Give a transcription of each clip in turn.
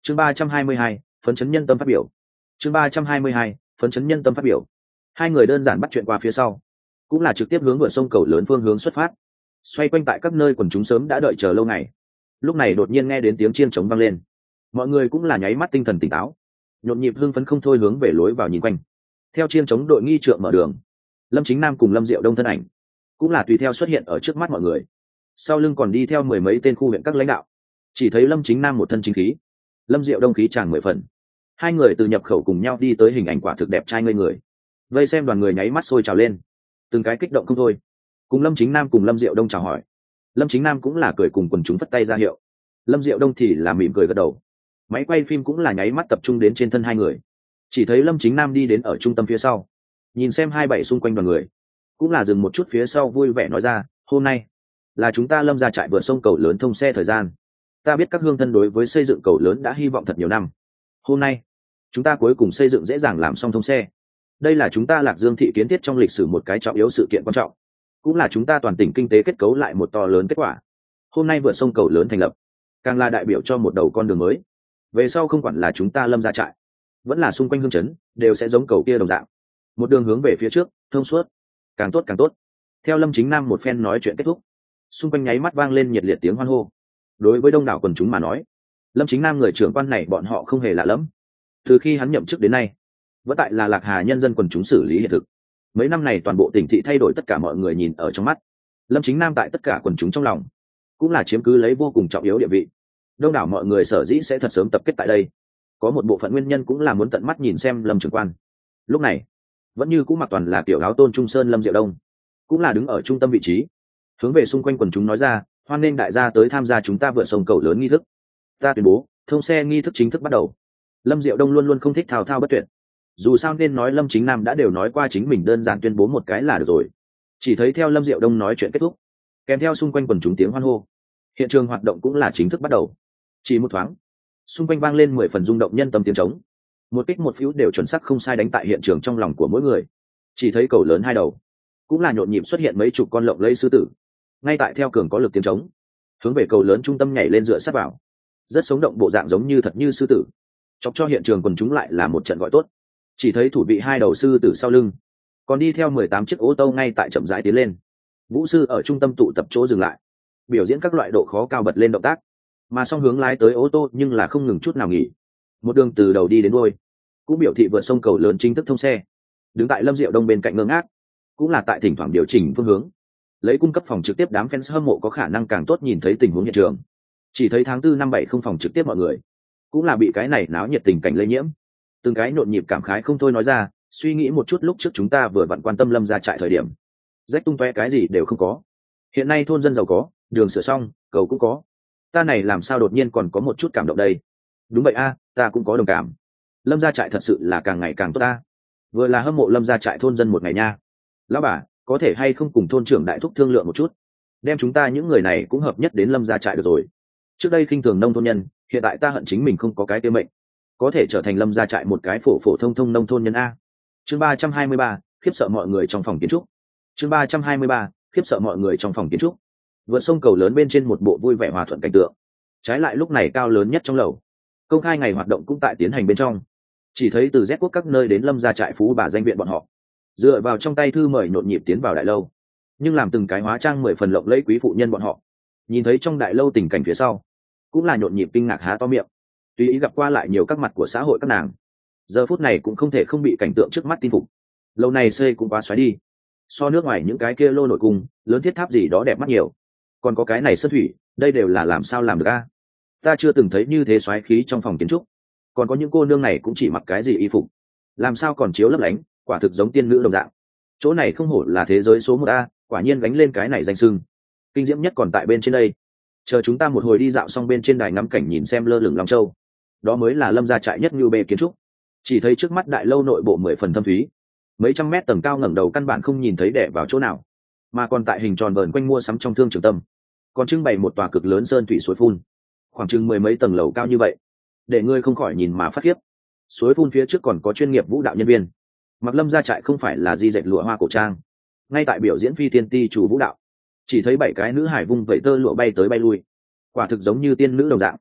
chương 322, phấn chấn nhân tâm phát biểu. chương 322, phấn chấn nhân tâm phát biểu. Hai người đơn giản bắt chuyện qua phía sau, cũng là trực tiếp hướng vượt sông cầu lớn phương hướng xuất phát. Xoay quanh tại các nơi quần chúng sớm đã đợi chờ lâu ngày, lúc này đột nhiên nghe đến tiếng chiêng trống vang lên, mọi người cũng là nháy mắt tinh thần tỉnh táo, nhộn nhịp hưng phấn không thôi hướng về lối vào nhìn quanh. Theo chiêng trống đội nghi trượng mở đường, Lâm Chính Nam cùng Lâm Diệu Đông thân ảnh cũng là tùy theo xuất hiện ở trước mắt mọi người, sau lưng còn đi theo mười mấy tên khu huyện các lãnh đạo. Chỉ thấy Lâm Chính Nam một thân chính khí, Lâm Diệu Đông khí tràng 10 phần, hai người từ nhập khẩu cùng nhau đi tới, hình ảnh quả thực đẹp trai ngây người. Vây xem đoàn người nháy mắt sôi trào lên, từng cái kích động không thôi, cùng Lâm Chính Nam cùng Lâm Diệu Đông chào hỏi. Lâm Chính Nam cũng là cười cùng quần chúng phất tay ra hiệu, Lâm Diệu Đông thì là mỉm cười gật đầu. Máy quay phim cũng là nháy mắt tập trung đến trên thân hai người. Chỉ thấy Lâm Chính Nam đi đến ở trung tâm phía sau, nhìn xem 27 xung quanh đoàn người, cũng là dừng một chút phía sau vui vẻ nói ra, hôm nay là chúng ta Lâm gia trại vượt sông cầu lớn thông xe thời gian. Ta biết các hương thân đối với xây dựng cầu lớn đã hy vọng thật nhiều năm, hôm nay chúng ta cuối cùng xây dựng dễ dàng làm xong thông xe. Đây là chúng ta Lạc Dương thị kiến thiết trong lịch sử một cái trọng yếu sự kiện quan trọng, cũng là chúng ta toàn tỉnh kinh tế kết cấu lại một to lớn kết quả. Hôm nay vượt sông cầu lớn thành lập, càng là đại biểu cho một đầu con đường mới. Về sau không quản là chúng ta Lâm gia trại, vẫn là xung quanh hương trấn, đều sẽ giống cầu kia đồng dạng, một đường hướng về phía trước, thông suốt, càng tốt càng tốt. Theo Lâm Chính Nam một phen nói chuyện kết thúc, xung quanh nháy mắt vang lên nhiệt liệt tiếng hoan hô. Đối với đông đảo quần chúng mà nói, Lâm Chính Nam người trưởng quan này bọn họ không hề lạ lẫm. Từ khi hắn nhậm chức đến nay, vẫn tại là Lạc Hà nhân dân quần chúng xử lý hiện thực. Mấy năm này toàn bộ tỉnh thị thay đổi, tất cả mọi người nhìn ở trong mắt. Lâm Chính Nam tại tất cả quần chúng trong lòng cũng là chiếm cứ lấy vô cùng trọng yếu địa vị. Đông đảo mọi người sở dĩ sẽ thật sớm tập kết tại đây, có một bộ phận nguyên nhân cũng là muốn tận mắt nhìn xem Lâm trưởng quan. Lúc này vẫn như cũng mặc toàn là kiểu áo tôn trung sơn, Lâm Diệu Đông cũng là đứng ở trung tâm vị trí, hướng về xung quanh quần chúng nói ra, hoan nghênh đại gia tới tham gia chúng ta vượt sông cầu lớn nghi thức. Ta tuyên bố thông xe nghi thức chính thức bắt đầu. Lâm Diệu Đông luôn luôn không thích thao thao bất tuyệt, dù sao nên nói Lâm Chính Nam đã đều nói qua, chính mình đơn giản tuyên bố một cái là được rồi. Chỉ thấy theo Lâm Diệu Đông nói chuyện kết thúc, kèm theo xung quanh quần chúng tiếng hoan hô, hiện trường hoạt động cũng là chính thức bắt đầu. Chỉ một thoáng, xung quanh vang lên 10 phần rung động nhân tâm tiếng trống, một kích một phiếu đều chuẩn xác không sai đánh tại hiện trường trong lòng của mỗi người. Chỉ thấy cầu lớn hai đầu cũng là nhộn nhịp xuất hiện mấy chục con lộng lẫy sư tử, ngay tại theo cường có lực tiếng trống, hướng về cầu lớn trung tâm nhảy lên dựa sát vào, rất sống động bộ dạng giống như thật như sư tử, chọc cho hiện trường quần chúng lại là một trận gọi tốt. Chỉ thấy thủ vị hai đầu sư tử sau lưng còn đi theo 18 chiếc ô tô ngay tại chậm rãi tiến lên. Vũ sư ở trung tâm tụ tập chỗ dừng lại, biểu diễn các loại độ khó cao bật lên động tác, mà song hướng lái tới ô tô nhưng là không ngừng chút nào nghỉ, một đường từ đầu đi đến đuôi, cũng biểu thị vượt sông cầu lớn chính thức thông xe. Đứng tại Lâm Diệu Đông bên cạnh ngơ ngác, cũng là tại thỉnh thoảng điều chỉnh phương hướng, lấy cung cấp phòng trực tiếp đám fans hâm mộ có khả năng càng tốt nhìn thấy tình huống hiện trường. Chỉ thấy tháng 4 năm 70 phòng trực tiếp mọi người cũng là bị cái này náo nhiệt tình cảnh lây nhiễm, từng cái nhộn nhịp cảm khái không thôi nói ra, suy nghĩ một chút lúc trước chúng ta vừa vặn quan tâm Lâm gia trại thời điểm, rách tung tóe cái gì đều không có, hiện nay thôn dân giàu có, đường sửa xong, cầu cũng có, ta này làm sao đột nhiên còn có một chút cảm động đây. Đúng vậy a, ta cũng có đồng cảm, Lâm gia trại thật sự là càng ngày càng tốt ta. Vừa là hâm mộ Lâm gia trại thôn dân một ngày nha. Lão bà, có thể hay không cùng thôn trưởng đại thúc thương lượng một chút, đem chúng ta những người này cũng hợp nhất đến Lâm gia trại được rồi. Trước đây khinh thường nông thôn nhân, hiện tại ta hận chính mình không có cái tiêu mệnh, có thể trở thành Lâm gia trại một cái phổ phổ thông thông nông thôn nhân a. Chương 323, khiếp sợ mọi người trong phòng kiến trúc. Chương 323, khiếp sợ mọi người trong phòng kiến trúc. Vượt sông cầu lớn bên trên một bộ vui vẻ hòa thuận cảnh tượng. Trái lại lúc này cao lớn nhất trong lầu, công khai ngày hoạt động cũng tại tiến hành bên trong. Chỉ thấy từ Z quốc các nơi đến Lâm gia trại phú bà danh viện bọn họ, dựa vào trong tay thư mời nhộn nhịp tiến vào đại lâu. Nhưng làm từng cái hóa trang 10 phần lộng lẫy quý phụ nhân bọn họ, nhìn thấy trong đại lâu tình cảnh phía sau, cũng là nhộn nhịp kinh ngạc há to miệng. Tùy ý gặp qua lại nhiều các mặt của xã hội các nàng, giờ phút này cũng không thể không bị cảnh tượng trước mắt tin phục. Lâu này xây cũng quá xoáy đi, so nước ngoài những cái kia lô nội cung lớn thiết tháp gì đó đẹp mắt nhiều, còn có cái này sơn thủy, đây đều là làm sao làm được a? Ta chưa từng thấy như thế xoáy khí trong phòng kiến trúc. Còn có những cô nương này cũng chỉ mặc cái gì y phục, làm sao còn chiếu lấp lánh, quả thực giống tiên nữ đồng dạng. Chỗ này không hổ là thế giới số 1A, quả nhiên gánh lên cái này danh sưng. Kinh diễm nhất còn tại bên trên đây. Chờ chúng ta một hồi đi dạo xong bên trên đài ngắm cảnh nhìn xem lơ lửng Long Châu, đó mới là Lâm gia trại nhất như bê kiến trúc. Chỉ thấy trước mắt đại lâu nội bộ 10 phần thâm thúy, mấy trăm mét tầng cao ngẩng đầu căn bản không nhìn thấy đẻ vào chỗ nào, mà còn tại hình tròn vờn quanh mua sắm trong thương trường tâm, còn trưng bày một tòa cực lớn sơn thủy suối phun, khoảng chừng 10 mấy tầng lầu cao như vậy, để ngươi không khỏi nhìn mà phát khiếp. Suối phun phía trước còn có chuyên nghiệp vũ đạo nhân viên, mặc Lâm gia trại không phải là di dệt lụa hoa cổ trang, ngay tại biểu diễn phi tiên ti chủ vũ đạo. Chỉ thấy 7 cái nữ hải vung vẩy tơ lụa bay tới bay lui, quả thực giống như tiên nữ đồng dạng.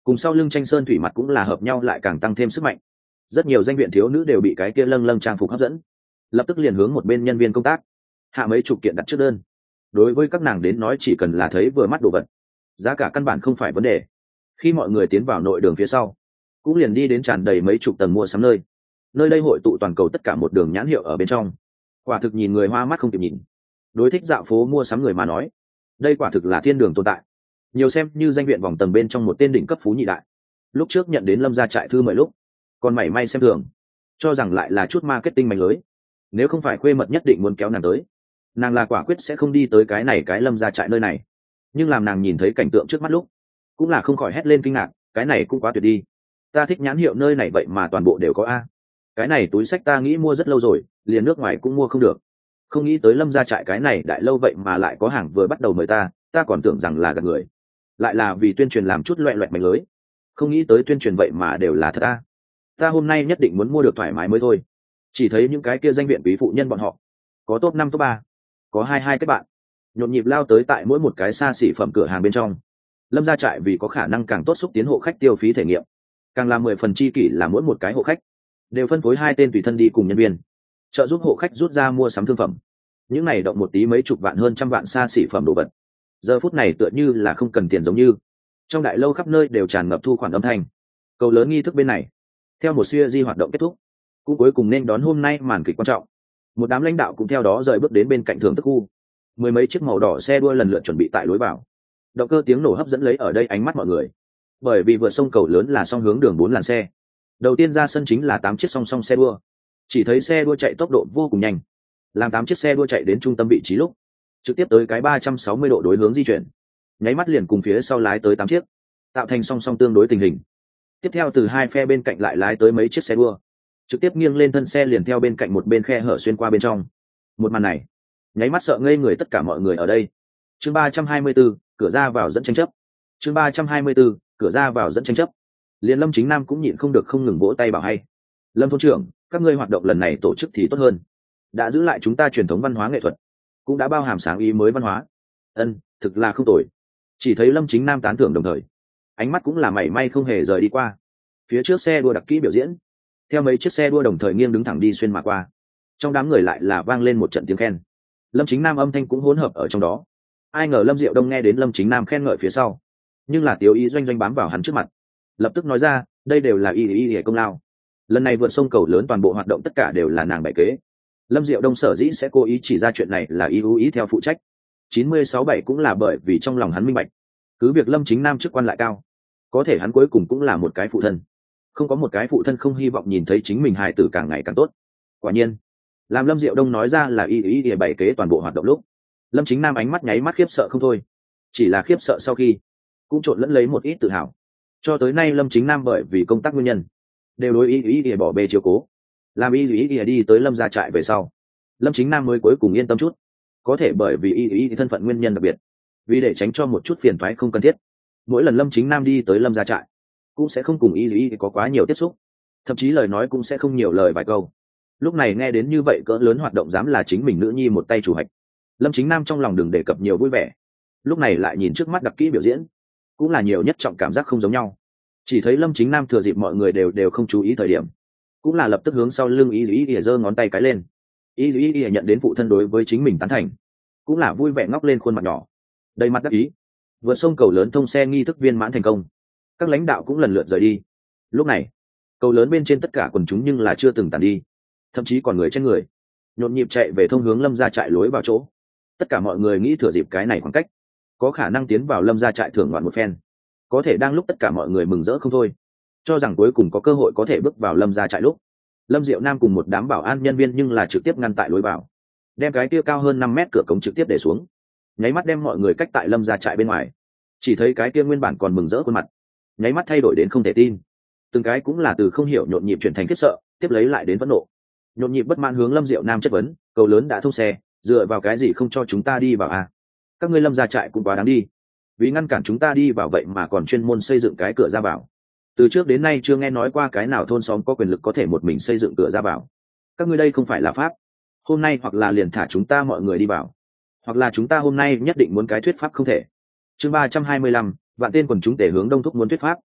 cùng sau lưng tranh sơn thủy mặt cũng là hợp nhau lại càng tăng thêm sức mạnh. Rất nhiều danh viện thiếu nữ đều bị cái kia lâng lâng trang phục hấp dẫn, lập tức liền hướng một bên nhân viên công tác hạ mấy chục kiện đặt trước đơn. Đối với các nàng đến nói chỉ cần là thấy vừa mắt đồ vật, giá cả căn bản không phải vấn đề. Khi mọi người tiến vào nội đường phía sau, cũng liền đi đến tràn đầy mấy chục tầng mua sắm nơi đây hội tụ toàn cầu tất cả một đường nhãn hiệu ở bên trong, quả thực nhìn người hoa mắt không kịp nhìn. Đối thích dạo phố mua sắm người mà nói, đây quả thực là thiên đường tồn tại. Nhiều xem như danh viện vòng tầng bên trong một tên đỉnh cấp phú nhị đại, lúc trước nhận đến Lâm gia trại thư mời lúc còn mảy may xem thường, cho rằng lại là chút marketing mánh lưới. Nếu không phải khuê mật nhất định muốn kéo nàng tới, nàng là quả quyết sẽ không đi tới cái Lâm gia trại nơi này. Nhưng làm nàng nhìn thấy cảnh tượng trước mắt lúc, cũng là không khỏi hét lên kinh ngạc, cái này cũng quá tuyệt đi. Ta thích nhãn hiệu nơi này vậy mà toàn bộ đều có a. Cái này túi sách ta nghĩ mua rất lâu rồi, liền nước ngoài cũng mua không được. Không nghĩ tới Lâm gia trại cái này đại lâu vậy mà lại có hàng vừa bắt đầu mời ta còn tưởng rằng là gạt người, lại là vì tuyên truyền làm chút loẹ loẹt mánh lưới. Không nghĩ tới tuyên truyền vậy mà đều là thật a. Ta hôm nay nhất định muốn mua được thoải mái mới thôi. Chỉ thấy những cái kia danh viện quý phụ nhân bọn họ có top 5 top 3, có 22 các bạn nhộn nhịp lao tới tại mỗi một cái xa xỉ phẩm cửa hàng bên trong. Lâm gia trại vì có khả năng càng tốt xúc tiến hộ khách tiêu phí thể nghiệm, càng làm 10 phần chi kỷ là mỗi một cái hộ khách đều phân phối 2 tên tùy thân đi cùng nhân viên, trợ giúp hộ khách rút ra mua sắm thương phẩm. Những này động một tí mấy chục vạn hơn trăm vạn xa xỉ phẩm đồ vật, giờ phút này tựa như là không cần tiền giống như. Trong đại lâu khắp nơi đều tràn ngập thu khoản âm thanh. Cầu lớn nghi thức bên này, theo một series hoạt động kết thúc, cũng cuối cùng nên đón hôm nay màn kịch quan trọng. Một đám lãnh đạo cũng theo đó rời bước đến bên cạnh thưởng thức khu. Mười mấy chiếc màu đỏ xe đua lần lượt chuẩn bị tại lối vào. Động cơ tiếng nổ hấp dẫn lấy ở đây ánh mắt mọi người, bởi vì vượt sông cầu lớn là song hướng đường 4 làn xe. Đầu tiên ra sân chính là 8 chiếc song song xe đua. Chỉ thấy xe đua chạy tốc độ vô cùng nhanh, làm 8 chiếc xe đua chạy đến trung tâm vị trí lúc, trực tiếp tới cái 360 độ đối hướng di chuyển, nháy mắt liền cùng phía sau lái tới 8 chiếc, tạo thành song song tương đối tình hình. Tiếp theo từ 2 phe bên cạnh lại lái tới mấy chiếc xe đua, trực tiếp nghiêng lên thân xe liền theo bên cạnh một bên khe hở xuyên qua bên trong. Một màn này nháy mắt sợ ngây người tất cả mọi người ở đây. Chương 324, cửa ra vào dẫn tranh chấp. Chương 324, cửa ra vào dẫn tranh chấp. Liên Lâm Chính Nam cũng nhịn không được không ngừng vỗ tay bảo hay. Lâm thôn trưởng, các ngươi hoạt động lần này tổ chức thì tốt hơn, đã giữ lại chúng ta truyền thống văn hóa nghệ thuật, cũng đã bao hàm sáng ý mới văn hóa. Thực là không tồi. Chỉ thấy Lâm Chính Nam tán thưởng đồng thời, ánh mắt cũng là mảy may không hề rời đi qua phía trước xe đua đặc kỹ biểu diễn. Theo mấy chiếc xe đua đồng thời nghiêng đứng thẳng đi xuyên mà qua, trong đám người lại là vang lên một trận tiếng khen. Lâm Chính Nam âm thanh cũng hỗn hợp ở trong đó. Ai ngờ Lâm Diệu Đông nghe đến Lâm Chính Nam khen ngợi phía sau, nhưng là Tiếu Ý Doanh Doanh bám vào hắn trước mặt, lập tức nói ra, đây đều là y công lao. Lần này vượt sông cầu lớn toàn bộ hoạt động tất cả đều là nàng bày kế. Lâm Diệu Đông sở dĩ sẽ cố ý chỉ ra chuyện này là ý theo phụ trách 96-7 cũng là bởi vì trong lòng hắn minh bạch, cứ việc Lâm Chính Nam chức quan lại cao, có thể hắn cuối cùng cũng là một cái phụ thân. Không có một cái phụ thân không hy vọng nhìn thấy chính mình hài tử càng ngày càng tốt. Quả nhiên, làm Lâm Diệu Đông nói ra là ý bày kế toàn bộ hoạt động lúc, Lâm Chính Nam ánh mắt nháy mắt khiếp sợ không thôi. Chỉ là khiếp sợ sau khi cũng trộn lẫn lấy một ít tự hào. Cho tới nay Lâm Chính Nam bởi vì công tác nguyên nhân đều đối ý bỏ bê chiếu cố, làm ý đi tới Lâm gia trại về sau, Lâm Chính Nam mới cuối cùng yên tâm chút. Có thể bởi vì ý thân phận nguyên nhân đặc biệt, vì để tránh cho một chút phiền toái không cần thiết, mỗi lần Lâm Chính Nam đi tới Lâm gia trại cũng sẽ không cùng ý có quá nhiều tiếp xúc, thậm chí lời nói cũng sẽ không nhiều lời vài câu. Lúc này nghe đến như vậy cỡ lớn hoạt động dám là chính mình nữ nhi một tay chủ hạch, Lâm Chính Nam trong lòng đừng đề cập nhiều vui vẻ. Lúc này lại nhìn trước mắt đặc kỹ biểu diễn, cũng là nhiều nhất trọng cảm giác không giống nhau. Chỉ thấy Lâm Chính Nam thừa dịp mọi người đều không chú ý thời điểm, cũng là lập tức hướng sau lưng ý giơ ngón tay cái lên. Ý nhận đến phụ thân đối với chính mình tán thành, cũng là vui vẻ ngóc lên khuôn mặt nhỏ, đầy mặt đắc ý. Vượt sông cầu lớn thông xe nghi thức viên mãn thành công, các lãnh đạo cũng lần lượt rời đi. Lúc này cầu lớn bên trên tất cả quần chúng nhưng là chưa từng tàn đi, thậm chí còn người trên người nhộn nhịp chạy về thông hướng Lâm gia trại lối vào chỗ. Tất cả mọi người nghĩ thừa dịp cái này khoảng cách, có khả năng tiến vào Lâm gia trại thưởng ngoạn một phen. Có thể đang lúc tất cả mọi người mừng rỡ không thôi, cho rằng cuối cùng có cơ hội có thể bước vào Lâm gia trại lúc, Lâm Diệu Nam cùng một đám bảo an nhân viên nhưng là trực tiếp ngăn tại lối vào, đem cái kia cao hơn 5 mét cửa cống trực tiếp để xuống, nháy mắt đem mọi người cách tại Lâm gia trại bên ngoài. Chỉ thấy cái kia nguyên bản còn mừng rỡ khuôn mặt, nháy mắt thay đổi đến không thể tin. Từng cái cũng là từ không hiểu nhộn nhịp chuyển thành khiếp sợ, tiếp lấy lại đến phẫn nộ. Nhộn nhịp bất mãn hướng Lâm Diệu Nam chất vấn, cầu lớn đã thông xe, dựa vào cái gì không cho chúng ta đi vào à? Các ngươi Lâm gia trại cũng quá đáng đi, vì ngăn cản chúng ta đi vào vậy mà còn chuyên môn xây dựng cái cửa ra vào. Từ trước đến nay chưa nghe nói qua cái nào thôn xóm có quyền lực có thể một mình xây dựng cửa ra vào. Các ngươi đây không phải là pháp. Hôm nay hoặc là liền thả chúng ta mọi người đi vào, hoặc là chúng ta hôm nay nhất định muốn cái thuyết pháp không thể. Chương 325, vạn tên quần chúng tể hướng đông thúc muốn thuyết pháp.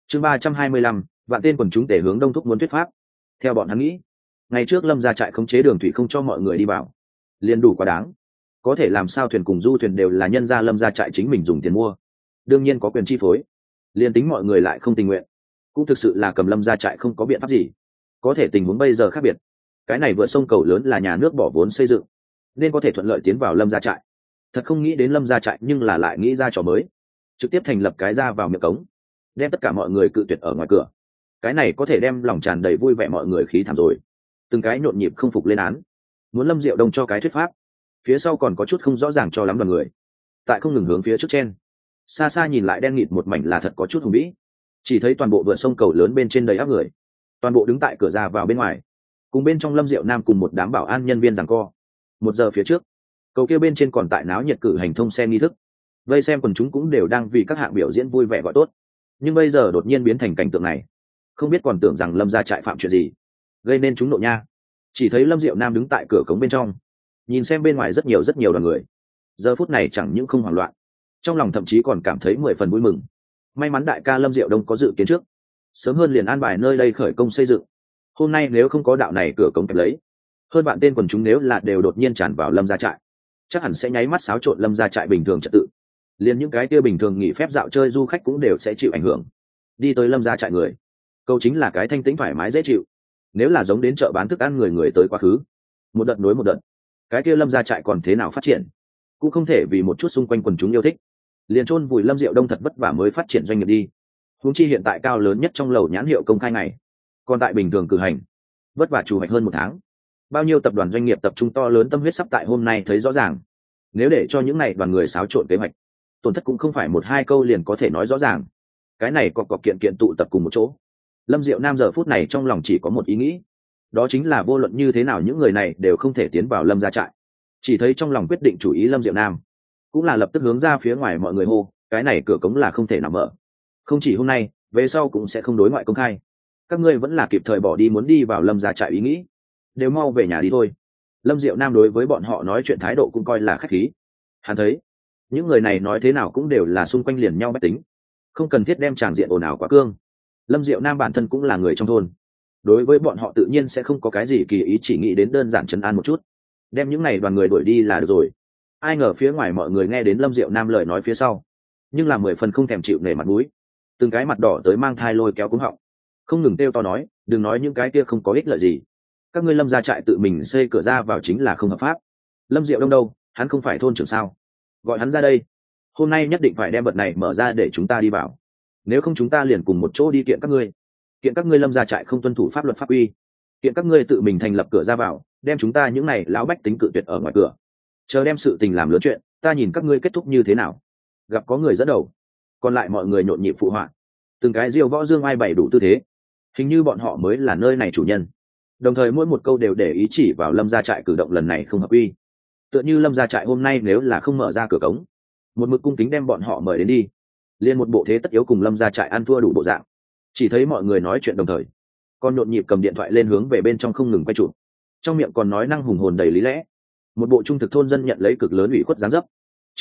Chương 325, vạn tên quần chúng tề hướng đông thúc muốn thuyết pháp. Theo bọn hắn nghĩ, ngày trước lâm gia trại khống chế đường thủy không cho mọi người đi vào, liền đủ quá đáng. Có thể làm sao thuyền cùng du thuyền đều là nhân gia lâm gia trại chính mình dùng tiền mua, đương nhiên có quyền chi phối. Liền tính mọi người lại không tình nguyện, cũng thực sự là cầm lâm gia trại không có biện pháp gì. Có thể tình huống bây giờ khác biệt, cái này vượt sông cầu lớn là nhà nước bỏ vốn xây dựng, nên có thể thuận lợi tiến vào lâm gia trại. Thật không nghĩ đến lâm gia trại nhưng là lại nghĩ ra trò mới, trực tiếp thành lập cái ra vào miệng cống, đem tất cả mọi người cự tuyệt ở ngoài cửa. Cái này có thể đem lòng tràn đầy vui vẻ mọi người khí thảm rồi, từng cái nhộn nhịp không phục lên án, muốn lâm diệu đông cho cái thuyết pháp. Phía sau còn có chút không rõ ràng cho lắm đoàn người, tại không ngừng hướng phía trước trên. Xa xa nhìn lại đen nghịt một mảnh là thật có chút hùng vĩ, chỉ thấy toàn bộ vượt sông cầu lớn bên trên đầy áp người, toàn bộ đứng tại cửa ra vào bên ngoài, cùng bên trong lâm diệu nam cùng một đám bảo an nhân viên giằng co. 1 giờ phía trước, cầu kia bên trên còn tại náo nhiệt cử hành thông xe nghi thức, vây xem quần chúng cũng đều đang vì các hạng biểu diễn vui vẻ gọi tốt. Nhưng bây giờ đột nhiên biến thành cảnh tượng này, không biết còn tưởng rằng lâm gia trại phạm chuyện gì, gây nên chúng nộ nha. Chỉ thấy lâm diệu nam đứng tại cửa cống bên trong, nhìn xem bên ngoài rất nhiều đoàn người, giờ phút này chẳng những không hoảng loạn, trong lòng thậm chí còn cảm thấy 10 phần vui mừng. May mắn đại ca lâm diệu đông có dự kiến trước, sớm hơn liền an bài nơi đây khởi công xây dựng. Hôm nay nếu không có đạo này cửa cống kẹp lấy, hơn bạn tên quần chúng nếu là đều đột nhiên tràn vào lâm gia trại, chắc hẳn sẽ nháy mắt xáo trộn lâm gia trại bình thường trật tự. Liền những cái kia bình thường nghỉ phép dạo chơi du khách cũng đều sẽ chịu ảnh hưởng. Đi tới lâm gia trại người, câu chính là cái thanh tĩnh thoải mái dễ chịu. Nếu là giống đến chợ bán thức ăn người tới quá khứ, một đợt nối một đợt, cái kia lâm gia trại còn thế nào phát triển, cũng không thể vì một chút xung quanh quần chúng yêu thích liền chôn vùi lâm diệu đông thật vất vả mới phát triển doanh nghiệp đi. Huống chi hiện tại cao lớn nhất trong lầu nhãn hiệu công khai ngày, còn tại bình thường cử hành, vất vả chủ hoạch hơn 1 tháng. Bao nhiêu tập đoàn doanh nghiệp tập trung to lớn tâm huyết sắp tại hôm nay thấy rõ ràng. Nếu để cho những này đoàn người xáo trộn kế hoạch, tổn thất cũng không phải 1-2 câu liền có thể nói rõ ràng. Cái này cọc kiện kiện tụ tập cùng một chỗ, lâm diệu nam giờ phút này trong lòng chỉ có một ý nghĩ, đó chính là vô luận như thế nào những người này đều không thể tiến vào lâm gia trại. Chỉ thấy trong lòng quyết định chủ ý lâm diệu nam cũng là lập tức hướng ra phía ngoài mọi người hô, cái này cửa cống là không thể nào mở, không chỉ hôm nay, về sau cũng sẽ không đối ngoại công khai. Các ngươi vẫn là kịp thời bỏ đi muốn đi vào lâm gia trại ý nghĩ, đều mau về nhà đi thôi. Lâm diệu nam đối với bọn họ nói chuyện thái độ cũng coi là khách khí. Hắn thấy những người này nói thế nào cũng đều là xung quanh liền nhau bách tính, không cần thiết đem tràng diện ồn ào quá cương. Lâm diệu nam bản thân cũng là người trong thôn, đối với bọn họ tự nhiên sẽ không có cái gì kỳ ý, chỉ nghĩ đến đơn giản trấn an một chút, đem những này đoàn người đuổi đi là được rồi. Ai ngờ phía ngoài mọi người nghe đến lâm diệu nam lời nói phía sau, nhưng là 10 phần không thèm chịu nể mặt mũi, từng cái mặt đỏ tới mang thai lôi kéo cúng họng, không ngừng kêu to nói, đừng nói những cái kia không có ích lợi gì, các ngươi lâm gia trại tự mình xây cửa ra vào chính là không hợp pháp. Lâm diệu đông đâu, hắn không phải thôn trưởng sao, gọi hắn ra đây, hôm nay nhất định phải đem vật này mở ra để chúng ta đi vào, nếu không chúng ta liền cùng một chỗ đi kiện các ngươi. Kiện các ngươi lâm gia trại không tuân thủ pháp luật pháp uy, kiện các ngươi tự mình thành lập cửa ra vào, đem chúng ta những này lão bách tính cự tuyệt ở ngoài cửa, chờ đem sự tình làm lớn chuyện, ta nhìn các ngươi kết thúc như thế nào. Gặp có người dẫn đầu, còn lại mọi người nhộn nhịp phụ họa, từng cái diêu võ dương ai bày đủ tư thế, hình như bọn họ mới là nơi này chủ nhân, đồng thời mỗi một câu đều để ý chỉ vào lâm gia trại cử động lần này không hợp uy. Tựa như lâm gia trại hôm nay nếu là không mở ra cửa cống, một mực cung kính đem bọn họ mời đến đi, liền một bộ thế tất yếu cùng lâm gia trại ăn thua đủ bộ dạng. Chỉ thấy mọi người nói chuyện đồng thời, còn nhộn nhịp cầm điện thoại lên hướng về bên trong không ngừng quay chụp, trong miệng còn nói năng hùng hồn đầy lý lẽ, một bộ trung thực thôn dân nhận lấy cực lớn ủy khuất giáng dấp.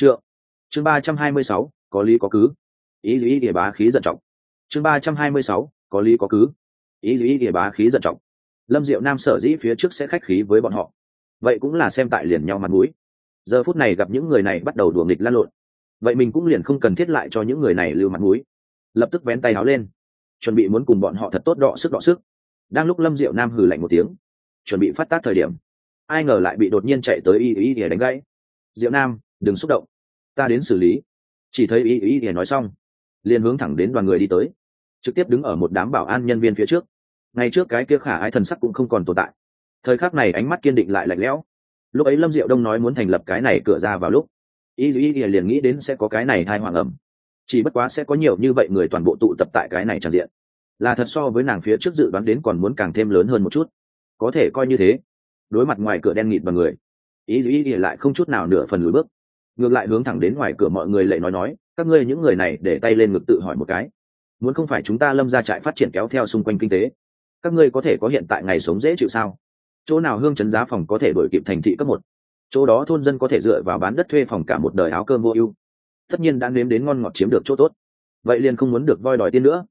Chương 326, có lý có cứ. Ý lý địa bá khí giận trọng. Chương 326, có lý có cứ. Ý lý địa bá khí giận trọng. Lâm diệu nam sở dĩ phía trước sẽ khách khí với bọn họ, vậy cũng là xem tại liền nhau mặt mũi. Giờ phút này gặp những người này bắt đầu đùa nghịch lan lộn, vậy mình cũng liền không cần thiết lại cho những người này lưu mặt mũi, lập tức vén tay áo lên, chuẩn bị muốn cùng bọn họ thật tốt đọ sức. Đang lúc lâm diệu nam hừ lạnh một tiếng, chuẩn bị phát tác thời điểm, ai ngờ lại bị đột nhiên chạy tới y để đánh gãy. Diệu nam, đừng xúc động, ta đến xử lý. Chỉ thấy y để nói xong, liền hướng thẳng đến đoàn người đi tới, trực tiếp đứng ở một đám bảo an nhân viên phía trước. Ngay trước cái kia khả ái thần sắc cũng không còn tồn tại, thời khắc này ánh mắt kiên định lại lạnh lẽo. Lúc ấy lâm diệu đông nói muốn thành lập cái này cửa ra vào lúc, y liền nghĩ đến sẽ có cái này hai hoàng ẩm, chỉ bất quá sẽ có nhiều như vậy người toàn bộ tụ tập tại cái này tràn diện, là thật so với nàng phía trước dự đoán đến còn muốn càng thêm lớn hơn một chút. Có thể coi như thế, đối mặt ngoài cửa đen nghịt và người, y lại không chút nào nửa phần lùi bước, ngược lại hướng thẳng đến ngoài cửa mọi người lệ nói, các ngươi những người này để tay lên ngực tự hỏi một cái, muốn không phải chúng ta lâm gia trại phát triển kéo theo xung quanh kinh tế, các ngươi có thể có hiện tại ngày sống dễ chịu sao? Chỗ nào hương chấn giá phòng có thể đổi kịp thành thị cấp 1, chỗ đó thôn dân có thể dựa vào bán đất thuê phòng cả một đời áo cơm vô ưu, tất nhiên đã nếm đến ngon ngọt chiếm được chỗ tốt, vậy liền không muốn được voi đòi tiên nữa.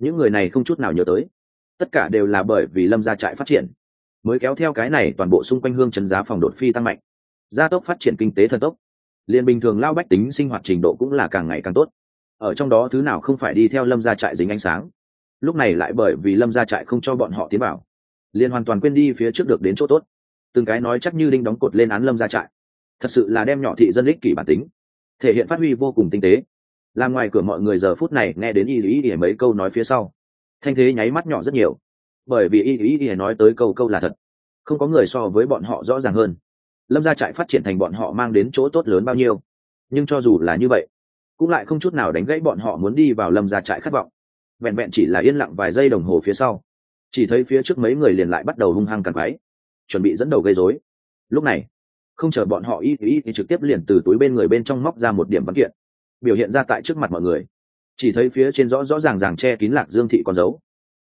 những người này không chút nào nhớ tới, tất cả đều là bởi vì lâm gia trại phát triển mới kéo theo cái này toàn bộ xung quanh hương trấn giá phòng đột phi tăng mạnh, gia tốc phát triển kinh tế thần tốc. Liên bình thường lao bách tính sinh hoạt trình độ cũng là càng ngày càng tốt, ở trong đó thứ nào không phải đi theo lâm gia trại dính ánh sáng. Lúc này lại bởi vì lâm gia trại không cho bọn họ tiến vào, liền hoàn toàn quên đi phía trước được đến chỗ tốt, từng cái nói chắc như đinh đóng cột lên án lâm gia trại, thật sự là đem nhỏ thị dân ích kỷ bản tính thể hiện phát huy vô cùng tinh tế. Làm ngoài cửa mọi người giờ phút này nghe đến y mấy câu nói phía sau, thanh thế nháy mắt nhỏ rất nhiều, bởi vì y nói tới câu câu là thật, không có người so với bọn họ rõ ràng hơn lâm gia trại phát triển thành bọn họ mang đến chỗ tốt lớn bao nhiêu. Nhưng cho dù là như vậy, cũng lại không chút nào đánh gãy bọn họ muốn đi vào lâm gia trại khát vọng. Vẹn vẹn chỉ là yên lặng vài giây đồng hồ phía sau, chỉ thấy phía trước mấy người liền lại bắt đầu hung hăng càn quấy, chuẩn bị dẫn đầu gây rối. Lúc này không chờ bọn họ thì trực tiếp liền từ túi bên người bên trong móc ra một điểm văn kiện, biểu hiện ra tại trước mặt mọi người. Chỉ thấy phía trên rõ rõ ràng ràng che kín Lạc Dương thị con dấu.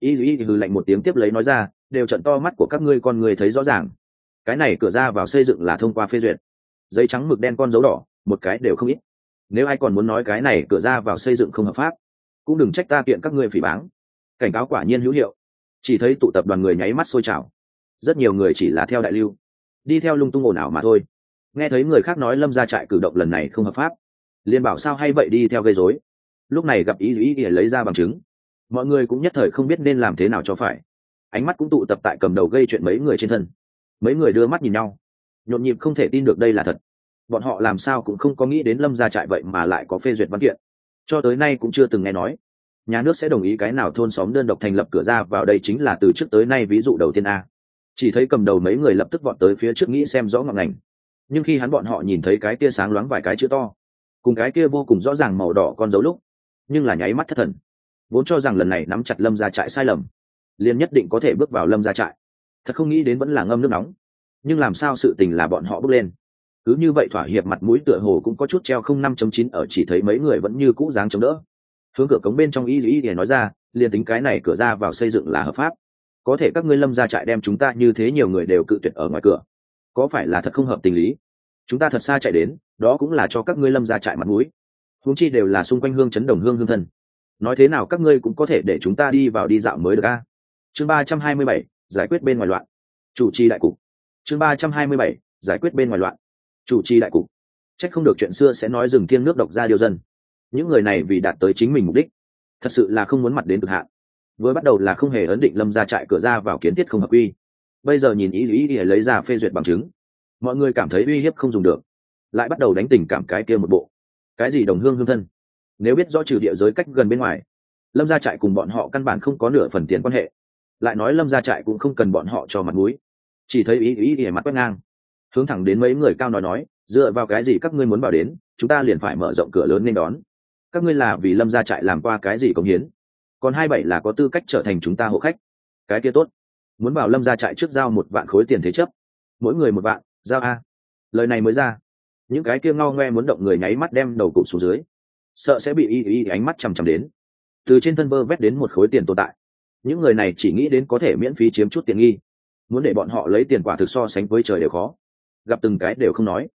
Hừ lạnh một tiếng tiếp lấy nói ra, đều trận to mắt của các ngươi, con người thấy rõ ràng, cái này cửa ra vào xây dựng là thông qua phê duyệt, giấy trắng mực đen con dấu đỏ một cái đều không ít. Nếu ai còn muốn nói cái này cửa ra vào xây dựng không hợp pháp, cũng đừng trách ta kiện các ngươi phỉ báng. Cảnh cáo quả nhiên hữu hiệu. Chỉ thấy tụ tập đoàn người nháy mắt sôi trào, rất nhiều người chỉ là theo đại lưu, đi theo lung tung ồn ào mà thôi. Nghe thấy người khác nói lâm gia trại cử động lần này không hợp pháp, liền bảo sao hay vậy đi theo gây rối. Lúc này gặp ý lấy ra bằng chứng, mọi người cũng nhất thời không biết nên làm thế nào cho phải, ánh mắt cũng tụ tập tại cầm đầu gây chuyện mấy người trên thân. Mấy người đưa mắt nhìn nhau, nhộn nhịp không thể tin được đây là thật. Bọn họ làm sao cũng không có nghĩ đến lâm gia trại vậy mà lại có phê duyệt văn kiện, cho tới nay cũng chưa từng nghe nói nhà nước sẽ đồng ý cái nào thôn xóm đơn độc thành lập cửa ra vào. Đây chính là từ trước tới nay ví dụ đầu tiên a. Chỉ thấy cầm đầu mấy người lập tức vọt tới phía trước nghĩ xem rõ ngọn ngành, nhưng khi bọn họ nhìn thấy cái kia sáng loáng vài cái chữ to cùng cái kia vô cùng rõ ràng màu đỏ con dấu lúc, nhưng là nháy mắt thất thần. Vốn cho rằng lần này nắm chặt lâm gia trại sai lầm, liền nhất định có thể bước vào lâm gia trại, thật không nghĩ đến vẫn là ngâm nước nóng. Nhưng làm sao sự tình là bọn họ bước lên, cứ như vậy thỏa hiệp mặt mũi tựa hồ cũng có chút treo 05.9 ở. Chỉ thấy mấy người vẫn như cũ dáng chống đỡ, hướng cửa cống bên trong y để nói ra, liền tính cái này cửa ra vào xây dựng là hợp pháp, có thể các ngươi lâm gia trại đem chúng ta như thế nhiều người đều cự tuyệt ở ngoài cửa, có phải là thật không hợp tình lý? Chúng ta thật xa chạy đến, đó cũng là cho các ngươi lâm gia trại mặt mũi, huống chi đều là xung quanh hương trấn đồng hương hương thân, nói thế nào các ngươi cũng có thể để chúng ta đi vào đi dạo mới được a. Chương 327, giải quyết bên ngoài loạn. Chủ trì đại cục. Chương 327, giải quyết bên ngoài loạn. Chủ trì đại cục. Trách không được chuyện xưa sẽ nói rừng thiêng nước độc ra điều dân. Những người này vì đạt tới chính mình mục đích, thật sự là không muốn mặt đến cực hạn. Vừa bắt đầu là không hề ấn định lâm gia trại cửa ra vào kiến thiết không hợp quy, bây giờ nhìn ý lấy ra phê duyệt bằng chứng, mọi người cảm thấy uy hiếp không dùng được, lại bắt đầu đánh tình cảm cái kia một bộ. Cái gì đồng hương hương thân, nếu biết rõ trừ địa giới cách gần bên ngoài, lâm gia trại cùng bọn họ căn bản không có nửa phần tiền quan hệ, lại nói lâm gia trại cũng không cần bọn họ cho mặt mũi. Chỉ thấy ý mặt quét ngang, hướng thẳng đến mấy người cao nói, dựa vào cái gì các ngươi muốn vào đến, chúng ta liền phải mở rộng cửa lớn nên đón. Các ngươi là vì lâm gia trại làm qua cái gì cống hiến, còn 27 là có tư cách trở thành chúng ta hộ khách. Cái kia tốt, muốn vào lâm gia trại trước giao 1 vạn khối tiền thế chấp, mỗi người 1 vạn, giao a. Lời này mới ra, những cái kia ngao ngoe muốn động người nháy mắt đem đầu cụp xuống dưới, sợ sẽ bị y ánh mắt chằm chằm đến, từ trên thân vơ vét đến 1 khối tiền tồn tại. Những người này chỉ nghĩ đến có thể miễn phí chiếm chút tiền nghi, muốn để bọn họ lấy tiền quả thực so sánh với trời đều khó. Gặp từng cái đều không nói,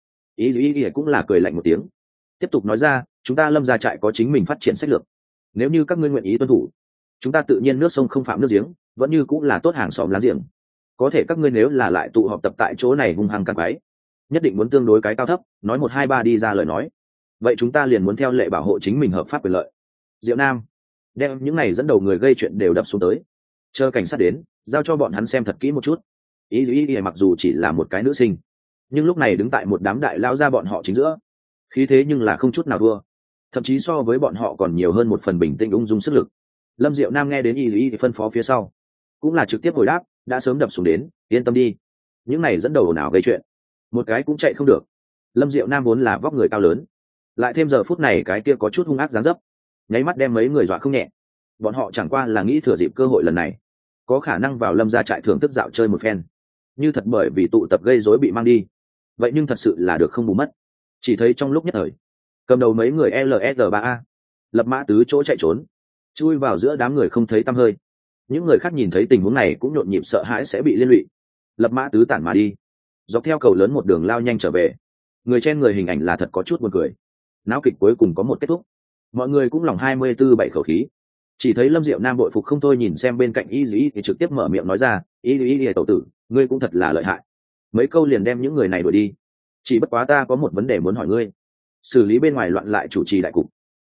ý cũng là cười lạnh một tiếng, tiếp tục nói ra, chúng ta lâm gia trại có chính mình phát triển sách lược, nếu như các ngươi nguyện ý tuân thủ, chúng ta tự nhiên nước sông không phạm nước giếng, vẫn như cũng là tốt hàng xóm láng giềng. Có thể các ngươi nếu là lại tụ họp tập tại chỗ này hung hăng càn quấy, nhất định muốn tương đối cái cao thấp, nói 1 2 3 đi ra lời nói, vậy chúng ta liền muốn theo lệ bảo hộ chính mình hợp pháp quyền lợi. Diệu Nam đem những này dẫn đầu người gây chuyện đều đập xuống tới, chờ cảnh sát đến giao cho bọn hắn xem thật kỹ một chút. Ý mặc dù chỉ là một cái nữ sinh, nhưng lúc này đứng tại một đám đại lao ra bọn họ chính giữa, khí thế nhưng là không chút nào thua, thậm chí so với bọn họ còn nhiều hơn một phần bình tĩnh ung dung sức lực. Lâm Diệu Nam nghe đến ý phân phó phía sau, cũng là trực tiếp hồi đáp, đã sớm đập xuống đến, yên tâm đi, những này dẫn đầu nào gây chuyện, một cái cũng chạy không được. Lâm Diệu Nam vốn là vóc người cao lớn, lại thêm giờ phút này cái kia có chút hung ác dáng dấp, nháy mắt đem mấy người dọa không nhẹ. Bọn họ chẳng qua là nghĩ thừa dịp cơ hội lần này, có khả năng vào lâm gia trại thưởng thức dạo chơi một phen. Như thật bởi vì tụ tập gây rối bị mang đi, vậy nhưng thật sự là được không bù mất. Chỉ thấy trong lúc nhất thời, cầm đầu mấy người LSR3A lập mã tứ chỗ chạy trốn, chui vào giữa đám người không thấy tăm hơi. Những người khác nhìn thấy tình huống này cũng nhộn nhịp sợ hãi sẽ bị liên lụy, lập mã tứ tản mà đi, dọc theo cầu lớn một đường lao nhanh trở về. Người trên người hình ảnh là thật có chút buồn cười. Náo kịch cuối cùng có một kết thúc, mọi người cũng lòng 24/7 khẩu khí. Chỉ thấy Lâm Diệu Nam bội phục không thôi nhìn xem bên cạnh y dĩ thì trực tiếp mở miệng nói ra, y tẩu tử, ngươi cũng thật là lợi hại, mấy câu liền đem những người này đuổi đi. Chỉ bất quá ta có một vấn đề muốn hỏi ngươi, xử lý bên ngoài loạn lại chủ trì đại cục.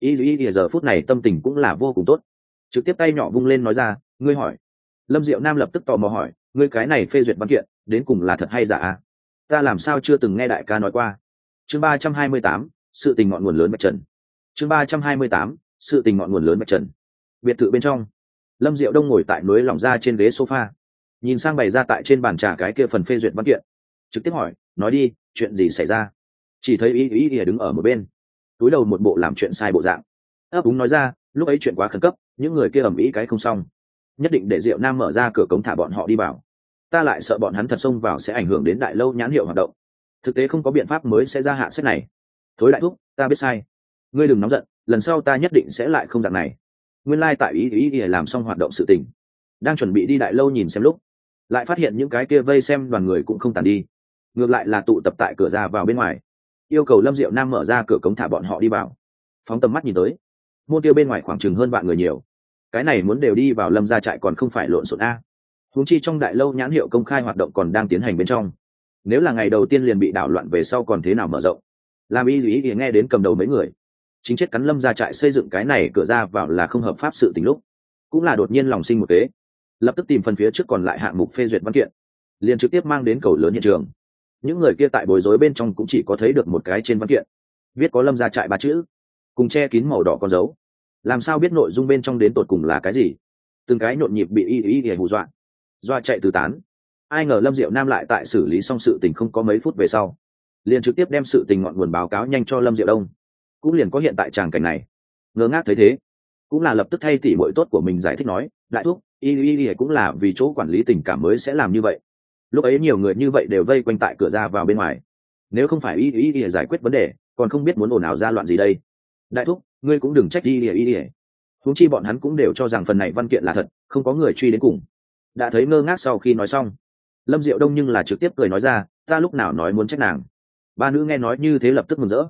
Y giờ phút này tâm tình cũng là vô cùng tốt, trực tiếp tay nhỏ vung lên nói ra, ngươi hỏi. Lâm Diệu Nam lập tức tò mò hỏi, ngươi cái này phê duyệt văn kiện đến cùng là thật hay giả à? Ta làm sao chưa từng nghe đại ca nói qua. Chương 328, sự tình ngọn nguồn lớn bạch trần. Chương 328, sự tình ngọn nguồn lớn bạch trần. Biệt thự bên trong, Lâm Diệu Đông ngồi tại núi lỏng ra trên ghế sofa, nhìn sang bày ra tại trên bàn trà cái kia phần phê duyệt văn kiện, trực tiếp hỏi, nói đi, chuyện gì xảy ra? Chỉ thấy y đứng ở một bên, túi đầu một bộ làm chuyện sai bộ dạng, ấp úng nói ra, lúc ấy chuyện quá khẩn cấp, những người kia ầm ĩ cái không xong, nhất định để Diệu Nam mở ra cửa cống thả bọn họ đi vào. Ta lại sợ bọn hắn thật xông vào sẽ ảnh hưởng đến đại lâu nhãn hiệu hoạt động, thực tế không có biện pháp mới sẽ ra hạ sách này. Thối đại thúc, ta biết sai, ngươi đừng nóng giận, lần sau ta nhất định sẽ lại không dạng này. Nguyên lai tại ý làm xong hoạt động sự tình, đang chuẩn bị đi đại lâu nhìn xem lúc, lại phát hiện những cái kia vây xem đoàn người cũng không tàn đi, ngược lại là tụ tập tại cửa ra vào bên ngoài, yêu cầu Lâm Diệu Nam mở ra cửa cống thả bọn họ đi vào. Phóng tầm mắt nhìn tới, môn tiêu bên ngoài khoảng chừng hơn vạn người nhiều, cái này muốn đều đi vào Lâm gia trại còn không phải lộn xộn a. Huống chi trong đại lâu nhãn hiệu công khai hoạt động còn đang tiến hành bên trong, nếu là ngày đầu tiên liền bị đảo loạn về sau còn thế nào mở rộng. Làm ý thì nghe đến cầm đầu mấy người chính chết cắn Lâm gia trại xây dựng cái này cửa ra vào là không hợp pháp sự tình lúc, cũng là đột nhiên lòng sinh một kế, lập tức tìm phần phía trước còn lại hạng mục phê duyệt văn kiện, liền trực tiếp mang đến cầu lớn hiện trường. Những người kia tại bối rối bên trong cũng chỉ có thấy được một cái trên văn kiện viết có Lâm gia trại 3 chữ, cùng che kín màu đỏ con dấu, làm sao biết nội dung bên trong đến tột cùng là cái gì. Từng cái nhộn nhịp bị y hù dọa chạy tứ tán. Ai ngờ Lâm Diệu Nam lại tại xử lý xong sự tình không có mấy phút về sau, liền trực tiếp đem sự tình ngọn nguồn báo cáo nhanh cho Lâm Diệu Đông, cũng liền có hiện tại tràng cảnh này. Ngơ ngác thấy thế, cũng là lập tức thay tỉ muội tốt của mình giải thích nói, đại thúc, y cũng là vì chỗ quản lý tình cảm mới sẽ làm như vậy. Lúc ấy nhiều người như vậy đều vây quanh tại cửa ra vào bên ngoài, nếu không phải y giải quyết vấn đề, còn không biết muốn ồn ào ra loạn gì đây. Đại thúc, ngươi cũng đừng trách y. Huống chi bọn hắn cũng đều cho rằng phần này văn kiện là thật, không có người truy đến cùng. Đã thấy ngơ ngác sau khi nói xong, Lâm Diệu Đông nhưng là trực tiếp cười nói ra, ta lúc nào nói muốn trách nàng. Ba nữ nghe nói như thế lập tức mừng rỡ.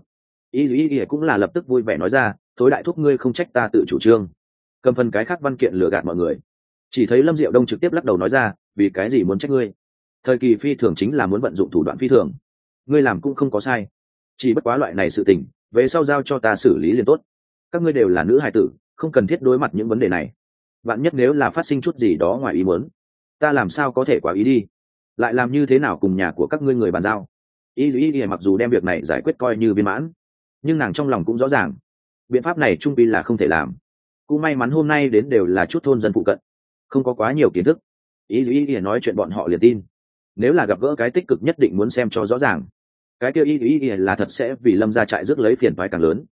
Y cũng là lập tức vui vẻ nói ra, thối đại thúc ngươi không trách ta tự chủ trương, cầm phần cái khác văn kiện lừa gạt mọi người. Chỉ thấy Lâm Diệu Đông trực tiếp lắc đầu nói ra, vì cái gì muốn trách ngươi, thời kỳ phi thường chính là muốn vận dụng thủ đoạn phi thường, ngươi làm cũng không có sai, chỉ bất quá loại này sự tình về sau giao cho ta xử lý liền tốt. Các ngươi đều là nữ hài tử, không cần thiết đối mặt những vấn đề này, vạn nhất nếu là phát sinh chút gì đó ngoài ý muốn, ta làm sao có thể quá ý đi, lại làm như thế nào cùng nhà của các ngươi người bàn giao. Y mặc dù đem việc này giải quyết coi như viên mãn, nhưng nàng trong lòng cũng rõ ràng biện pháp này trung pi là không thể làm. Cũng may mắn hôm nay đến đều là chút thôn dân phụ cận, không có quá nhiều kiến thức. Y nói chuyện bọn họ liền tin, nếu là gặp gỡ cái tích cực nhất định muốn xem cho rõ ràng, cái kia y là thật sẽ vì Lâm gia trại rước lấy phiền toái càng lớn.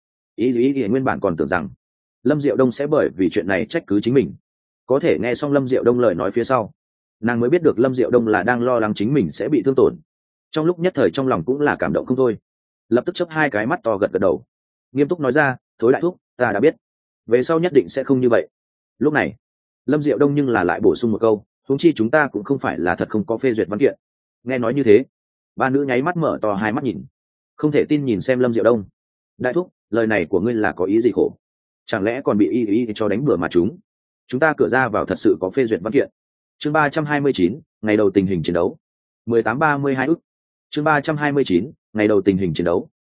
Y nguyên bản còn tưởng rằng Lâm Diệu Đông sẽ bởi vì chuyện này trách cứ chính mình, có thể nghe xong Lâm Diệu Đông lời nói phía sau, nàng mới biết được Lâm Diệu Đông là đang lo lắng chính mình sẽ bị thương tổn. Trong lúc nhất thời trong lòng cũng là cảm động không thôi, lập tức chớp hai cái mắt to gật gật đầu, nghiêm túc nói ra, thối đại thúc, ta đã biết, về sau nhất định sẽ không như vậy. Lúc này Lâm Diệu Đông nhưng là lại bổ sung một câu, huống chi chúng ta cũng không phải là thật không có phê duyệt văn kiện. Nghe nói như thế, ba nữ nháy mắt mở to hai mắt nhìn, không thể tin nhìn xem Lâm Diệu Đông. Đại thúc, lời này của ngươi là có ý gì khổ, chẳng lẽ còn bị y cho đánh bừa mà chúng ta cửa ra vào thật sự có phê duyệt văn kiện. Chương 329, ngày đầu tình hình chiến đấu 1832 ức. Chương 329, ngày đầu tình hình chiến đấu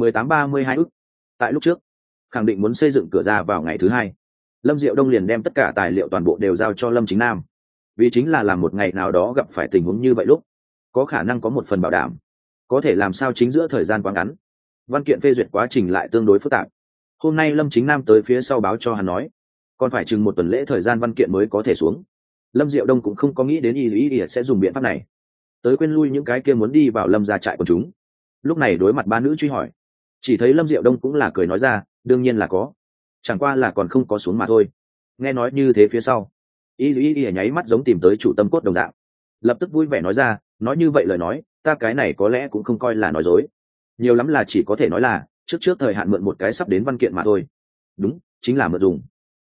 1832 ức. Tại lúc trước khẳng định muốn xây dựng cửa ra vào ngày thứ hai, Lâm Diệu Đông liền đem tất cả tài liệu toàn bộ đều giao cho Lâm Chính Nam, vì chính là làm một ngày nào đó gặp phải tình huống như vậy lúc có khả năng có một phần bảo đảm, có thể làm sao chính giữa thời gian quá ngắn, văn kiện phê duyệt quá trình lại tương đối phức tạp. Hôm nay Lâm Chính Nam tới phía sau báo cho hắn nói, còn phải chừng một tuần lễ thời gian văn kiện mới có thể xuống. Lâm Diệu Đông cũng không có nghĩ đến y sẽ dùng biện pháp này tới quên lui những cái kia muốn đi vào Lâm gia trại của chúng. Lúc này đối mặt ba nữ truy hỏi, chỉ thấy Lâm Diệu Đông cũng là cười nói ra, đương nhiên là có, chẳng qua là còn không có xuống mà thôi. Nghe nói như thế phía sau, y nháy mắt giống tìm tới chủ tâm cốt đồng dạng, lập tức vui vẻ nói ra, nói như vậy lời nói, ta cái này có lẽ cũng không coi là nói dối, nhiều lắm là chỉ có thể nói là trước thời hạn mượn một cái sắp đến văn kiện mà thôi. Đúng, chính là mượn dùng.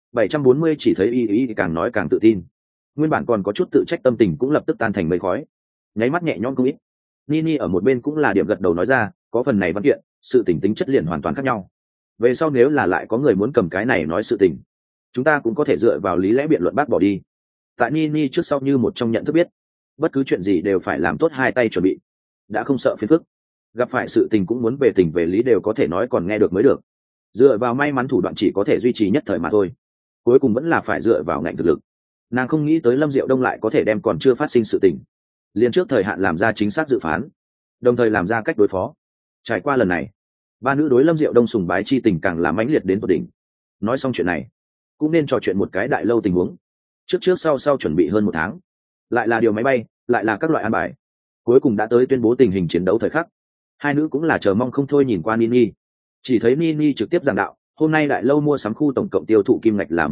740 chỉ thấy y càng nói càng tự tin, nguyên bản còn có chút tự trách tâm tình cũng lập tức tan thành mây khói, nháy mắt nhẹ nhõm không ít. Nini ở một bên cũng là điểm gật đầu nói ra, có phần này văn kiện, sự tình tính chất liền hoàn toàn khác nhau, về sau nếu là lại có người muốn cầm cái này nói sự tình, chúng ta cũng có thể dựa vào lý lẽ biện luận bác bỏ đi. Tại Nini trước sau như một trong nhận thức biết, bất cứ chuyện gì đều phải làm tốt hai tay chuẩn bị, đã không sợ phiền phức, gặp phải sự tình cũng muốn về tình về lý đều có thể nói còn nghe được mới được. Dựa vào may mắn thủ đoạn chỉ có thể duy trì nhất thời mà thôi, cuối cùng vẫn là phải dựa vào ngạnh thực lực. Nàng không nghĩ tới Lâm Diệu Đông lại có thể đem còn chưa phát sinh sự tình liền trước thời hạn làm ra chính xác dự phán, đồng thời làm ra cách đối phó. Trải qua lần này, ba nữ đối Lâm Diệu Đông sùng bái chi tình càng là mãnh liệt đến tột đỉnh. Nói xong chuyện này, cũng nên trò chuyện một cái đại lâu tình huống. Trước sau chuẩn bị hơn một tháng, lại là điều máy bay, lại là các loại an bài, cuối cùng đã tới tuyên bố tình hình chiến đấu thời khắc. Hai nữ cũng là chờ mong không thôi nhìn qua Nini. Chỉ thấy Nini trực tiếp giảng đạo, hôm nay đại lâu mua sắm khu tổng cộng tiêu thụ kim ngạch là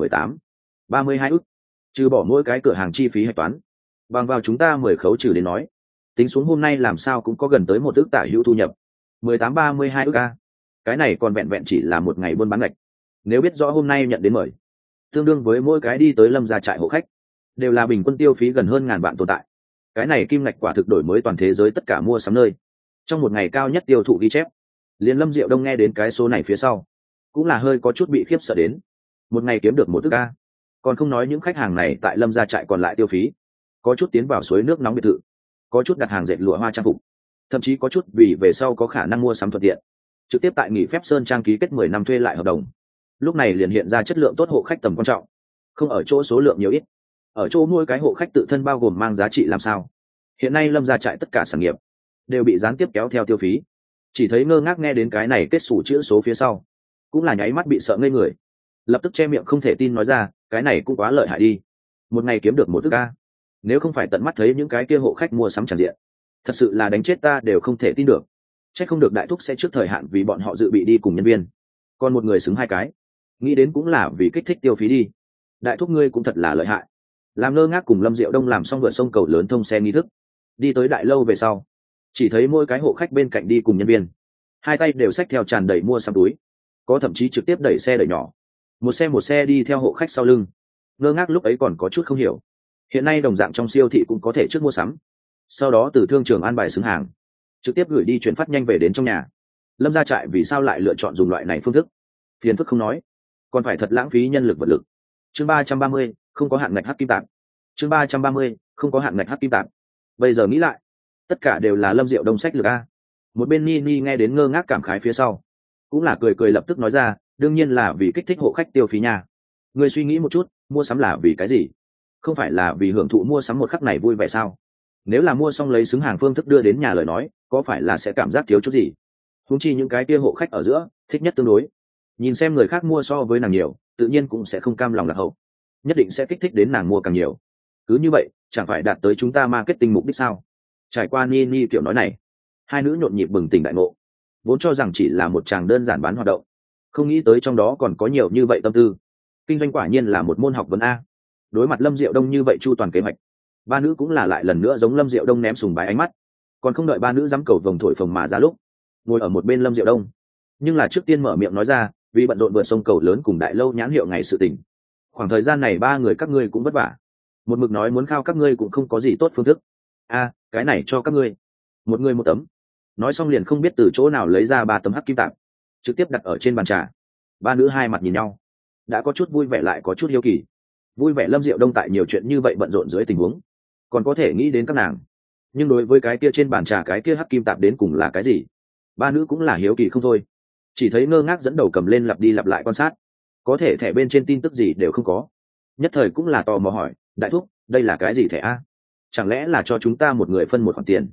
32 ức, trừ bỏ mỗi cái cửa hàng chi phí hạch toán, bằng vào chúng ta 10 khấu trừ đến nói, tính xuống hôm nay làm sao cũng có gần tới 1 ức tả hữu thu nhập. 32 ức a, cái này còn vẹn vẹn chỉ là một ngày buôn bán ngạch. Nếu biết rõ hôm nay nhận đến mời, tương đương với mỗi cái đi tới Lâm gia trại hộ khách đều là bình quân tiêu phí gần hơn 1000 vạn tồn tại. Cái này kim ngạch quả thực đổi mới toàn thế giới tất cả mua sắm nơi, trong một ngày cao nhất tiêu thụ ghi chép. Liên Lâm Diệu Đông nghe đến cái số này phía sau, cũng là hơi có chút bị khiếp sợ đến. Một ngày kiếm được 1 ức a, còn không nói những khách hàng này tại Lâm gia trại còn lại tiêu phí, có chút tiến vào suối nước nóng biệt thự, có chút đặt hàng dệt lụa hoa trang phục, thậm chí có chút vì về sau có khả năng mua sắm thuận tiện, trực tiếp tại nghỉ phép Sơn Trang ký kết 10 năm thuê lại hợp đồng. Lúc này liền hiện ra chất lượng tốt hộ khách tầm quan trọng, không ở chỗ số lượng nhiều ít, ở chỗ nuôi cái hộ khách tự thân bao gồm mang giá trị làm sao. Hiện nay Lâm gia trại tất cả sản nghiệp đều bị gián tiếp kéo theo tiêu phí. Chỉ thấy Ngơ Ngác nghe đến cái này kết sủ chữ số phía sau, cũng là nháy mắt bị sợ ngây người, lập tức che miệng không thể tin nói ra, cái này cũng quá lợi hại đi, một ngày kiếm được 1 ức a. Nếu không phải tận mắt thấy những cái kia hộ khách mua sắm tràn diện, thật sự là đánh chết ta đều không thể tin được. Chắc không được đại thúc sẽ trước thời hạn vì bọn họ dự bị đi cùng nhân viên, còn một người xứng 2 cái, nghĩ đến cũng là vì kích thích tiêu phí đi. Đại thúc ngươi cũng thật là lợi hại. Làm Ngơ Ngác cùng Lâm Diệu Đông làm xong vượt sông cầu lớn thông xe nghi thức, đi tới đại lâu về sau, chỉ thấy mỗi cái hộ khách bên cạnh đi cùng nhân viên, hai tay đều xách theo tràn đầy mua sắm túi, có thậm chí trực tiếp đẩy xe đẩy nhỏ, một xe đi theo hộ khách sau lưng. Ngơ Ngác lúc ấy còn có chút không hiểu, hiện nay đồng dạng trong siêu thị cũng có thể trước mua sắm, sau đó từ thương trường an bài xứng hàng, trực tiếp gửi đi chuyển phát nhanh về đến trong nhà. Lâm gia trại vì sao lại lựa chọn dùng loại này phương thức? Phiền phức không nói, còn phải thật lãng phí nhân lực vật lực. Chương 330, không có hạn ngạch hắc kim tạp. Chương 330, không có hạn ngạch hắc kim tạp. Bây giờ nghĩ lại, tất cả đều là Lâm Diệu Đông sách lược a. Một bên Nini nghe đến Ngơ Ngác cảm khái phía sau, cũng là cười lập tức nói ra, đương nhiên là vì kích thích hộ khách tiêu phí nha. Người suy nghĩ một chút, mua sắm là vì cái gì? Không phải là vì hưởng thụ mua sắm một khắc này vui vẻ sao? Nếu là mua xong lấy xứng hàng phương thức đưa đến nhà lời nói, có phải là sẽ cảm giác thiếu chút gì? Huống chi những cái kia hộ khách ở giữa thích nhất tương đối, nhìn xem người khác mua so với nàng nhiều, tự nhiên cũng sẽ không cam lòng lạc hậu, nhất định sẽ kích thích đến nàng mua càng nhiều. Cứ như vậy chẳng phải đạt tới chúng ta marketing mục đích sao? Trải qua Nini kiểu nói này, hai nữ nhộn nhịp bừng tỉnh đại ngộ, vốn cho rằng chỉ là một tràng đơn giản bán hoạt động, không nghĩ tới trong đó còn có nhiều như vậy tâm tư. Kinh doanh quả nhiên là một môn học vấn a. Đối mặt Lâm Diệu Đông như vậy chu toàn kế hoạch, ba nữ cũng là lại lần nữa giống Lâm Diệu Đông ném sùng bái ánh mắt. Còn không đợi ba nữ dám cầu vồng thổi phồng mà ra lúc, ngồi ở một bên Lâm Diệu Đông nhưng là trước tiên mở miệng nói ra, vì bận rộn vượt sông cầu lớn cùng đại lâu nhãn hiệu ngày sự tình, khoảng thời gian này ba người các ngươi cũng vất vả, một mực nói muốn khao các ngươi cũng không có gì tốt phương thức. Cái này cho các ngươi, một người một tấm. Nói xong liền không biết từ chỗ nào lấy ra 3 tấm hắc kim tạp, trực tiếp đặt ở trên bàn trà. Ba nữ hai mặt nhìn nhau, đã có chút vui vẻ lại có chút hiếu kỳ. Vui vẻ Lâm Diệu Đông tại nhiều chuyện như vậy bận rộn dưới tình huống, còn có thể nghĩ đến các nàng, nhưng đối với cái kia trên bàn trà cái kia hắc kim tạp đến cùng là cái gì, ba nữ cũng là hiếu kỳ không thôi. Chỉ thấy Ngơ Ngác dẫn đầu cầm lên lặp đi lặp lại quan sát, có thể thẻ bên trên tin tức gì đều không có. Nhất thời cũng là tò mò hỏi, đại thúc đây là cái gì thẻ a? Chẳng lẽ là cho chúng ta một người phân một khoản tiền?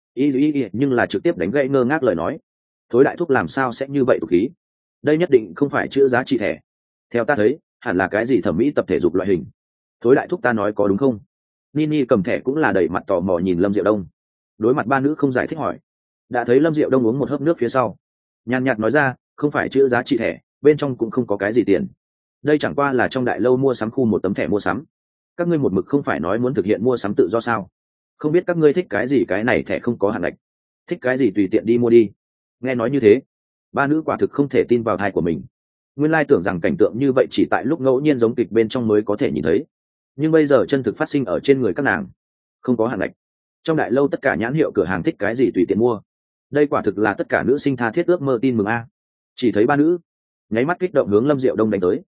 Nhưng là trực tiếp đánh gãy Ngơ Ngác lời nói. Thối đại thúc làm sao sẽ như vậy tục khí? Đây nhất định không phải chữ giá trị thẻ, theo ta thấy hẳn là cái gì thẩm mỹ tập thể dục loại hình. Thối đại thúc ta nói có đúng không? Nini cầm thẻ cũng là đầy mặt tò mò nhìn Lâm Diệu Đông. Đối mặt ba nữ không giải thích hỏi, đã thấy Lâm Diệu Đông uống một hớp nước phía sau, nhàn nhạt nói ra, không phải chữ giá trị thẻ, bên trong cũng không có cái gì tiền. Đây chẳng qua là trong đại lâu mua sắm khu một tấm thẻ mua sắm. Các ngươi một mực không phải nói muốn thực hiện mua sắm tự do sao? Không biết các ngươi thích cái gì, cái này thẻ không có hạn ngạch, thích cái gì tùy tiện đi mua đi. Nghe nói như thế, ba nữ quả thực không thể tin vào tai của mình. Nguyên lai tưởng rằng cảnh tượng như vậy chỉ tại lúc ngẫu nhiên giống kịch bên trong mới có thể nhìn thấy, nhưng bây giờ chân thực phát sinh ở trên người các nàng. Không có hạn ngạch, trong đại lâu tất cả nhãn hiệu cửa hàng thích cái gì tùy tiện mua. Đây quả thực là tất cả nữ sinh tha thiết ước mơ tin mừng a. Chỉ thấy ba nữ nháy mắt kích động hướng Lâm Diệu Đông đánh tới.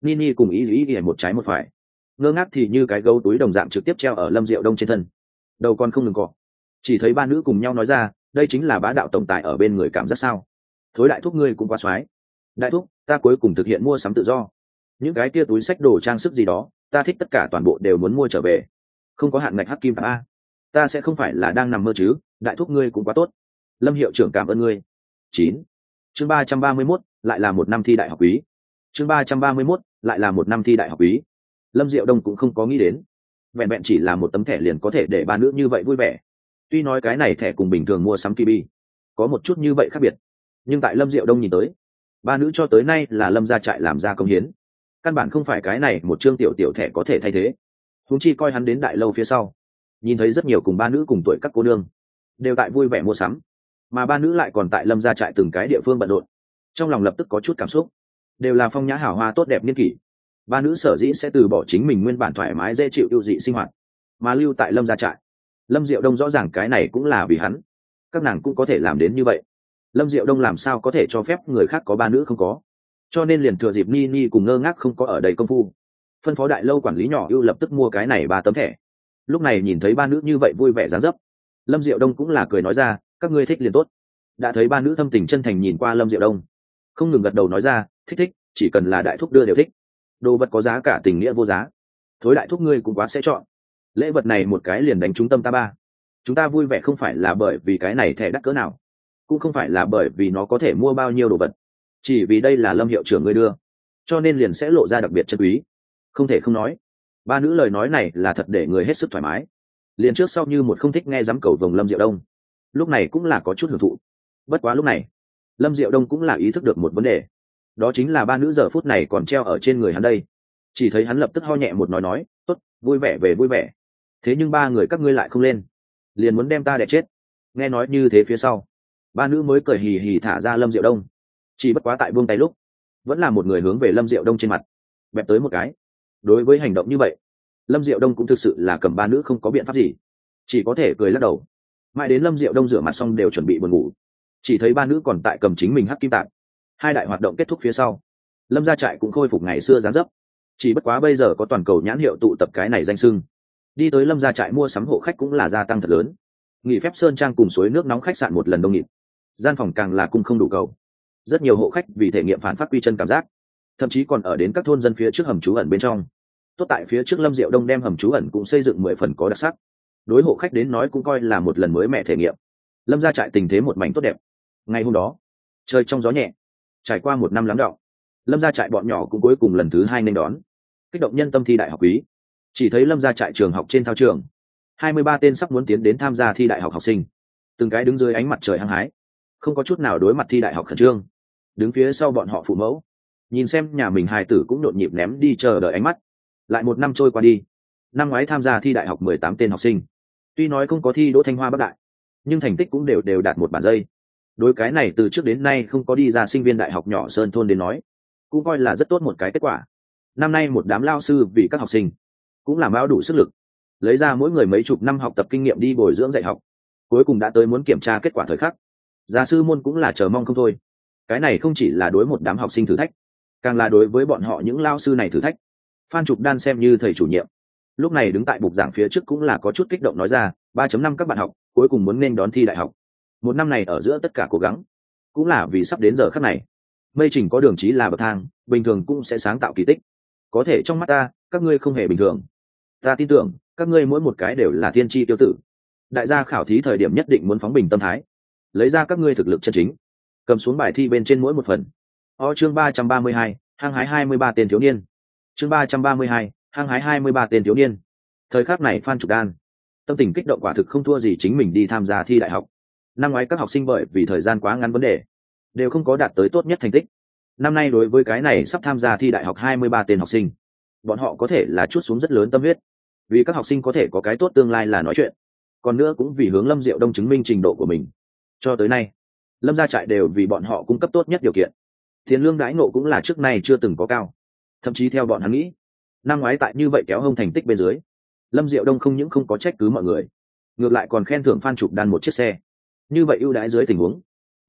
Nini cùng ý một trái một phải, ngơ ngác thì như cái gấu túi đồng dạng trực tiếp treo ở Lâm Diệu Đông trên thân, đầu còn không ngừng cọ. Chỉ thấy ba nữ cùng nhau nói ra, đây chính là bá đạo tổng tài ở bên người cảm giác sao? Thối đại thúc ngươi cũng quá xoái. Đại thúc, ta cuối cùng thực hiện mua sắm tự do. Những cái kia túi sách đồ trang sức gì đó, ta thích tất cả toàn bộ đều muốn mua trở về. Không có hạn ngạch hắc kim a. Ta sẽ không phải là đang nằm mơ chứ? Đại thúc ngươi cũng quá tốt. Lâm hiệu trưởng cảm ơn ngươi. 9. Chương 331, lại là một năm thi đại học quý. Chương 331, lại là một năm thi đại học quý. Lâm Diệu Đông cũng không có nghĩ đến, vẹn vẹn chỉ là một tấm thẻ liền có thể để ba nữ như vậy vui vẻ. Tuy nói cái này thẻ cùng bình thường mua sắm Kibi có một chút như vậy khác biệt, nhưng tại Lâm Diệu Đông nhìn tới, ba nữ cho tới nay là Lâm gia trại làm ra công hiến, căn bản không phải cái này một chương tiểu thẻ có thể thay thế. Huống chi coi hắn đến đại lâu phía sau, nhìn thấy rất nhiều cùng ba nữ cùng tuổi các cô nương đều tại vui vẻ mua sắm, mà ba nữ lại còn tại Lâm gia trại từng cái địa phương bận rộn, trong lòng lập tức có chút cảm xúc. Đều là phong nhã hào hoa tốt đẹp niên kỷ, ba nữ sở dĩ sẽ từ bỏ chính mình nguyên bản thoải mái dễ chịu ưu dị sinh hoạt mà lưu tại Lâm gia trại. Lâm Diệu Đông rõ ràng cái này cũng là vì hắn, các nàng cũng có thể làm đến như vậy. Lâm Diệu Đông làm sao có thể cho phép người khác có ba nữ không có, cho nên liền thừa dịp Nini cùng ngơ ngác không có ở đây công phu, phân phó đại lâu quản lý nhỏ ưu lập tức mua cái này 3 tấm thẻ. Lúc này nhìn thấy ba nữ như vậy vui vẻ dáng dấp, Lâm Diệu Đông cũng là cười nói ra, các ngươi thích liền tốt. Đã thấy ba nữ thâm tình chân thành nhìn qua Lâm Diệu Đông, không ngừng gật đầu nói ra, thích, chỉ cần là đại thúc đưa đều thích. Đồ vật có giá cả tình nghĩa vô giá. Thối đại thúc ngươi cũng quá sẽ chọn. Lễ vật này một cái liền đánh trúng tâm ta ba. Chúng ta vui vẻ không phải là bởi vì cái này thẻ đắt cỡ nào, cũng không phải là bởi vì nó có thể mua bao nhiêu đồ vật, chỉ vì đây là Lâm hiệu trưởng ngươi đưa, cho nên liền sẽ lộ ra đặc biệt chân quý. Không thể không nói, ba nữ lời nói này là thật để người hết sức thoải mái. Liền trước sau như một không thích nghe dám cầu vồng Lâm Diệu Đông, lúc này cũng là có chút hưởng thụ. Bất quá lúc này, Lâm Diệu Đông cũng là ý thức được một vấn đề, đó chính là ba nữ giờ phút này còn treo ở trên người hắn đây. Chỉ thấy hắn lập tức ho nhẹ một nói, tốt, vui vẻ về vui vẻ. Thế nhưng ba người các ngươi lại không lên, liền muốn đem ta đẻ chết. Nghe nói như thế phía sau, ba nữ mới cười hì hì thả ra Lâm Diệu Đông. Chỉ bất quá tại buông tay lúc, vẫn là một người hướng về Lâm Diệu Đông trên mặt bẹp tới một cái. Đối với hành động như vậy, Lâm Diệu Đông cũng thực sự là cầm ba nữ không có biện pháp gì, chỉ có thể cười lắc đầu. Mãi đến Lâm Diệu Đông rửa mặt xong đều chuẩn bị buồn ngủ, chỉ thấy ba nữ còn tại cầm chính mình hắc kim tạng. Hai đại hoạt động kết thúc phía sau, Lâm gia trại cũng khôi phục ngày xưa dáng dấp. Chỉ bất quá bây giờ có toàn cầu nhãn hiệu tụ tập cái này danh sưng, đi tới Lâm gia trại mua sắm hộ khách cũng là gia tăng thật lớn. Nghỉ phép sơn trang cùng suối nước nóng khách sạn một lần đông nghịt, gian phòng càng là cung không đủ cầu. Rất nhiều hộ khách vì thể nghiệm phản phát quy chân cảm giác, thậm chí còn ở đến các thôn dân phía trước hầm trú ẩn bên trong. Tốt tại phía trước Lâm Diệu Đông đem hầm trú ẩn cũng xây dựng 10 phần có đặc sắc, đối hộ khách đến nói cũng coi là một lần mới mẻ thể nghiệm. Lâm gia trại tình thế một mảnh tốt đẹp. Ngày hôm đó, trời trong gió nhẹ, trải qua một năm lắng đọng, Lâm gia trại bọn nhỏ cũng cuối cùng lần thứ 2 nên đón kích động nhân tâm thi đại học quý. Chỉ thấy Lâm gia trại trường học trên thao trường, 23 tên sắp muốn tiến đến tham gia thi đại học học sinh, từng cái đứng dưới ánh mặt trời hăng hái, không có chút nào đối mặt thi đại học khẩn trương. Đứng phía sau bọn họ phụ mẫu, nhìn xem nhà mình hài tử cũng nhộn nhịp ném đi chờ đợi ánh mắt. Lại một năm trôi qua đi, năm ngoái tham gia thi đại học 18 tên học sinh, tuy nói không có thi đỗ Thanh Hoa Bắc Đại, nhưng thành tích cũng đều đạt một bản giây. Đối cái này từ trước đến nay không có đi ra sinh viên đại học nhỏ Sơn thôn đến nói, cũng coi là rất tốt một cái kết quả. Năm nay một đám lao sư vì các học sinh cũng làm bao đủ sức lực, lấy ra mỗi người mấy chục năm học tập kinh nghiệm đi bồi dưỡng dạy học, cuối cùng đã tới muốn kiểm tra kết quả thời khắc. Gia sư môn cũng là chờ mong không thôi. Cái này không chỉ là đối một đám học sinh thử thách, càng là đối với bọn họ những lao sư này thử thách. Phan Trục Đan xem như thầy chủ nhiệm, lúc này đứng tại bục giảng phía trước cũng là có chút kích động nói ra, 3.5 các bạn học cuối cùng muốn nên đón thi đại học. Một năm này ở giữa tất cả cố gắng, cũng là vì sắp đến giờ khắc này. Mây trình có đường chí là bậc thang, bình thường cũng sẽ sáng tạo kỳ tích. Có thể trong mắt ta, các ngươi không hề bình thường. Ta tin tưởng, các ngươi mỗi một cái đều là thiên tri tiêu tử. Đại gia khảo thí thời điểm nhất định muốn phóng bình tâm thái, lấy ra các ngươi thực lực chân chính, cầm xuống bài thi bên trên mỗi một phần. Chương 332, hăng hái 23 tên thiếu niên. Chương 332, hăng hái 23 tên thiếu niên. Thời khắc này Phan Trục Đan tâm tình kích động quả thực không thua gì chính mình đi tham gia thi đại học. Năm ngoái các học sinh bởi vì thời gian quá ngắn vấn đề, đều không có đạt tới tốt nhất thành tích. Năm nay đối với cái này sắp tham gia thi đại học 23 tên học sinh, bọn họ có thể là chút xuống rất lớn tâm huyết, vì các học sinh có thể có cái tốt tương lai là nói chuyện, còn nữa cũng vì hướng Lâm Diệu Đông chứng minh trình độ của mình. Cho tới nay, Lâm gia trại đều vì bọn họ cung cấp tốt nhất điều kiện, tiền lương đãi ngộ cũng là trước nay chưa từng có cao. Thậm chí theo bọn hắn nghĩ, năm ngoái tại như vậy kéo hông thành tích bên dưới, Lâm Diệu Đông không những không có trách cứ mọi người, ngược lại còn khen thưởng Phan Trục Đan một chiếc xe. Như vậy ưu đãi dưới tình huống,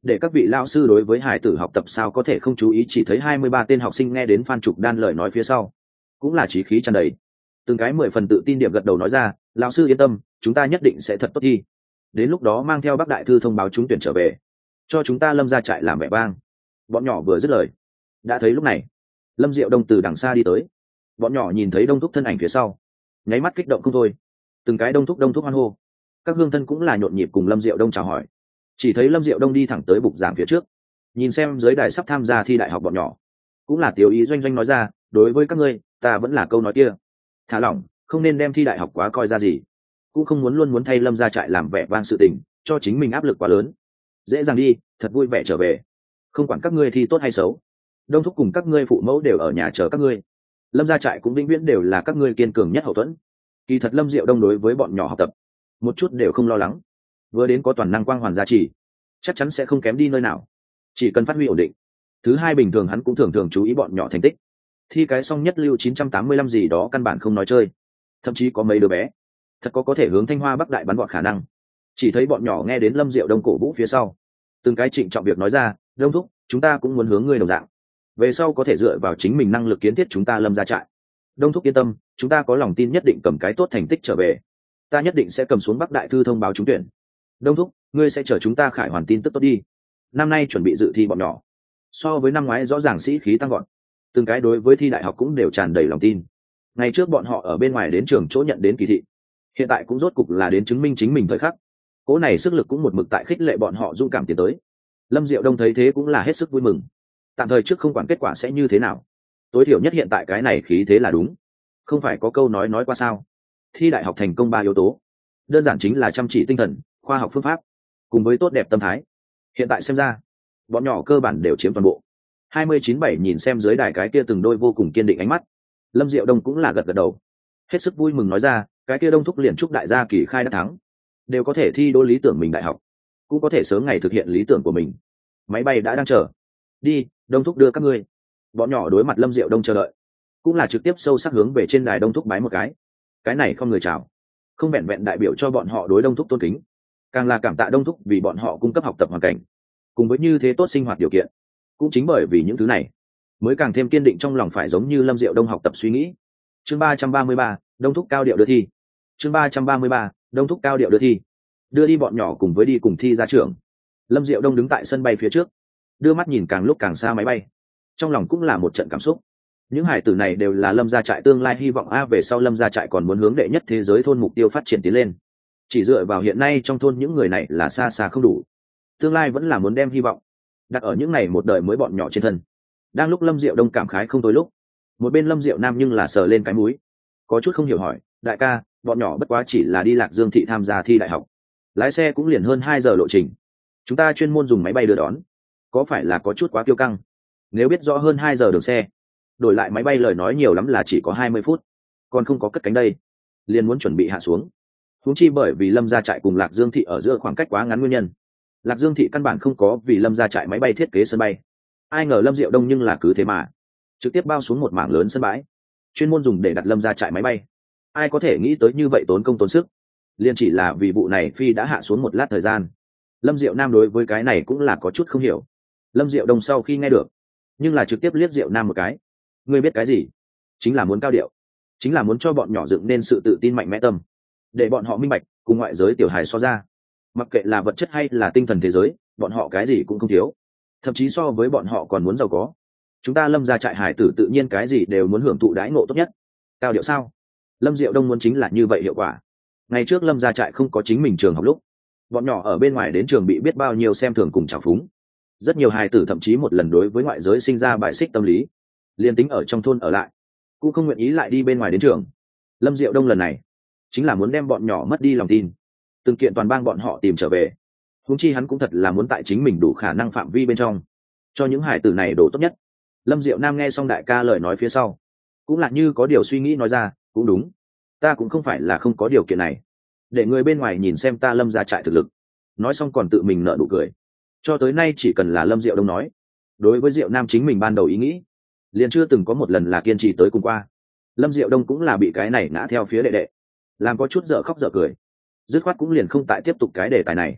để các vị lao sư đối với hải tử học tập sao có thể không chú ý. Chỉ thấy 23 tên học sinh nghe đến Phan Trục Đan lời nói phía sau cũng là chí khí tràn đầy, từng cái 10 phần tự tin điểm gật đầu nói ra, lão sư yên tâm, chúng ta nhất định sẽ thật tốt thi, đến lúc đó mang theo Bắc Đại Thư thông báo trúng tuyển trở về, cho chúng ta Lâm gia trại làm vẻ vang. Bọn nhỏ vừa dứt lời, đã thấy lúc này Lâm Diệu Đông từ đằng xa đi tới. Bọn nhỏ nhìn thấy Đông Thúc thân ảnh phía sau, nháy mắt kích động không thôi, từng cái Đông Thúc hoan hô. Các hương thân cũng là nhộn nhịp cùng Lâm Diệu Đông chào hỏi. Chỉ thấy Lâm Diệu Đông đi thẳng tới bục giảng phía trước, nhìn xem dưới đài sắp tham gia thi đại học bọn nhỏ, cũng là tiểu ý doanh doanh nói ra, đối với các ngươi, ta vẫn là câu nói kia, thả lỏng, không nên đem thi đại học quá coi ra gì, cũng không muốn thay Lâm gia trại làm vẻ vang sự tình, cho chính mình áp lực quá lớn. Dễ dàng đi, thật vui vẻ trở về, không quản các ngươi thi tốt hay xấu, Đông Thúc cùng các ngươi phụ mẫu đều ở nhà chờ các ngươi. Lâm gia trại cũng vĩnh viễn đều là các ngươi kiên cường nhất hậu thuẫn. Kỳ thật Lâm Diệu Đông đối với bọn nhỏ học tập một chút đều không lo lắng, vừa đến có toàn năng quang hoàn gia trì, chắc chắn sẽ không kém đi nơi nào, chỉ cần phát huy ổn định. Thứ hai, bình thường hắn cũng thường chú ý bọn nhỏ thành tích, thi cái xong nhất lưu 985 gì đó căn bản không nói chơi, thậm chí có mấy đứa bé thật có thể hướng Thanh Hoa Bắc Đại bắn vọt khả năng. Chỉ thấy bọn nhỏ nghe đến Lâm Diệu Đông cổ vũ phía sau, từng cái trịnh trọng việc nói ra, Đông Thúc, chúng ta cũng muốn hướng ngươi đồng dạng, về sau có thể dựa vào chính mình năng lực kiến thiết chúng ta Lâm gia trại. Đông Thúc yên tâm, chúng ta có lòng tin nhất định cầm cái tốt thành tích trở về, ta nhất định sẽ cầm xuống Bắc Đại Thư thông báo trúng tuyển. Đông Thúc, ngươi sẽ chờ chúng ta khải hoàn tin tức tốt đi. Năm nay chuẩn bị dự thi bọn nhỏ so với năm ngoái rõ ràng sĩ khí tăng gọn, từng cái đối với thi đại học cũng đều tràn đầy lòng tin. Ngày trước bọn họ ở bên ngoài đến trường chỗ nhận đến kỳ thị, hiện tại cũng rốt cục là đến chứng minh chính mình thời khắc. Cố này sức lực cũng một mực tại khích lệ bọn họ dũng cảm tiến tới. Lâm Diệu Đông thấy thế cũng là hết sức vui mừng. Tạm thời trước không quản kết quả sẽ như thế nào, tối thiểu nhất hiện tại cái này khí thế là đúng. Không phải có câu nói qua sao, thi đại học thành công 3 yếu tố, đơn giản chính là chăm chỉ tinh thần, khoa học phương pháp cùng với tốt đẹp tâm thái. Hiện tại xem ra bọn nhỏ cơ bản đều chiếm toàn bộ. 29-7 nhìn xem dưới đài cái kia từng đôi vô cùng kiên định ánh mắt, Lâm Diệu Đông cũng là gật đầu, hết sức vui mừng nói ra, cái kia Đông Thúc liền chúc đại gia kỳ khai đắc thắng, đều có thể thi đỗ lý tưởng mình đại học, cũng có thể sớm ngày thực hiện lý tưởng của mình. Máy bay đã đang chờ, đi, Đông Thúc đưa các ngươi. Bọn nhỏ đối mặt Lâm Diệu Đông chờ đợi, cũng là trực tiếp sâu sắc hướng về trên đài Đông Thúc bái một cái này không người chào, không vẹn vẹn đại biểu cho bọn họ đối Đông Thúc tôn kính, càng là cảm tạ Đông Thúc vì bọn họ cung cấp học tập hoàn cảnh cùng với như thế tốt sinh hoạt điều kiện. Cũng chính bởi vì những thứ này, mới càng thêm kiên định trong lòng phải giống như Lâm Diệu Đông học tập suy nghĩ. Chương 333, Đông Thúc cao điệu đưa thi. Chương 333, Đông Thúc cao điệu đưa thi. Đưa đi bọn nhỏ cùng với đi cùng thi ra trường. Lâm Diệu Đông đứng tại sân bay phía trước, đưa mắt nhìn càng lúc càng xa máy bay, trong lòng cũng là một trận cảm xúc. Những hải tử này đều là Lâm gia trại tương lai hy vọng về sau Lâm gia trại còn muốn hướng đệ nhất thế giới thôn mục tiêu phát triển tiến lên. Chỉ dựa vào hiện nay trong thôn những người này là xa xa không đủ, tương lai vẫn là muốn đem hy vọng đặt ở những ngày một đời mới bọn nhỏ trên thân. Đang lúc Lâm Diệu Đông cảm khái không tối lúc, một bên Lâm Diệu Nam nhưng là sờ lên cái mũi, có chút không hiểu hỏi, đại ca, bọn nhỏ bất quá chỉ là đi Lạc Dương thị tham gia thi đại học, lái xe cũng liền hơn 2 giờ lộ trình, chúng ta chuyên môn dùng máy bay đưa đón, có phải là có chút quá kiêu căng? Nếu biết rõ hơn 2 giờ đường xe, đổi lại máy bay lời nói nhiều lắm là chỉ có 20 phút, còn không có cất cánh đây, liền muốn chuẩn bị hạ xuống. Huống chi bởi vì Lâm gia trại cùng Lạc Dương thị ở giữa khoảng cách quá ngắn nguyên nhân, Lạc Dương thị căn bản không có vì Lâm gia trại máy bay thiết kế sân bay. Ai ngờ Lâm Diệu Đông nhưng là cứ thế mà trực tiếp bao xuống một mảng lớn sân bãi, chuyên môn dùng để đặt Lâm gia trại máy bay. Ai có thể nghĩ tới như vậy tốn công tốn sức, liền chỉ là vì vụ này phi đã hạ xuống một lát thời gian. Lâm Diệu Nam đối với cái này cũng là có chút không hiểu. Lâm Diệu Đông sau khi nghe được, nhưng là trực tiếp liếc Diệu Nam một cái. Ngươi biết cái gì? Chính là muốn cao điệu, chính là muốn cho bọn nhỏ dựng nên sự tự tin mạnh mẽ tâm, để bọn họ minh bạch cùng ngoại giới tiểu hài so ra, mặc kệ là vật chất hay là tinh thần thế giới, bọn họ cái gì cũng không thiếu, thậm chí so với bọn họ còn muốn giàu có. Chúng ta Lâm gia trại hải tử tự nhiên cái gì đều muốn hưởng thụ đãi ngộ tốt nhất. Cao điệu sao? Lâm Diệu Đông muốn chính là như vậy hiệu quả. Ngày trước Lâm gia trại không có chính mình trường học lúc, bọn nhỏ ở bên ngoài đến trường bị biết bao nhiêu xem thường cùng trào phúng, rất nhiều hài tử thậm chí một lần đối với ngoại giới sinh ra bài xích tâm lý, liên tính ở trong thôn ở lại cũng không nguyện ý lại đi bên ngoài đến trường. Lâm Diệu Đông lần này chính là muốn đem bọn nhỏ mất đi lòng tin, từng kiện toàn bang bọn họ tìm trở về. Huống chi hắn cũng thật là muốn tại chính mình đủ khả năng phạm vi bên trong cho những hải tử này đồ tốt nhất. Lâm Diệu Nam nghe xong đại ca lời nói phía sau, cũng là như có điều suy nghĩ nói ra, cũng đúng, ta cũng không phải là không có điều kiện này, để người bên ngoài nhìn xem ta Lâm gia trại thực lực. Nói xong còn tự mình nở nụ cười. Cho tới nay chỉ cần là Lâm Diệu Đông nói, đối với Diệu Nam chính mình ban đầu ý nghĩ liền chưa từng có một lần là kiên trì tới cùng qua. Lâm Diệu Đông cũng là bị cái này ngã theo phía đệ đệ làm có chút dở khóc dở cười, dứt khoát cũng liền không tại tiếp tục cái đề tài này.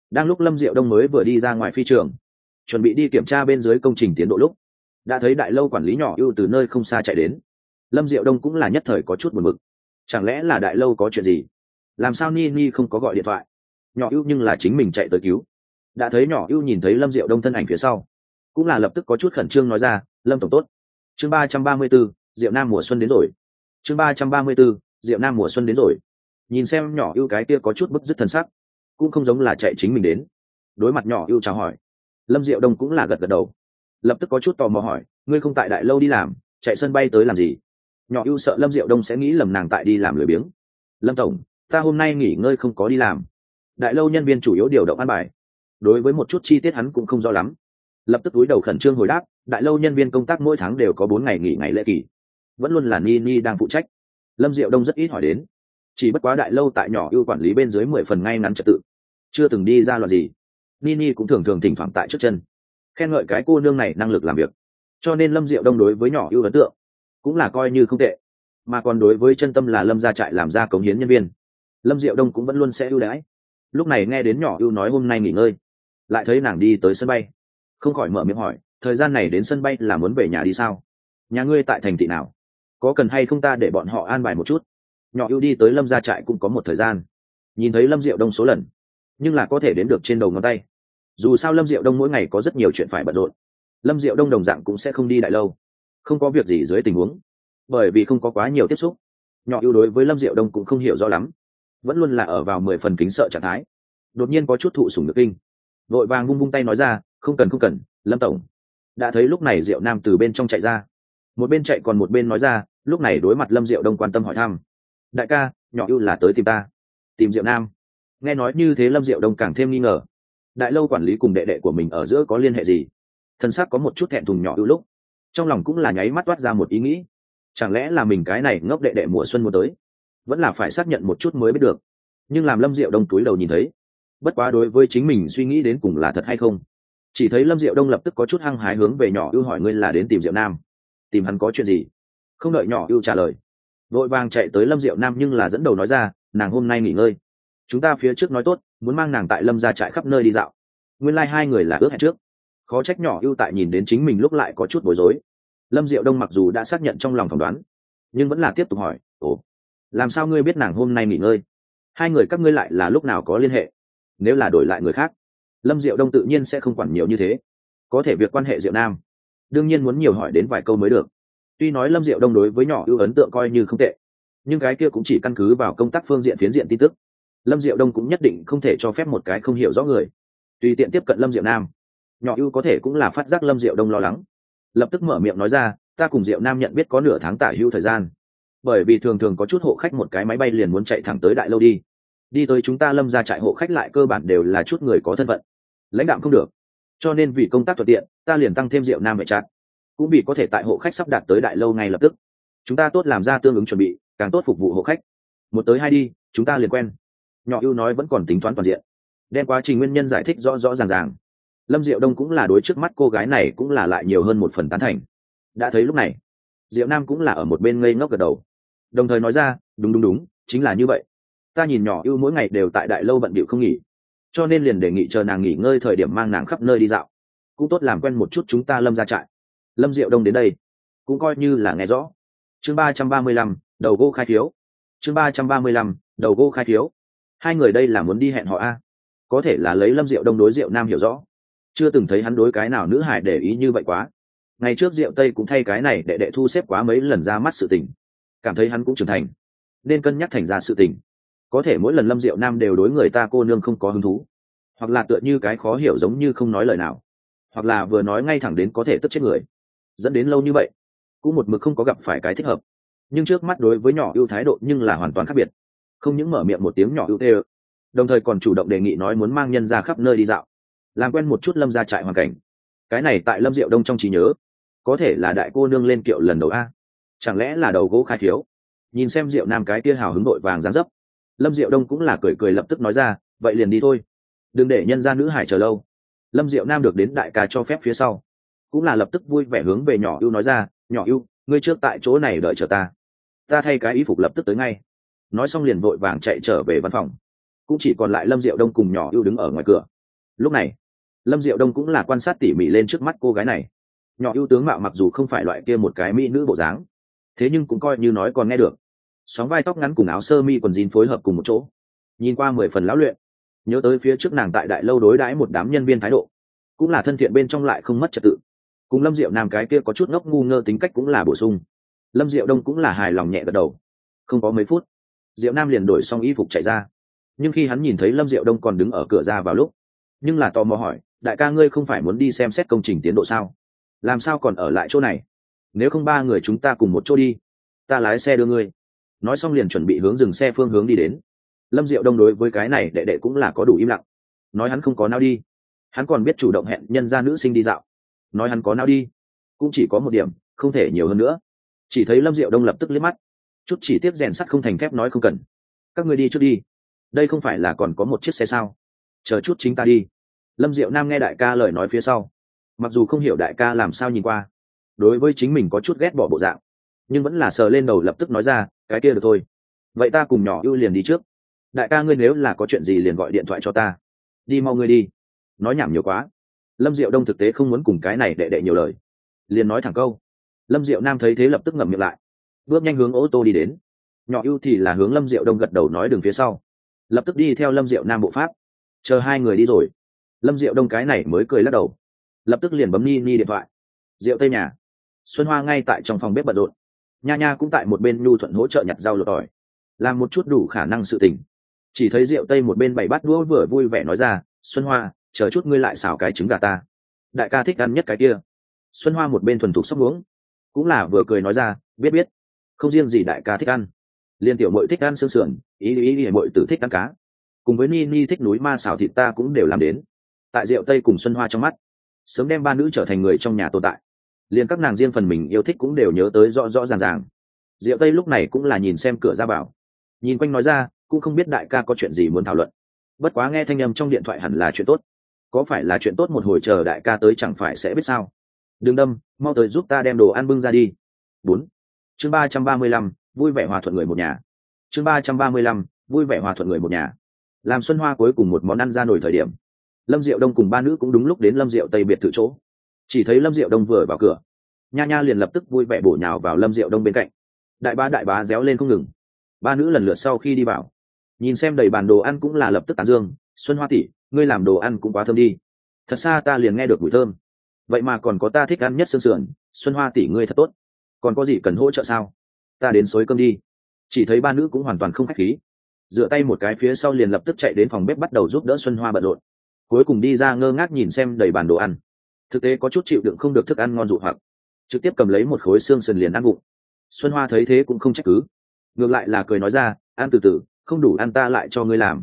Đang lúc Lâm Diệu Đông mới vừa đi ra ngoài phi trường, chuẩn bị đi kiểm tra bên dưới công trình tiến độ lúc, đã thấy đại lâu quản lý nhỏ ưu từ nơi không xa chạy đến. Lâm Diệu Đông cũng là nhất thời có chút buồn bực, chẳng lẽ là đại lâu có chuyện gì? Làm sao Ni không có gọi điện thoại? Nhỏ ưu nhưng là chính mình chạy tới cứu. Đã thấy nhỏ ưu nhìn thấy Lâm Diệu Đông thân ảnh phía sau, cũng là lập tức có chút khẩn trương nói ra, Lâm tổng tốt. Chương 334, Diệu Nam mùa xuân đến rồi. Chương 334, Diệu Nam mùa xuân đến rồi. Nhìn xem nhỏ ưu cái kia có chút bức dứt thân sắc, cũng không giống là chạy chính mình đến. Đối mặt nhỏ ưu chào hỏi, Lâm Diệu Đông cũng là gật gật đầu, lập tức có chút tò mò hỏi, ngươi không tại đại lâu đi làm, chạy sân bay tới làm gì? Nhỏ ưu sợ Lâm Diệu Đông sẽ nghĩ lầm nàng tại đi làm lười biếng. Lâm tổng, ta hôm nay nghỉ ngơi không có đi làm. Đại lâu nhân viên chủ yếu điều động an bài, đối với một chút chi tiết hắn cũng không rõ lắm. Lập tức cúi đầu khẩn trương hồi đáp, đại lâu nhân viên công tác mỗi tháng đều có 4 ngày nghỉ ngày lễ kỳ, vẫn luôn là Ni đang phụ trách. Lâm Diệu Đông rất ít hỏi đến, chỉ bất quá đại lâu tại nhỏ ưu quản lý bên dưới 10 phần ngay ngắn trật tự, chưa từng đi ra loạn gì. Ni cũng thường thường thỉnh thoảng tại trước chân khen ngợi cái cô nương này năng lực làm việc, cho nên Lâm Diệu Đông đối với nhỏ ưu ấn tượng cũng là coi như không tệ. Mà còn đối với chân tâm là Lâm gia trại làm ra cống hiến nhân viên, Lâm Diệu Đông cũng vẫn luôn sẽ ưu đãi. Lúc này nghe đến nhỏ ưu nói hôm nay nghỉ ngơi, lại thấy nàng đi tới sân bay, không khỏi mở miệng hỏi, thời gian này đến sân bay là muốn về nhà đi sao? Nhà ngươi tại thành thị nào? Có cần hay không ta để bọn họ an bài một chút? Nhỏ ưu đi tới Lâm gia trại cũng có một thời gian, nhìn thấy Lâm Diệu Đông số lần, nhưng là có thể đếm được trên đầu ngón tay. Dù sao Lâm Diệu Đông mỗi ngày có rất nhiều chuyện phải bận rộn, Lâm Diệu Đông đồng dạng cũng sẽ không đi đại lâu, không có việc gì dưới tình huống, bởi vì không có quá nhiều tiếp xúc. Nhỏ ưu đối với Lâm Diệu Đông cũng không hiểu rõ lắm, vẫn luôn là ở vào 10 phần kính sợ trạng thái. Đột nhiên có chút thụ sủng nhược kinh, vội vàng vung tay nói ra, không cần, Lâm tổng. Đã thấy lúc này Diệu Nam từ bên trong chạy ra, một bên chạy còn một bên nói ra, lúc này đối mặt Lâm Diệu Đông quan tâm hỏi thăm, đại ca, nhỏ ưu là tới tìm ta? Tìm Diệu Nam? Nghe nói như thế Lâm Diệu Đông càng thêm nghi ngờ, đại lâu quản lý cùng đệ đệ của mình ở giữa có liên hệ gì? Thân xác có một chút thẹn thùng nhỏ ưu lúc, trong lòng cũng là nháy mắt toát ra một ý nghĩ, chẳng lẽ là mình cái này ngốc đệ đệ mùa xuân muốn tới? Vẫn là phải xác nhận một chút mới biết được. Nhưng làm Lâm Diệu Đông túi đầu nhìn thấy, bất quá đối với chính mình suy nghĩ đến cùng là thật hay không, chỉ thấy Lâm Diệu Đông lập tức có chút hăng hái hướng về nhỏ ưu hỏi, ngươi là đến tìm Diệu Nam? Tìm hắn có chuyện gì? Không đợi nhỏ ưu trả lời, vội vàng chạy tới Lâm Diệu Nam nhưng là dẫn đầu nói ra, nàng hôm nay nghỉ ngơi, chúng ta phía trước nói tốt muốn mang nàng tại Lâm gia trại khắp nơi đi dạo, nguyên hai người là ước hẹn trước. Khó trách nhỏ ưu tại nhìn đến chính mình lúc lại có chút bối rối. Lâm Diệu Đông mặc dù đã xác nhận trong lòng phỏng đoán, nhưng vẫn là tiếp tục hỏi, ồ, làm sao ngươi biết nàng hôm nay nghỉ ngơi? Hai người các ngươi lại là lúc nào có liên hệ? Nếu là đổi lại người khác, Lâm Diệu Đông tự nhiên sẽ không quản nhiều như thế, có thể việc quan hệ Diệu Nam, đương nhiên muốn nhiều hỏi đến vài câu mới được. Tuy nói Lâm Diệu Đông đối với nhỏ ưu ấn tượng coi như không tệ, nhưng cái kia cũng chỉ căn cứ vào công tác phương diện phiến diện tin tức. Lâm Diệu Đông cũng nhất định không thể cho phép một cái không hiểu rõ người tùy tiện tiếp cận Lâm Diệu Nam. Nhỏ ưu có thể cũng là phát giác Lâm Diệu Đông lo lắng, lập tức mở miệng nói ra, ta cùng Diệu Nam nhận biết có nửa tháng tả hữu thời gian, bởi vì thường thường có chút hộ khách một cái máy bay liền muốn chạy thẳng tới đại lâu đi tới chúng ta Lâm gia trại hộ khách lại cơ bản đều là chút người có thân phận lãnh đạm không được, cho nên vì công tác thuận tiện ta liền tăng thêm Diệu Nam vệ trát, cũng vì có thể tại hộ khách sắp đạt tới đại lâu ngay lập tức, chúng ta tốt làm ra tương ứng chuẩn bị, càng tốt phục vụ hộ khách. Một tới hai đi chúng ta liền quen. Nhỏ ưu nói vẫn còn tính toán toàn diện, đem quá trình nguyên nhân giải thích rõ ràng. Lâm Diệu Đông cũng là đối trước mắt cô gái này cũng là lại nhiều hơn một phần tán thành. Đã thấy lúc này Diệu Nam cũng là ở một bên ngây ngốc gật đầu, đồng thời nói ra, đúng, chính là như vậy. Ta nhìn nhỏ ưu mỗi ngày đều tại đại lâu bận bịu không nghỉ, cho nên liền đề nghị chờ nàng nghỉ ngơi thời điểm mang nàng khắp nơi đi dạo, cũng tốt làm quen một chút chúng ta Lâm gia trại. Lâm Diệu Đông đến đây cũng coi như là nghe rõ. Chương 335, đầu gỗ khai thiếu. Chương 335, đầu gỗ khai thiếu. Hai người đây là muốn đi hẹn họ a? Có thể là lấy Lâm Diệu Đông đối Diệu Nam hiểu rõ, chưa từng thấy hắn đối cái nào nữ hải để ý như vậy quá. Ngày trước Diệu Tây cũng thay cái này đệ thu xếp quá mấy lần ra mắt sự tình, cảm thấy hắn cũng trưởng thành nên cân nhắc thành ra sự tình. Có thể mỗi lần Lâm Diệu Nam đều đối người ta cô nương không có hứng thú, hoặc là tựa như cái khó hiểu giống như không nói lời nào, hoặc là vừa nói ngay thẳng đến có thể tức chết người, dẫn đến lâu như vậy cũng một mực không có gặp phải cái thích hợp. Nhưng trước mắt đối với nhỏ ưu thái độ nhưng là hoàn toàn khác biệt, không những mở miệng một tiếng nhỏ ưu tê, đồng thời còn chủ động đề nghị nói muốn mang nhân ra khắp nơi đi dạo, làm quen một chút Lâm gia trại hoàn cảnh. Cái này tại Lâm Diệu Đông trong trí nhớ có thể là đại cô nương lên kiệu lần đầu a, chẳng lẽ là đầu gỗ khai thiếu? Nhìn xem Diệu Nam cái kia hào hứng đội vàng dáng dấp, Lâm Diệu Đông cũng là cười lập tức nói ra, vậy liền đi thôi, đừng để nhân gia nữ hải chờ lâu. Lâm Diệu Nam được đến đại ca cho phép phía sau, cũng là lập tức vui vẻ hướng về nhỏ ưu nói ra, nhỏ ưu, ngươi trước tại chỗ này đợi chờ ta thay cái y phục lập tức tới ngay. Nói xong liền vội vàng chạy trở về văn phòng, cũng chỉ còn lại Lâm Diệu Đông cùng nhỏ ưu đứng ở ngoài cửa. Lúc này Lâm Diệu Đông cũng là quan sát tỉ mỉ lên trước mắt cô gái này. Nhỏ ưu tướng mạo mặc dù không phải loại kia một cái mỹ nữ bộ dáng, thế nhưng cũng coi như nói còn nghe được. Sóng vai tóc ngắn cùng áo sơ mi quần jean phối hợp cùng một chỗ, nhìn qua 10 phần lão luyện. Nhớ tới phía trước nàng tại đại lâu đối đãi một đám nhân viên thái độ, cũng là thân thiện bên trong lại không mất trật tự. Cùng Lâm Diệu Nam cái kia có chút ngốc ngu ngơ tính cách cũng là bổ sung. Lâm Diệu Đông cũng là hài lòng nhẹ gật đầu. Không có mấy phút, Diệu Nam liền đổi xong y phục chạy ra. Nhưng khi hắn nhìn thấy Lâm Diệu Đông còn đứng ở cửa ra vào lúc, nhưng là tò mò hỏi, đại ca ngươi không phải muốn đi xem xét công trình tiến độ sao? Làm sao còn ở lại chỗ này? Nếu không ba người chúng ta cùng một chỗ đi, ta lái xe đưa ngươi. Nói xong liền chuẩn bị hướng dừng xe phương hướng đi đến. Lâm Diệu Đông đối với cái này đệ đệ cũng là có đủ im lặng. Nói hắn không có nào đi, hắn còn biết chủ động hẹn nhân gia nữ sinh đi dạo. Nói hắn có nào đi, cũng chỉ có một điểm, không thể nhiều hơn nữa. Chỉ thấy Lâm Diệu Đông lập tức liếc mắt, chút chỉ tiếc rèn sắt không thành thép nói không cần. Các ngươi đi trước đi, đây không phải là còn có một chiếc xe sao? Chờ chút chính ta đi. Lâm Diệu Nam nghe đại ca lời nói phía sau, mặc dù không hiểu đại ca làm sao nhìn qua, đối với chính mình có chút ghét bỏ bộ dạng, nhưng vẫn là sờ lên đầu lập tức nói ra, cái kia được thôi. Vậy ta cùng nhỏ ưu liền đi trước. Đại ca ngươi nếu là có chuyện gì liền gọi điện thoại cho ta. Đi mau ngươi đi. Nói nhảm nhiều quá. Lâm Diệu Đông thực tế không muốn cùng cái này đệ đệ nhiều lời, liền nói thẳng câu. Lâm Diệu Nam thấy thế lập tức ngậm miệng lại, bước nhanh hướng ô tô đi đến. Nhỏ ưu thì là hướng Lâm Diệu Đông gật đầu nói đường phía sau, lập tức đi theo Lâm Diệu Nam bộ pháp. Chờ hai người đi rồi, Lâm Diệu Đông cái này mới cười lắc đầu, lập tức liền bấm ni điện thoại. Diệu Tây nhà, Xuân Hoa ngay tại trong phòng bếp bận rộn, Nha Nha cũng tại một bên nhu thuận hỗ trợ nhặt rau lột tỏi, làm một chút đủ khả năng sự tình. Chỉ thấy Diệu Tây một bên bày bát đũa vừa vui vẻ nói ra, Xuân Hoa, chờ chút ngươi lại xào cái trứng gà ta, đại ca thích ăn nhất cái kia. Xuân Hoa một bên thuần thục sắp uống, cũng là vừa cười nói ra, biết, không riêng gì đại ca thích ăn, liên tiểu muội thích ăn xương sườn, ý muội tử thích ăn cá, cùng với Ni thích núi ma xào thịt ta cũng đều làm đến. Tại Diệu Tây cùng Xuân Hoa trong mắt, sớm đem ba nữ trở thành người trong nhà tồn tại, liền các nàng riêng phần mình yêu thích cũng đều nhớ tới rõ ràng. Diệu Tây lúc này cũng là nhìn xem cửa ra vào, nhìn quanh nói ra, cũng không biết đại ca có chuyện gì muốn thảo luận, bất quá nghe thanh âm trong điện thoại hẳn là chuyện tốt. Có phải là chuyện tốt một hồi chờ đại ca tới chẳng phải sẽ biết sao? Đừng đâm, mau tới giúp ta đem đồ ăn bưng ra đi. 4. Chương 335, vui vẻ hòa thuận người một nhà. Chương 335, vui vẻ hòa thuận người một nhà. Làm Xuân Hoa cuối cùng một món ăn ra nổi thời điểm, Lâm Diệu Đông cùng ba nữ cũng đúng lúc đến Lâm Diệu Tây biệt thự chỗ. Chỉ thấy Lâm Diệu Đông vừa vào cửa, Nha Nha liền lập tức vui vẻ bổ nhào vào Lâm Diệu Đông bên cạnh. Đại bá réo lên không ngừng. Ba nữ lần lượt sau khi đi vào, nhìn xem đầy bàn đồ ăn cũng là lập tức tán dương, Xuân Hoa tỷ, ngươi làm đồ ăn cũng quá thơm đi. Thật xa ta liền nghe được mùi thơm. Vậy mà còn có ta thích ăn nhất xương sườn, Xuân Hoa tỷ ngươi thật tốt. Còn có gì cần hỗ trợ sao? Ta đến xối cơm đi. Chỉ thấy ba nữ cũng hoàn toàn không khách khí, dựa tay một cái phía sau liền lập tức chạy đến phòng bếp bắt đầu giúp đỡ Xuân Hoa bận rộn. Cuối cùng đi ra ngơ ngác nhìn xem đầy bàn đồ ăn, thực tế có chút chịu đựng không được thức ăn ngon dụ hoặc, trực tiếp cầm lấy một khối xương sườn liền ăn bụng. Xuân Hoa thấy thế cũng không trách cứ, ngược lại là cười nói ra, ăn từ từ, không đủ ăn ta lại cho ngươi làm.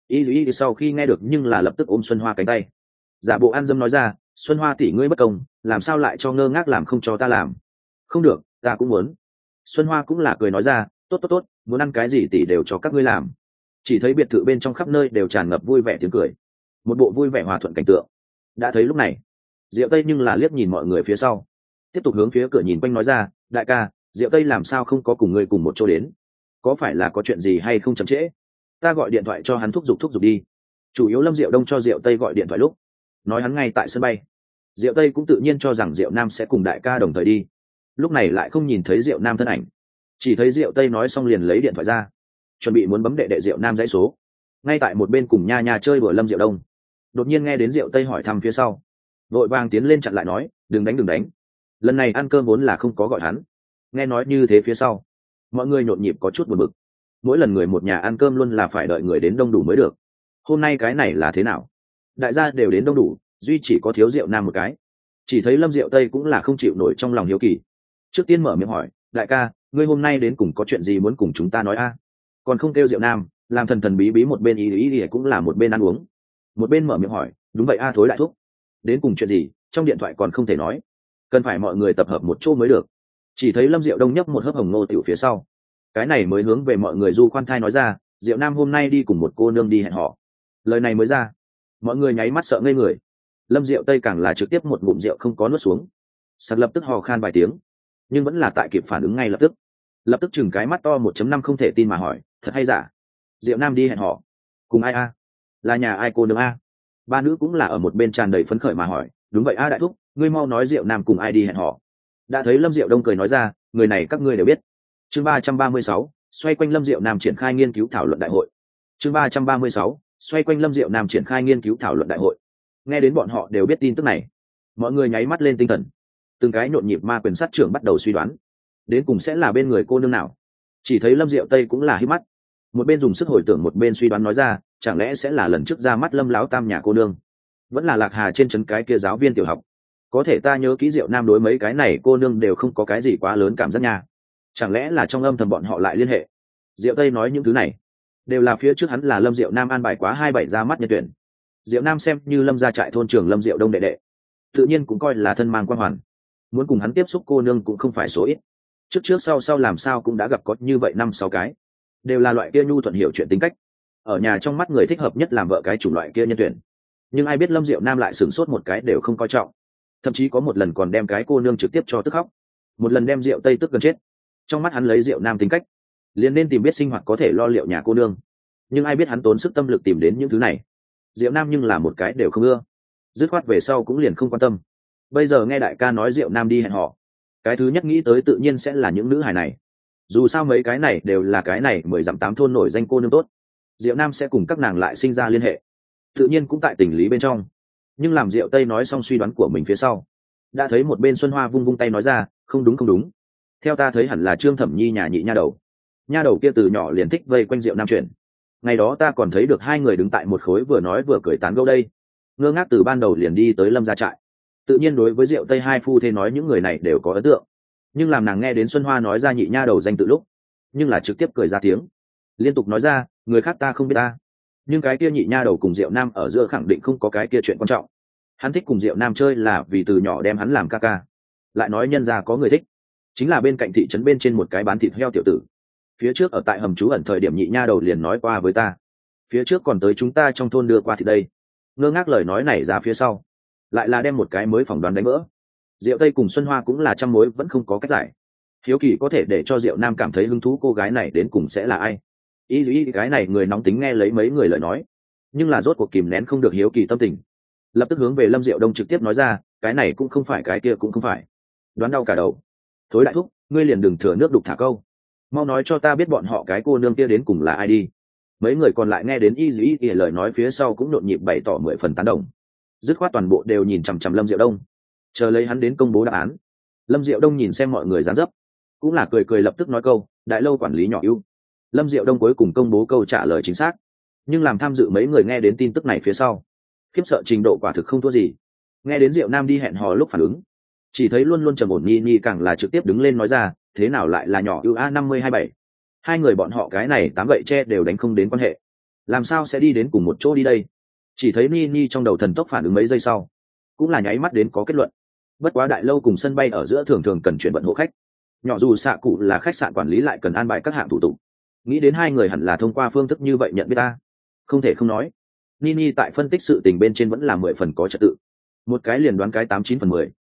Y sau khi nghe được nhưng là lập tức ôm Xuân Hoa cánh tay, giả bộ ăn dâm nói ra, Xuân Hoa tỷ ngươi bất công, làm sao lại cho ngơ ngác làm không cho ta làm? Không được, ta cũng muốn. Xuân Hoa cũng là cười nói ra, tốt, muốn ăn cái gì tỷ đều cho các ngươi làm. Chỉ thấy biệt thự bên trong khắp nơi đều tràn ngập vui vẻ tiếng cười, một bộ vui vẻ hòa thuận cảnh tượng. Đã thấy lúc này, Diệu Tây nhưng là liếc nhìn mọi người phía sau, tiếp tục hướng phía cửa nhìn quanh nói ra, đại ca, Diệu Tây làm sao không có cùng ngươi cùng một chỗ đến? Có phải là có chuyện gì hay không chậm trễ? Ta gọi điện thoại cho hắn thúc giục đi. Chủ yếu Lâm Diệu Đông cho Diệu Tây gọi điện thoại lúc, nói hắn ngay tại sân bay. Diệu Tây cũng tự nhiên cho rằng Diệu Nam sẽ cùng đại ca đồng thời đi. Lúc này lại không nhìn thấy Diệu Nam thân ảnh, chỉ thấy Diệu Tây nói xong liền lấy điện thoại ra, chuẩn bị muốn bấm đệ đệ Diệu Nam dãy số. Ngay tại một bên cùng Nha Nha chơi bừa Lâm Diệu Đông, đột nhiên nghe đến Diệu Tây hỏi thăm phía sau, vội vàng tiến lên chặn lại nói, đừng đánh. Lần này ăn cơm vốn là không có gọi hắn. Nghe nói như thế phía sau, mọi người nhộn nhịp có chút buồn bực. Mỗi lần người một nhà ăn cơm luôn là phải đợi người đến đông đủ mới được. Hôm nay cái này là thế nào? Đại gia đều đến đông đủ, duy chỉ có thiếu Diệu Nam một cái. Chỉ thấy Lâm Diệu Tây cũng là không chịu nổi trong lòng hiếu kỳ, trước tiên mở miệng hỏi, đại ca, ngươi hôm nay đến cùng có chuyện gì muốn cùng chúng ta nói a? Còn không kêu Diệu Nam, làm thần bí một bên ý cũng là một bên ăn uống, một bên mở miệng hỏi, đúng vậy a thối đại thúc, đến cùng chuyện gì, trong điện thoại còn không thể nói, cần phải mọi người tập hợp một chỗ mới được. Chỉ thấy Lâm Diệu Đông nhấp một hớp hồng ngô tiểu phía sau, cái này mới hướng về mọi người du khoan thai nói ra, Diệu Nam hôm nay đi cùng một cô nương đi hẹn hò. Lời này mới ra, mọi người nháy mắt sợ ngây người. Lâm Diệu Tây càng là trực tiếp một ngụm rượu không có nuốt xuống, sặc lập tức hò khan vài tiếng, nhưng vẫn là tại kịp phản ứng ngay lập tức chừng cái mắt to 1.5 không thể tin mà hỏi, thật hay giả? Diệu Nam đi hẹn hò cùng ai a? Là nhà ai cô nương a? Ba nữ cũng là ở một bên tràn đầy phấn khởi mà hỏi, đúng vậy a đại thúc, ngươi mau nói Diệu Nam cùng ai đi hẹn hò. Đã thấy Lâm Diệu Đông cười nói ra, người này các ngươi đều biết. Chương 336, xoay quanh Lâm Diệu Nam triển khai nghiên cứu thảo luận đại hội. Chương 336, xoay quanh Lâm Diệu Nam triển khai nghiên cứu thảo luận đại hội. Nghe đến bọn họ đều biết tin tức này, mọi người nháy mắt lên tinh thần, từng cái nhộn nhịp ma quyền sát trưởng bắt đầu suy đoán, đến cùng sẽ là bên người cô nương nào. Chỉ thấy Lâm Diệu Tây cũng là hít mắt, một bên dùng sức hồi tưởng một bên suy đoán nói ra, chẳng lẽ sẽ là lần trước ra mắt Lâm lão tam nhà cô nương, vẫn là Lạc Hà trên trấn cái kia giáo viên tiểu học. Có thể ta nhớ kỹ Diệu Nam đối mấy cái này cô nương đều không có cái gì quá lớn cảm giác nha, chẳng lẽ là trong âm thầm bọn họ lại liên hệ. Diệu Tây nói những thứ này đều là phía trước hắn là Lâm Diệu Nam an bài quá 27 ra mắt nhân tuyển. Diệu Nam xem như Lâm gia trại thôn trưởng Lâm Diệu Đông đệ đệ, tự nhiên cũng coi là thân mang quan hoàn, muốn cùng hắn tiếp xúc cô nương cũng không phải số ít. Trước sau làm sao cũng đã gặp có như vậy 5-6 cái, đều là loại kia nhu thuận hiểu chuyện tính cách, ở nhà trong mắt người thích hợp nhất làm vợ cái chủng loại kia nhân tuyển. Nhưng ai biết Lâm Diệu Nam lại sửng sốt một cái đều không coi trọng, thậm chí có một lần còn đem cái cô nương trực tiếp cho tức khóc, một lần đem Diệu Tây tức gần chết. Trong mắt hắn lấy Diệu Nam tính cách, liền nên tìm biết sinh hoạt có thể lo liệu nhà cô nương, nhưng ai biết hắn tốn sức tâm lực tìm đến những thứ này, Diệu Nam nhưng là một cái đều không ưa, dứt khoát về sau cũng liền không quan tâm. Bây giờ nghe đại ca nói Diệu Nam đi hẹn hò, cái thứ nhất nghĩ tới tự nhiên sẽ là những nữ hài này. Dù sao mấy cái này đều là cái này 10 dặm 8 thôn nổi danh cô nương tốt, Diệu Nam sẽ cùng các nàng lại sinh ra liên hệ, tự nhiên cũng tại tình lý bên trong. Nhưng làm Diệu Tây nói xong suy đoán của mình phía sau, đã thấy một bên Xuân Hoa vung tay nói ra, không đúng, theo ta thấy hẳn là Trương Thẩm Nhi nhà nhị nha đầu kia từ nhỏ liền thích vây quanh Diệu Nam chuyện. Ngày đó ta còn thấy được hai người đứng tại một khối vừa nói vừa cười tán gẫu đây. Ngơ ngác từ ban đầu liền đi tới Lâm gia trại, tự nhiên đối với Diệu Tây hai phu thê nói những người này đều có ấn tượng. Nhưng làm nàng nghe đến Xuân Hoa nói ra nhị nha đầu danh tự lúc, nhưng là trực tiếp cười ra tiếng, liên tục nói ra, người khác ta không biết ta, nhưng cái kia nhị nha đầu cùng Diệu Nam ở giữa khẳng định không có cái kia chuyện quan trọng. Hắn thích cùng Diệu Nam chơi là vì từ nhỏ đem hắn làm ca ca, lại nói nhân gia có người thích, chính là bên cạnh thị trấn bên trên một cái bán thịt heo tiểu tử. Phía trước ở tại hầm trú ẩn thời điểm nhị nha đầu liền nói qua với ta, phía trước còn tới chúng ta trong thôn đưa qua thì đây. Ngơ ngác lời nói này ra phía sau, lại là đem một cái mới phỏng đoán đánh vỡ. Diệu Tây cùng Xuân Hoa cũng là trăm mối vẫn không có cách giải, hiếu kỳ có thể để cho Diệu Nam cảm thấy hứng thú cô gái này đến cùng sẽ là ai. Ý cái này người nóng tính nghe lấy mấy người lời nói, nhưng là rốt cuộc kìm nén không được hiếu kỳ tâm tình, lập tức hướng về Lâm Diệu Đông trực tiếp nói ra, cái này cũng không phải cái kia cũng không phải, đoán đau cả đầu. Thối đại thúc, ngươi liền đừng thừa nước đục thả câu, mau nói cho ta biết bọn họ cái cô nương kia đến cùng là ai đi. Mấy người còn lại nghe đến ý lời nói phía sau cũng nhộn nhịp bày tỏ 10 phần tán đồng, dứt khoát toàn bộ đều nhìn chằm chằm Lâm Diệu Đông, chờ lấy hắn đến công bố đáp án. Lâm Diệu Đông nhìn xem mọi người dán dấp, cũng là cười lập tức nói câu, đại lâu quản lý nhỏ ưu. Lâm Diệu Đông cuối cùng công bố câu trả lời chính xác, nhưng làm tham dự mấy người nghe đến tin tức này phía sau, khiếp sợ trình độ quả thực không thua gì. Nghe đến Diệu Nam đi hẹn hò lúc phản ứng, chỉ thấy luôn trầm ổn Nhi càng là trực tiếp đứng lên nói ra, thế nào lại là nhỏ ưu A5027. Hai người bọn họ cái này 8 gậy tre đều đánh không đến quan hệ, làm sao sẽ đi đến cùng một chỗ đi đây. Chỉ thấy Nhi trong đầu thần tốc phản ứng mấy giây sau, cũng là nháy mắt đến có kết luận. Bất quá đại lâu cùng sân bay ở giữa thường cần chuyển vận hộ khách, nhỏ dù xạ cụ là khách sạn quản lý lại cần an bài các hạng thủ tục, nghĩ đến hai người hẳn là thông qua phương thức như vậy nhận biết ta. Không thể không nói, Nini tại phân tích sự tình bên trên vẫn là 10 phần có trật tự, một cái liền đoán cái 8-9 phần 10.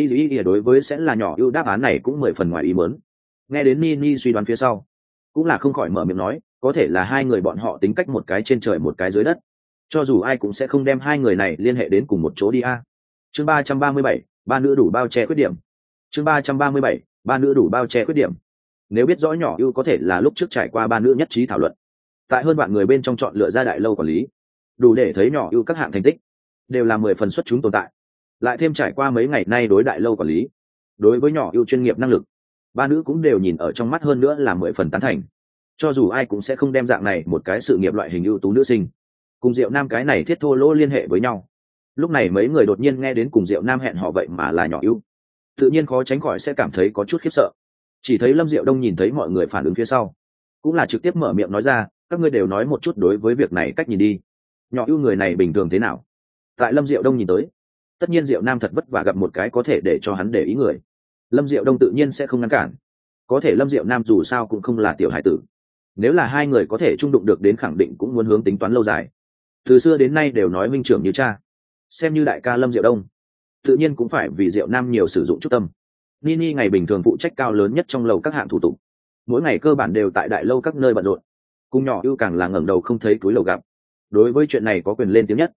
Ý đối với sẽ là nhỏ ưu đáp án này cũng 10 phần ngoài ý muốn. Nghe đến Nini suy đoán phía sau, cũng là không khỏi mở miệng nói, có thể là hai người bọn họ tính cách một cái trên trời một cái dưới đất, cho dù ai cũng sẽ không đem hai người này liên hệ đến cùng một chỗ đi a. Chương 337, ba nữ đủ bao che khuyết điểm. Chương 337, ba nữ đủ bao che khuyết điểm. Nếu biết rõ nhỏ ưu có thể là lúc trước trải qua ba nữ nhất trí thảo luận, tại hơn bạn người bên trong chọn lựa ra đại lâu quản lý, đủ để thấy nhỏ ưu các hạng thành tích đều là 10 phần xuất chúng tồn tại. Lại thêm trải qua mấy ngày nay đối đại lâu quản lý, đối với nhỏ ưu chuyên nghiệp năng lực, ba nữ cũng đều nhìn ở trong mắt, hơn nữa là 10 phần tán thành. Cho dù ai cũng sẽ không đem dạng này một cái sự nghiệp loại hình ưu tú nữ sinh cùng Diệu Nam cái này thiết thô lỗ liên hệ với nhau. Lúc này mấy người đột nhiên nghe đến cùng Diệu Nam hẹn họ vậy mà là nhỏ ưu, tự nhiên khó tránh khỏi sẽ cảm thấy có chút khiếp sợ. Chỉ thấy Lâm Diệu Đông nhìn thấy mọi người phản ứng phía sau, cũng là trực tiếp mở miệng nói ra, các ngươi đều nói một chút đối với việc này cách nhìn đi, nhỏ ưu người này bình thường thế nào. Tại Lâm Diệu Đông nhìn tới, tất nhiên Diệu Nam thật vất vả gặp một cái có thể để cho hắn để ý người, Lâm Diệu Đông tự nhiên sẽ không ngăn cản. Có thể Lâm Diệu Nam dù sao cũng không là tiểu hải tử, nếu là hai người có thể chung đụng được đến, khẳng định cũng muốn hướng tính toán lâu dài. Từ xưa đến nay đều nói huynh trưởng như cha, xem như đại ca Lâm Diệu Đông tự nhiên cũng phải vì Diệu Nam nhiều sử dụng chút tâm. Nini ngày bình thường phụ trách cao lớn nhất trong lầu các hạng thủ tục, mỗi ngày cơ bản đều tại đại lâu các nơi bận rộn, cùng nhỏ ưu càng là ngẩng đầu không thấy túi lầu gặp, đối với chuyện này có quyền lên tiếng nhất.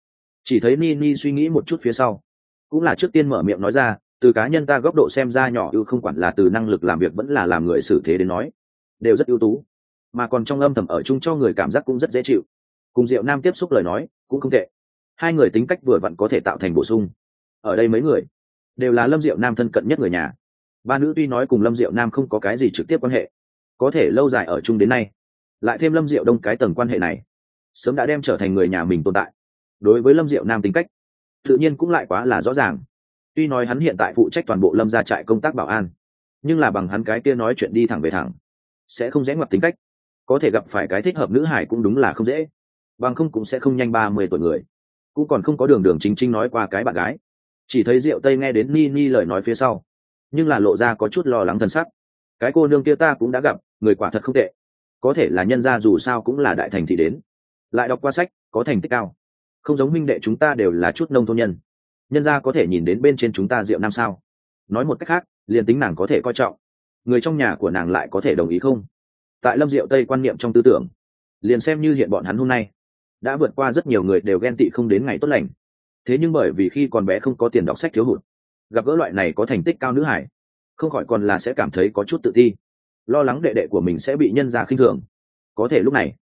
Chỉ thấy Nini suy nghĩ một chút phía sau, cũng là trước tiên mở miệng nói ra, từ cá nhân ta góc độ xem ra nhỏ ưu không quản là từ năng lực làm việc vẫn là làm người xử thế đến nói đều rất ưu tú, mà còn trong âm thầm ở chung cho người cảm giác cũng rất dễ chịu. Cùng Diệu Nam tiếp xúc lời nói cũng không tệ, hai người tính cách vừa vặn có thể tạo thành bổ sung. Ở đây mấy người đều là Lâm Diệu Nam thân cận nhất người nhà, ba nữ tuy nói cùng Lâm Diệu Nam không có cái gì trực tiếp quan hệ, có thể lâu dài ở chung đến nay, lại thêm Lâm Diệu Đông cái tầng quan hệ này sớm đã đem trở thành người nhà mình tồn tại. Đối với Lâm Diệu Nam tính cách tự nhiên cũng lại quá là rõ ràng. Tuy nói hắn hiện tại phụ trách toàn bộ Lâm gia trại công tác bảo an, nhưng là bằng hắn cái kia nói chuyện đi thẳng về thẳng, sẽ không rẽ ngoặt tính cách, có thể gặp phải cái thích hợp nữ hải cũng đúng là không dễ. Bằng không cũng sẽ không nhanh 30 tuổi người, cũng còn không có đường đường chính chính nói qua cái bạn gái. Chỉ thấy Diệu Tây nghe đến Nini lời nói phía sau, nhưng là lộ ra có chút lo lắng thân sắc. Cái cô nương kia ta cũng đã gặp, người quả thật không tệ, có thể là nhân gia dù sao cũng là đại thành thị đến, lại đọc qua sách, có thành tích cao, không giống huynh đệ chúng ta đều là chút nông thôn nhân gia có thể nhìn đến bên trên chúng ta Diệu Nam sao? Nói một cách khác, liền tính nàng có thể coi trọng, người trong nhà của nàng lại có thể đồng ý không? Tại Lâm Diệu Tây quan niệm trong tư tưởng, liền xem như hiện bọn hắn hôm nay đã vượt qua rất nhiều người đều ghen tị không đến ngày tốt lành. Thế nhưng bởi vì khi còn bé không có tiền đọc sách thiếu hụt, gặp gỡ loại này có thành tích cao nữ hải, không khỏi còn là sẽ cảm thấy có chút tự ti, lo lắng đệ đệ của mình sẽ bị nhân gia khinh thường. Có thể lúc này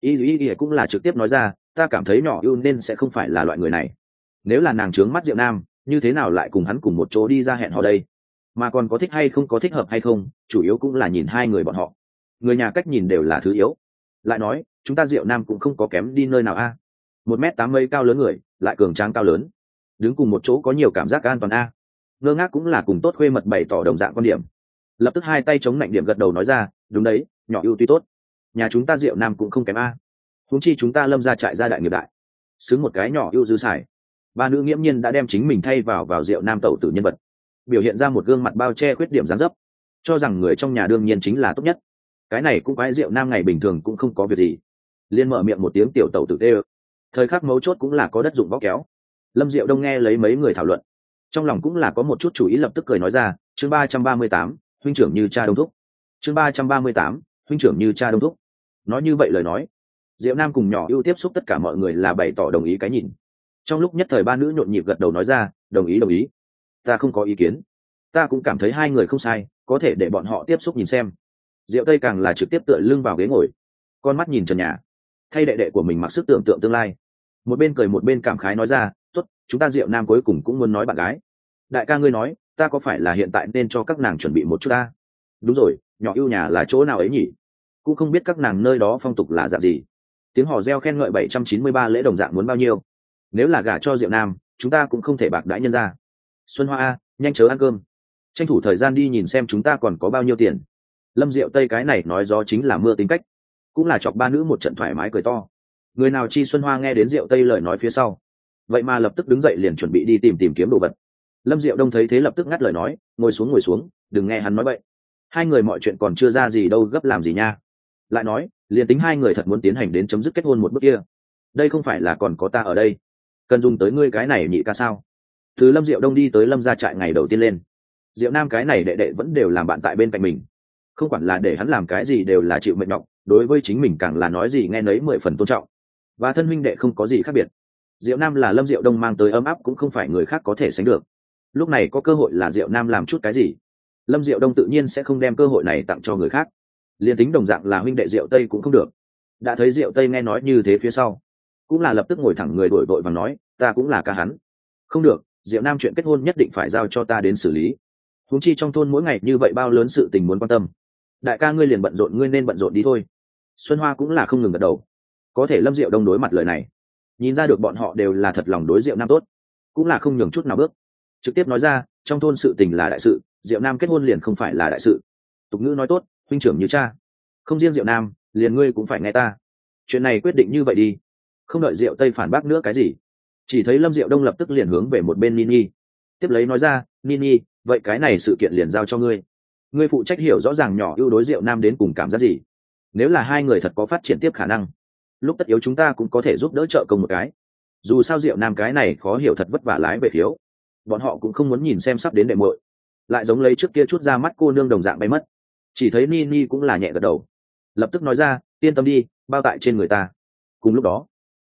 y cũng là trực tiếp nói ra, ta cảm thấy nhỏ ưu nên sẽ không phải là loại người này. Nếu là nàng trướng mắt Diệu Nam, như thế nào lại cùng hắn cùng một chỗ đi ra hẹn hò đây? Mà còn có thích hay không, có thích hợp hay không, chủ yếu cũng là nhìn hai người bọn họ. Người nhà cách nhìn đều là thứ yếu. Lại nói chúng ta Diệu Nam cũng không có kém đi nơi nào a. 1m8 mấy cao lớn người, lại cường tráng cao lớn, đứng cùng một chỗ có nhiều cảm giác an toàn a. Ngơ ngác cũng là cùng tốt khuê mật bày tỏ đồng dạng quan điểm. Lập tức hai tay chống nạnh điểm gật đầu nói ra, đúng đấy, nhỏ ưu tuy tốt, nhà chúng ta Diệu Nam cũng không kém a. Huống chi chúng ta Lâm gia trại gia đại nghiệp đại, xứng một cái nhỏ ưu dư xài. Ba nữ nghiễm nhiên đã đem chính mình thay vào Diệu Nam tẩu tử nhân vật, biểu hiện ra một gương mặt bao che khuyết điểm dáng dấp, cho rằng người trong nhà đương nhiên chính là tốt nhất. Cái này cũng quái Diệu Nam ngày bình thường cũng không có việc gì, liên mở miệng một tiếng tiểu tẩu tử tê. Thời khắc mấu chốt cũng là có đất dụng võ kéo. Lâm Diệu Đông nghe lấy mấy người thảo luận, trong lòng cũng là có một chút chủ ý, lập tức cười nói ra, chương 338, huynh trưởng như cha đông thúc. Chương 338, huynh trưởng như cha đông thúc. Nói như vậy lời nói, Diệu Nam cùng nhỏ ưu tiếp xúc tất cả mọi người là bày tỏ đồng ý cái nhìn. Trong lúc nhất thời ba nữ nhộn nhịp gật đầu nói ra, đồng ý, ta không có ý kiến, ta cũng cảm thấy hai người không sai, có thể để bọn họ tiếp xúc nhìn xem. Diệu Tây càng là trực tiếp tựa lưng vào ghế ngồi, con mắt nhìn trần nhà, thay đệ đệ của mình mặc sức tưởng tượng tương lai, một bên cười một bên cảm khái nói ra, tốt, chúng ta Diệu Nam cuối cùng cũng muốn nói bạn gái. Đại ca ngươi nói, ta có phải là hiện tại nên cho các nàng chuẩn bị một chút ta? Đúng rồi, nhỏ ưu nhà là chỗ nào ấy nhỉ? Cũng không biết các nàng nơi đó phong tục là dạng gì. Tiếng hò reo khen ngợi 793 lễ đồng dạng muốn bao nhiêu? Nếu là gả cho Diệu Nam, chúng ta cũng không thể bạc đãi nhân ra. Xuân Hoa a, nhanh chớ ăn cơm, tranh thủ thời gian đi nhìn xem chúng ta còn có bao nhiêu tiền. Lâm Diệu Tây cái này nói gió chính là mưa tính cách, cũng là chọc ba nữ một trận thoải mái cười to. Người nào chi Xuân Hoa nghe đến Diệu Tây lời nói phía sau, vậy mà lập tức đứng dậy liền chuẩn bị đi tìm kiếm đồ vật. Lâm Diệu Đông thấy thế lập tức ngắt lời nói, ngồi xuống, đừng nghe hắn nói vậy. Hai người mọi chuyện còn chưa ra gì đâu, gấp làm gì nha. Lại nói, liền tính hai người thật muốn tiến hành đến chấm dứt kết hôn một bước kia, đây không phải là còn có ta ở đây, cần dùng tới ngươi cái này nhị ca sao? Từ Lâm Diệu Đông đi tới Lâm gia trại ngày đầu tiên lên, Diệu Nam cái này đệ đệ vẫn đều làm bạn tại bên cạnh mình, không quản là để hắn làm cái gì đều là chịu mệnh nhọc, đối với chính mình càng là nói gì nghe nấy 10 phần tôn trọng, và thân huynh đệ không có gì khác biệt. Diệu Nam là Lâm Diệu Đông mang tới ấm áp cũng không phải người khác có thể sánh được. Lúc này có cơ hội là Diệu Nam làm chút cái gì, Lâm Diệu Đông tự nhiên sẽ không đem cơ hội này tặng cho người khác, liền tính đồng dạng là huynh đệ Diệu Tây cũng không được. Đã thấy Diệu Tây nghe nói như thế phía sau, cũng là lập tức ngồi thẳng người, đổi vội và nói, ta cũng là ca hắn. Không được, Diệu Nam chuyện kết hôn nhất định phải giao cho ta đến xử lý. Huống chi trong thôn mỗi ngày như vậy bao lớn sự tình muốn quan tâm, đại ca ngươi liền bận rộn, ngươi nên bận rộn đi thôi. Xuân Hoa cũng là không ngừng gật đầu. Có thể Lâm Diệu Đông đối mặt lời này, nhìn ra được bọn họ đều là thật lòng đối Diệu Nam tốt, cũng là không nhường chút nào bước, trực tiếp nói ra, trong thôn sự tình là đại sự, Diệu Nam kết hôn liền không phải là đại sự. Tục ngữ nói tốt, huynh trưởng như cha, không riêng Diệu Nam, liền ngươi cũng phải nghe ta. Chuyện này quyết định như vậy đi. Không đợi Diệu Tây phản bác nữa cái gì, chỉ thấy Lâm Diệu Đông lập tức liền hướng về một bên Nini, tiếp lấy nói ra, Nini, vậy cái này sự kiện liền giao cho ngươi, ngươi phụ trách hiểu rõ ràng nhỏ ưu đối Diệu Nam đến cùng cảm giác gì. Nếu là hai người thật có phát triển tiếp khả năng, lúc tất yếu chúng ta cũng có thể giúp đỡ trợ công một cái. Dù sao Diệu Nam cái này khó hiểu thật vất vả lái về thiếu, bọn họ cũng không muốn nhìn xem sắp đến đệ muội lại giống lấy trước kia chút ra mắt cô nương đồng dạng bay mất. Chỉ thấy Nini cũng là nhẹ gật đầu, lập tức nói ra, yên tâm đi, bao tại trên người ta. Cùng lúc đó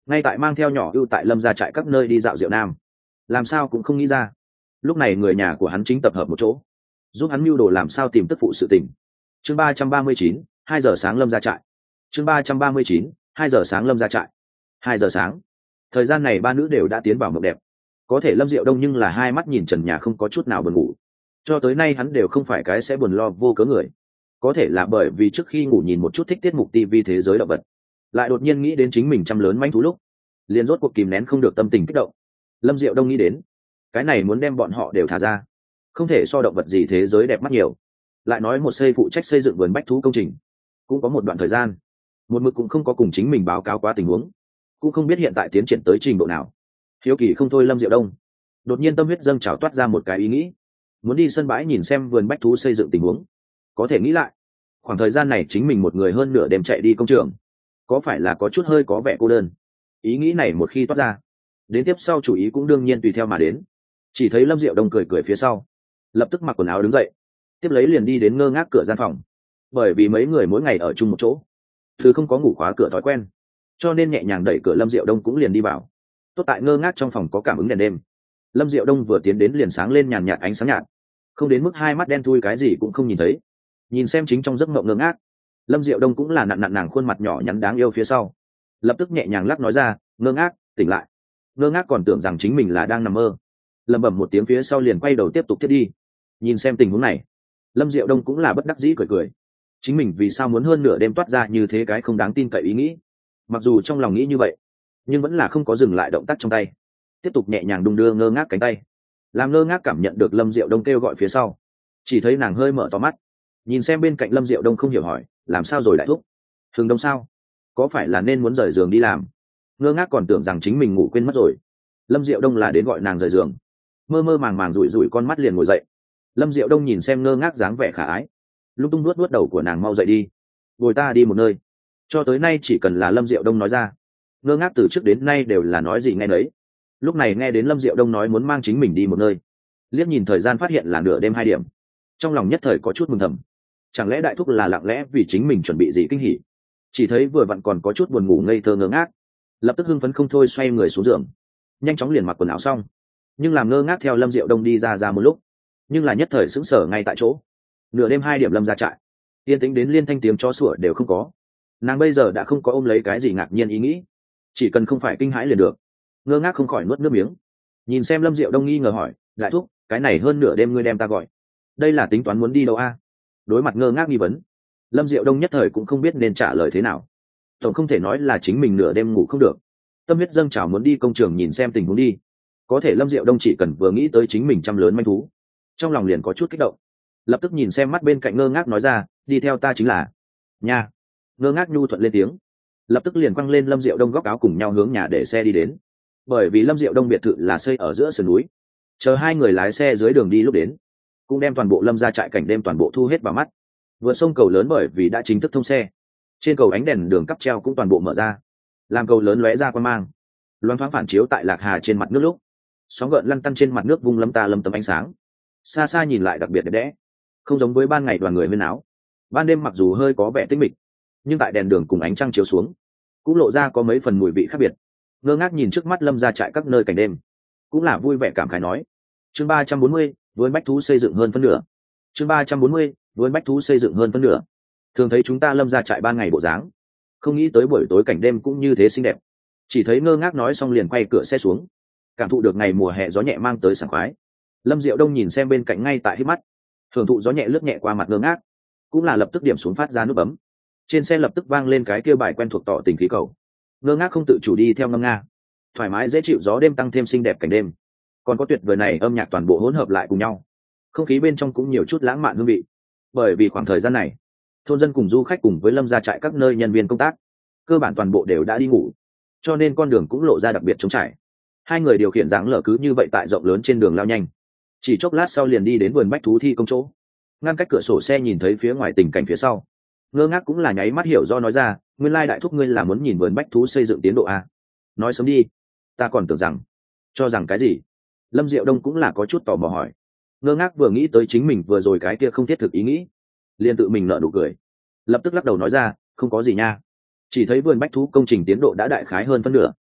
ngay tại mang theo nhỏ ưu tại lâm gia trại các nơi đi dạo Diệu Nam, làm sao cũng không nghĩ ra lúc này người nhà của hắn chính tập hợp một chỗ giúp hắn mưu đồ làm sao tìm tức phụ sự tình. Chương 339, 2 giờ sáng lâm gia trại. Chương 339, 2 giờ sáng lâm gia trại. 2 giờ sáng, thời gian này ba nữ đều đã tiến vào mộng đẹp. Có thể Lâm Diệu Đông nhưng là hai mắt nhìn trần nhà không có chút nào buồn ngủ. Cho tới nay hắn đều không phải cái sẽ buồn lo vô cớ người. Có thể là bởi vì trước khi ngủ nhìn một chút thích tiết mục TV thế giới động vật, lại đột nhiên nghĩ đến chính mình chăm lớn manh thú lúc, liền rốt cuộc kìm nén không được tâm tình kích động. Lâm Diệu Đông nghĩ đến, cái này muốn đem bọn họ đều thả ra, không thể so động vật gì thế giới đẹp mắt nhiều. Lại nói một xây phụ trách xây dựng vườn bách thú công trình, cũng có một đoạn thời gian, một mực cũng không có cùng chính mình báo cáo quá tình huống, cũng không biết hiện tại tiến triển tới trình độ nào. Hiếu kỳ không thôi Lâm Diệu Đông đột nhiên tâm huyết dâng trào toát ra một cái ý nghĩ, muốn đi sân bãi nhìn xem vườn bách thú xây dựng tình huống. Có thể nghĩ lại, khoảng thời gian này chính mình một người hơn nửa đêm chạy đi công trường, có phải là có chút hơi có vẻ cô đơn. Ý nghĩ này một khi toát ra, đến tiếp sau chủ ý cũng đương nhiên tùy theo mà đến. Chỉ thấy Lâm Diệu Đông cười cười phía sau, lập tức mặc quần áo đứng dậy, tiếp lấy liền đi đến ngơ ngác cửa gian phòng. Bởi vì mấy người mỗi ngày ở chung một chỗ, thứ không có ngủ khóa cửa thói quen, cho nên nhẹ nhàng đẩy cửa Lâm Diệu Đông cũng liền đi vào. Tốt tại ngơ ngác trong phòng có cảm ứng đèn đêm, Lâm Diệu Đông vừa tiến đến liền sáng lên nhàn nhạt ánh sáng nhạt, không đến mức hai mắt đen thui cái gì cũng không nhìn thấy. Nhìn xem chính trong giấc mộng ngơ ngác, Lâm Diệu Đông cũng là nặn nặn nàng khuôn mặt nhỏ nhắn đáng yêu phía sau, lập tức nhẹ nhàng lắc nói ra, ngơ ngác tỉnh lại. Ngơ ngác còn tưởng rằng chính mình là đang nằm mơ, lẩm bẩm một tiếng phía sau liền quay đầu tiếp tục thiết đi. Nhìn xem tình huống này, Lâm Diệu Đông cũng là bất đắc dĩ cười cười, chính mình vì sao muốn hơn nửa đêm toát ra như thế cái không đáng tin cậy ý nghĩ. Mặc dù trong lòng nghĩ như vậy, nhưng vẫn là không có dừng lại động tác trong tay, tiếp tục nhẹ nhàng đung đưa ngơ ngác cánh tay. Làm ngơ ngác cảm nhận được Lâm Diệu Đông kêu gọi phía sau, chỉ thấy nàng hơi mở to mắt, nhìn xem bên cạnh Lâm Diệu Đông không hiểu hỏi, làm sao rồi đại thúc? Hừng đông sao? Có phải là nên muốn rời giường đi làm? Ngơ ngác còn tưởng rằng chính mình ngủ quên mất rồi. Lâm Diệu Đông là đến gọi nàng rời giường, mơ mơ màng màng rủi rủi con mắt liền ngồi dậy. Lâm Diệu Đông nhìn xem ngơ ngác dáng vẻ khả ái, lung tung nuốt đầu của nàng, mau dậy đi, ngồi ta đi một nơi. Cho tới nay chỉ cần là Lâm Diệu Đông nói ra, ngơ ngác từ trước đến nay đều là nói gì nghe nấy. Lúc này nghe đến Lâm Diệu Đông nói muốn mang chính mình đi một nơi, liếc nhìn thời gian phát hiện là nửa đêm 2 điểm, trong lòng nhất thời có chút mừng thầm. Chẳng lẽ đại thúc là lặng lẽ vì chính mình chuẩn bị gì kinh hỉ? Chỉ thấy vừa vặn còn có chút buồn ngủ ngây thơ ngơ ngác, lập tức hưng phấn không thôi xoay người xuống giường, nhanh chóng liền mặc quần áo xong. Nhưng làm ngơ ngác theo Lâm Diệu Đông đi ra một lúc, nhưng là nhất thời sững sờ ngay tại chỗ. Nửa đêm 2 điểm Lâm ra trại, yên tĩnh đến liên thanh tiếng chó sủa đều không có. Nàng bây giờ đã không có ôm lấy cái gì ngạc nhiên ý nghĩ, chỉ cần không phải kinh hãi liền được. Ngơ ngác không khỏi nuốt nước miếng, nhìn xem Lâm Diệu Đông nghi ngờ hỏi, đại thúc, cái này hơn nửa đêm ngươi đem ta gọi, đây là tính toán muốn đi đâu a? Đối mặt ngơ ngác nghi vấn, Lâm Diệu Đông nhất thời cũng không biết nên trả lời thế nào. Tổng không thể nói là chính mình nửa đêm ngủ không được, tâm huyết dâng trào muốn đi công trường nhìn xem tình huống đi. Có thể Lâm Diệu Đông chỉ cần vừa nghĩ tới chính mình chăm lớn manh thú, trong lòng liền có chút kích động, lập tức nhìn xem mắt bên cạnh ngơ ngác nói ra, đi theo ta chính là nhà. Ngơ ngác nhu thuận lên tiếng, lập tức liền quăng lên Lâm Diệu Đông góc áo cùng nhau hướng nhà để xe đi đến. Bởi vì Lâm Diệu Đông biệt thự là xây ở giữa sườn núi, chờ hai người lái xe dưới đường đi lúc đến, cũng đem toàn bộ Lâm ra trại cảnh đêm toàn bộ thu hết vào mắt. Vượt sông cầu lớn bởi vì đã chính thức thông xe, trên cầu ánh đèn đường cắp treo cũng toàn bộ mở ra, làm cầu lớn lóe ra quan mang, loáng thoáng phản chiếu tại lạc hà trên mặt nước lúc, sóng gợn lăn tăn trên mặt nước vung lấm ta lấm tấm ánh sáng, xa xa nhìn lại đặc biệt đẹp đẽ, không giống với ban ngày đoàn người huyên áo. Ban đêm mặc dù hơi có vẻ tĩnh mịch, nhưng tại đèn đường cùng ánh trăng chiếu xuống, cũng lộ ra có mấy phần mùi vị khác biệt. Ngơ ngác nhìn trước mắt Lâm ra trại các nơi cảnh đêm, cũng là vui vẻ cảm khái nói, chương 340, vườn bách thú xây dựng hơn phân nửa. Chương 340, vườn bách thú xây dựng hơn phân nửa. Thường thấy chúng ta Lâm ra trại ban ngày bộ dáng, không nghĩ tới buổi tối cảnh đêm cũng như thế xinh đẹp. Chỉ thấy ngơ ngác nói xong liền quay cửa xe xuống, cảm thụ được ngày mùa hè gió nhẹ mang tới sảng khoái. Lâm Diệu Đông nhìn xem bên cạnh ngay tại hít mắt, hưởng thụ gió nhẹ lướt nhẹ qua mặt ngơ ngác, cũng là lập tức điểm xuống phát ra nút bấm. Trên xe lập tức vang lên cái kêu bài quen thuộc tỏ tình khí cầu. Ngơ ngác không tự chủ đi theo ngâm nga, thoải mái dễ chịu gió đêm tăng thêm xinh đẹp cảnh đêm, còn có tuyệt vời này âm nhạc toàn bộ hỗn hợp lại cùng nhau, không khí bên trong cũng nhiều chút lãng mạn hương vị. Bởi vì khoảng thời gian này, thôn dân cùng du khách cùng với Lâm ra trại các nơi nhân viên công tác cơ bản toàn bộ đều đã đi ngủ, cho nên con đường cũng lộ ra đặc biệt trống trải. Hai người điều khiển dáng lở cứ như vậy tại rộng lớn trên đường lao nhanh, chỉ chốc lát sau liền đi đến vườn bách thú thi công chỗ. Ngăn cách cửa sổ xe nhìn thấy phía ngoài tình cảnh phía sau, ngơ ngác cũng là nháy mắt hiểu do nói ra, nguyên lai đại thúc ngươi là muốn nhìn vườn bách thú xây dựng tiến độ a? Nói sớm đi, ta còn tưởng rằng cho rằng cái gì. Lâm Diệu Đông cũng là có chút tò mò hỏi. Ngơ ngác vừa nghĩ tới chính mình vừa rồi cái kia không thiết thực ý nghĩ, liền tự mình nở nụ cười, lập tức lắc đầu nói ra, không có gì nha, chỉ thấy vườn bách thú công trình tiến độ đã đại khái hơn phân nửa,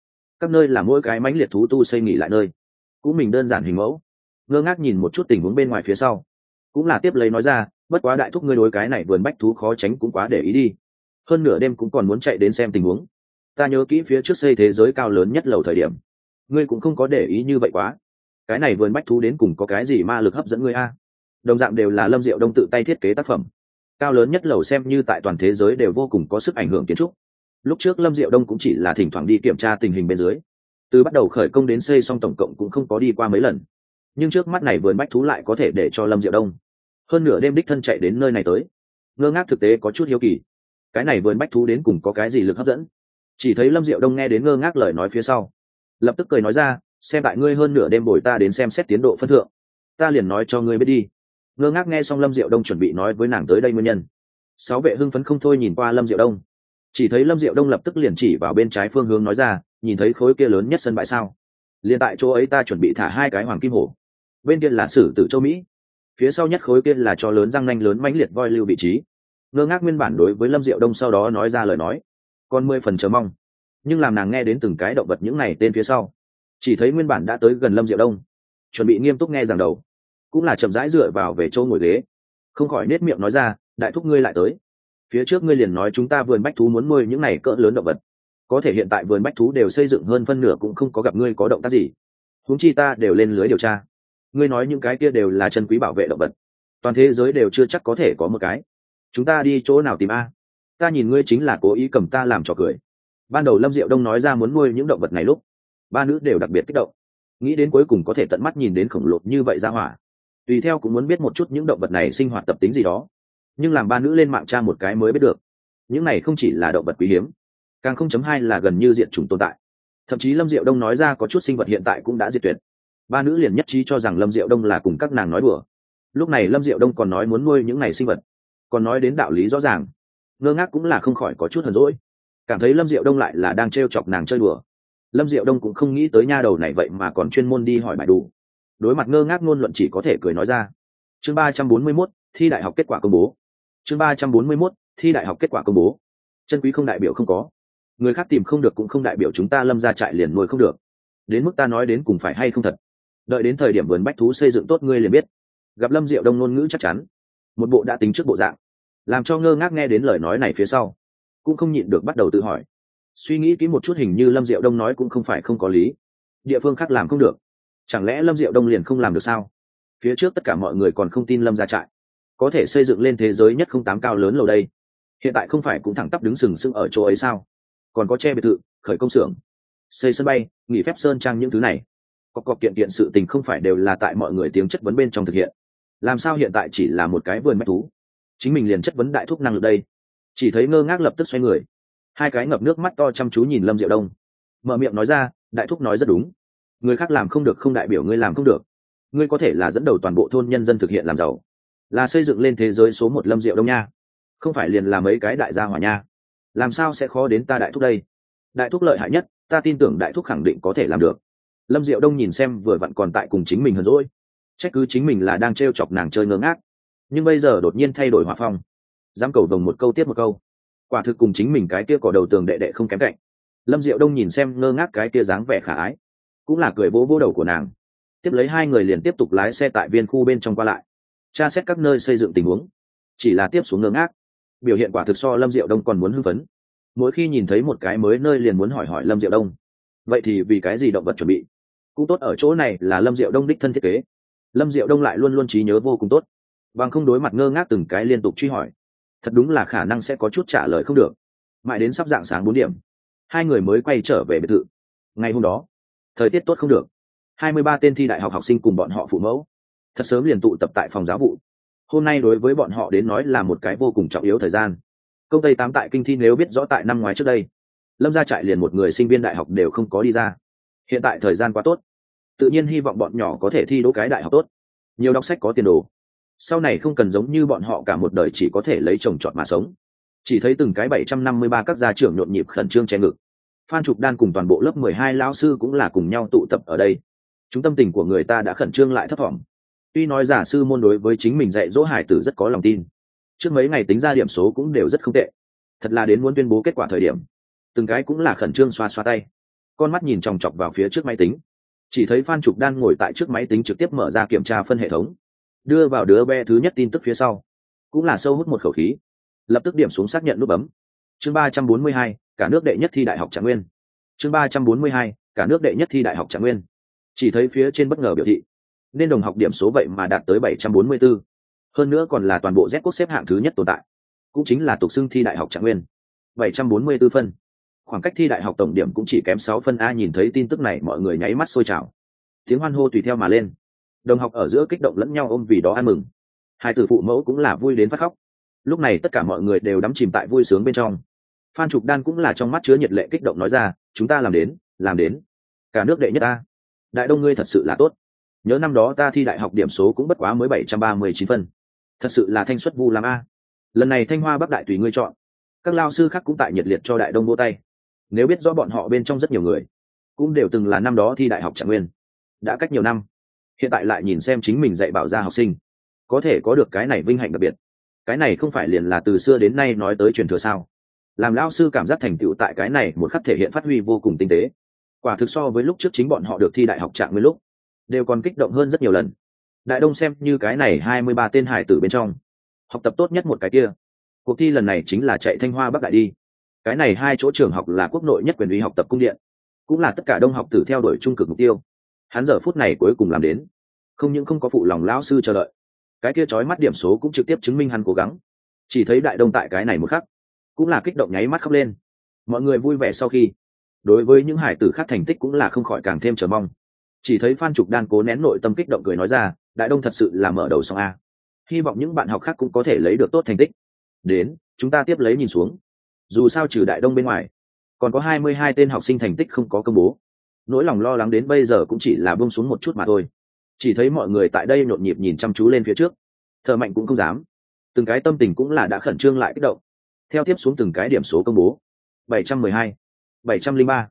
các nơi là mỗi cái mãnh liệt thú tu xây nghỉ lại nơi, cũng mình đơn giản hình mẫu. Ngơ ngác nhìn một chút tình huống bên ngoài phía sau, cũng là tiếp lấy nói ra, bất quá đại thúc ngươi đối cái này vườn bách thú khó tránh cũng quá để ý đi, hơn nửa đêm cũng còn muốn chạy đến xem tình huống. Ta nhớ kỹ phía trước xây thế giới cao lớn nhất lầu thời điểm, ngươi cũng không có để ý như vậy quá. Cái này vườn bách thú đến cùng có cái gì ma lực hấp dẫn ngươi a? Đồng dạng đều là Lâm Diệu Đông tự tay thiết kế tác phẩm, cao lớn nhất lầu xem như tại toàn thế giới đều vô cùng có sức ảnh hưởng kiến trúc. Lúc trước Lâm Diệu Đông cũng chỉ là thỉnh thoảng đi kiểm tra tình hình bên dưới, từ bắt đầu khởi công đến xây xong tổng cộng cũng không có đi qua mấy lần. Nhưng trước mắt này vườn bách thú lại có thể để cho Lâm Diệu Đông hơn nửa đêm đích thân chạy đến nơi này tới. Ngơ ngác thực tế có chút hiếu kỳ, cái này vườn bách thú đến cùng có cái gì lực hấp dẫn. Chỉ thấy Lâm Diệu Đông nghe đến ngơ ngác lời nói phía sau, lập tức cười nói ra, xem tại ngươi hơn nửa đêm bồi ta đến xem xét tiến độ phân thượng, ta liền nói cho ngươi biết đi. Ngơ ngác nghe xong Lâm Diệu Đông chuẩn bị nói với nàng tới đây nguyên nhân, sáu vệ hưng phấn không thôi nhìn qua Lâm Diệu Đông. Chỉ thấy Lâm Diệu Đông lập tức liền chỉ vào bên trái phương hướng nói ra, nhìn thấy khối kia lớn nhất sân bãi sao, liền tại chỗ ấy ta chuẩn bị thả hai cái hoàng kim hổ, bên kia là sử tử châu Mỹ, phía sau nhất khối kia là cho lớn răng nanh lớn mãnh liệt voi lưu vị trí. Ngơ ngác nguyên bản đối với Lâm Diệu Đông sau đó nói ra lời nói còn 10 phần chờ mong, nhưng làm nàng nghe đến từng cái động vật những này tên phía sau, chỉ thấy nguyên bản đã tới gần Lâm Diệu Đông chuẩn bị nghiêm túc nghe giảng đầu, cũng là chậm rãi dựa vào về chỗ ngồi ghế, không khỏi nết miệng nói ra, đại thúc ngươi lại tới. Phía trước ngươi liền nói chúng ta vườn bách thú muốn nuôi những này cỡ lớn động vật, có thể hiện tại vườn bách thú đều xây dựng hơn phân nửa cũng không có gặp ngươi có động tác gì, huống chi ta đều lên lưới điều tra, ngươi nói những cái kia đều là chân quý bảo vệ động vật, toàn thế giới đều chưa chắc có thể có một cái, chúng ta đi chỗ nào tìm a? Ta nhìn ngươi chính là cố ý cầm ta làm trò cười. Ban đầu Lâm Diệu Đông nói ra muốn nuôi những động vật này lúc, ba nữ đều đặc biệt kích động, nghĩ đến cuối cùng có thể tận mắt nhìn đến khổng lồ như vậy ra hỏa, tùy theo cũng muốn biết một chút những động vật này sinh hoạt tập tính gì đó. Nhưng làm ba nữ lên mạng tra một cái mới biết được, những này không chỉ là động vật quý hiếm, càng 0.2 là gần như diệt chủng tồn tại. Thậm chí Lâm Diệu Đông nói ra có chút sinh vật hiện tại cũng đã diệt tuyệt, ba nữ liền nhất trí cho rằng Lâm Diệu Đông là cùng các nàng nói đùa. Lúc này Lâm Diệu Đông còn nói muốn nuôi những này sinh vật, còn nói đến đạo lý rõ ràng. Ngơ ngác cũng là không khỏi có chút hờn dỗi, cảm thấy Lâm Diệu Đông lại là đang trêu chọc nàng chơi đùa. Lâm Diệu Đông cũng không nghĩ tới nha đầu này vậy mà còn chuyên môn đi hỏi bài đủ. Đối mặt ngơ ngác ngôn luận chỉ có thể cười nói ra. Chương 341, thi đại học kết quả công bố. Chương 341, thi đại học kết quả công bố. Chân quý không đại biểu không có, người khác tìm không được cũng không đại biểu chúng ta Lâm gia trại liền nuôi không được. Đến mức ta nói đến cùng phải hay không thật, đợi đến thời điểm vườn bách thú xây dựng tốt ngươi liền biết. Gặp Lâm Diệu Đông ngôn ngữ chắc chắn, một bộ đã tính trước bộ dạng, làm cho ngơ ngác nghe đến lời nói này phía sau cũng không nhịn được bắt đầu tự hỏi. Suy nghĩ kỹ một chút, hình như Lâm Diệu Đông nói cũng không phải không có lý, địa phương khác làm không được, chẳng lẽ Lâm Diệu Đông liền không làm được sao? Phía trước tất cả mọi người còn không tin Lâm gia trại có thể xây dựng lên thế giới nhất 08 cao lớn lầu đây, hiện tại không phải cũng thẳng tắp đứng sừng sững ở chỗ ấy sao? Còn có che biệt thự, khởi công xưởng, xây sân bay, nghỉ phép sơn trang, những thứ này cọc kiện kiện sự tình không phải đều là tại mọi người tiếng chất vấn bên trong thực hiện, làm sao hiện tại chỉ là một cái vườn bách thú chính mình liền chất vấn đại thúc năng lực đây? Chỉ thấy ngơ ngác lập tức xoay người, hai cái ngập nước mắt to chăm chú nhìn Lâm Diệu Đông, mở miệng nói ra, đại thúc nói rất đúng, người khác làm không được không đại biểu ngươi làm không được, ngươi có thể là dẫn đầu toàn bộ thôn nhân dân thực hiện làm giàu, là xây dựng lên thế giới số 1 Lâm Diệu Đông nha, không phải liền là mấy cái đại gia hỏa nha, làm sao sẽ khó đến ta đại thúc đây? Đại thúc lợi hại nhất, ta tin tưởng đại thúc khẳng định có thể làm được. Lâm Diệu Đông nhìn xem vừa vặn còn tại cùng chính mình hờn dỗi, trách cứ chính mình là đang trêu chọc nàng chơi ngơ ngác, nhưng bây giờ đột nhiên thay đổi hỏa phong, dám cầu vồng một câu tiếp một câu, quả thực cùng chính mình cái kia cỏ đầu tường đệ đệ không kém cạnh. Lâm Diệu Đông nhìn xem ngơ ngác cái kia dáng vẻ khả ái, cũng là cười vỗ vỗ đầu của nàng, tiếp lấy hai người liền tiếp tục lái xe tại viên khu bên trong qua lại, tra xét các nơi xây dựng tình huống. Chỉ là tiếp xuống ngơ ngác, biểu hiện quả thực so Lâm Diệu Đông còn muốn hưng phấn, mỗi khi nhìn thấy một cái mới nơi liền muốn hỏi hỏi Lâm Diệu Đông, vậy thì vì cái gì động vật chuẩn bị cũng tốt ở chỗ này là Lâm Diệu Đông đích thân thiết kế. Lâm Diệu Đông lại luôn luôn trí nhớ vô cùng tốt, bằng không đối mặt ngơ ngác từng cái liên tục truy hỏi, thật đúng là khả năng sẽ có chút trả lời không được. Mãi đến sắp rạng sáng 4 điểm, hai người mới quay trở về biệt thự. Ngày hôm đó thời tiết tốt không được, 23 tên thi đại học học sinh cùng bọn họ phụ mẫu thật sớm liền tụ tập tại phòng giáo vụ. Hôm nay đối với bọn họ đến nói là một cái vô cùng trọng yếu thời gian. Công tây 8 tại kinh thi nếu biết rõ tại năm ngoái trước đây Lâm gia trại liền một người sinh viên đại học đều không có đi ra, hiện tại thời gian quá tốt, tự nhiên hy vọng bọn nhỏ có thể thi đỗ cái đại học tốt, nhiều đọc sách có tiền đồ, sau này không cần giống như bọn họ cả một đời chỉ có thể lấy chồng chọn mà sống. Chỉ thấy từng cái 753 các gia trưởng nhộn nhịp khẩn trương che ngực. Phan Trục Đan cùng toàn bộ lớp 12 lão sư cũng là cùng nhau tụ tập ở đây. Chúng tâm tình của người ta đã khẩn trương lại thấp thỏm. Tuy nói giả sư môn đối với chính mình dạy dỗ hải tử rất có lòng tin, trước mấy ngày tính ra điểm số cũng đều rất không tệ, thật là đến muốn tuyên bố kết quả thời điểm, từng cái cũng là khẩn trương xoa xoa tay. con mắt nhìn chòng chọc vào phía trước máy tính, chỉ thấy Phan Trục Đan ngồi tại trước máy tính trực tiếp mở ra kiểm tra phân hệ thống, đưa vào đứa bé thứ nhất tin tức phía sau, cũng là sâu hút một khẩu khí, lập tức điểm xuống xác nhận nút bấm. Chương 342, cả nước đệ nhất thi đại học Trạng Nguyên. Chương 342, cả nước đệ nhất thi đại học Trạng Nguyên. Chỉ thấy phía trên bất ngờ biểu thị, nên đồng học điểm số vậy mà đạt tới 744, hơn nữa còn là toàn bộ Z quốc xếp hạng thứ nhất tồn tại, cũng chính là tục xưng thi đại học Trạng Nguyên. 744 phân, khoảng cách thi đại học tổng điểm cũng chỉ kém 6 phân a. Nhìn thấy tin tức này, mọi người nháy mắt sôi trào, tiếng hoan hô tùy theo mà lên, đồng học ở giữa kích động lẫn nhau ôm vì đó ăn mừng, hai tử phụ mẫu cũng là vui đến phát khóc. Lúc này tất cả mọi người đều đắm chìm tại vui sướng bên trong. Phan Trục Đan cũng là trong mắt chứa nhiệt lệ kích động nói ra, chúng ta làm đến cả nước đệ nhất a. Đại Đông ngươi thật sự là tốt, nhớ năm đó ta thi đại học điểm số cũng bất quá mới 739 phân, thật sự là thanh xuất vu làm a. Lần này Thanh Hoa Bắc Đại tùy ngươi chọn. Các lao sư khác cũng tại nhiệt liệt cho Đại Đông vỗ tay. Nếu biết rõ bọn họ bên trong rất nhiều người cũng đều từng là năm đó thi đại học Trạng Nguyên, đã cách nhiều năm, hiện tại lại nhìn xem chính mình dạy bảo ra học sinh có thể có được cái này vinh hạnh đặc biệt, cái này không phải liền là từ xưa đến nay nói tới truyền thừa sao? Làm lao sư cảm giác thành tựu tại cái này một khắc thể hiện phát huy vô cùng tinh tế, quả thực so với lúc trước chính bọn họ được thi đại học Trạng Nguyên lúc đều còn kích động hơn rất nhiều lần. Đại Đông xem như cái này 23 tên hải tử bên trong học tập tốt nhất một cái kia, cuộc thi lần này chính là chạy Thanh Hoa Bắc Đại đi. Cái này hai chỗ trường học là quốc nội nhất quyền uy học tập cung điện, cũng là tất cả đông học tử theo đuổi trung cực mục tiêu. Hắn giờ phút này cuối cùng làm đến, không những không có phụ lòng lão sư chờ đợi, cái kia chói mắt điểm số cũng trực tiếp chứng minh hắn cố gắng. Chỉ thấy Đại Đông tại cái này một khắc cũng là kích động nháy mắt khóc lên. Mọi người vui vẻ sau khi, đối với những hải tử khác thành tích cũng là không khỏi càng thêm chờ mong. Chỉ thấy Phan Trục Đan cố nén nội tâm kích động cười nói ra, Đại Đông thật sự là mở đầu xong a, hy vọng những bạn học khác cũng có thể lấy được tốt thành tích. Đến, chúng ta tiếp lấy nhìn xuống, dù sao trừ Đại Đông bên ngoài còn có 22 tên học sinh thành tích không có công bố, nỗi lòng lo lắng đến bây giờ cũng chỉ là buông xuống một chút mà thôi. Chỉ thấy mọi người tại đây nhộn nhịp nhìn chăm chú lên phía trước, thở mạnh cũng không dám, từng cái tâm tình cũng là đã khẩn trương lại kích động. Theo tiếp xuống từng cái điểm số công bố, 712, 703,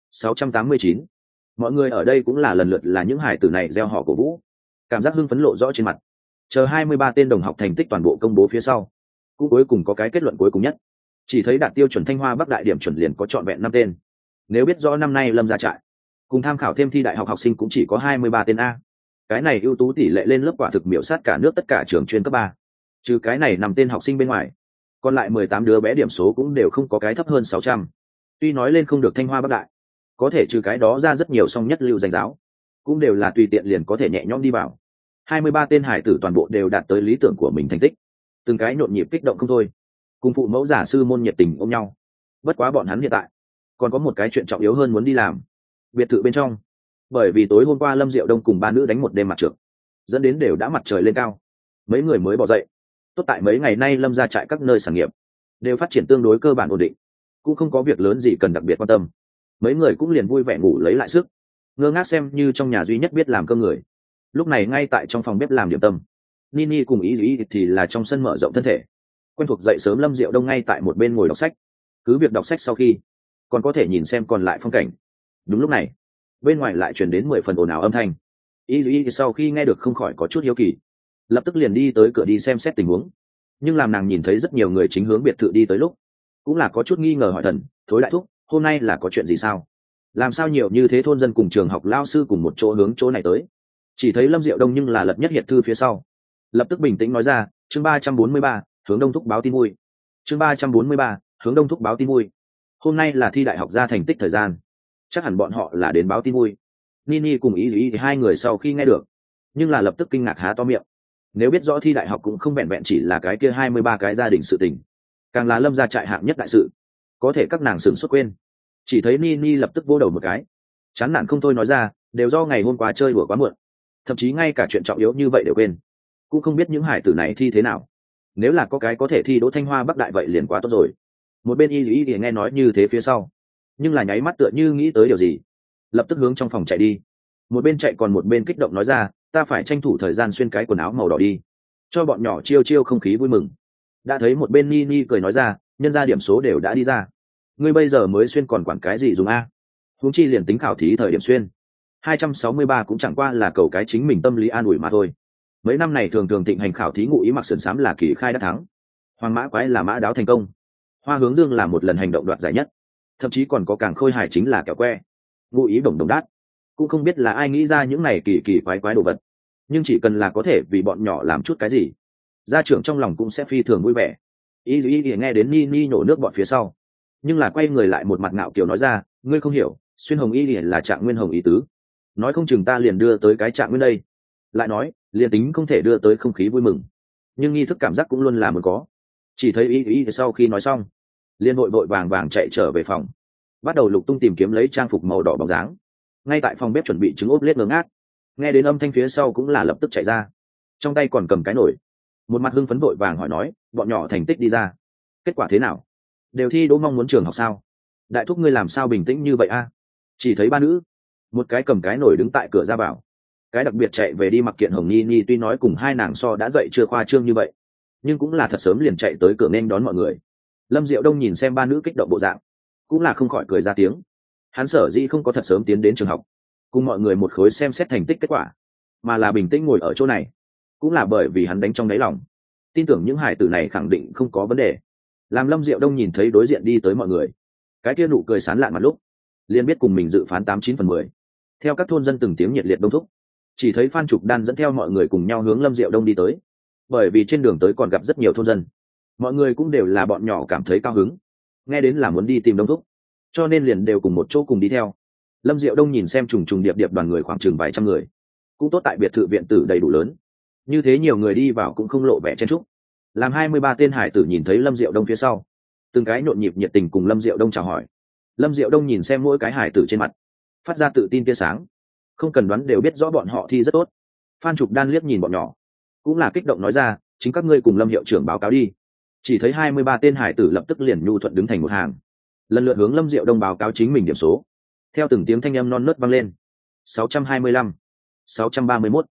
689, mọi người ở đây cũng là lần lượt là những hải tử này gieo họ cổ vũ, cảm giác hưng phấn lộ rõ trên mặt. Chờ 23 tên đồng học thành tích toàn bộ công bố phía sau, cũng cuối cùng có cái kết luận cuối cùng nhất. Chỉ thấy đạt tiêu chuẩn Thanh Hoa Bắc Đại điểm chuẩn liền có trọn vẹn 5 tên. Nếu biết rõ năm nay Lâm ra trại cùng tham khảo thêm thi đại học học sinh cũng chỉ có 23 tên a. Cái này ưu tú tỷ lệ lên lớp quả thực miểu sát cả nước tất cả trường chuyên cấp 3. Trừ cái này 5 tên học sinh bên ngoài, còn lại 18 đứa bé điểm số cũng đều không có cái thấp hơn 600. Tuy nói lên không được Thanh Hoa Bắc Đại, có thể trừ cái đó ra rất nhiều song nhất lưu danh giáo cũng đều là tùy tiện liền có thể nhẹ nhõm đi vào. 23 tên hải tử toàn bộ đều đạt tới lý tưởng của mình thành tích, từng cái nhộn nhịp kích động không thôi, cùng phụ mẫu giả sư môn nhiệt tình ôm nhau. Bất quá bọn hắn hiện tại còn có một cái chuyện trọng yếu hơn muốn đi làm. Biệt thự bên trong, bởi vì tối hôm qua Lâm Diệu Đông cùng ba nữ đánh một đêm mặt trượt, dẫn đến đều đã mặt trời lên cao, mấy người mới bỏ dậy. Tốt tại mấy ngày nay Lâm ra trại các nơi sản nghiệp đều phát triển tương đối cơ bản ổn định, cũng không có việc lớn gì cần đặc biệt quan tâm, mấy người cũng liền vui vẻ ngủ lấy lại sức, ngơ ngác xem như trong nhà duy nhất biết làm cơm người. Lúc này ngay tại trong phòng bếp làm điểm tâm, Nini cùng ý thì là trong sân mở rộng thân thể. Quen thuộc dậy sớm Lâm Diệu Đông ngay tại một bên ngồi đọc sách, cứ việc đọc sách sau khi còn có thể nhìn xem còn lại phong cảnh. Đúng lúc này bên ngoài lại truyền đến 10 phần ồn ào âm thanh. Y sau khi nghe được không khỏi có chút hiếu kỳ, lập tức liền đi tới cửa đi xem xét tình huống. Nhưng làm nàng nhìn thấy rất nhiều người chính hướng biệt thự đi tới lúc, cũng là có chút nghi ngờ hỏi thần, thối đại thúc, hôm nay là có chuyện gì sao? Làm sao nhiều như thế thôn dân cùng trường học lao sư cùng một chỗ hướng chỗ này tới? Chỉ thấy Lâm Diệu Đông nhưng là lật nhất hiện thư phía sau, lập tức bình tĩnh nói ra, chương 343, hướng đông thúc báo tin vui. Chương 343, hướng đông thúc báo tin vui. Hôm nay là thi đại học ra thành tích thời gian, chắc hẳn bọn họ là đến báo tin vui. Nini cùng ý thì hai người sau khi nghe được, nhưng là lập tức kinh ngạc há to miệng. Nếu biết rõ thi đại học cũng không vẹn vẹn chỉ là cái kia 23 cái gia đình sự tình, càng là Lâm gia trại hạng nhất đại sự, có thể các nàng sửng sốt quên. Chỉ thấy Nini lập tức vô đầu một cái, chán nản không thôi nói ra, đều do ngày hôm qua chơi đùa quá muộn, thậm chí ngay cả chuyện trọng yếu như vậy đều quên, cũng không biết những hải tử này thi thế nào. Nếu là có cái có thể thi đỗ Thanh Hoa Bắc Đại vậy liền quá tốt rồi. Một bên y thì nghe nói như thế phía sau, nhưng là nháy mắt tựa như nghĩ tới điều gì, lập tức hướng trong phòng chạy đi. Một bên chạy còn một bên kích động nói ra, ta phải tranh thủ thời gian xuyên cái quần áo màu đỏ đi, cho bọn nhỏ chiêu chiêu không khí vui mừng. Đã thấy một bên Nini cười nói ra, nhân ra điểm số đều đã đi ra, ngươi bây giờ mới xuyên còn quản cái gì dùng a? Huống chi liền tính khảo thí thời điểm xuyên 263 cũng chẳng qua là cầu cái chính mình tâm lý an ủi mà thôi. Mấy năm này thường thường thịnh hành khảo thí ngụ ý mặc sườn xám là kỳ khai đã thắng, hoàng mã quái là mã đáo thành công, hoa hướng dương là một lần hành động đoạt giải nhất, thậm chí còn có càng khôi hài chính là kẹo que. ngụ ý đồng đồng đát. Cũng không biết là ai nghĩ ra những này kỳ kỳ quái quái đồ vật, nhưng chỉ cần là có thể vì bọn nhỏ làm chút cái gì, gia trưởng trong lòng cũng sẽ phi thường vui vẻ. Y nghe đến ni ni nhổ nước bọn phía sau, nhưng là quay người lại một mặt ngạo kiều nói ra, ngươi không hiểu, xuyên hồng y là Trạng Nguyên hồng ý tứ, nói không chừng ta liền đưa tới cái Trạng Nguyên đây. Lại nói liền tính không thể đưa tới không khí vui mừng, nhưng nghi thức cảm giác cũng luôn là muốn có. Chỉ thấy y sau khi nói xong, liền vội vội vàng vàng chạy trở về phòng, bắt đầu lục tung tìm kiếm lấy trang phục màu đỏ bóng dáng. Ngay tại phòng bếp chuẩn bị trứng ốp lết ngớ ngác, nghe đến âm thanh phía sau cũng là lập tức chạy ra, trong tay còn cầm cái nồi, một mặt hưng phấn vội vàng hỏi nói, bọn nhỏ thành tích đi ra, kết quả thế nào? Đều thi đỗ mong muốn trường học sao? Đại thúc ngươi làm sao bình tĩnh như vậy a? Chỉ thấy ba nữ, một cái cầm cái nồi đứng tại cửa ra vào, cái đặc biệt chạy về đi mặc kiện hồng ni ni, tuy nói cùng hai nàng so đã dậy chưa khoa trương như vậy, nhưng cũng là thật sớm liền chạy tới cửa nên đón mọi người. Lâm Diệu Đông nhìn xem ba nữ kích động bộ dạng, cũng là không khỏi cười ra tiếng. Hắn sở dĩ không có thật sớm tiến đến trường học cùng mọi người một khối xem xét thành tích kết quả, mà là bình tĩnh ngồi ở chỗ này, cũng là bởi vì hắn đánh trong đáy lòng tin tưởng những hải tử này khẳng định không có vấn đề. Làm Lâm Diệu Đông nhìn thấy đối diện đi tới mọi người, cái kia nụ cười sán lạn mặt lúc, liền biết cùng mình dự phán 89/10. Theo các thôn dân từng tiếng nhiệt liệt đông thúc, chỉ thấy Phan Trục Đan dẫn theo mọi người cùng nhau hướng Lâm Diệu Đông đi tới. Bởi vì trên đường tới còn gặp rất nhiều thôn dân, mọi người cũng đều là bọn nhỏ cảm thấy cao hứng, nghe đến là muốn đi tìm đông thúc, cho nên liền đều cùng một chỗ cùng đi theo. Lâm Diệu Đông nhìn xem trùng trùng điệp điệp đoàn người khoảng chừng vài trăm người, cũng tốt tại biệt thự viện tử đầy đủ lớn, như thế nhiều người đi vào cũng không lộ vẻ chen chúc. Làm 23 tên hải tử nhìn thấy Lâm Diệu Đông phía sau, từng cái nhộn nhịp nhiệt tình cùng Lâm Diệu Đông chào hỏi. Lâm Diệu Đông nhìn xem mỗi cái hải tử trên mặt phát ra tự tin tia sáng, không cần đoán đều biết rõ bọn họ thi rất tốt. Phan Trục Đan liếc nhìn bọn nhỏ, cũng là kích động nói ra, chính các ngươi cùng Lâm hiệu trưởng báo cáo đi. Chỉ thấy 23 tên hải tử lập tức liền nhu thuận đứng thành một hàng, lần lượt hướng Lâm Diệu Đông báo cáo chính mình điểm số. Theo từng tiếng thanh âm non nớt vang lên, 625, 631,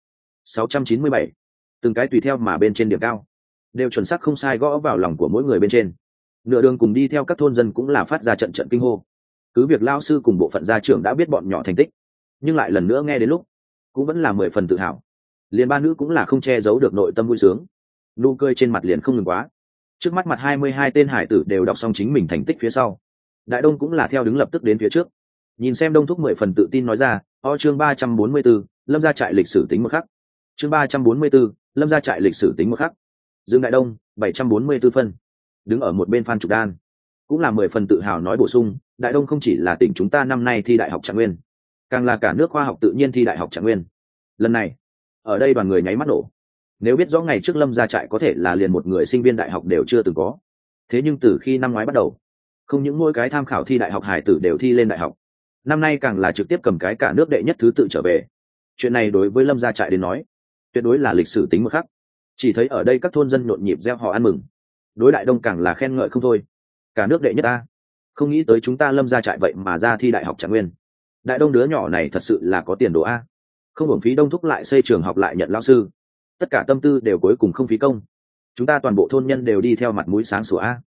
697, từng cái tùy theo mà bên trên điểm cao, đều chuẩn xác không sai gõ vào lòng của mỗi người bên trên. Nửa đường cùng đi theo các thôn dân cũng là phát ra trận trận kinh hô. Cứ việc lao sư cùng bộ phận gia trưởng đã biết bọn nhỏ thành tích, nhưng lại lần nữa nghe đến lúc, cũng vẫn là 10 phần tự hào. Liền ba nữ cũng là không che giấu được nội tâm vui sướng, nụ cười trên mặt liền không ngừng quá. Trước mắt mặt 22 tên hải tử đều đọc xong chính mình thành tích phía sau, Đại Đông cũng là theo đứng lập tức đến phía trước, nhìn xem Đông thúc 10 phần tự tin nói ra, chương 344, Lâm gia trại lịch sử tính một khắc. Chương 344, Lâm gia trại lịch sử tính một khắc. Dương Đại Đông 744 phân. Đứng ở một bên Phan Trục Đan cũng là 10 phần tự hào nói bổ sung, Đại Đông không chỉ là tỉnh chúng ta năm nay thi đại học Trạng Nguyên, càng là cả nước khoa học tự nhiên thi đại học Trạng Nguyên. Lần này ở đây đoàn người nháy mắt nổ. Nếu biết rõ ngày trước Lâm gia trại có thể là liền một người sinh viên đại học đều chưa từng có, thế nhưng từ khi năm ngoái bắt đầu, không những mỗi cái tham khảo thi đại học hải tử đều thi lên đại học, năm nay càng là trực tiếp cầm cái cả nước đệ nhất thứ tự trở về. Chuyện này đối với Lâm gia trại đến nói, tuyệt đối là lịch sử tính một khắc. Chỉ thấy ở đây các thôn dân nhộn nhịp reo hò ăn mừng, đối Đại Đông càng là khen ngợi không thôi. Cả nước đệ nhất ta, không nghĩ tới chúng ta Lâm gia trại vậy mà ra thi đại học Trạng Nguyên. Đại Đông đứa nhỏ này thật sự là có tiền đồ a, không uổng phí Đông thúc lại xây trường học lại nhận lão sư, tất cả tâm tư đều cuối cùng không phí công. Chúng ta toàn bộ thôn nhân đều đi theo mặt mũi sáng sủa a.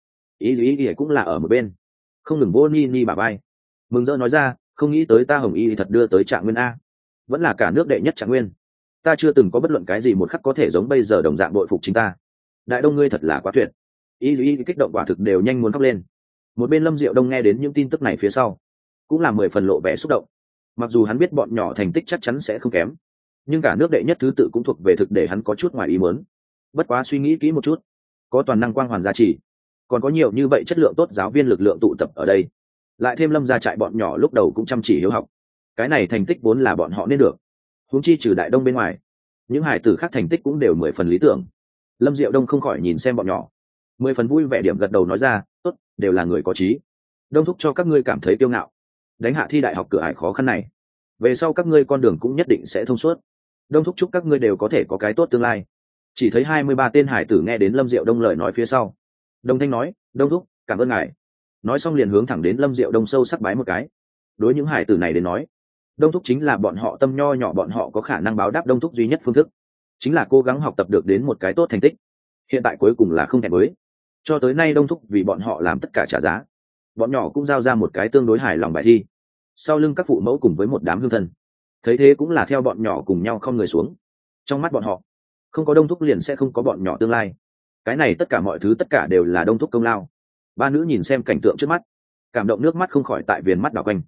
Ý cũng là ở một bên, không ngừng vô ni ni bà bay, mừng rỡ nói ra, không nghĩ tới ta Hồng Y thật đưa tới Trạng Nguyên a, vẫn là cả nước đệ nhất Trạng Nguyên. Ta chưa từng có bất luận cái gì một khắc có thể giống bây giờ đồng dạng bội phục chính ta. Đại Đông ngươi thật là quá tuyệt. Ý kích động quả thực đều nhanh muốn khóc lên. Một bên Lâm Diệu Đông nghe đến những tin tức này phía sau, cũng là 10 phần lộ vẻ xúc động. Mặc dù hắn biết bọn nhỏ thành tích chắc chắn sẽ không kém, nhưng cả nước đệ nhất thứ tự cũng thuộc về thực để hắn có chút ngoài ý muốn. Bất quá suy nghĩ kỹ một chút, có toàn năng quang hoàn giá trị, còn có nhiều như vậy chất lượng tốt giáo viên lực lượng tụ tập ở đây, lại thêm Lâm gia trại bọn nhỏ lúc đầu cũng chăm chỉ hiếu học, cái này thành tích vốn là bọn họ nên được. Huống chi trừ Đại Đông bên ngoài, những hải tử khác thành tích cũng đều 10 phần lý tưởng. Lâm Diệu Đông không khỏi nhìn xem bọn nhỏ, 10 phần vui vẻ điểm gật đầu nói ra, tốt, đều là người có trí. Đông thúc cho các ngươi cảm thấy kiêu ngạo, đánh hạ thi đại học cửa ải khó khăn này, về sau các ngươi con đường cũng nhất định sẽ thông suốt. Đông thúc chúc các ngươi đều có thể có cái tốt tương lai. Chỉ thấy 23 tên hải tử nghe đến Lâm Diệu Đông lời nói phía sau, đồng thanh nói, Đông thúc cảm ơn ngài. Nói xong liền hướng thẳng đến Lâm Diệu Đông sâu sắc bái một cái. Đối những hải tử này đến nói, Đông thúc chính là bọn họ tâm nho nhỏ, bọn họ có khả năng báo đáp Đông thúc duy nhất phương thức chính là cố gắng học tập được đến một cái tốt thành tích. Hiện tại cuối cùng là không thẹn với, cho tới nay Đông thúc vì bọn họ làm tất cả trả giá. Bọn nhỏ cũng giao ra một cái tương đối hài lòng bài thi. Sau lưng các phụ mẫu cùng với một đám hương thân, thấy thế cũng là theo bọn nhỏ cùng nhau không người xuống. Trong mắt bọn họ, không có Đông thúc liền sẽ không có bọn nhỏ tương lai. Cái này tất cả mọi thứ tất cả đều là Đông thúc công lao. Ba nữ nhìn xem cảnh tượng trước mắt, cảm động nước mắt không khỏi tại viền mắt đảo quanh.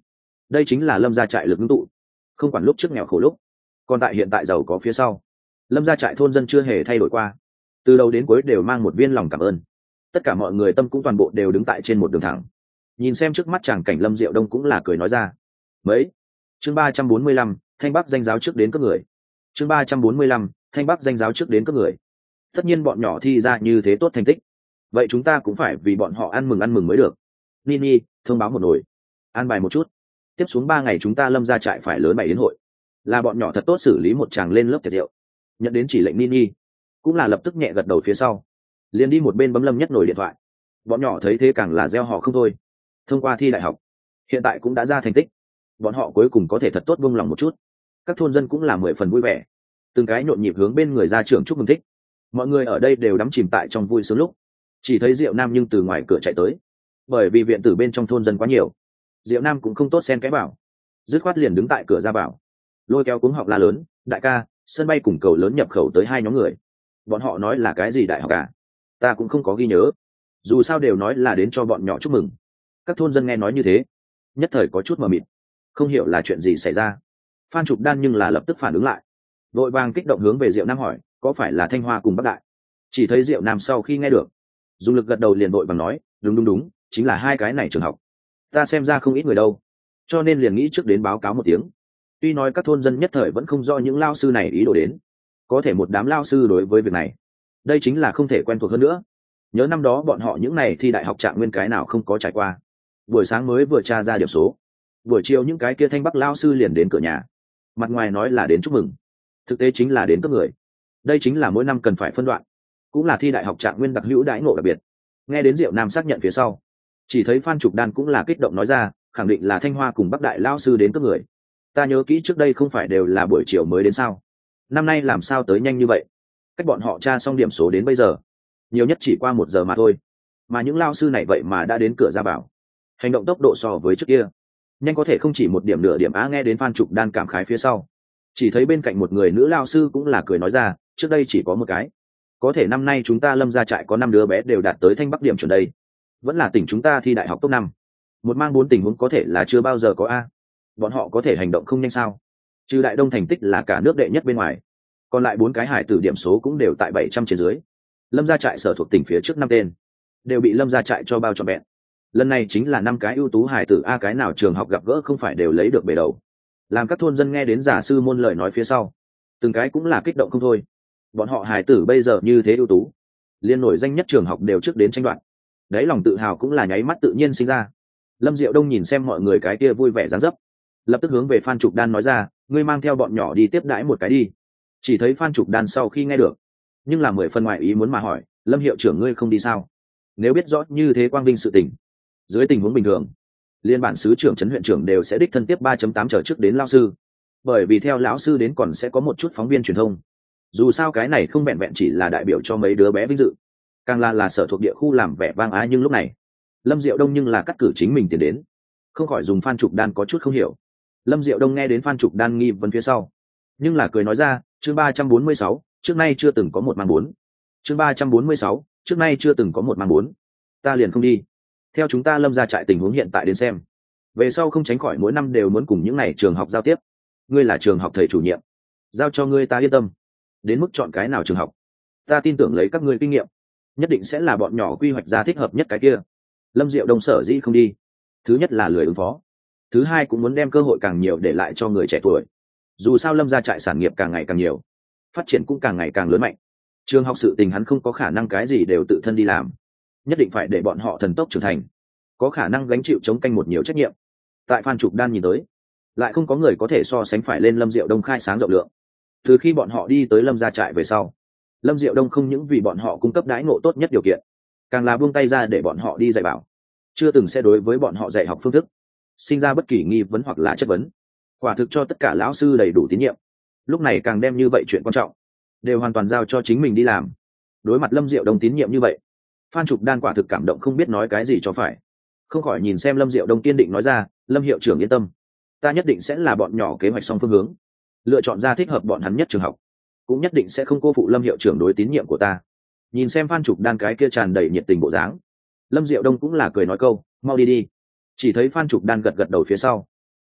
đây chính là lâm gia trại lực ngưng tụ. Không quản lúc trước nghèo khổ lúc, còn tại hiện tại giàu có phía sau, lâm gia trại thôn dân chưa hề thay đổi qua, từ đầu đến cuối đều mang một viên lòng cảm ơn. Tất cả mọi người tâm cũng toàn bộ đều đứng tại trên một đường thẳng, nhìn xem trước mắt chàng cảnh. Lâm Diệu Đông cũng là cười nói ra mấy. Chương 345, Thanh Bắc danh giáo trước đến các người. Chương 345, Thanh Bắc danh giáo trước đến các người. Tất nhiên bọn nhỏ thi ra như thế tốt thành tích, vậy chúng ta cũng phải vì bọn họ ăn mừng mới được. Nini, thông báo một nồi, an bài một chút. Tiếp xuống 3 ngày chúng ta lâm gia trại phải lớn bày yến hội, là bọn nhỏ thật tốt xử lý một chàng lên lớp tiệc rượu. Nhận đến chỉ lệnh Nini cũng là lập tức nhẹ gật đầu phía sau, liền đi một bên bấm Lâm Nhất Nồi điện thoại. Bọn nhỏ thấy thế càng là reo hò không thôi. Thông qua thi đại học, hiện tại cũng đã ra thành tích, bọn họ cuối cùng có thể thật tốt buông lòng một chút. Các thôn dân cũng là 10 phần vui vẻ, từng cái nhộn nhịp hướng bên người ra trưởng chúc mừng thích. Mọi người ở đây đều đắm chìm tại trong vui sướng lúc, chỉ thấy Diệu Nam nhưng từ ngoài cửa chạy tới. Bởi vì viện tử bên trong thôn dân quá nhiều, Diệu Nam cũng không tốt xen cái bảo, dứt khoát liền đứng tại cửa ra bảo, lôi kéo cuống họng la lớn: đại ca, sân bay cùng cầu lớn nhập khẩu tới 2 nhóm người. Bọn họ nói là cái gì đại học à? Ta cũng không có ghi nhớ, dù sao đều nói là đến cho bọn nhỏ chúc mừng. Các thôn dân nghe nói như thế, nhất thời có chút mờ mịt, không hiểu là chuyện gì xảy ra. Phan Trục Đan nhưng là lập tức phản ứng lại, vội vàng kích động hướng về Diệu Nam hỏi: có phải là Thanh Hoa cùng Bắc Đại? Chỉ thấy Diệu Nam sau khi nghe được, dùng lực gật đầu liền vội vàng nói: đúng, chính là 2 cái này trường học. Ta xem ra không ít người đâu, cho nên liền nghĩ trước đến báo cáo một tiếng. Tuy nói các thôn dân nhất thời vẫn không rõ những lao sư này ý đồ đến, có thể một đám lao sư đối với việc này, đây chính là không thể quen thuộc hơn nữa. Nhớ năm đó bọn họ những này thi đại học trạng nguyên cái nào không có trải qua. Buổi sáng mới vừa tra ra điểm số, buổi chiều những cái kia Thanh Bắc lao sư liền đến cửa nhà, mặt ngoài nói là đến chúc mừng, thực tế chính là đến cấp người. Đây chính là mỗi năm cần phải phân đoạn, cũng là thi đại học trạng nguyên đặc hữu đãi ngộ đặc biệt. Nghe đến Diệu Nam xác nhận phía sau, chỉ thấy Phan Trục Đan cũng là kích động nói ra, khẳng định là Thanh Hoa cùng Bắc Đại lao sư đến cấp người. Ta nhớ kỹ trước đây không phải đều là buổi chiều mới đến sao? Năm nay làm sao tới nhanh như vậy? Cách bọn họ tra xong điểm số đến bây giờ, nhiều nhất chỉ qua 1 giờ mà thôi, mà những lao sư này vậy mà đã đến cửa ra bảo. Hành động tốc độ so với trước kia nhanh có thể không chỉ 1 điểm nửa điểm. Nghe đến Phan Trục Đan cảm khái phía sau, chỉ thấy bên cạnh một người nữ lao sư cũng là cười nói ra, trước đây chỉ có 1 cái, có thể năm nay chúng ta lâm gia trại có 5 đứa bé đều đạt tới Thanh Bắc điểm chuẩn đây, vẫn là tỉnh chúng ta thi đại học top 5. 1 mang 4 tình huống có thể là chưa bao giờ có a. Bọn họ có thể hành động không nhanh sao? Trừ Đại Đông thành tích là cả nước đệ nhất bên ngoài, còn lại 4 cái hải tử điểm số cũng đều tại 700 trên dưới. Lâm gia trại sở thuộc tỉnh phía trước 5 tên đều bị lâm gia trại cho bao trọn vẹn. Lần này chính là 5 cái ưu tú hải tử a, cái nào trường học gặp gỡ không phải đều lấy được bể đầu. Làm các thôn dân nghe đến giả sư môn lời nói phía sau, từng cái cũng là kích động không thôi. Bọn họ hải tử bây giờ như thế ưu tú, liên nổi danh nhất trường học đều trước đến tranh đoạt, đấy lòng tự hào cũng là nháy mắt tự nhiên sinh ra. Lâm Diệu Đông nhìn xem mọi người cái kia vui vẻ dáng dấp, lập tức hướng về Phan Trục Đan nói ra, ngươi mang theo bọn nhỏ đi tiếp đãi một cái đi. Chỉ thấy Phan Trục Đan sau khi nghe được, nhưng là 10 phần ngoại ý muốn mà hỏi, Lâm hiệu trưởng ngươi không đi sao? Nếu biết rõ như thế quang vinh sự tình, dưới tình huống bình thường, liên bản xứ trưởng trấn huyện trưởng đều sẽ đích thân tiếp 3.8 trở trước đến lao sư, bởi vì theo lão sư đến còn sẽ có một chút phóng viên truyền thông. Dù sao cái này không vẹn vẹn chỉ là đại biểu cho mấy đứa bé vinh dự, càng là sở thuộc địa khu làm vẻ vang á. Nhưng lúc này Lâm Diệu Đông nhưng là cắt cử chính mình tiến đến, không khỏi dùng Phan Trục Đan có chút không hiểu. Lâm Diệu Đông nghe đến Phan Trục Đan nghi vấn phía sau, nhưng là cười nói ra, chương 346, trước nay chưa từng có 1 mang 4. Chương 346, trước nay chưa từng có 1 mang 4. Ta liền không đi. Theo chúng ta lâm gia trại tình huống hiện tại đến xem, về sau không tránh khỏi mỗi năm đều muốn cùng những này trường học giao tiếp. Ngươi là trường học thầy chủ nhiệm, giao cho ngươi ta yên tâm. Đến mức chọn cái nào trường học, ta tin tưởng lấy các ngươi kinh nghiệm, nhất định sẽ là bọn nhỏ quy hoạch ra thích hợp nhất cái kia. Lâm Diệu Đông sở dĩ không đi, thứ nhất là lười ứng phó, thứ hai cũng muốn đem cơ hội càng nhiều để lại cho người trẻ tuổi. Dù sao lâm gia trại sản nghiệp càng ngày càng nhiều, phát triển cũng càng ngày càng lớn mạnh, trường học sự tình hắn không có khả năng cái gì đều tự thân đi làm, nhất định phải để bọn họ thần tốc trưởng thành, có khả năng gánh chịu chống canh một nhiều trách nhiệm. Tại Phan Trục Đan nhìn tới, lại không có người có thể so sánh phải lên Lâm Diệu Đông khai sáng rộng lượng. Từ khi bọn họ đi tới lâm gia trại về sau, Lâm Diệu Đông không những vì bọn họ cung cấp đãi ngộ tốt nhất điều kiện, càng là buông tay ra để bọn họ đi dạy bảo, chưa từng sẽ đối với bọn họ dạy học phương thức sinh ra bất kỳ nghi vấn hoặc là chất vấn, quả thực cho tất cả lão sư đầy đủ tín nhiệm. Lúc này càng đem như vậy chuyện quan trọng đều hoàn toàn giao cho chính mình đi làm. Đối mặt Lâm Diệu Đông tín nhiệm như vậy, Phan Trục Đan quả thực cảm động không biết nói cái gì cho phải, không khỏi nhìn xem Lâm Diệu Đông kiên định nói ra, Lâm hiệu trưởng yên tâm, ta nhất định sẽ là bọn nhỏ kế hoạch xong phương hướng, lựa chọn ra thích hợp bọn hắn nhất trường học, cũng nhất định sẽ không cô phụ Lâm hiệu trưởng đối tín nhiệm của ta. Nhìn xem Phan Trục Đan cái kia tràn đầy nhiệt tình bộ dáng, Lâm Diệu Đông cũng là cười nói câu, mau đi đi. Chỉ thấy Phan Trục Đan gật gật đầu phía sau,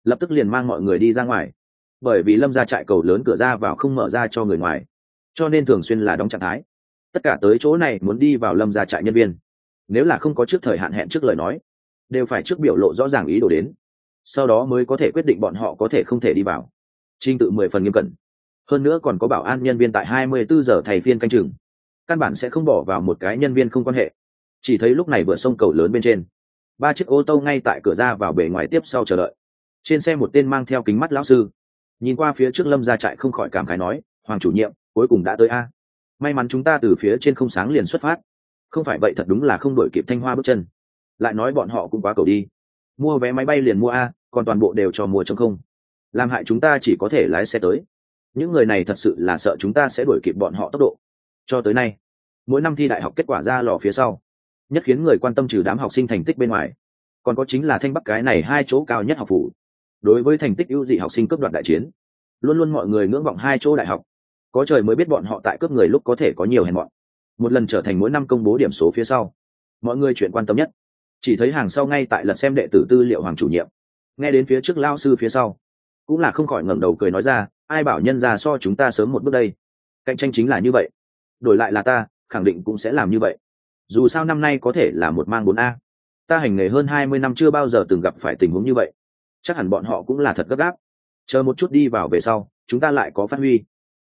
lập tức liền mang mọi người đi ra ngoài, bởi vì lâm gia trại cầu lớn cửa ra vào không mở ra cho người ngoài, cho nên thường xuyên là đóng trạng thái. Tất cả tới chỗ này muốn đi vào lâm gia trại nhân viên, nếu là không có trước thời hạn hẹn trước lời nói, đều phải trước biểu lộ rõ ràng ý đồ đến, sau đó mới có thể quyết định bọn họ có thể không thể đi vào. Trình tự 10 phần nghiêm cẩn, hơn nữa còn có bảo an nhân viên tại 24 giờ thầy phiên canh chừng, căn bản sẽ không bỏ vào một cái nhân viên không quan hệ. Chỉ thấy lúc này vượt sông cầu lớn bên trên, 3 chiếc ô tô ngay tại cửa ra vào bề ngoài tiếp sau chờ đợi. Trên xe một tên mang theo kính mắt lão sư nhìn qua phía trước lâm gia trại không khỏi cảm khái nói: Hoàng chủ nhiệm cuối cùng đã tới a, may mắn chúng ta từ phía trên không sáng liền xuất phát, không phải vậy thật đúng là không đuổi kịp Thanh Hoa bước chân. Lại nói bọn họ cũng quá cầu đi, mua vé máy bay liền mua a, còn toàn bộ đều cho mua trong không, làm hại chúng ta chỉ có thể lái xe tới. Những người này thật sự là sợ chúng ta sẽ đuổi kịp bọn họ tốc độ. Cho tới nay, mỗi năm thi đại học kết quả ra lò phía sau, nhất khiến người quan tâm trừ đám học sinh thành tích bên ngoài, còn có chính là Thanh Bắc cái này 2 chỗ cao nhất học phủ. Đối với thành tích ưu dị học sinh cướp đoạt đại chiến, luôn luôn mọi người ngưỡng vọng 2 chỗ đại học. Có trời mới biết bọn họ tại cướp người lúc có thể có nhiều hèn mọn. Một lần trở thành mỗi năm công bố điểm số phía sau, mọi người chuyện quan tâm nhất chỉ thấy hàng sau ngay tại lật xem đệ tử tư liệu Hoàng chủ nhiệm, nghe đến phía trước lao sư phía sau, cũng là không khỏi ngẩng đầu cười nói ra: ai bảo nhân ra so chúng ta sớm một bước đây, cạnh tranh chính là như vậy, đổi lại là ta khẳng định cũng sẽ làm như vậy. Dù sao năm nay có thể là một mang 4A, ta hành nghề hơn 20 năm chưa bao giờ từng gặp phải tình huống như vậy, chắc hẳn bọn họ cũng là thật gấp gáp, chờ một chút đi vào về sau chúng ta lại có phát huy.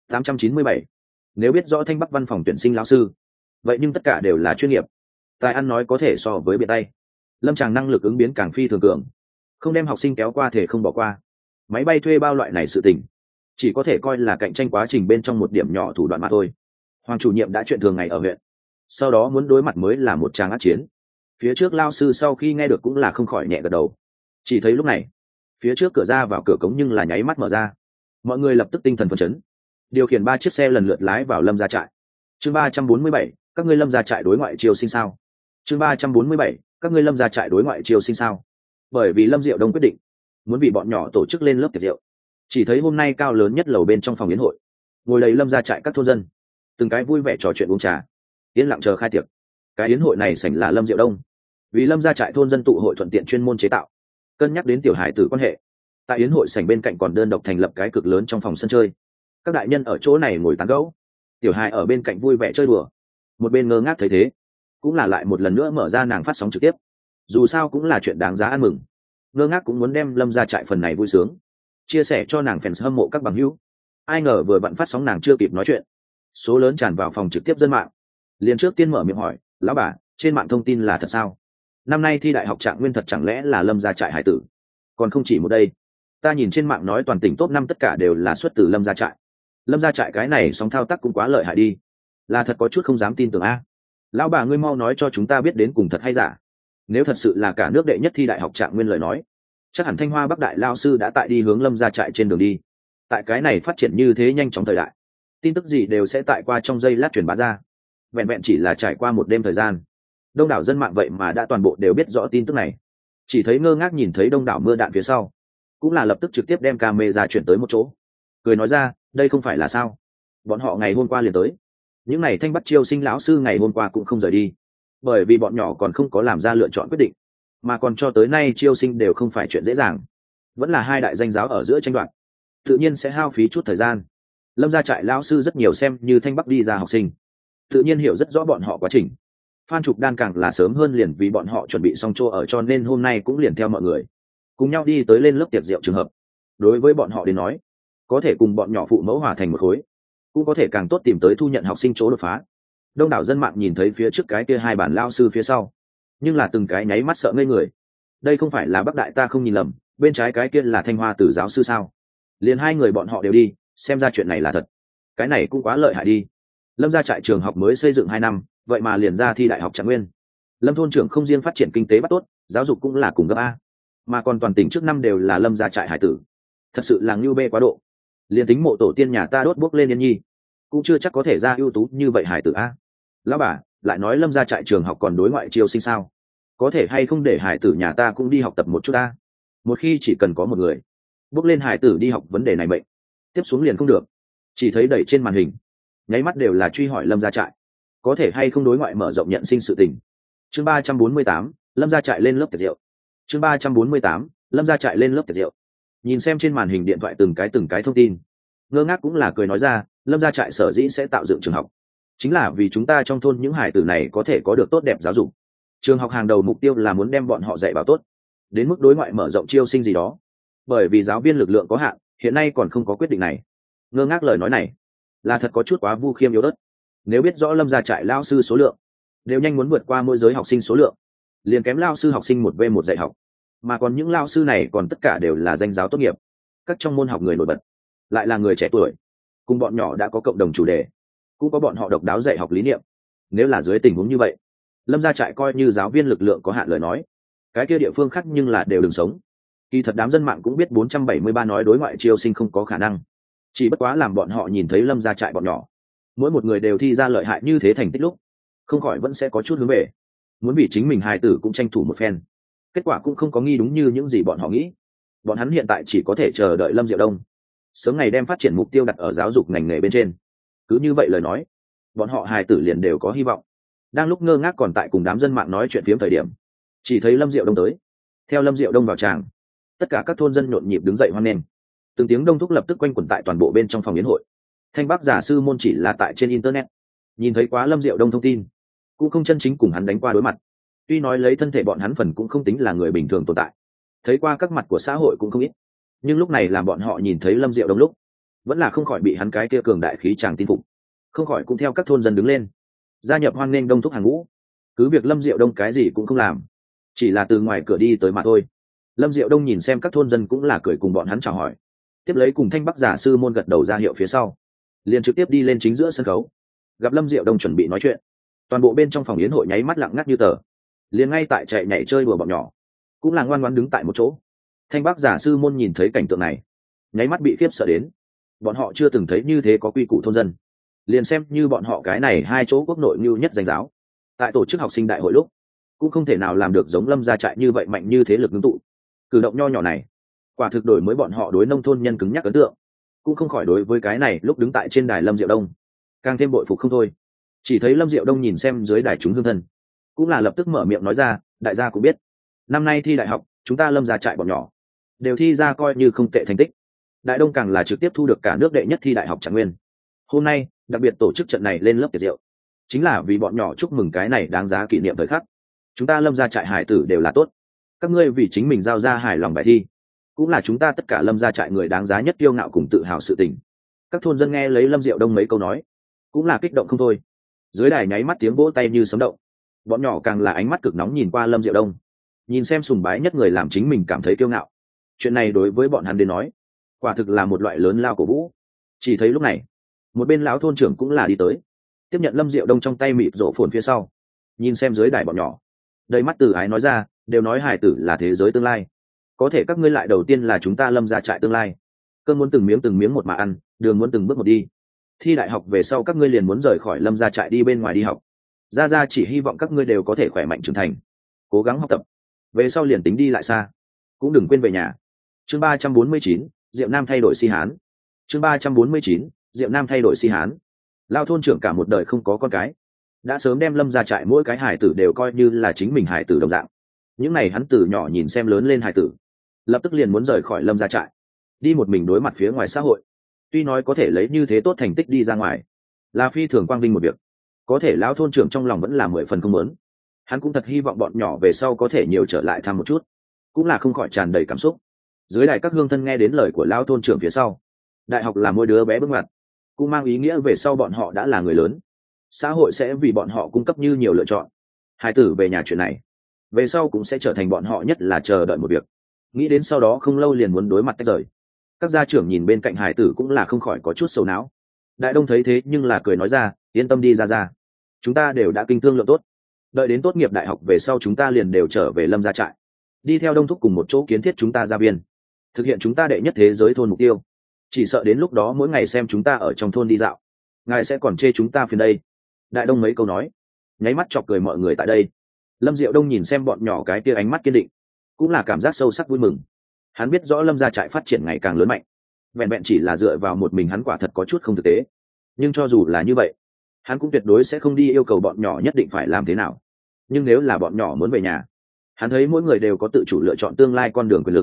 897. Nếu biết rõ Thanh Bắc văn phòng tuyển sinh lão sư, vậy nhưng tất cả đều là chuyên nghiệp, tài ăn nói có thể so với biện tay, lâm tràng năng lực ứng biến càng phi thường cường, không đem học sinh kéo qua thể không bỏ qua. Máy bay thuê bao loại này sự tình, chỉ có thể coi là cạnh tranh quá trình bên trong một điểm nhỏ thủ đoạn mà thôi. Hoàng chủ nhiệm đã chuyện thường ngày ở huyện, sau đó muốn đối mặt mới là một tràng ác chiến. Phía trước lao sư sau khi nghe được cũng là không khỏi nhẹ gật đầu. Chỉ thấy lúc này phía trước cửa ra vào cửa cống nhưng là nháy mắt mở ra, mọi người lập tức tinh thần phấn chấn, điều khiển 3 chiếc xe lần lượt lái vào lâm gia trại. Chương 347, các ngươi lâm gia trại đối ngoại triều sinh sao? Chương 347, các ngươi lâm gia trại đối ngoại triều sinh sao? Bởi vì Lâm Diệu Đông quyết định muốn vì bọn nhỏ tổ chức lên lớp tiệc rượu. Chỉ thấy hôm nay cao lớn nhất lầu bên trong phòng yến hội, ngồi đầy lâm gia trại các thôn dân, từng cái vui vẻ trò chuyện uống trà, yên lặng chờ khai tiệc. Cái yến hội này sảnh là Lâm Diệu Đông vì lâm gia trại thôn dân tụ hội thuận tiện chuyên môn chế tạo, cân nhắc đến tiểu hải tử quan hệ. Tại yến hội sảnh bên cạnh còn đơn độc thành lập cái cực lớn trong phòng sân chơi, các đại nhân ở chỗ này ngồi tán gẫu, tiểu hải ở bên cạnh vui vẻ chơi đùa, một bên ngơ ngác thấy thế, cũng là lại một lần nữa mở ra nàng phát sóng trực tiếp. Dù sao cũng là chuyện đáng giá ăn mừng, ngơ ngác cũng muốn đem lâm gia trại phần này vui sướng chia sẻ cho nàng fans hâm mộ các bằng hữu. Ai ngờ vừa vặn phát sóng nàng chưa kịp nói chuyện, số lớn tràn vào phòng trực tiếp dân mạng, liền trước tiên mở miệng hỏi: lão bà, trên mạng thông tin là thật sao? Năm nay thi đại học trạng nguyên thật chẳng lẽ là lâm gia trại hải tử? Còn không chỉ một đây, ta nhìn trên mạng nói toàn tỉnh top 5 tất cả đều là xuất từ lâm gia trại. Lâm gia trại cái này sóng thao tác cũng quá lợi hại đi, là thật có chút không dám tin tưởng a. Lão bà ngươi mau nói cho chúng ta biết đến cùng thật hay giả. Nếu thật sự là cả nước đệ nhất thi đại học trạng nguyên lời nói, chắc hẳn Thanh Hoa Bắc đại lao sư đã tại đi hướng lâm gia trại trên đường đi. Tại cái này phát triển như thế nhanh chóng thời đại, tin tức gì đều sẽ tại qua trong giây lát truyền bá ra. Vẹn vẹn chỉ là trải qua một đêm thời gian, đông đảo dân mạng vậy mà đã toàn bộ đều biết rõ tin tức này. Chỉ thấy ngơ ngác nhìn thấy đông đảo mưa đạn phía sau, cũng là lập tức trực tiếp đem camera chuyển tới một chỗ, cười nói ra: đây không phải là sao, bọn họ ngày hôm qua liền tới. Những này Thanh Bắc chiêu sinh lão sư ngày hôm qua cũng không rời đi, bởi vì bọn nhỏ còn không có làm ra lựa chọn quyết định, mà còn cho tới nay chiêu sinh đều không phải chuyện dễ dàng, vẫn là 2 đại danh giáo ở giữa tranh đoạt, tự nhiên sẽ hao phí chút thời gian. Lâm gia trại lão sư rất nhiều xem như Thanh Bắc đi ra học sinh, tự nhiên hiểu rất rõ bọn họ quá trình. Phan Trục Đan càng là sớm hơn liền vì bọn họ chuẩn bị xong chỗ ở, cho nên hôm nay cũng liền theo mọi người cùng nhau đi tới lên lớp tiệc rượu trường hợp. Đối với bọn họ đến nói, có thể cùng bọn nhỏ phụ mẫu hòa thành một khối, cũng có thể càng tốt tìm tới thu nhận học sinh chỗ đột phá. Đông đảo dân mạng nhìn thấy phía trước cái kia 2 bản lao sư phía sau, nhưng là từng cái nháy mắt sợ ngây người. Đây không phải là Bắc đại ta không nhìn lầm, bên trái cái kia là Thanh Hoa Tử giáo sư sao? Liền 2 người bọn họ đều đi, xem ra chuyện này là thật. Cái này cũng quá lợi hại đi. Lâm gia trại trường học mới xây dựng 2 năm, vậy mà liền ra thi đại học trạng nguyên. Lâm thôn trưởng không riêng phát triển kinh tế bắt tốt, giáo dục cũng là cùng cấp A, mà còn toàn tỉnh trước năm đều là lâm gia trại hải tử, thật sự là ngưu bê quá độ. Liền tính mộ tổ tiên nhà ta đốt bốc lên yên nhi, cũng chưa chắc có thể ra ưu tú như vậy hải tử A. Lão bà lại nói lâm gia trại trường học còn đối ngoại chiêu sinh sao? Có thể hay không để hải tử nhà ta cũng đi học tập một chút A? Một khi chỉ cần có một người bốc lên hải tử đi học vấn đề này bệnh, tiếp xuống liền không được. Chỉ thấy đẩy trên màn hình, nháy mắt đều là truy hỏi lâm gia trại có thể hay không đối ngoại mở rộng nhận sinh sự tình. Chương 348, lâm gia trại lên lớp tiệc rượu. Chương 348, lâm gia trại lên lớp tiệc rượu. nhìn xem trên màn hình điện thoại từng cái thông tin, ngơ ngác cũng là cười nói ra, lâm gia trại sở dĩ sẽ tạo dựng trường học chính là vì chúng ta trong thôn những hải tử này có thể có được tốt đẹp giáo dục. Trường học hàng đầu mục tiêu là muốn đem bọn họ dạy bảo tốt, đến mức đối ngoại mở rộng chiêu sinh gì đó, bởi vì giáo viên lực lượng có hạn, hiện nay còn không có quyết định này. Ngơ ngác lời nói này là thật có chút quá vu khiêm yếu ớt. Nếu biết rõ lâm gia trại lao sư số lượng đều nhanh muốn vượt qua mỗi giới học sinh số lượng, liền kém lao sư học sinh một v một dạy học, mà còn những lao sư này còn tất cả đều là danh giáo tốt nghiệp, các trong môn học người nổi bật, lại là người trẻ tuổi, cùng bọn nhỏ đã có cộng đồng chủ đề, cũng có bọn họ độc đáo dạy học lý niệm. Nếu là dưới tình huống như vậy, lâm gia trại coi như giáo viên lực lượng có hạn lời nói, cái kia địa phương khác nhưng là đều đừng sống. Kỳ thật đám dân mạng cũng biết 473 nói đối ngoại chiêu sinh không có khả năng, chỉ bất quá làm bọn họ nhìn thấy lâm gia trại bọn nhỏ mỗi một người đều thi ra lợi hại như thế thành tích lúc, không khỏi vẫn sẽ có chút hướng về muốn vì chính mình hài tử cũng tranh thủ một phen. Kết quả cũng không có nghi đúng như những gì bọn họ nghĩ. Bọn hắn hiện tại chỉ có thể chờ đợi lâm diệu đông sớm ngày đem phát triển mục tiêu đặt ở giáo dục ngành nghề bên trên. Cứ như vậy lời nói, bọn họ hài tử liền đều có hy vọng. Đang lúc ngơ ngác còn tại cùng đám dân mạng nói chuyện phiếm thời điểm, chỉ thấy lâm diệu đông tới. Theo lâm diệu đông vào tràng, tất cả các thôn dân nhộn nhịp đứng dậy hoan nghênh. Từng tiếng đông thúc lập tức quanh quẩn tại toàn bộ bên trong phòng yến hội. Thanh Bắc giả sư môn chỉ là tại trên internet nhìn thấy quá lâm diệu đông thông tin, cũng không chân chính cùng hắn đánh qua đối mặt. Tuy nói lấy thân thể bọn hắn phần cũng không tính là người bình thường tồn tại, thấy qua các mặt của xã hội cũng không ít, nhưng lúc này làm bọn họ nhìn thấy lâm diệu đông lúc, vẫn là không khỏi bị hắn cái kia cường đại khí tràng tin phục, không khỏi cũng theo các thôn dân đứng lên gia nhập hoan nghênh đông thúc hàng ngũ. Cứ việc lâm diệu đông cái gì cũng không làm, chỉ là từ ngoài cửa đi tới mà thôi. Lâm diệu đông nhìn xem các thôn dân cũng là cười cùng bọn hắn chào hỏi, tiếp lấy cùng Thanh Bắc giả sư môn gật đầu ra hiệu phía sau, liền trực tiếp đi lên chính giữa sân khấu. Gặp lâm diệu đông chuẩn bị nói chuyện, toàn bộ bên trong phòng yến hội nháy mắt lặng ngắt như tờ, liền ngay tại chạy nhảy chơi đùa bọn nhỏ cũng là ngoan ngoãn đứng tại một chỗ. Thanh Bắc giả sư môn nhìn thấy cảnh tượng này, nháy mắt bị khiếp sợ đến. Bọn họ chưa từng thấy như thế có quy củ thôn dân, liền xem như bọn họ cái này hai chỗ quốc nội như nhất danh giáo, tại tổ chức học sinh đại hội lúc cũng không thể nào làm được giống lâm gia trại như vậy mạnh như thế lực ngưng tụ. Cử động nho nhỏ này quả thực đổi mới bọn họ đối nông thôn nhân cứng nhắc ấn tượng, cũng không khỏi đối với cái này lúc đứng tại trên đài lâm diệu đông càng thêm bội phục không thôi. Chỉ thấy lâm diệu đông nhìn xem dưới đài chúng hương thân, cũng là lập tức mở miệng nói ra, đại gia cũng biết năm nay thi đại học chúng ta lâm gia trại bọn nhỏ đều thi ra coi như không tệ thành tích, đại đông càng là trực tiếp thu được cả nước đệ nhất thi đại học trạng nguyên. Hôm nay đặc biệt tổ chức trận này lên lớp tiệc rượu, chính là vì bọn nhỏ chúc mừng cái này đáng giá kỷ niệm thời khắc. Chúng ta lâm gia trại hải tử đều là tốt, các ngươi vì chính mình giao ra hài lòng bài thi, cũng là chúng ta tất cả lâm gia trại người đáng giá nhất kiêu ngạo cùng tự hào sự tình. Các thôn dân nghe lấy lâm diệu đông mấy câu nói, cũng là kích động không thôi. Dưới đài nháy mắt tiếng vỗ tay như sấm động, bọn nhỏ càng là ánh mắt cực nóng nhìn qua lâm diệu đông, nhìn xem sùng bái nhất người làm chính mình cảm thấy kiêu ngạo. Chuyện này đối với bọn hắn đến nói, quả thực là một loại lớn lao cổ vũ. Chỉ thấy lúc này, một bên lão thôn trưởng cũng là đi tới, tiếp nhận lâm diệu đông trong tay mịt rổ phồn phía sau, nhìn xem dưới đài bọn nhỏ, đầy mắt từ ái nói ra, đều nói hải tử là thế giới tương lai, có thể các ngươi lại đầu tiên là chúng ta lâm gia trại tương lai. Cơm muốn từng miếng một mà ăn, đường muốn từng bước một đi. Thi đại học về sau các ngươi liền muốn rời khỏi lâm gia trại đi bên ngoài đi học. Gia chỉ hy vọng các ngươi đều có thể khỏe mạnh trưởng thành, cố gắng học tập, về sau liền tính đi lại xa cũng đừng quên về nhà. Chương 349, Diệu Nam thay đổi si hán. Chương 349, Diệu Nam thay đổi si hán. Lao thôn trưởng cả một đời không có con cái, đã sớm đem lâm gia trại mỗi cái hải tử đều coi như là chính mình hải tử đồng dạng. Những này hắn từ nhỏ nhìn xem lớn lên hải tử, lập tức liền muốn rời khỏi lâm gia trại, đi một mình đối mặt phía ngoài xã hội. Tuy nói có thể lấy như thế tốt thành tích đi ra ngoài là phi thường quang vinh một việc, có thể lão thôn trưởng trong lòng vẫn là 10 phần không muốn. Hắn cũng thật hy vọng bọn nhỏ về sau có thể nhiều trở lại thăm một chút, cũng là không khỏi tràn đầy cảm xúc. Dưới đài các hương thân nghe đến lời của lão thôn trưởng phía sau, đại học là mỗi đứa bé bước ngoặt, cũng mang ý nghĩa về sau bọn họ đã là người lớn, xã hội sẽ vì bọn họ cung cấp như nhiều lựa chọn. Hải tử về nhà chuyện này về sau cũng sẽ trở thành bọn họ nhất là chờ đợi một việc, nghĩ đến sau đó không lâu liền muốn đối mặt tách rời. Các gia trưởng nhìn bên cạnh hải tử cũng là không khỏi có chút sầu não. Đại đông thấy thế nhưng là cười nói ra, yên tâm đi ra, chúng ta đều đã kinh thương lượng tốt, đợi đến tốt nghiệp đại học về sau chúng ta liền đều trở về lâm gia trại, đi theo đông thúc cùng một chỗ kiến thiết chúng ta gia viên, thực hiện chúng ta đệ nhất thế giới thôn mục tiêu. Chỉ sợ đến lúc đó mỗi ngày xem chúng ta ở trong thôn đi dạo, ngài sẽ còn chê chúng ta phiền đây. Đại đông mấy câu nói nháy mắt chọc cười mọi người tại đây. Lâm Diệu Đông nhìn xem bọn nhỏ cái kia ánh mắt kiên định, cũng là cảm giác sâu sắc vui mừng. Hắn biết rõ lâm gia trại phát triển ngày càng lớn mạnh, vẹn vẹn chỉ là dựa vào một mình hắn quả thật có chút không thực tế. Nhưng cho dù là như vậy, hắn cũng tuyệt đối sẽ không đi yêu cầu bọn nhỏ nhất định phải làm thế nào. Nhưng nếu là bọn nhỏ muốn về nhà, hắn thấy mỗi người đều có tự chủ lựa chọn tương lai con đường quyền lực,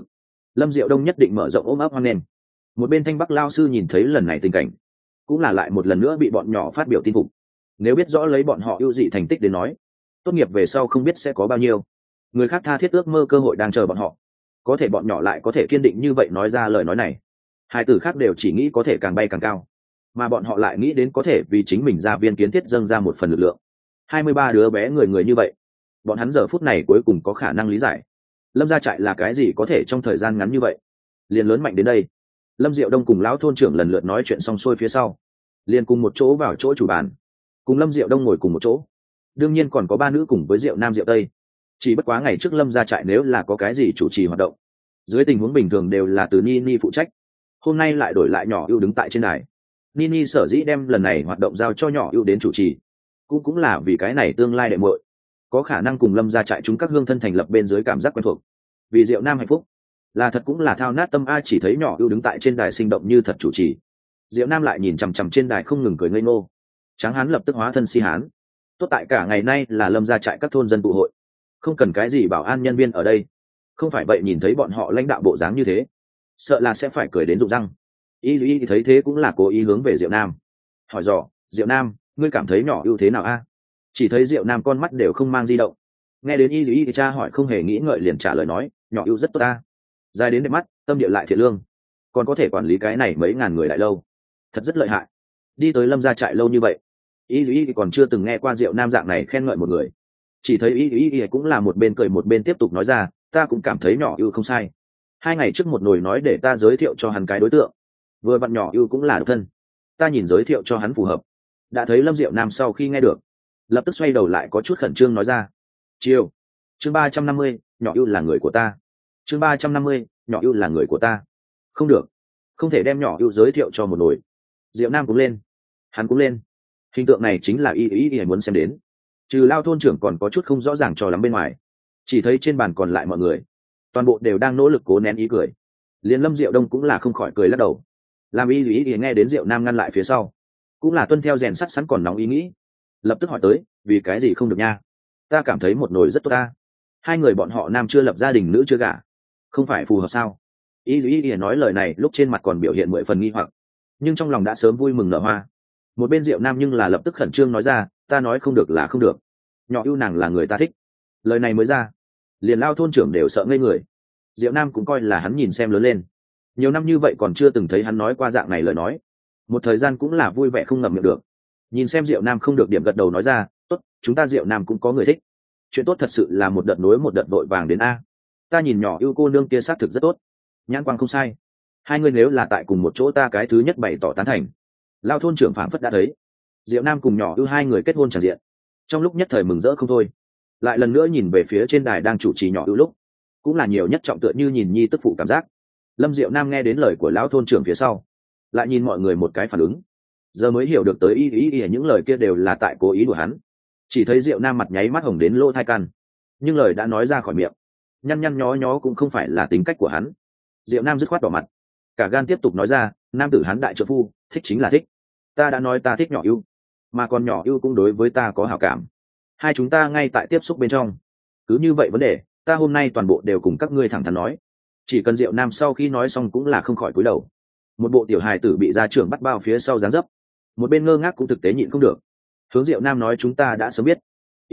Lâm Diệu Đông nhất định mở rộng ôm ấp hoan nghênh. Một bên Thanh Bắc lao sư nhìn thấy lần này tình cảnh, cũng là lại một lần nữa bị bọn nhỏ phát biểu tin phục. Nếu biết rõ lấy bọn họ ưu dị thành tích đến nói, tốt nghiệp về sau không biết sẽ có bao nhiêu người khác tha thiết ước mơ cơ hội đang chờ bọn họ, có thể bọn nhỏ lại có thể kiên định như vậy nói ra lời nói này. Hai tử khác đều chỉ nghĩ có thể càng bay càng cao, mà bọn họ lại nghĩ đến có thể vì chính mình ra viên kiến thiết dâng ra một phần lực lượng. 23 đứa bé người như vậy, bọn hắn giờ phút này cuối cùng có khả năng lý giải Lâm gia trại là cái gì, có thể trong thời gian ngắn như vậy liền lớn mạnh đến đây. Lâm Diệu Đông cùng lão thôn trưởng lần lượt nói chuyện xong xuôi phía sau, liền cùng một chỗ vào chỗ chủ bàn, cùng Lâm Diệu Đông ngồi cùng một chỗ. Đương nhiên còn có ba nữ cùng với Diệu Nam Diệu Tây. Chỉ bất quá ngày trước Lâm gia trại nếu là có cái gì chủ trì hoạt động, dưới tình huống bình thường đều là từ Nini phụ trách. Hôm nay lại đổi lại nhỏ ưu đứng tại trên đài. Nini sở dĩ đem lần này hoạt động giao cho nhỏ ưu đến chủ trì, cũng là vì cái này tương lai đệ muội có khả năng cùng Lâm gia trại chúng các hương thân thành lập bên dưới cảm giác quen thuộc. Vì Diệu Nam hạnh phúc là thật cũng là thao nát tâm a. Chỉ thấy nhỏ ưu đứng tại trên đài sinh động như thật chủ trì, Diệu Nam lại nhìn chằm chằm trên đài không ngừng cười ngây ngô. Tráng hán lập tức hóa thân si hán. Tốt tại cả ngày nay là Lâm gia trại các thôn dân tụ hội, không cần cái gì bảo an nhân viên ở đây, không phải vậy nhìn thấy bọn họ lãnh đạo bộ dáng như thế, sợ là sẽ phải cười đến rụng răng. Y thấy thế cũng là cố ý hướng về Diệu Nam hỏi dò, Diệu Nam, ngươi cảm thấy nhỏ ưu thế nào a? Chỉ thấy Diệu Nam con mắt đều không mang di động. Nghe đến Y thì cha hỏi không hề nghĩ ngợi liền trả lời nói, nhỏ ưu rất tốt ta, dài đến đẹp mắt, tâm địa lại thiện lương, còn có thể quản lý cái này mấy ngàn người đại lâu, thật rất lợi hại. Đi tới Lâm gia trại lâu như vậy, Y còn chưa từng nghe qua Diệu Nam dạng này khen ngợi một người. Chỉ thấy Y cũng là một bên cười một bên tiếp tục nói ra, ta cũng cảm thấy nhỏ ưu không sai. 2 ngày trước một nồi nói để ta giới thiệu cho hắn cái đối tượng, vừa vặn nhỏ ưu cũng là độc thân, ta nhìn giới thiệu cho hắn phù hợp. Đã thấy Lâm Diệu Nam sau khi nghe được, lập tức xoay đầu lại có chút khẩn trương nói ra, chiều chương 350, nhỏ ưu là người của ta. Chương 350, nhỏ ưu là người của ta. Không được, không thể đem nhỏ ưu giới thiệu cho một nồi. Diệu Nam cũng lên, hắn cũng lên. Hình tượng này chính là Y muốn xem đến. Trừ lao thôn trưởng còn có chút không rõ ràng cho lắm bên ngoài, chỉ thấy trên bàn còn lại mọi người toàn bộ đều đang nỗ lực cố nén ý cười. Liên Lâm Diệu Đông cũng là không khỏi cười lắc đầu. Làm Y nghe đến Diệu Nam ngăn lại phía sau, cũng là tuân theo rèn sắt sẵn còn nóng ý nghĩ, lập tức hỏi tới, vì cái gì không được nha? Ta cảm thấy một nồi rất tốt ta. 2 người bọn họ nam chưa lập gia đình nữ chưa gả, không phải phù hợp sao? Y nói lời này lúc trên mặt còn biểu hiện 10 phần nghi hoặc, nhưng trong lòng đã sớm vui mừng nở hoa. Một bên Diệu Nam nhưng là lập tức khẩn trương nói ra, ta nói không được là không được, nhỏ ưu nàng là người ta thích. Lời này mới ra, liền lao thôn trưởng đều sợ ngây người. Diệu Nam cũng coi là hắn nhìn xem lớn lên, nhiều năm như vậy còn chưa từng thấy hắn nói qua dạng này lời nói. Một thời gian cũng là vui vẻ không ngậm miệng được. Nhìn xem Diệu Nam không được điểm gật đầu nói ra, tốt, chúng ta Diệu Nam cũng có người thích. Chuyện tốt thật sự là một đợt nối một đợt vội vàng đến a. Ta nhìn nhỏ ưu cô nương kia xác thực rất tốt, nhãn quang không sai. 2 người nếu là tại cùng một chỗ ta cái thứ nhất bày tỏ tán thành. Lao thôn trưởng phảng phất đã thấy Diệu Nam cùng nhỏ ưu 2 người kết hôn tràn diện, trong lúc nhất thời mừng rỡ không thôi. Lại lần nữa nhìn về phía trên đài đang chủ trì nhỏ ưu lúc, cũng là nhiều nhất trọng tựa như nhìn nhi tức phụ cảm giác. Lâm Diệu Nam nghe đến lời của lão thôn trưởng phía sau, lại nhìn mọi người một cái phản ứng, giờ mới hiểu được tới Y những lời kia đều là tại cố ý đùa hắn. Chỉ thấy Diệu Nam mặt nháy mắt hồng đến lỗ thai căn, nhưng lời đã nói ra khỏi miệng, nhăn nhăn nhó nhó cũng không phải là tính cách của hắn. Diệu Nam dứt khoát đỏ mặt, cả gan tiếp tục nói ra, nam tử hắn đại trợ phu, thích chính là thích. Ta đã nói ta thích nhỏ ưu, mà còn nhỏ ưu cũng đối với ta có hảo cảm. 2 chúng ta ngay tại tiếp xúc bên trong, cứ như vậy vấn đề ta hôm nay toàn bộ đều cùng các ngươi thẳng thắn nói. Chỉ cần Diệu Nam sau khi nói xong cũng là không khỏi cúi đầu, một bộ tiểu hài tử bị gia trưởng bắt bao phía sau dáng dấp. Một bên ngơ ngác cũng thực tế nhịn không được, hướng Diệu Nam nói, chúng ta đã sớm biết.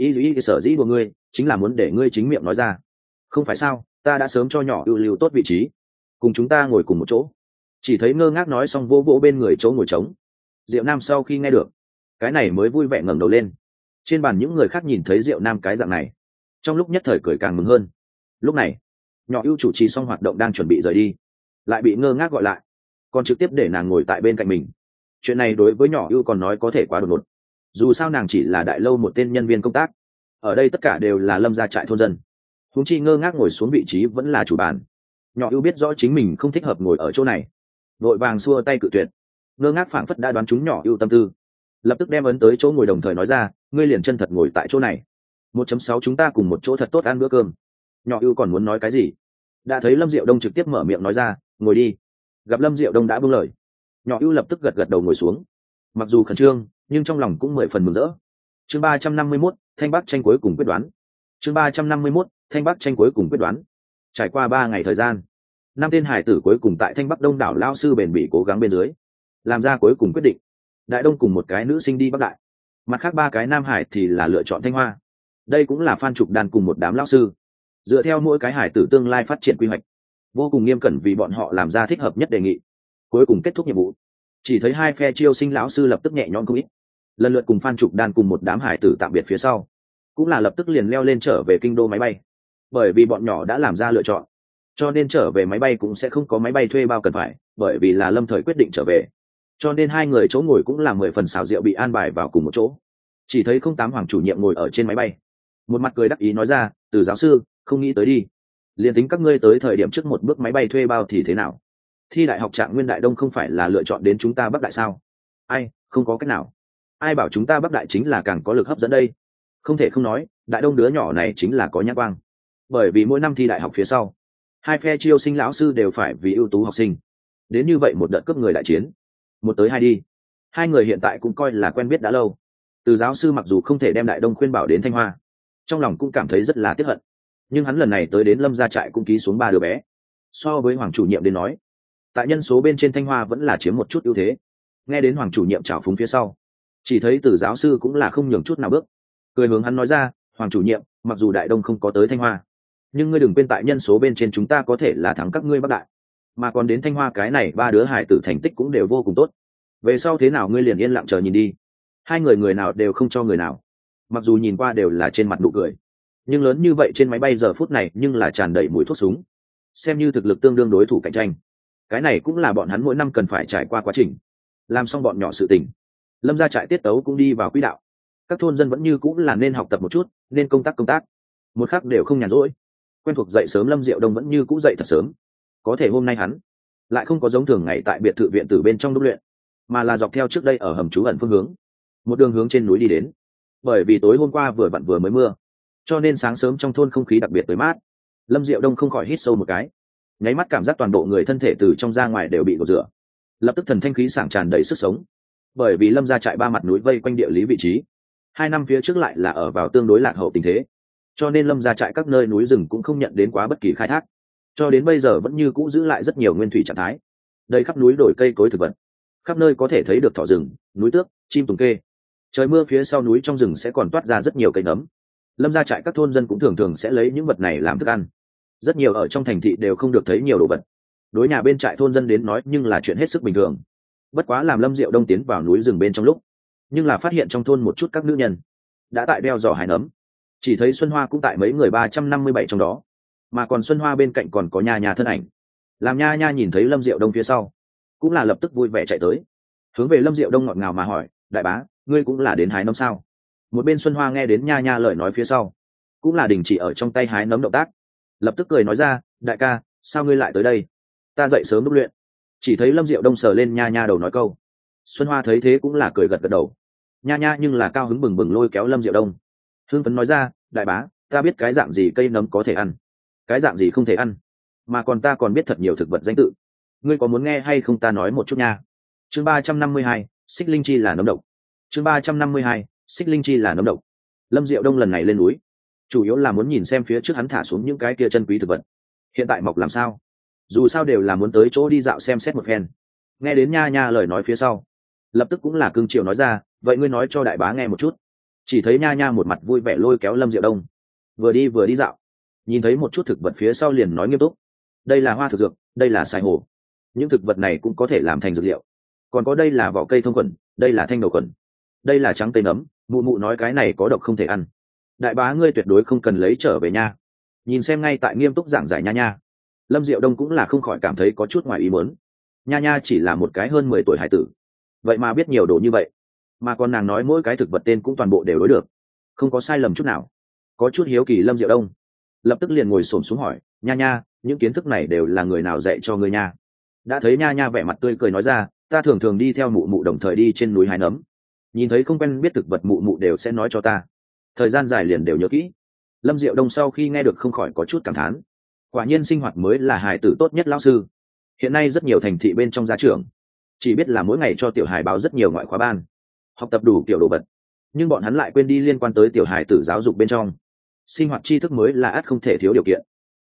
Y sở dĩ của ngươi chính là muốn để ngươi chính miệng nói ra, không phải sao? Ta đã sớm cho nhỏ ưu lưu tốt vị trí, cùng chúng ta ngồi cùng một chỗ. Chỉ thấy ngơ ngác nói xong vô vỗ bên người chỗ ngồi trống. Diệu Nam sau khi nghe được, cái này mới vui vẻ ngẩng đầu lên. Trên bàn những người khác nhìn thấy Diệu Nam cái dạng này, trong lúc nhất thời cười càng mừng hơn. Lúc này nhỏ ưu chủ trì xong hoạt động đang chuẩn bị rời đi, lại bị ngơ ngác gọi lại, còn trực tiếp để nàng ngồi tại bên cạnh mình. Chuyện này đối với nhỏ ưu còn nói có thể quá đột ngột, dù sao nàng chỉ là đại lâu một tên nhân viên công tác, ở đây tất cả đều là Lâm gia trại thôn dân. Huống chi ngơ ngác ngồi xuống vị trí vẫn là chủ bàn. Nhỏ ưu biết rõ chính mình không thích hợp ngồi ở chỗ này, vội vàng xua tay cự tuyệt. Ngơ ngác phảng phất đã đoán trúng nhỏ ưu tâm tư, lập tức đem ấn tới chỗ ngồi đồng thời nói ra, ngươi liền chân thật ngồi tại chỗ này. 1.6 chúng ta cùng một chỗ thật tốt ăn bữa cơm. Nhỏ ưu còn muốn nói cái gì, đã thấy Lâm Diệu Đông trực tiếp mở miệng nói ra, ngồi đi. Gặp Lâm Diệu Đông đã buông lời, nhỏ ưu lập tức gật gật đầu ngồi xuống, mặc dù khẩn trương nhưng trong lòng cũng 10 phần mừng rỡ. Chương 351, Thanh Bắc tranh cuối cùng quyết đoán. Chương 351, Thanh Bắc tranh cuối cùng quyết đoán. Trải qua 3 ngày thời gian, năm tên hải tử cuối cùng tại Thanh Bắc Đông đảo lao sư bền bỉ cố gắng bên dưới làm ra cuối cùng quyết định. Đại Đông cùng một cái nữ sinh đi Bắc Đại, mặt khác ba cái Nam Hải thì là lựa chọn Thanh Hoa. Đây cũng là Phan Trục Đàn cùng một đám lao sư dựa theo mỗi cái hải tử tương lai phát triển quy hoạch vô cùng nghiêm cẩn vì bọn họ làm ra thích hợp nhất đề nghị. Cuối cùng kết thúc nhiệm vụ, chỉ thấy hai phe chiêu sinh lão sư lập tức nhẹ nhõm không ít, lần lượt cùng Phan Trục Đan cùng một đám hải tử tạm biệt phía sau, cũng là lập tức liền leo lên trở về kinh đô máy bay. Bởi vì bọn nhỏ đã làm ra lựa chọn, cho nên trở về máy bay cũng sẽ không có máy bay thuê bao cần phải, bởi vì là lâm thời quyết định trở về, cho nên hai người chỗ ngồi cũng là 10 phần xào rượu bị an bài vào cùng một chỗ. Chỉ thấy 08 Hoàng chủ nhiệm ngồi ở trên máy bay, một mặt cười đắc ý nói ra, Từ giáo sư, không nghĩ tới đi, liền tính các ngươi tới thời điểm trước một bước máy bay thuê bao thì thế nào? Thi đại học Trạng Nguyên Đại Đông không phải là lựa chọn đến chúng ta Bắc Đại sao? Ai, không có cách nào. Ai bảo chúng ta Bắc Đại chính là càng có lực hấp dẫn đây? Không thể không nói, Đại Đông đứa nhỏ này chính là có nhãn quang. Bởi vì mỗi năm thi đại học phía sau, hai phe chiêu sinh lão sư đều phải vì ưu tú học sinh. Đến như vậy một đợt cướp người đại chiến, một tới hai đi. Hai người hiện tại cũng coi là quen biết đã lâu. Từ giáo sư mặc dù không thể đem Đại Đông khuyên bảo đến Thanh Hoa, trong lòng cũng cảm thấy rất là tiếc hận. Nhưng hắn lần này tới đến Lâm gia trại cũng ký xuống 3 đứa bé. So với Hoàng chủ nhiệm đến nói, tại nhân số bên trên Thanh Hoa vẫn là chiếm một chút ưu thế. Nghe đến Hoàng chủ nhiệm chào phúng phía sau, chỉ thấy Từ giáo sư cũng là không nhường chút nào bước, cười hướng hắn nói ra, Hoàng chủ nhiệm, mặc dù Đại Đông không có tới Thanh Hoa, nhưng ngươi đừng quên tại nhân số bên trên chúng ta có thể là thắng các ngươi Bắc Đại, mà còn đến Thanh Hoa cái này 3 đứa hải tử thành tích cũng đều vô cùng tốt. Về sau thế nào ngươi liền yên lặng chờ nhìn đi. Hai người người nào đều không cho người nào, mặc dù nhìn qua đều là trên mặt nụ cười, nhưng lớn như vậy trên máy bay giờ phút này nhưng là tràn đầy mùi thuốc súng, xem như thực lực tương đương đối thủ cạnh tranh. Cái này cũng là bọn hắn mỗi năm cần phải trải qua quá trình. Làm xong bọn nhỏ sự tình, Lâm gia trại tiết tấu cũng đi vào quỹ đạo. Các thôn dân vẫn như cũng là nên học tập một chút, nên công tác, một khắc đều không nhàn rỗi. Quen thuộc dậy sớm Lâm Diệu Đông vẫn như cũ dậy thật sớm. Có thể hôm nay hắn lại không có giống thường ngày tại biệt thự viện tử bên trong đúc luyện, mà là dọc theo trước đây ở hầm trú ẩn phương hướng, một đường hướng trên núi đi đến. Bởi vì tối hôm qua vừa vặn vừa mới mưa, cho nên sáng sớm trong thôn không khí đặc biệt tươi mát. Lâm Diệu Đông không khỏi hít sâu một cái, nháy mắt cảm giác toàn bộ người thân thể từ trong ra ngoài đều bị gột rửa, lập tức thần thanh khí sảng tràn đầy sức sống. Bởi vì Lâm gia trại 3 mặt núi vây quanh địa lý vị trí, 2 năm phía trước lại là ở vào tương đối lạc hậu tình thế, cho nên Lâm gia trại các nơi núi rừng cũng không nhận đến quá bất kỳ khai thác, cho đến bây giờ vẫn như cũ giữ lại rất nhiều nguyên thủy trạng thái. Đây khắp núi đồi cây cối thực vật, khắp nơi có thể thấy được thỏ rừng, núi tước, chim tùng kê. Trời mưa phía sau núi trong rừng sẽ còn toát ra rất nhiều cây nấm. Lâm gia trại các thôn dân cũng thường thường sẽ lấy những vật này làm thức ăn. Rất nhiều ở trong thành thị đều không được thấy nhiều đồ vật, đối nhà bên trại thôn dân đến nói nhưng là chuyện hết sức bình thường. Bất quá làm Lâm Diệu Đông tiến vào núi rừng bên trong lúc, nhưng là phát hiện trong thôn một chút các nữ nhân đã tại đeo giỏ hái nấm. Chỉ thấy Xuân Hoa cũng tại mấy người 357 trong đó, mà còn Xuân Hoa bên cạnh còn có Nha Nha thân ảnh. Làm Nha Nha nhìn thấy Lâm Diệu Đông phía sau, cũng là lập tức vui vẻ chạy tới, hướng về Lâm Diệu Đông ngọt ngào mà hỏi, đại bá, ngươi cũng là đến hái nấm sao? Một bên Xuân Hoa nghe đến Nha Nha lời nói phía sau, cũng là đình chỉ ở trong tay hái nấm động tác, lập tức cười nói ra, đại ca, sao ngươi lại tới đây? Ta dậy sớm đúc luyện. Chỉ thấy Lâm Diệu Đông sờ lên Nha Nha đầu nói câu. Xuân Hoa thấy thế cũng là cười gật gật đầu. Nha Nha nhưng là cao hứng bừng bừng lôi kéo Lâm Diệu Đông, hưng phấn nói ra, đại bá, ta biết cái dạng gì cây nấm có thể ăn, cái dạng gì không thể ăn, mà còn ta còn biết thật nhiều thực vật danh tự. Ngươi có muốn nghe hay không ta nói một chút nha. Chương 352, xích linh chi là nấm độc. Chương 352, xích linh chi là nấm độc. Lâm Diệu Đông lần này lên núi, chủ yếu là muốn nhìn xem phía trước hắn thả xuống những cái kia chân quý thực vật hiện tại mọc làm sao. Dù sao đều là muốn tới chỗ đi dạo xem xét một phen. Nghe đến Nha Nha lời nói phía sau, lập tức cũng là cưng chiều nói ra, vậy ngươi nói cho đại bá nghe một chút. Chỉ thấy Nha Nha một mặt vui vẻ lôi kéo Lâm Diệu Đông, vừa đi dạo, nhìn thấy một chút thực vật phía sau liền nói nghiêm túc, đây là hoa thực dược, đây là sài hồ, những thực vật này cũng có thể làm thành dược liệu, còn có đây là vỏ cây thông khuẩn, đây là thanh đầu khuẩn, đây là trắng cây nấm, mụ mụ nói cái này có độc không thể ăn, đại bá ngươi tuyệt đối không cần lấy trở về nha. Nhìn xem ngay tại nghiêm túc giảng giải Nha Nha, Lâm Diệu Đông cũng là không khỏi cảm thấy có chút ngoài ý muốn. Nha Nha chỉ là một cái hơn 10 tuổi hải tử, vậy mà biết nhiều đồ như vậy, mà còn nàng nói mỗi cái thực vật tên cũng toàn bộ đều đối được, không có sai lầm chút nào. Có chút hiếu kỳ Lâm Diệu Đông lập tức liền ngồi xổm xuống hỏi, Nha Nha, những kiến thức này đều là người nào dạy cho ngươi nha? Đã thấy Nha Nha vẻ mặt tươi cười nói ra, ta thường thường đi theo mụ mụ đồng thời đi trên núi hái nấm, nhìn thấy không quen biết thực vật mụ mụ đều sẽ nói cho ta, thời gian dài liền đều nhớ kỹ. Lâm Diệu Đông sau khi nghe được không khỏi có chút cảm thán, quả nhiên sinh hoạt mới là hài tử tốt nhất lão sư. Hiện nay rất nhiều thành thị bên trong gia trưởng chỉ biết là mỗi ngày cho tiểu hài báo rất nhiều ngoại khóa ban, học tập đủ kiểu đồ vật, nhưng bọn hắn lại quên đi liên quan tới tiểu hài tử giáo dục bên trong sinh hoạt tri thức mới là ắt không thể thiếu điều kiện.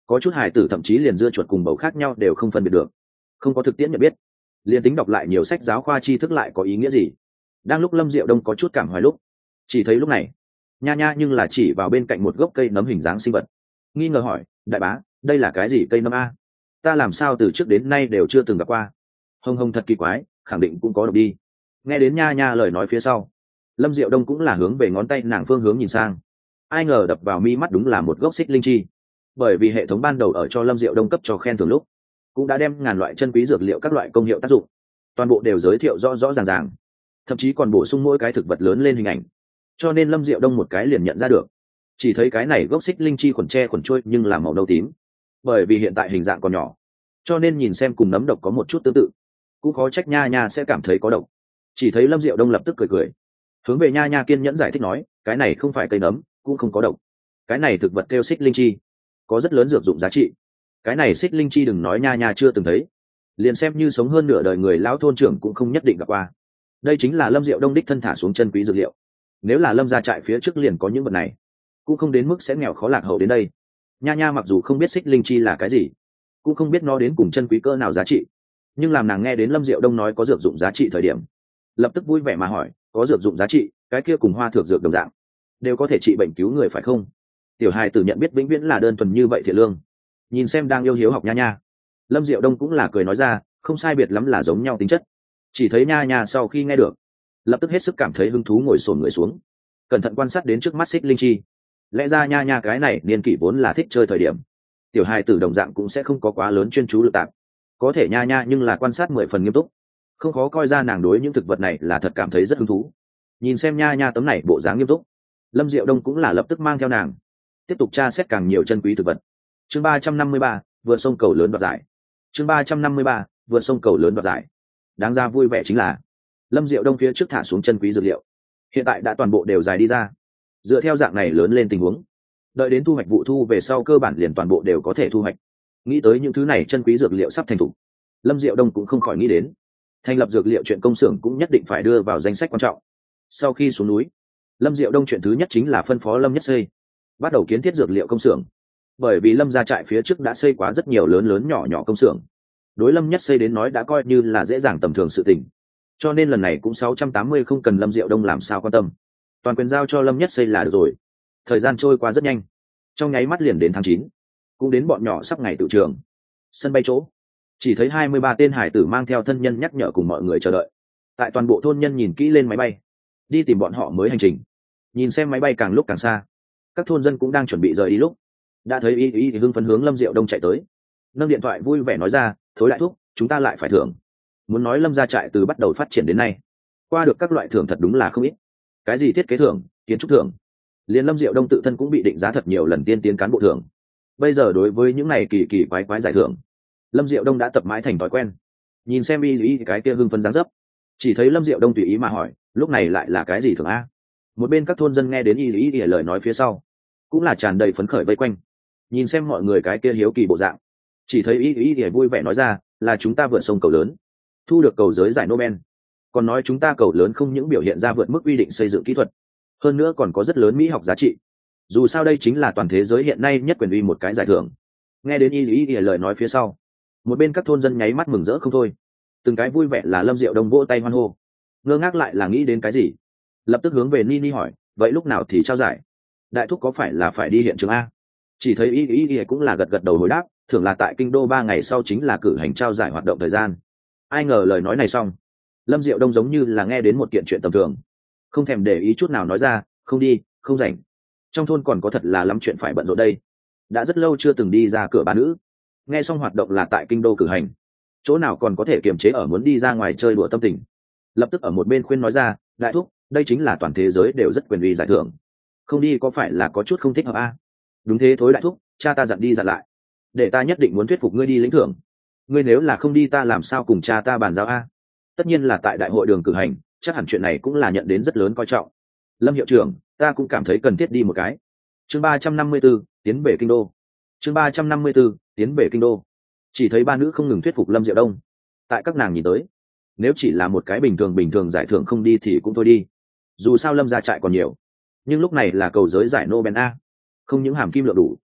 có chút hài tử thậm chí liền dưa chuột cùng bầu khác nhau đều không phân biệt được, không có thực tiễn nhận biết, liền tính đọc lại nhiều sách giáo khoa tri thức lại có ý nghĩa gì. Đang lúc Lâm Diệu Đông có chút cảm hoài lúc, chỉ thấy lúc này nha nha nhưng là chỉ vào bên cạnh một gốc cây nấm hình dáng sinh vật, nghi ngờ hỏi: đại bá, đây là cái gì cây nấm a? Ta làm sao từ trước đến nay đều chưa từng gặp qua. Hồng hồng thật kỳ quái, khẳng định cũng có độc đi. Nghe đến nha nha lời nói phía sau, Lâm Diệu Đông cũng là hướng về ngón tay nàng phương hướng nhìn sang. Ai ngờ đập vào mi mắt đúng là một gốc xích linh chi. Bởi vì hệ thống ban đầu ở cho Lâm Diệu Đông cấp cho khen thưởng lúc, cũng đã đem ngàn loại chân quý dược liệu các loại công hiệu tác dụng, toàn bộ đều giới thiệu rõ rõ ràng ràng, thậm chí còn bổ sung mỗi cái thực vật lớn lên hình ảnh, cho nên Lâm Diệu Đông một cái liền nhận ra được. Chỉ thấy cái này gốc xích linh chi khuẩn tre khuẩn trôi nhưng là màu nâu tím, bởi vì hiện tại hình dạng còn nhỏ, cho nên nhìn xem cùng nấm độc có một chút tương tự, cũng khó trách nha nha sẽ cảm thấy có độc. Chỉ thấy Lâm Diệu Đông lập tức cười cười, hướng về nha nha kiên nhẫn giải thích nói: cái này không phải cây nấm, cũng không có độc, cái này thực vật kêu xích linh chi, có rất lớn dược dụng giá trị. Cái này xích linh chi đừng nói nha nha chưa từng thấy, liền xem như sống hơn nửa đời người lão thôn trưởng cũng không nhất định gặp qua. Đây chính là Lâm Diệu Đông đích thân thả xuống chân quý dược liệu, nếu là Lâm gia trại phía trước liền có những vật này, cũng không đến mức sẽ nghèo khó lạc hậu đến đây. Nha nha mặc dù không biết xích linh chi là cái gì, cũng không biết nó đến cùng chân quý cỡ nào giá trị, nhưng làm nàng nghe đến Lâm Diệu Đông nói có dược dụng giá trị thời điểm, lập tức vui vẻ mà hỏi: có dược dụng giá trị, cái kia cùng hoa thược dược đồng dạng, đều có thể trị bệnh cứu người phải không? Tiểu hài tử nhận biết vĩnh viễn là đơn thuần như vậy thiện lương. Nhìn xem đang yêu hiếu học nha nha, Lâm Diệu Đông cũng là cười nói ra: không sai biệt lắm là giống nhau tính chất. Chỉ thấy nha nha sau khi nghe được, lập tức hết sức cảm thấy hứng thú, ngồi xổm người xuống, cẩn thận quan sát đến trước mắt xích linh chi. Lẽ ra nha nha cái này niên kỷ vốn là thích chơi thời điểm, tiểu hài tử đồng dạng cũng sẽ không có quá lớn chuyên chú lực tạp, có thể nha nha nhưng là quan sát 10 phần nghiêm túc, không khó coi ra nàng đối những thực vật này là thật cảm thấy rất hứng thú. Nhìn xem nha nha tấm này bộ dáng nghiêm túc, Lâm Diệu Đông cũng là lập tức mang theo nàng tiếp tục tra xét càng nhiều chân quý thực vật. Chương 353, vượt sông cầu lớn đoạt giải. Chương 353, vượt sông cầu lớn đoạt giải. Đáng ra vui vẻ chính là Lâm Diệu Đông phía trước thả xuống chân quý dược liệu, hiện tại đã toàn bộ đều giải đi ra. Dựa theo dạng này lớn lên tình huống, đợi đến thu hoạch vụ thu về sau cơ bản liền toàn bộ đều có thể thu hoạch. Nghĩ tới những thứ này chân quý dược liệu sắp thành thủ, Lâm Diệu Đông cũng không khỏi nghĩ đến thành lập dược liệu chuyện công xưởng cũng nhất định phải đưa vào danh sách quan trọng. Sau khi xuống núi, Lâm Diệu Đông chuyện thứ nhất chính là phân phó Lâm Nhất Xây bắt đầu kiến thiết dược liệu công xưởng. Bởi vì Lâm gia trại phía trước đã xây quá rất nhiều lớn lớn nhỏ nhỏ công xưởng, đối Lâm Nhất Xây đến nói đã coi như là dễ dàng tầm thường sự tình, cho nên lần này cũng 680 không cần Lâm Diệu Đông làm sao quan tâm, toàn quyền giao cho Lâm Nhất Xây là được rồi. Thời gian trôi qua rất nhanh, trong nháy mắt liền đến tháng 9, cũng đến bọn nhỏ sắp ngày tự trường. Sân bay chỗ, chỉ thấy 23 tên hải tử mang theo thân nhân nhắc nhở cùng mọi người chờ đợi. Tại toàn bộ thôn nhân nhìn kỹ lên máy bay, đi tìm bọn họ mới hành trình. Nhìn xem máy bay càng lúc càng xa, các thôn dân cũng đang chuẩn bị rời đi lúc, đã thấy y thì hưng phấn hướng Lâm Diệu Đông chạy tới, nâng điện thoại vui vẻ nói ra: thối đại thúc, chúng ta lại phải thưởng. Muốn nói Lâm gia trại từ bắt đầu phát triển đến nay, qua được các loại thưởng thật đúng là không ít. Cái gì thiết kế thưởng, kiến trúc thưởng, liền Lâm Diệu Đông tự thân cũng bị định giá thật nhiều lần tiên tiến cán bộ thưởng. Bây giờ đối với những này kỳ kỳ quái quái giải thưởng, Lâm Diệu Đông đã tập mãi thành thói quen. Nhìn xem y cái kia hưng phấn dáng dấp, chỉ thấy Lâm Diệu Đông tùy ý mà hỏi: lúc này lại là cái gì thưởng a? Một bên các thôn dân nghe đến y lời nói phía sau, cũng là tràn đầy phấn khởi vây quanh. Nhìn xem mọi người cái kia hiếu kỳ bộ dạng, chỉ thấy y vui vẻ nói ra: là chúng ta vượt sông cầu lớn, thu được cầu giới giải Nobel. Còn nói chúng ta cầu lớn không những biểu hiện ra vượt mức quy định xây dựng kỹ thuật, hơn nữa còn có rất lớn mỹ học giá trị. Dù sao đây chính là toàn thế giới hiện nay nhất quyền uy một cái giải thưởng. Nghe đến y lời nói phía sau, một bên các thôn dân nháy mắt mừng rỡ không thôi, từng cái vui vẻ là Lâm Diệu Đông vỗ tay hoan hô. Ngơ ngác lại là nghĩ đến cái gì, lập tức hướng về Nini hỏi: vậy lúc nào thì trao giải? Đại thúc có phải là phải đi hiện trường a? Chỉ thấy y cũng là gật gật đầu hồi đáp: thường là tại kinh đô 3 ngày sau chính là cử hành trao giải hoạt động thời gian. Ai ngờ lời nói này xong, Lâm Diệu Đông giống như là nghe đến một kiện chuyện tầm thường, không thèm để ý chút nào nói ra: không đi, không rảnh, trong thôn còn có thật là lắm chuyện phải bận rộn đây, đã rất lâu chưa từng đi ra cửa bà nữ. Nghe xong hoạt động là tại kinh đô cử hành, chỗ nào còn có thể kiềm chế ở muốn đi ra ngoài chơi đùa tâm tình, lập tức ở một bên khuyên nói ra: đại thúc, đây chính là toàn thế giới đều rất quyền uy giải thưởng, không đi có phải là có chút không thích hợp a? Đúng thế thối đại thúc, cha ta dặn đi dặn lại, để ta nhất định muốn thuyết phục ngươi đi lĩnh thưởng. Ngươi nếu là không đi ta làm sao cùng cha ta bàn giao a? Tất nhiên là tại đại hội đường cử hành, chắc hẳn chuyện này cũng là nhận đến rất lớn coi trọng. Lâm hiệu trưởng, ta cũng cảm thấy cần thiết đi một cái. Chương 354, tiến về kinh đô. Chương 354, tiến về kinh đô. Chỉ thấy ba nữ không ngừng thuyết phục Lâm Diệu Đông. Tại các nàng nhìn tới, nếu chỉ là một cái bình thường giải thưởng không đi thì cũng thôi đi, dù sao Lâm gia trại còn nhiều, nhưng lúc này là cầu giới giải Nobel a, không những hàm kim lượng đủ,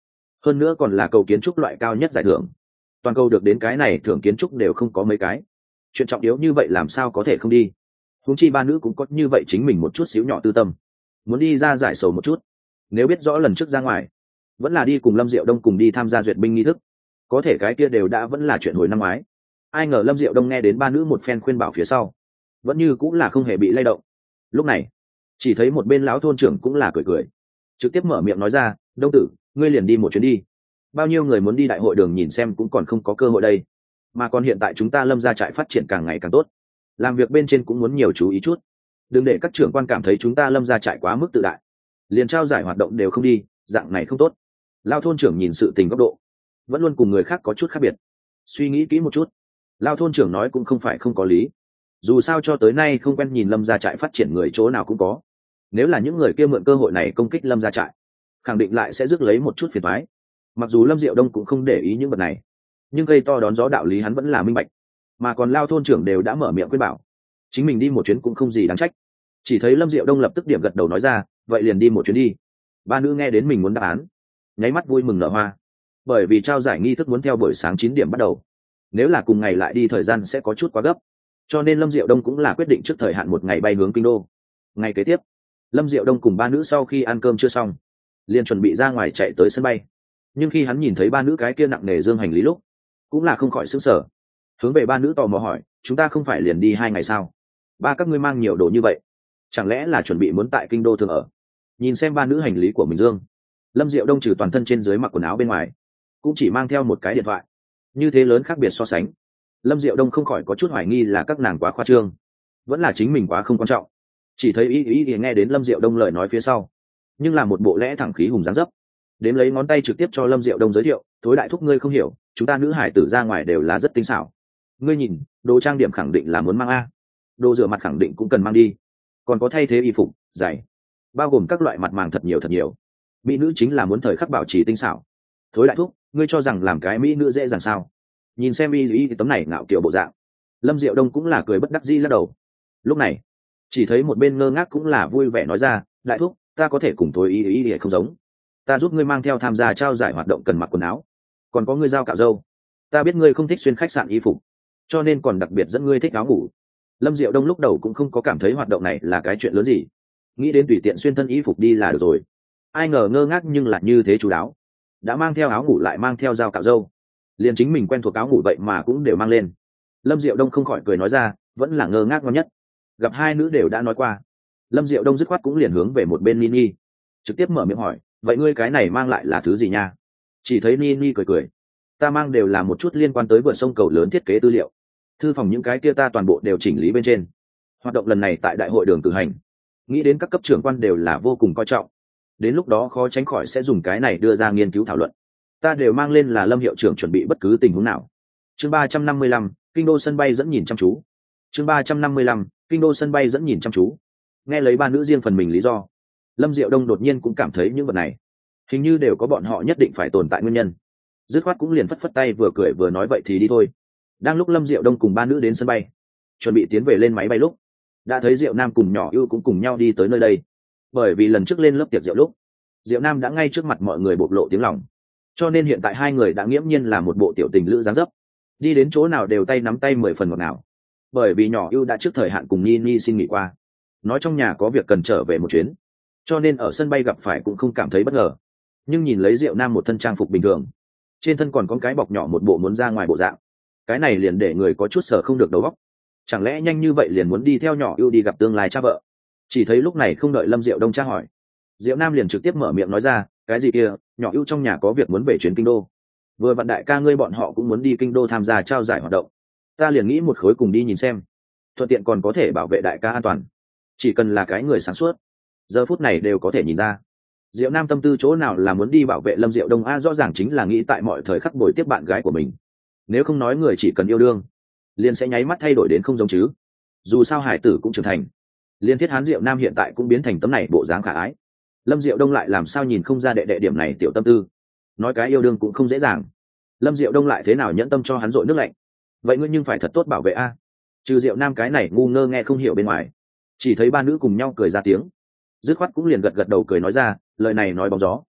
hơn nữa còn là cầu kiến trúc loại cao nhất giải thưởng. Toàn cầu được đến cái này thưởng kiến trúc đều không có mấy cái, chuyện trọng yếu như vậy làm sao có thể không đi. Huống chi ba nữ cũng có như vậy chính mình một chút xíu nhỏ tư tâm, muốn đi ra giải sầu một chút. Nếu biết rõ lần trước ra ngoài vẫn là đi cùng Lâm Diệu Đông cùng đi tham gia duyệt binh nghi thức, có thể cái kia đều đã vẫn là chuyện hồi năm ngoái. Ai ngờ Lâm Diệu Đông nghe đến ba nữ một phen khuyên bảo phía sau, vẫn như cũng là không hề bị lay động. Lúc này chỉ thấy một bên lão thôn trưởng cũng là cười cười, trực tiếp mở miệng nói ra, Đông tử, ngươi liền đi một chuyến đi, bao nhiêu người muốn đi đại hội đường nhìn xem cũng còn không có cơ hội đây, mà còn hiện tại chúng ta Lâm gia trại phát triển càng ngày càng tốt, làm việc bên trên cũng muốn nhiều chú ý chút, đừng để các trưởng quan cảm thấy chúng ta Lâm gia trại quá mức tự đại, liền trao giải hoạt động đều không đi, dạng này không tốt. Lao thôn trưởng nhìn sự tình góc độ vẫn luôn cùng người khác có chút khác biệt, suy nghĩ kỹ một chút, Lao thôn trưởng nói cũng không phải không có lý. Dù sao cho tới nay không quen nhìn Lâm gia trại phát triển người chỗ nào cũng có, nếu là những người kia mượn cơ hội này công kích Lâm gia trại, khẳng định lại sẽ rước lấy một chút phiền toái. Mặc dù Lâm Diệu Đông cũng không để ý những vật này, nhưng cây to đón gió đạo lý hắn vẫn là minh bạch, mà còn Lao thôn trưởng đều đã mở miệng khuyên bảo, chính mình đi một chuyến cũng không gì đáng trách. Chỉ thấy Lâm Diệu Đông lập tức điểm gật đầu nói ra, vậy liền đi một chuyến đi. Ba nữ nghe đến mình muốn đáp án, nháy mắt vui mừng nở hoa, bởi vì trao giải nghi thức muốn theo buổi sáng 9 điểm bắt đầu, nếu là cùng ngày lại đi thời gian sẽ có chút quá gấp, cho nên Lâm Diệu Đông cũng là quyết định trước thời hạn một ngày bay hướng kinh đô. Ngày kế tiếp, Lâm Diệu Đông cùng ba nữ sau khi ăn cơm chưa xong, liền chuẩn bị ra ngoài chạy tới sân bay. Nhưng khi hắn nhìn thấy ba nữ cái kia nặng nề dương hành lý lúc, cũng là không khỏi sững sờ, hướng về ba nữ tò mò hỏi, chúng ta không phải liền đi 2 ngày sao, ba các ngươi mang nhiều đồ như vậy, chẳng lẽ là chuẩn bị muốn tại kinh đô thường ở? Nhìn xem ba nữ hành lý của mình dương, Lâm Diệu Đông trừ toàn thân trên dưới mặc quần áo bên ngoài, cũng chỉ mang theo một cái điện thoại, như thế lớn khác biệt so sánh, Lâm Diệu Đông không khỏi có chút hoài nghi là các nàng quá khoa trương, vẫn là chính mình quá không quan trọng. Chỉ thấy ý nghe đến Lâm Diệu Đông lời nói phía sau, nhưng là một bộ lẽ thẳng khí hùng dáng dấp, đếm lấy ngón tay trực tiếp cho Lâm Diệu Đông giới thiệu, thối đại thúc ngươi không hiểu, chúng ta nữ hải tử ra ngoài đều là rất tinh xảo, ngươi nhìn đồ trang điểm khẳng định là muốn mang a, đồ rửa mặt khẳng định cũng cần mang đi, còn có thay thế y phục giày, bao gồm các loại mặt màng thật nhiều, mỹ nữ chính là muốn thời khắc bảo trì tinh xảo. Thối đại thúc ngươi cho rằng làm cái mỹ nữ dễ dàng sao? Nhìn xem y tấm này ngạo kiểu bộ dạng, Lâm Diệu Đông cũng là cười bất đắc dĩ lắc đầu. Lúc này chỉ thấy một bên ngơ ngác cũng là vui vẻ nói ra, đại thúc ta có thể cùng thối y không giống, ta giúp ngươi mang theo tham gia trao giải hoạt động cần mặc quần áo, còn có ngươi dao cạo râu, ta biết ngươi không thích xuyên khách sạn y phục, cho nên còn đặc biệt dẫn ngươi thích áo ngủ. Lâm Diệu Đông lúc đầu cũng không có cảm thấy hoạt động này là cái chuyện lớn gì, nghĩ đến tùy tiện xuyên thân y phục đi là được rồi, ai ngờ ngơ ngác nhưng là như thế chú đáo, đã mang theo áo ngủ lại mang theo dao cạo râu, liền chính mình quen thuộc áo ngủ vậy mà cũng đều mang lên. Lâm Diệu Đông không khỏi cười nói ra, vẫn là ngơ ngác ngon nhất, gặp hai nữ đều đã nói qua. Lâm Diệu Đông dứt khoát cũng liền hướng về một bên Nini, trực tiếp mở miệng hỏi, vậy ngươi cái này mang lại là thứ gì nha? Chỉ thấy Nini cười cười, ta mang đều là một chút liên quan tới vượt sông cầu lớn thiết kế tư liệu, thư phòng những cái kia ta toàn bộ đều chỉnh lý bên trên. Hoạt động lần này tại đại hội đường cử hành, nghĩ đến các cấp trưởng quan đều là vô cùng coi trọng, đến lúc đó khó tránh khỏi sẽ dùng cái này đưa ra nghiên cứu thảo luận, ta đều mang lên là Lâm hiệu trưởng chuẩn bị bất cứ tình huống nào. Chương 355, kinh đô sân bay dẫn nhìn chăm chú. Chương 355, kinh đô sân bay dẫn nhìn chăm chú. Nghe lấy ba nữ riêng phần mình lý do, Lâm Diệu Đông đột nhiên cũng cảm thấy những vật này hình như đều có bọn họ nhất định phải tồn tại nguyên nhân, dứt khoát cũng liền phất phất tay vừa cười vừa nói vậy thì đi thôi. Đang lúc Lâm Diệu Đông cùng ba nữ đến sân bay, chuẩn bị tiến về lên máy bay lúc, đã thấy Diệu Nam cùng Nhỏ Ưu cũng cùng nhau đi tới nơi đây. Bởi vì lần trước lên lớp tiệc rượu lúc, Diệu Nam đã ngay trước mặt mọi người bộc lộ tiếng lòng, cho nên hiện tại hai người đã nghiễm nhiên là một bộ tiểu tình lữ dáng dấp, đi đến chỗ nào đều tay nắm tay 10 phần ngọt ngào. Bởi vì Nhỏ Ưu đã trước thời hạn cùng Nini xin nghỉ qua, nói trong nhà có việc cần trở về một chuyến, cho nên ở sân bay gặp phải cũng không cảm thấy bất ngờ. Nhưng nhìn lấy Diệu Nam một thân trang phục bình thường, trên thân còn có cái bọc nhỏ một bộ muốn ra ngoài bộ dạng, cái này liền để người có chút sở không được đầu óc. Chẳng lẽ nhanh như vậy liền muốn đi theo Nhỏ Ưu đi gặp tương lai cha vợ? Chỉ thấy lúc này không đợi Lâm Diệu Đông tra hỏi, Diệu Nam liền trực tiếp mở miệng nói ra, cái gì kia, Nhỏ Ưu trong nhà có việc muốn về chuyến kinh đô, vừa vặn đại ca ngươi bọn họ cũng muốn đi kinh đô tham gia trao giải hoạt động, ta liền nghĩ một khối cùng đi nhìn xem, thuận tiện còn có thể bảo vệ đại ca an toàn. Chỉ cần là cái người sáng suốt, giờ phút này đều có thể nhìn ra Diệu Nam tâm tư chỗ nào là muốn đi bảo vệ Lâm Diệu Đông a, rõ ràng chính là nghĩ tại mọi thời khắc bồi tiếp bạn gái của mình. Nếu không nói người chỉ cần yêu đương liền sẽ nháy mắt thay đổi đến không giống chứ, dù sao hải tử cũng trưởng thành, liên thiết hán Diệu Nam hiện tại cũng biến thành tấm này bộ dáng khả ái. Lâm Diệu Đông lại làm sao nhìn không ra đệ đệ điểm này tiểu tâm tư, nói cái yêu đương cũng không dễ dàng, Lâm Diệu Đông lại thế nào nhẫn tâm cho hắn dội nước lạnh. Vậy ngươi nhưng phải thật tốt bảo vệ a. Trừ Diệu Nam cái này ngu ngơ nghe không hiểu bên ngoài, chỉ thấy ba nữ cùng nhau cười ra tiếng, dứt khoát cũng liền gật gật đầu cười nói ra, lời này nói bóng gió,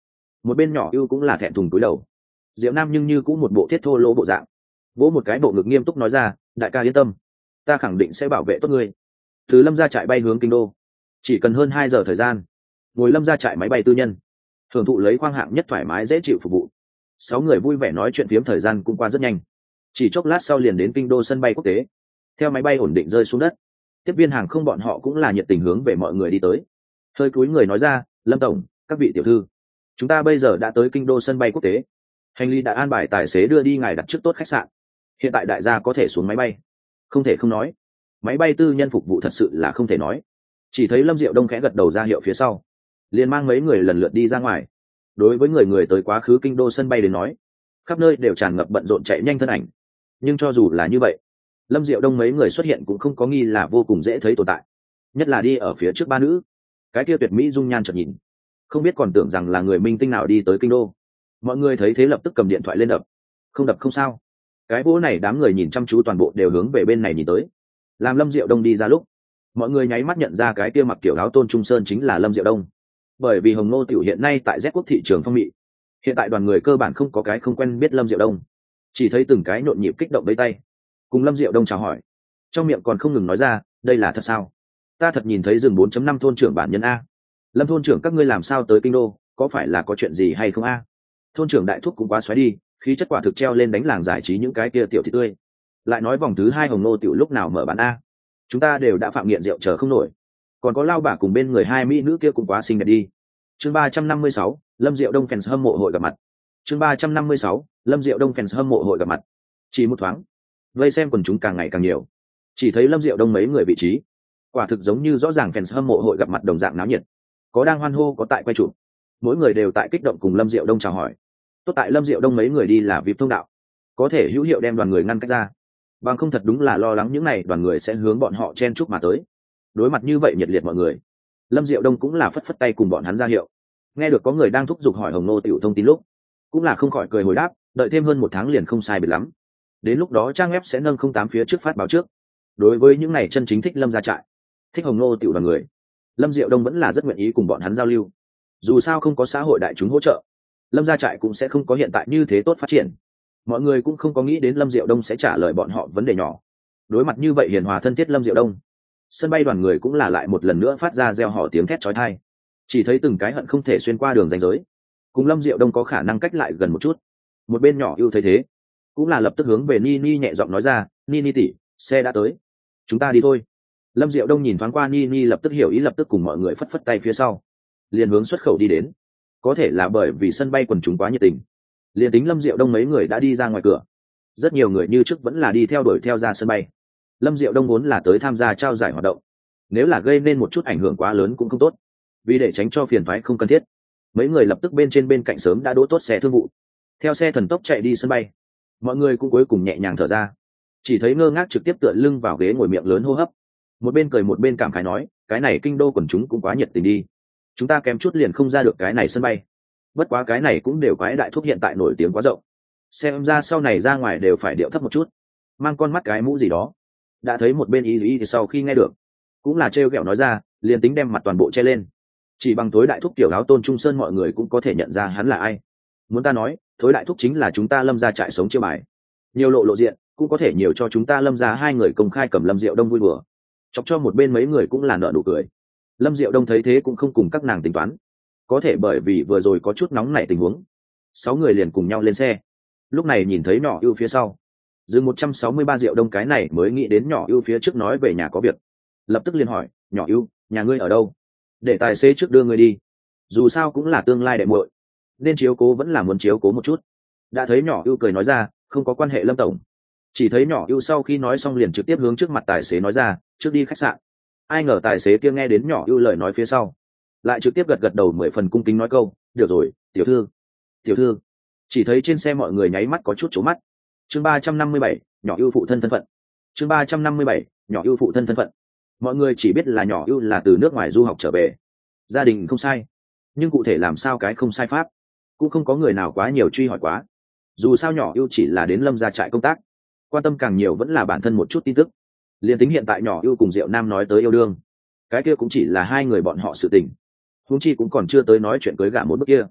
một bên nhỏ ưu cũng là thẹn thùng cúi đầu. Diệu Nam nhưng như cũng một bộ thiết thô lỗ bộ dạng, vỗ một cái bộ ngực nghiêm túc nói ra, đại ca yên tâm, ta khẳng định sẽ bảo vệ tốt ngươi. Từ Lâm gia trại bay hướng kinh đô chỉ cần hơn 2 giờ thời gian, ngồi Lâm gia trại máy bay tư nhân, hưởng thụ lấy khoang hạng nhất thoải mái dễ chịu phục vụ. 6 người vui vẻ nói chuyện phiếm, thời gian cũng qua rất nhanh, chỉ chốc lát sau liền đến kinh đô sân bay quốc tế. Theo máy bay ổn định rơi xuống đất, tiếp viên hàng không bọn họ cũng là nhiệt tình hướng về mọi người đi tới, hơi cúi người nói ra, Lâm tổng, các vị tiểu thư, chúng ta bây giờ đã tới kinh đô sân bay quốc tế, hành lý đã an bài tài xế đưa đi ngài đặt trước tốt khách sạn, hiện tại đại gia có thể xuống máy bay. Không thể không nói, máy bay tư nhân phục vụ thật sự là không thể nói. Chỉ thấy Lâm Diệu Đông khẽ gật đầu ra hiệu phía sau, liền mang mấy người lần lượt đi ra ngoài. Đối với người tới quá khứ kinh đô sân bay đến nói, khắp nơi đều tràn ngập bận rộn chạy nhanh thân ảnh. Nhưng cho dù là như vậy, Lâm Diệu Đông mấy người xuất hiện cũng không có nghi là vô cùng dễ thấy tồn tại. Nhất là đi ở phía trước ba nữ, cái kia tuyệt mỹ dung nhan chợt nhìn, không biết còn tưởng rằng là người minh tinh nào đi tới kinh đô. Mọi người thấy thế lập tức cầm điện thoại lên đập. Không đập không sao. Cái bố này đám người nhìn chăm chú toàn bộ đều hướng về bên này nhìn tới. Làm Lâm Diệu Đông đi ra lúc, mọi người nháy mắt nhận ra cái kia mặc kiểu áo tôn trung sơn chính là Lâm Diệu Đông. Bởi vì Hồng Nô tiểu hiện nay tại Z quốc thị trường phong mị, hiện tại đoàn người cơ bản không có cái không quen biết Lâm Diệu Đông, chỉ thấy từng cái nhộn nhịp kích động với tay, cùng Lâm Diệu Đông chào hỏi, trong miệng còn không ngừng nói ra, đây là thật sao? Ta thật nhìn thấy rừng 4.5 thôn trưởng bản nhân a. Lâm thôn trưởng các ngươi làm sao tới kinh đô, có phải là có chuyện gì hay không a? Thôn trưởng đại thúc cũng quá xoáy đi, khí chất quả thực treo lên đánh làng giải trí những cái kia tiểu thị tươi. Lại nói vòng thứ 2 Hồng Nô tiểu lúc nào mở bán a? Chúng ta đều đã phạm nghiện rượu chờ không nổi. Còn có lao bà cùng bên người 2 mỹ nữ kia cũng quá xinh đẹp đi. Chương 356, Lâm Diệu Đông fans hâm mộ hội gặp mặt. Chương 356, Lâm Diệu Đông fans hâm mộ hội gặp mặt. Chỉ một thoáng, vây xem quần chúng càng ngày càng nhiều. Chỉ thấy Lâm Diệu Đông mấy người vị trí, quả thực giống như rõ ràng fans hâm mộ hội gặp mặt đồng dạng náo nhiệt. Có đang hoan hô, có tại quay chụp. Mỗi người đều tại kích động cùng Lâm Diệu Đông chào hỏi. Tốt tại Lâm Diệu Đông mấy người đi là VIP thông đạo, có thể hữu hiệu đem đoàn người ngăn cách ra. Bằng không thật đúng là lo lắng những này đoàn người sẽ hướng bọn họ chen chúc mà tới. Đối mặt như vậy nhiệt liệt mọi người, Lâm Diệu Đông cũng là phất phất tay cùng bọn hắn ra hiệu. Nghe được có người đang thúc giục hỏi Hồng Nô tiểu thông tin lúc, cũng là không khỏi cười hồi đáp, đợi thêm hơn 1 tháng liền không sai biệt lắm. Đến lúc đó trang web sẽ nâng 08 phía trước phát báo trước. Đối với những này chân chính thích Lâm gia trại, thích Hồng Nô tiểu đoàn người, Lâm Diệu Đông vẫn là rất nguyện ý cùng bọn hắn giao lưu. Dù sao không có xã hội đại chúng hỗ trợ, Lâm gia trại cũng sẽ không có hiện tại như thế tốt phát triển. Mọi người cũng không có nghĩ đến Lâm Diệu Đông sẽ trả lời bọn họ vấn đề nhỏ. Đối mặt như vậy hiền hòa thân thiết Lâm Diệu Đông, sân bay đoàn người cũng là lại một lần nữa phát ra reo hò tiếng thét chói tai. Chỉ thấy từng cái hận không thể xuyên qua đường ranh giới, cùng Lâm Diệu Đông có khả năng cách lại gần một chút. Một bên nhỏ ưu thấy thế, cũng là lập tức hướng về Nini nhẹ giọng nói ra, Nini tỷ, xe đã tới, chúng ta đi thôi. Lâm Diệu Đông nhìn thoáng qua Nini lập tức hiểu ý, lập tức cùng mọi người phất phất tay phía sau, liền hướng xuất khẩu đi đến. Có thể là bởi vì sân bay quần chúng quá nhiệt tình, liền tính Lâm Diệu Đông mấy người đã đi ra ngoài cửa, rất nhiều người như trước vẫn là đi theo đuổi theo ra sân bay. Lâm Diệu Đông vốn là tới tham gia trao giải hoạt động, nếu là gây nên một chút ảnh hưởng quá lớn cũng không tốt. Vì để tránh cho phiền toái không cần thiết, mấy người lập tức bên trên bên cạnh sớm đã đỗ tốt xe thương vụ, theo xe thần tốc chạy đi sân bay. Mọi người cũng cuối cùng nhẹ nhàng thở ra, chỉ thấy ngơ ngác trực tiếp tựa lưng vào ghế ngồi, miệng lớn hô hấp, một bên cười một bên cảm khái nói, cái này kinh đô quần chúng cũng quá nhiệt tình đi, chúng ta kém chút liền không ra được cái này sân bay. Bất quá cái này cũng đều quái đại thúc hiện tại nổi tiếng quá rộng, xem ra sau này ra ngoài đều phải điệu thấp một chút, mang con mắt cái mũ gì đó. Đã thấy một bên ý thì sau khi nghe được, cũng là trêu ghẹo nói ra, liền tính đem mặt toàn bộ che lên, chỉ bằng Thối đại thúc kiểu áo tôn trung sơn mọi người cũng có thể nhận ra hắn là ai. Muốn ta nói, Thối đại thúc chính là chúng ta Lâm gia trại sống chiêu bài, nhiều lộ diện cũng có thể nhiều cho chúng ta Lâm gia 2 người công khai cầm Lâm Diệu Đông vui đùa, chọc cho một bên mấy người cũng là nở nụ cười. Lâm Diệu Đông thấy thế cũng không cùng các nàng tính toán, có thể bởi vì vừa rồi có chút nóng nảy tình huống, 6 người liền cùng nhau lên xe. Lúc này nhìn thấy nhỏ ưu phía sau, dừng 163 Diệu Đông cái này mới nghĩ đến nhỏ ưu phía trước nói về nhà có việc, lập tức liền hỏi, nhỏ ưu, nhà ngươi ở đâu, để tài xế trước đưa ngươi đi, dù sao cũng là tương lai đệ muội, nên chiếu cố vẫn là muốn chiếu cố một chút. Đã thấy nhỏ ưu cười nói ra, không có quan hệ Lâm tổng. Chỉ thấy nhỏ ưu sau khi nói xong liền trực tiếp hướng trước mặt tài xế nói ra, trước đi khách sạn. Ai ngờ tài xế kia nghe đến nhỏ ưu lời nói phía sau, lại trực tiếp gật đầu 10 phần cung kính nói câu, được rồi tiểu thư. Tiểu thư. Chỉ thấy trên xe mọi người nháy mắt có chút trố mắt. Chương 357, nhỏ ưu phụ thân thân phận. Chương 357, nhỏ ưu phụ thân thân phận. Mọi người chỉ biết là nhỏ ưu là từ nước ngoài du học trở về, gia đình không sai, nhưng cụ thể làm sao cái không sai pháp cũng không có người nào quá nhiều truy hỏi quá. Dù sao nhỏ ưu chỉ là đến Lâm gia trại công tác, quan tâm càng nhiều vẫn là bản thân một chút tin tức. Liên tính hiện tại nhỏ ưu cùng Diệu Nam nói tới yêu đương, cái kia cũng chỉ là 2 người bọn họ sự tình, huống chi cũng còn chưa tới nói chuyện cưới gả một bước kia.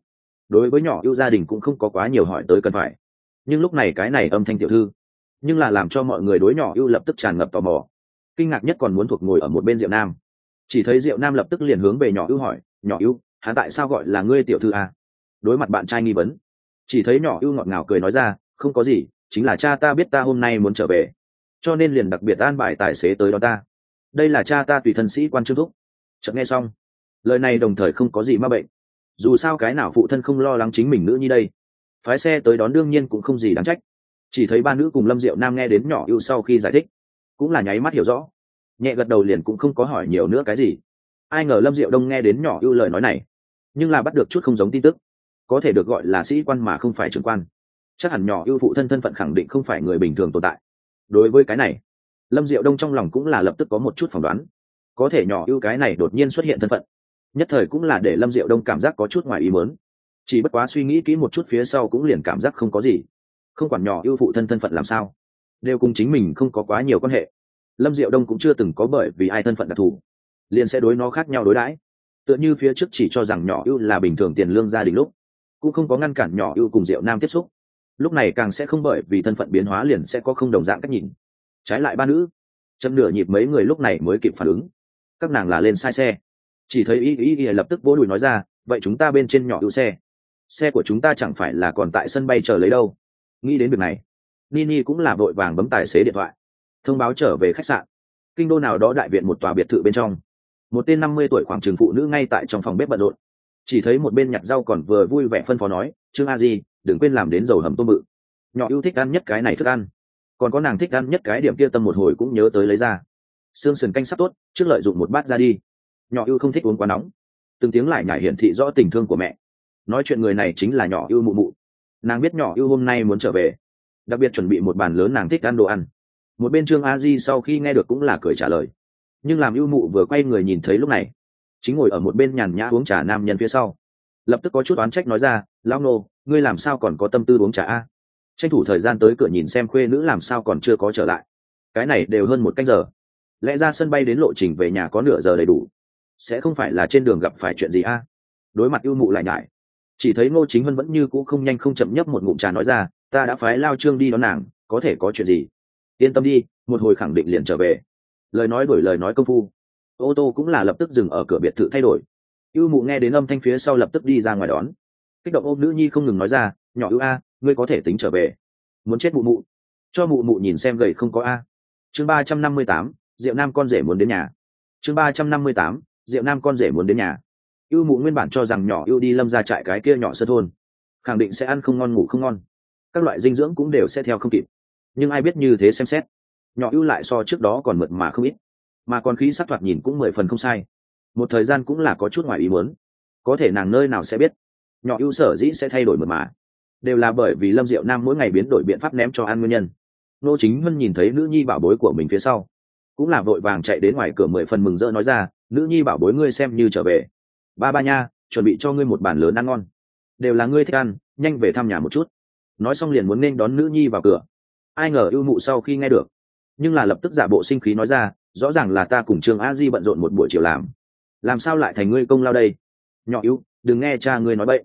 đối với nhỏ ưu gia đình cũng không có quá nhiều hỏi tới cần phải. Nhưng lúc này cái này âm thanh tiểu thư nhưng là làm cho mọi người đối nhỏ ưu lập tức tràn ngập tò mò. Kinh ngạc nhất còn muốn thuộc ngồi ở một bên Diệu Nam. Chỉ thấy Diệu Nam lập tức liền hướng về nhỏ ưu hỏi, nhỏ ưu, hắn tại sao gọi là ngươi tiểu thư à? Đối mặt bạn trai nghi vấn, chỉ thấy nhỏ ưu ngọt ngào cười nói ra, không có gì, chính là cha ta biết ta hôm nay muốn trở về, cho nên liền đặc biệt an bài tài xế tới đón ta. Đây là cha ta tùy thân sĩ quan Trương Thúc. Chợt nghe xong lời này đồng thời không có gì ma bệnh, dù sao cái nào phụ thân không lo lắng chính mình nữ nhi đây. Phái xe tới đón đương nhiên cũng không gì đáng trách. Chỉ thấy ba nữ cùng Lâm Diệu Nam nghe đến nhỏ ưu sau khi giải thích cũng là nháy mắt hiểu rõ, nhẹ gật đầu liền cũng không có hỏi nhiều nữa cái gì. Ai ngờ Lâm Diệu Đông nghe đến nhỏ ưu lời nói này nhưng là bắt được chút không giống tin tức, có thể được gọi là sĩ quan mà không phải trưởng quan, chắc hẳn nhỏ ưu phụ thân thân phận khẳng định không phải người bình thường tồn tại. Đối với cái này Lâm Diệu Đông trong lòng cũng là lập tức có một chút phỏng đoán, có thể nhỏ ưu cái này đột nhiên xuất hiện thân phận, nhất thời cũng là để Lâm Diệu Đông cảm giác có chút ngoài ý muốn. Chỉ bất quá suy nghĩ kỹ một chút phía sau cũng liền cảm giác không có gì, không quản nhỏ ưu phụ thân thân phận làm sao, đều cùng chính mình không có quá nhiều quan hệ. Lâm Diệu Đông cũng chưa từng có bởi vì ai thân phận đặc thù liền sẽ đối nó khác nhau đối đãi. Tựa như phía trước chỉ cho rằng nhỏ ưu là bình thường tiền lương gia đình lúc, cũng không có ngăn cản nhỏ ưu cùng Diệu Nam tiếp xúc, lúc này càng sẽ không bởi vì thân phận biến hóa liền sẽ có không đồng dạng cách nhìn. Trái lại ba nữ chậm nửa nhịp mấy người lúc này mới kịp phản ứng, các nàng là lên sai xe. Chỉ thấy y lập tức vỗ đùi nói ra, vậy chúng ta bên trên nhỏ ưu xe của chúng ta chẳng phải là còn tại sân bay chờ lấy đâu. Nghĩ đến việc này Nini cũng là vội vàng bấm tài xế điện thoại thông báo trở về khách sạn. Kinh đô nào đó đại viện một tòa biệt thự bên trong, một tên 50 tuổi khoảng chừng phụ nữ ngay tại trong phòng bếp bận rộn. Chỉ thấy một bên nhặt rau còn vừa vui vẻ phân phó nói, Trương A Di đừng quên làm đến dầu hầm tôm bự, nhỏ ưu thích ăn nhất cái này thức ăn, còn có nàng thích ăn nhất cái điểm kia tâm một hồi cũng nhớ tới lấy ra. Xương sườn canh sắp tốt, trước lợi dụng một bát ra đi, nhỏ ưu không thích uống quá nóng. Từng tiếng lại nhải hiển thị rõ tình thương của mẹ. Nói chuyện người này chính là nhỏ ưu mụ mụ. Nàng biết nhỏ ưu hôm nay muốn trở về, đặc biệt chuẩn bị một bàn lớn nàng thích ăn đồ ăn. Một bên Trương A Di sau khi nghe được cũng là cười trả lời, nhưng làm ưu mụ vừa quay người nhìn thấy lúc này chính ngồi ở một bên nhàn nhã uống trà nam nhân phía sau, lập tức có chút oán trách nói ra, lão nô, ngươi làm sao còn có tâm tư uống trà a? Tranh thủ thời gian tới cửa nhìn xem khuê nữ làm sao còn chưa có trở lại, cái này đều hơn 1 canh giờ, lẽ ra sân bay đến lộ trình về nhà có nửa giờ đầy đủ, sẽ không phải là trên đường gặp phải chuyện gì a? Đối mặt ưu mụ lại nhải, chỉ thấy Ngô Chính Vân vẫn như cũ không nhanh không chậm nhấp một ngụm trà nói ra, ta đã phái Lao Trương đi đón nàng, có thể có chuyện gì, yên tâm đi, một hồi khẳng định liền trở về. Lời nói đổi lời nói công phu, ô tô cũng là lập tức dừng ở cửa biệt thự thay đổi. Ưu mụ nghe đến âm thanh phía sau lập tức đi ra ngoài đón, kích động ôm nữ nhi không ngừng nói ra, nhỏ ưu a, ngươi có thể tính trở về, muốn chết mụ mụ, cho mụ mụ nhìn xem gầy không có a. Chương 358, Diệu Nam con rể muốn đến nhà. Chương 358, Diệu Nam con rể muốn đến nhà. Ưu mụ nguyên bản cho rằng nhỏ ưu đi Lâm ra trại cái kia nhỏ sơ thôn, khẳng định sẽ ăn không ngon ngủ không ngon, các loại dinh dưỡng cũng đều sẽ theo không kịp. Nhưng ai biết như thế xem xét, nhỏ ưu lại so trước đó còn mượt mà không ít, mà còn khí sắc thoạt nhìn cũng 10 phần không sai. Một thời gian cũng là có chút ngoài ý muốn, có thể nàng nơi nào sẽ biết, nhỏ ưu sở dĩ sẽ thay đổi mượt mà, đều là bởi vì Lâm Diệu Nam mỗi ngày biến đổi biện pháp ném cho ăn nguyên nhân. Nô Chính Vân nhìn thấy nữ nhi bảo bối của mình phía sau, cũng là vội vàng chạy đến ngoài cửa 10 phần mừng rỡ nói ra, nữ nhi bảo bối ngươi xem như trở về, ba ba nha, chuẩn bị cho ngươi một bàn lớn ăn ngon, đều là ngươi thích ăn, nhanh về thăm nhà một chút. Nói xong liền muốn nên đón nữ nhi vào cửa. Ai ngờ ưu mụ sau khi nghe được nhưng là lập tức giả bộ sinh khí nói ra, rõ ràng là ta cùng Trương A Di bận rộn một buổi chiều làm sao lại thành ngươi công lao đây. Nhỏ ưu, đừng nghe cha ngươi nói bậy,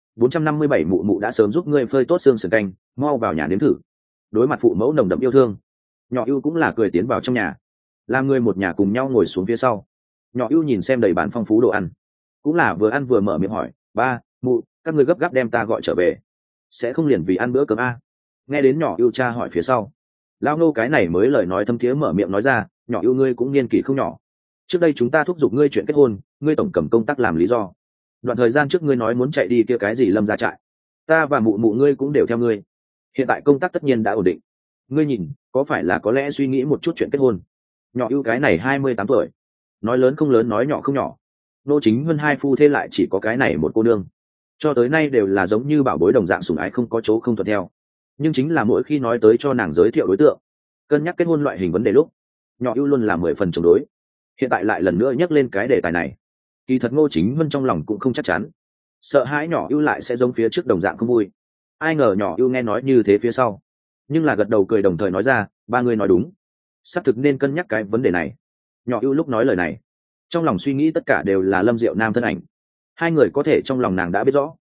457 mụ mụ đã sớm giúp ngươi phơi tốt xương sườn canh, mau vào nhà nếm thử. Đối mặt phụ mẫu nồng đậm yêu thương, nhỏ ưu cũng là cười tiến vào trong nhà, làm người một nhà cùng nhau ngồi xuống phía sau. Nhỏ ưu nhìn xem đầy bàn phong phú đồ ăn, cũng là vừa ăn vừa mở miệng hỏi, ba mụ, các ngươi gấp gáp đem ta gọi trở về, sẽ không liền vì ăn bữa cơm a? Nghe đến nhỏ ưu cha hỏi phía sau, lao Ngô cái này mới lời nói thâm thiế mở miệng nói ra, nhỏ ưu ngươi cũng niên kỷ không nhỏ, trước đây chúng ta thúc giục ngươi chuyện kết hôn, ngươi tổng cầm công tác làm lý do, đoạn thời gian trước ngươi nói muốn chạy đi kia cái gì Lâm ra trại, ta và mụ mụ ngươi cũng đều theo ngươi, hiện tại công tác tất nhiên đã ổn định, ngươi nhìn có phải là có lẽ suy nghĩ một chút chuyện kết hôn. Nhỏ ưu cái này 28 tuổi, nói lớn không lớn nói nhỏ không nhỏ, Nô Chính Vân hai phu thê lại chỉ có cái này một cô nương, cho tới nay đều là giống như bảo bối đồng dạng sủng ái không có chỗ không thuận theo. Nhưng chính là mỗi khi nói tới cho nàng giới thiệu đối tượng, cân nhắc kết hôn loại hình vấn đề lúc, nhỏ ưu luôn là 10 phần chống đối. Hiện tại lại lần nữa nhắc lên cái đề tài này, kỳ thật Ngô Chính Vân trong lòng cũng không chắc chắn, sợ hãi nhỏ ưu lại sẽ giống phía trước đồng dạng không vui. Ai ngờ nhỏ ưu nghe nói như thế phía sau, nhưng là gật đầu cười đồng thời nói ra, ba người nói đúng, xác thực nên cân nhắc cái vấn đề này. Nhỏ ưu lúc nói lời này, trong lòng suy nghĩ tất cả đều là Lâm Diệu Nam thân ảnh, hai người có thể trong lòng nàng đã biết rõ,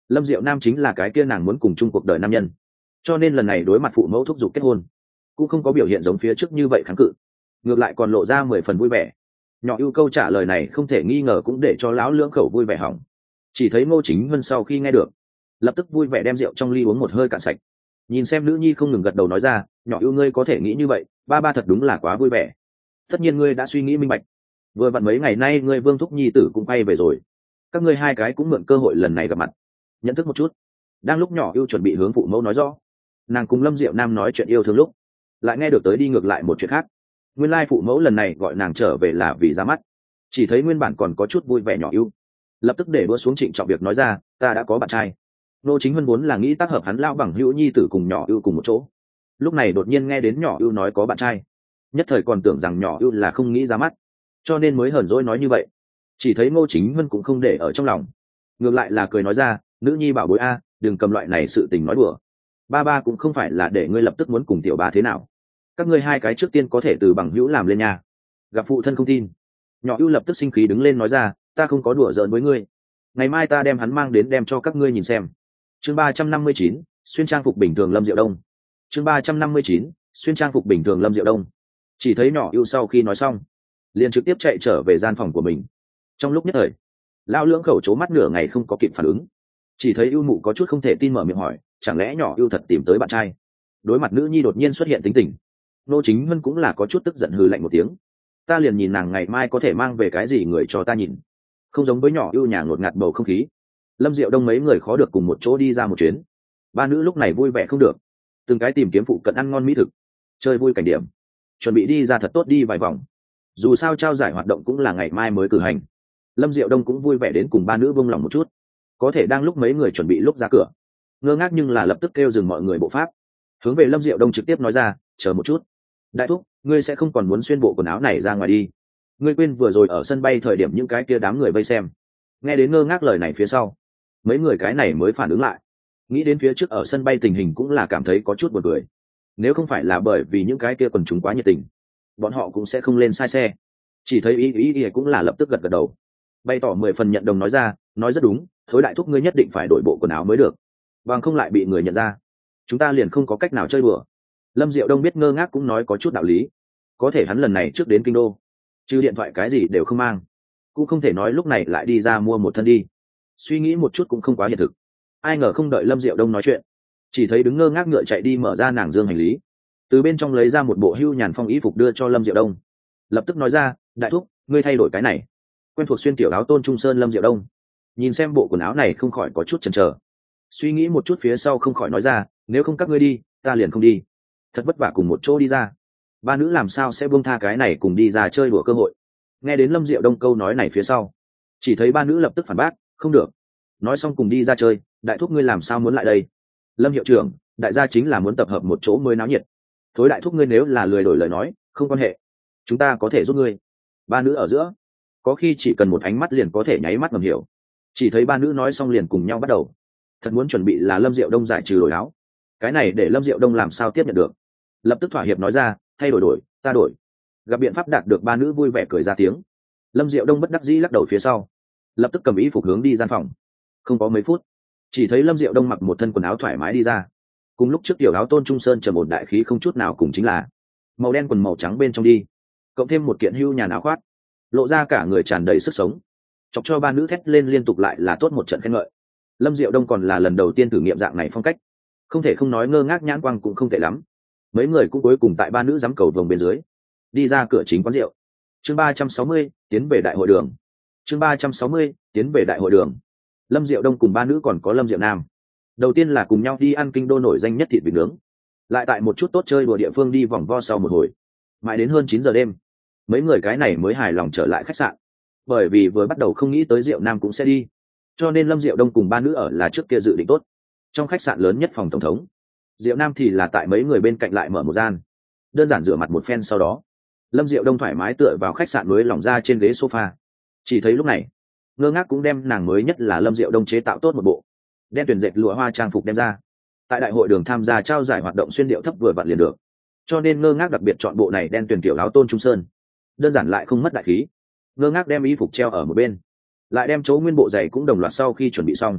Lâm Diệu Nam chính là cái kia nàng muốn cùng chung cuộc đời nam nhân, cho nên lần này đối mặt phụ mẫu thúc giục kết hôn cũng không có biểu hiện giống phía trước như vậy kháng cự, ngược lại còn lộ ra 10 phần vui vẻ. Nhỏ ưu câu trả lời này không thể nghi ngờ cũng để cho lão lưỡng khẩu vui vẻ hỏng. Chỉ thấy Ngô Chính Vân sau khi nghe được, lập tức vui vẻ đem rượu trong ly uống một hơi cạn sạch, nhìn xem nữ nhi không ngừng gật đầu nói ra, nhỏ ưu ngươi có thể nghĩ như vậy, ba ba thật đúng là quá vui vẻ. Tất nhiên ngươi đã suy nghĩ minh bạch, vừa vặn mấy ngày nay ngươi Vương thúc nhi tử cũng quay về rồi, các ngươi hai cái cũng mượn cơ hội lần này gặp mặt, nhận thức một chút. Đang lúc nhỏ ưu chuẩn bị hướng phụ mẫu nói rõ, nàng cùng Lâm Diệu Nam nói chuyện yêu thương lúc, lại nghe được tới đi ngược lại một chuyện khác. Nguyên lai phụ mẫu lần này gọi nàng trở về là vì ra mắt. Chỉ thấy nguyên bản còn có chút vui vẻ nhỏ ưu, lập tức để đua xuống trịnh trọng việc nói ra, ta đã có bạn trai. Nô Chính Vân vốn là nghĩ tác hợp hắn lão bằng hữu nhi tử cùng nhỏ ưu cùng một chỗ, lúc này đột nhiên nghe đến nhỏ ưu nói có bạn trai, nhất thời còn tưởng rằng nhỏ ưu là không nghĩ ra mắt, cho nên mới hờn dỗi nói như vậy. Chỉ thấy Ngô Chính Vân cũng không để ở trong lòng, ngược lại là cười nói ra, nữ nhi bảo bối a, đừng cầm loại này sự tình nói đùa, ba ba cũng không phải là để ngươi lập tức muốn cùng tiểu ba thế nào, các ngươi hai cái trước tiên có thể từ bằng hữu làm lên nha. Gặp phụ thân không tin, nhỏ ưu lập tức sinh khí đứng lên nói ra, ta không có đùa giỡn với ngươi, ngày mai ta đem hắn mang đến đem cho các ngươi nhìn xem. Chương 359, xuyên trang phục bình thường Lâm Diệu Đông. Chương 359, xuyên trang phục bình thường Lâm Diệu Đông. Chỉ thấy nhỏ ưu sau khi nói xong, liền trực tiếp chạy trở về gian phòng của mình. Trong lúc nhất thời, lão lưỡng khẩu trố mắt nửa ngày không có kịp phản ứng. Chỉ thấy ưu mụ có chút không thể tin mở miệng hỏi, chẳng lẽ nhỏ ưu thật tìm tới bạn trai? Đối mặt nữ nhi đột nhiên xuất hiện tính tình, Nô Chính Vân cũng là có chút tức giận hừ lạnh một tiếng. Ta liền nhìn nàng ngày mai có thể mang về cái gì người cho ta nhìn. Không giống với nhỏ ưu nhà ngột ngạt bầu không khí, Lâm Diệu Đông mấy người khó được cùng một chỗ đi ra một chuyến. Ba nữ lúc này vui vẻ không được, từng cái tìm kiếm phụ cận ăn ngon mỹ thực, chơi vui cảnh điểm, chuẩn bị đi ra thật tốt đi vài vòng. Dù sao trao giải hoạt động cũng là ngày mai mới cử hành, Lâm Diệu Đông cũng vui vẻ đến cùng ba nữ vung lòng một chút. Có thể đang lúc mấy người chuẩn bị lúc ra cửa, ngơ ngác nhưng là lập tức kêu dừng mọi người bộ pháp, hướng về Lâm Diệu Đông trực tiếp nói ra, chờ một chút, đại thúc, ngươi sẽ không còn muốn xuyên bộ quần áo này ra ngoài đi? Ngươi quên vừa rồi ở sân bay thời điểm những cái kia đám người vây xem. Nghe đến ngơ ngác lời này phía sau, mấy người cái này mới phản ứng lại, nghĩ đến phía trước ở sân bay tình hình cũng là cảm thấy có chút buồn cười. Nếu không phải là bởi vì những cái kia quần chúng quá nhiệt tình, bọn họ cũng sẽ không lên sai xe. Chỉ thấy ý cũng là lập tức gật gật đầu, bày tỏ 10 phần nhận đồng nói ra, nói rất đúng, thối đại thúc ngươi nhất định phải đổi bộ quần áo mới được, bằng không lại bị người nhận ra, chúng ta liền không có cách nào chơi đùa. Lâm Diệu Đông biết ngơ ngác cũng nói có chút đạo lý, có thể hắn lần này trước đến kinh đô, chứ điện thoại cái gì đều không mang, cũng không thể nói lúc này lại đi ra mua một thân đi. Suy nghĩ một chút cũng không quá hiện thực. Ai ngờ không đợi Lâm Diệu Đông nói chuyện, chỉ thấy đứng ngơ ngác ngựa chạy đi mở ra nàng dương hành lý, từ bên trong lấy ra một bộ hưu nhàn phong y phục đưa cho Lâm Diệu Đông, lập tức nói ra, đại thúc, ngươi thay đổi cái này. Quen thuộc xuyên tiểu áo Tôn Trung Sơn Lâm Diệu Đông nhìn xem bộ quần áo này không khỏi có chút chần chờ, suy nghĩ một chút phía sau không khỏi nói ra, nếu không các ngươi đi, ta liền không đi. Thật vất vả cùng một chỗ đi ra, ba nữ làm sao sẽ buông tha cái này cùng đi ra chơi đùa cơ hội. Nghe đến Lâm Diệu Đông câu nói này phía sau, chỉ thấy ba nữ lập tức phản bác, không được. Nói xong cùng đi ra chơi, đại thúc ngươi làm sao muốn lại đây? Lâm hiệu trưởng, đại gia chính là muốn tập hợp một chỗ mới náo nhiệt. Thối đại thúc ngươi nếu là lười đổi lời nói, không quan hệ, chúng ta có thể giúp ngươi. Ba nữ ở giữa, có khi chỉ cần một ánh mắt liền có thể nháy mắt ngầm hiểu. Chỉ thấy ba nữ nói xong liền cùng nhau bắt đầu. Thật muốn chuẩn bị là Lâm Diệu Đông giải trừ đổi áo, cái này để Lâm Diệu Đông làm sao tiếp nhận được. Lập tức thỏa hiệp nói ra, thay đổi, ta đổi. Gặp biện pháp đạt được, ba nữ vui vẻ cười ra tiếng. Lâm Diệu Đông bất đắc dĩ lắc đầu phía sau, lập tức cầm y phục hướng đi gian phòng. Không có mấy phút, chỉ thấy Lâm Diệu Đông mặc một thân quần áo thoải mái đi ra, cùng lúc trước tiểu áo Tôn Trung Sơn trầm ổn đại khí không chút nào cùng, chính là màu đen quần màu trắng bên trong đi, cộng thêm một kiện hưu nhàn áo khoác, lộ ra cả người tràn đầy sức sống, chọc cho ba nữ thét lên liên tục, lại là tốt một trận khen ngợi. Lâm Diệu Đông còn là lần đầu tiên thử nghiệm dạng này phong cách, không thể không nói ngơ ngác nhãn quang cũng không tệ lắm. Mấy người cũng cuối cùng tại ba nữ giám cầu vồng bên dưới đi ra cửa chính quán rượu. Chương 360, tiến về đại hội đường. Chương 360, tiến về đại hội đường. Lâm Diệu Đông cùng ba nữ còn có Lâm Diệu Nam, đầu tiên là cùng nhau đi ăn kinh đô nổi danh nhất thịt vịt nướng, lại tại một chút tốt chơi đùa địa phương đi vòng vo sau một hồi, mãi đến hơn 9 giờ đêm, mấy người cái này mới hài lòng trở lại khách sạn. Bởi vì vừa bắt đầu không nghĩ tới Diệu Nam cũng sẽ đi, cho nên Lâm Diệu Đông cùng ba nữ ở là trước kia dự định tốt trong khách sạn lớn nhất phòng tổng thống. Diệu Nam thì là tại mấy người bên cạnh lại mở một gian, đơn giản rửa mặt một phen sau đó, Lâm Diệu Đông thoải mái tựa vào khách sạn mới lỏng ra trên ghế sofa. Chỉ thấy lúc này ngơ ngác cũng đem nàng mới nhất là Lâm Diệu Đông chế tạo tốt một bộ đen tuyển dệt lụa hoa trang phục đem ra, tại đại hội đường tham gia trao giải hoạt động xuyên điệu thấp vừa vặn liền được, cho nên ngơ ngác đặc biệt chọn bộ này đen tuyển kiểu áo Tôn Trung Sơn, đơn giản lại không mất đại khí. Ngơ ngác đem y phục treo ở một bên, lại đem chỗ nguyên bộ giày cũng đồng loạt sau khi chuẩn bị xong,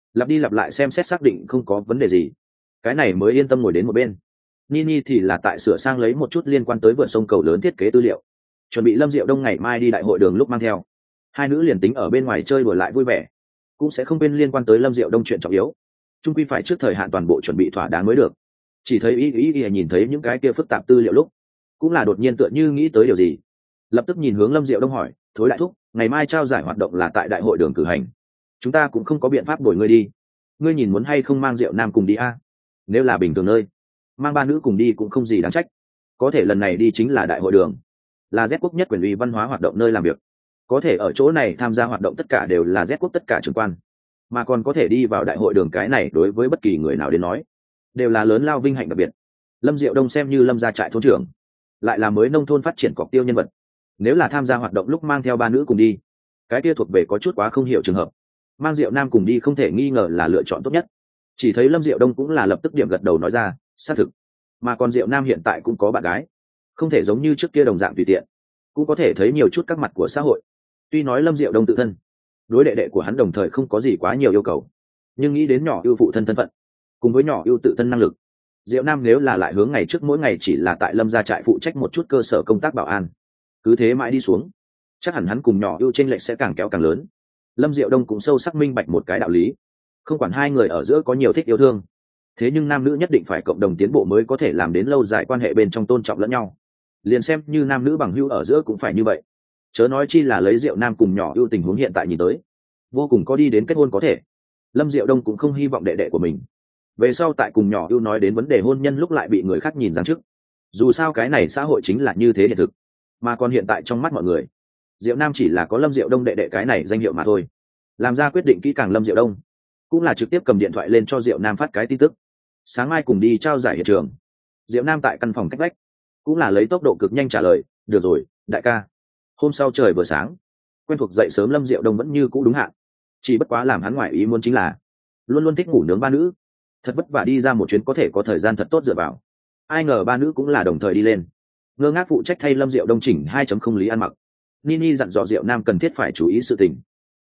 lặp đi lặp lại xem xét xác định không có vấn đề gì, cái này mới yên tâm ngồi đến một bên. Nini thì là tại sửa sang lấy một chút liên quan tới vượt sông cầu lớn thiết kế tư liệu, chuẩn bị Lâm Diệu Đông ngày mai đi đại hội đường lúc mang theo. Hai nữ liền tính ở bên ngoài chơi đùa lại vui vẻ, cũng sẽ không quên liên quan tới Lâm Diệu Đông chuyện trọng yếu. Trung quy phải trước thời hạn toàn bộ chuẩn bị thỏa đáng mới được. Chỉ thấy ý nhìn thấy những cái kia phức tạp tư liệu lúc, cũng là đột nhiên tựa như nghĩ tới điều gì, lập tức nhìn hướng Lâm Diệu Đông hỏi, thối đại thúc, ngày mai trao giải hoạt động là tại đại hội đường cử hành, chúng ta cũng không có biện pháp đổi ngươi đi, ngươi nhìn muốn hay không mang Diệu Nam cùng đi a? Nếu là bình thường nơi, mang ba nữ cùng đi cũng không gì đáng trách, có thể lần này đi chính là đại hội đường, là Z quốc nhất quyền uy văn hóa hoạt động nơi làm việc, có thể ở chỗ này tham gia hoạt động tất cả đều là Z quốc tất cả trưởng quan, mà còn có thể đi vào đại hội đường, cái này đối với bất kỳ người nào đến nói đều là lớn lao vinh hạnh đặc biệt. Lâm Diệu Đông xem như Lâm gia trại thôn trưởng, lại là mới nông thôn phát triển cọc tiêu nhân vật, nếu là tham gia hoạt động lúc mang theo ba nữ cùng đi, cái kia thuộc về có chút quá không hiểu trường hợp, mang Diệu Nam cùng đi không thể nghi ngờ là lựa chọn tốt nhất. Chỉ thấy Lâm Diệu Đông cũng là lập tức điểm gật đầu nói ra, xác thực, mà còn Diệu Nam hiện tại cũng có bạn gái, không thể giống như trước kia đồng dạng tùy tiện, cũng có thể thấy nhiều chút các mặt của xã hội. Tuy nói Lâm Diệu Đông tự thân đối đệ đệ của hắn đồng thời không có gì quá nhiều yêu cầu, nhưng nghĩ đến nhỏ ưu phụ thân thân phận cùng với nhỏ ưu tự thân năng lực, Diệu Nam nếu là lại hướng ngày trước mỗi ngày chỉ là tại Lâm gia trại phụ trách một chút cơ sở công tác bảo an, cứ thế mãi đi xuống, chắc hẳn hắn cùng nhỏ ưu chênh lệch sẽ càng kéo càng lớn. Lâm Diệu Đông cũng sâu sắc minh bạch một cái đạo lý, không quản hai người ở giữa có nhiều thích yêu thương, thế nhưng nam nữ nhất định phải cộng đồng tiến bộ mới có thể làm đến lâu dài quan hệ bên trong tôn trọng lẫn nhau, liền xem như nam nữ bằng hữu ở giữa cũng phải như vậy, chớ nói chi là lấy Diệu Nam cùng nhỏ ưu tình huống hiện tại nhìn tới vô cùng có đi đến kết hôn có thể. Lâm Diệu Đông cũng không hy vọng đệ đệ của mình về sau tại cùng nhỏ ưu nói đến vấn đề hôn nhân lúc lại bị người khác nhìn rằng trước, dù sao cái này xã hội chính là như thế hiện thực, mà còn hiện tại trong mắt mọi người, Diệu Nam chỉ là có Lâm Diệu Đông đệ đệ cái này danh hiệu mà thôi. Làm ra quyết định kỹ càng Lâm Diệu Đông cũng là trực tiếp cầm điện thoại lên cho Diệu Nam phát cái tin tức, sáng mai cùng đi trao giải hiện trường. Diệu Nam tại căn phòng cách vách cũng là lấy tốc độ cực nhanh trả lời, được rồi đại ca. Hôm sau trời vừa sáng, quen thuộc dậy sớm Lâm Diệu Đông vẫn như cũ đúng hạn, chỉ bất quá làm hắn ngoại ý muốn chính là luôn luôn thích ngủ nướng ba nữ thật vất vả đi ra một chuyến có thể có thời gian thật tốt dựa vào, ai ngờ ba nữ cũng là đồng thời đi lên, ngơ ngác phụ trách thay Lâm Diệu Đông chỉnh 2.0 lý ăn mặc. Nini dặn dò Diệu Nam cần thiết phải chú ý sự tình,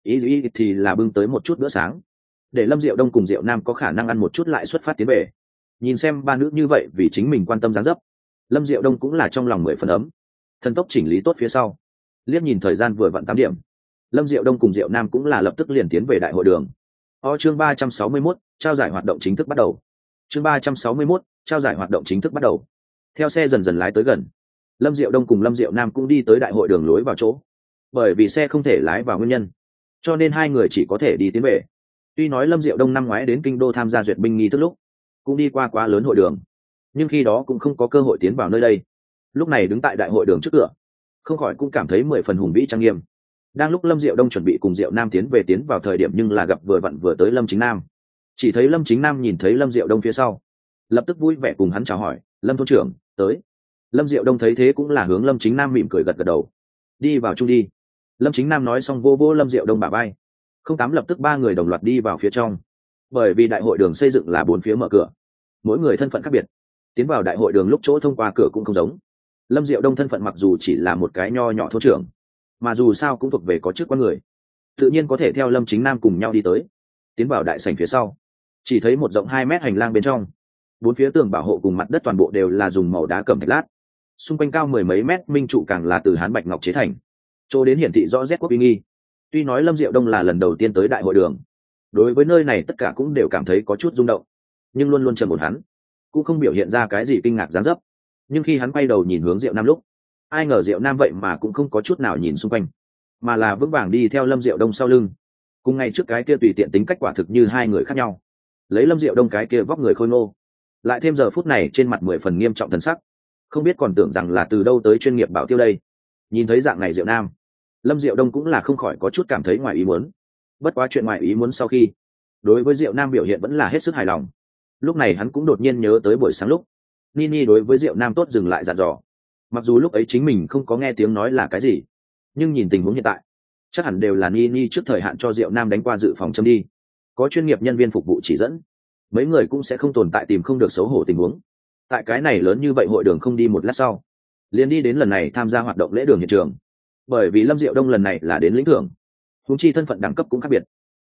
ý thì là bưng tới một chút bữa sáng để Lâm Diệu Đông cùng Diệu Nam có khả năng ăn một chút lại xuất phát tiến về. Nhìn xem ba nữ như vậy vì chính mình quan tâm dáng dấp, Lâm Diệu Đông cũng là trong lòng 10 phần ấm. Thần tốc chỉnh lý tốt phía sau, liếc nhìn thời gian vừa vặn 8 điểm, Lâm Diệu Đông cùng Diệu Nam cũng là lập tức liền tiến về đại hội đường. Chương 361, trao giải hoạt động chính thức bắt đầu. Chương 361, trao giải hoạt động chính thức bắt đầu. Theo xe dần dần lái tới gần, Lâm Diệu Đông cùng Lâm Diệu Nam cũng đi tới đại hội đường lối vào chỗ. Bởi vì xe không thể lái vào nguyên nhân, cho nên hai người chỉ có thể đi tiến về. Tuy nói Lâm Diệu Đông năm ngoái đến kinh đô tham gia duyệt binh nghi thức lúc cũng đi qua quá lớn hội đường, nhưng khi đó cũng không có cơ hội tiến vào nơi đây. Lúc này đứng tại đại hội đường trước cửa, không khỏi cũng cảm thấy 10 phần hùng vĩ trang nghiêm. Đang lúc Lâm Diệu Đông chuẩn bị cùng Diệu Nam tiến vào thời điểm, nhưng là gặp vừa vặn vừa tới Lâm Chính Nam. Chỉ thấy Lâm Chính Nam nhìn thấy Lâm Diệu Đông phía sau, lập tức vui vẻ cùng hắn chào hỏi, Lâm thôn trưởng tới. Lâm Diệu Đông thấy thế cũng là hướng Lâm Chính Nam mỉm cười gật gật đầu, đi vào chung đi. Lâm Chính Nam nói xong vô vô Lâm Diệu Đông bả vai. 08 lập tức ba người đồng loạt đi vào phía trong. Bởi vì đại hội đường xây dựng là 4 phía mở cửa, mỗi người thân phận khác biệt, tiến vào đại hội đường lúc chỗ thông qua cửa cũng không giống. Lâm Diệu Đông thân phận mặc dù chỉ là một cái nho nhỏ thôn trưởng, mà dù sao cũng thuộc về có chức quan người, tự nhiên có thể theo Lâm Chính Nam cùng nhau đi tới. Tiến vào đại sảnh phía sau, chỉ thấy một rộng 2 mét hành lang bên trong, 4 phía tường bảo hộ cùng mặt đất toàn bộ đều là dùng màu đá cẩm thạch lát, xung quanh cao 10 mấy mét minh trụ càng là từ hán bạch ngọc chế thành, chỗ đến hiển thị rõ Z quốc uy nghi. Tuy nói Lâm Diệu Đông là lần đầu tiên tới đại hội đường, đối với nơi này tất cả cũng đều cảm thấy có chút rung động, nhưng luôn luôn trầm ổn hắn cũng không biểu hiện ra cái gì kinh ngạc dáng dấp. Nhưng khi hắn quay đầu nhìn hướng Diệu Nam lúc, ai ngờ Diệu Nam vậy mà cũng không có chút nào nhìn xung quanh, mà là vững vàng đi theo Lâm Diệu Đông sau lưng. Cùng ngày trước cái kia tùy tiện tính cách quả thực như hai người khác nhau. Lấy Lâm Diệu Đông cái kia vóc người khôi ngô, lại thêm giờ phút này trên mặt 10 phần nghiêm trọng thần sắc, không biết còn tưởng rằng là từ đâu tới chuyên nghiệp bảo tiêu đây. Nhìn thấy dạng này Diệu Nam, Lâm Diệu Đông cũng là không khỏi có chút cảm thấy ngoài ý muốn. Bất quá chuyện ngoài ý muốn sau khi, đối với Diệu Nam biểu hiện vẫn là hết sức hài lòng. Lúc này hắn cũng đột nhiên nhớ tới buổi sáng lúc Nini đối với Diệu Nam tốt dừng lại dặn dò. Mặc dù lúc ấy chính mình không có nghe tiếng nói là cái gì, nhưng nhìn tình huống hiện tại, chắc hẳn đều là Nini trước thời hạn cho Diệu Nam đánh qua dự phòng châm đi. Có chuyên nghiệp nhân viên phục vụ chỉ dẫn, mấy người cũng sẽ không tồn tại tìm không được xấu hổ tình huống. Tại cái này lớn như vậy hội đường không đi một lát sau, liền đi đến lần này tham gia hoạt động lễ đường hiện trường. Bởi vì Lâm Diệu Đông lần này là đến lĩnh thưởng, huống chi thân phận đẳng cấp cũng khác biệt,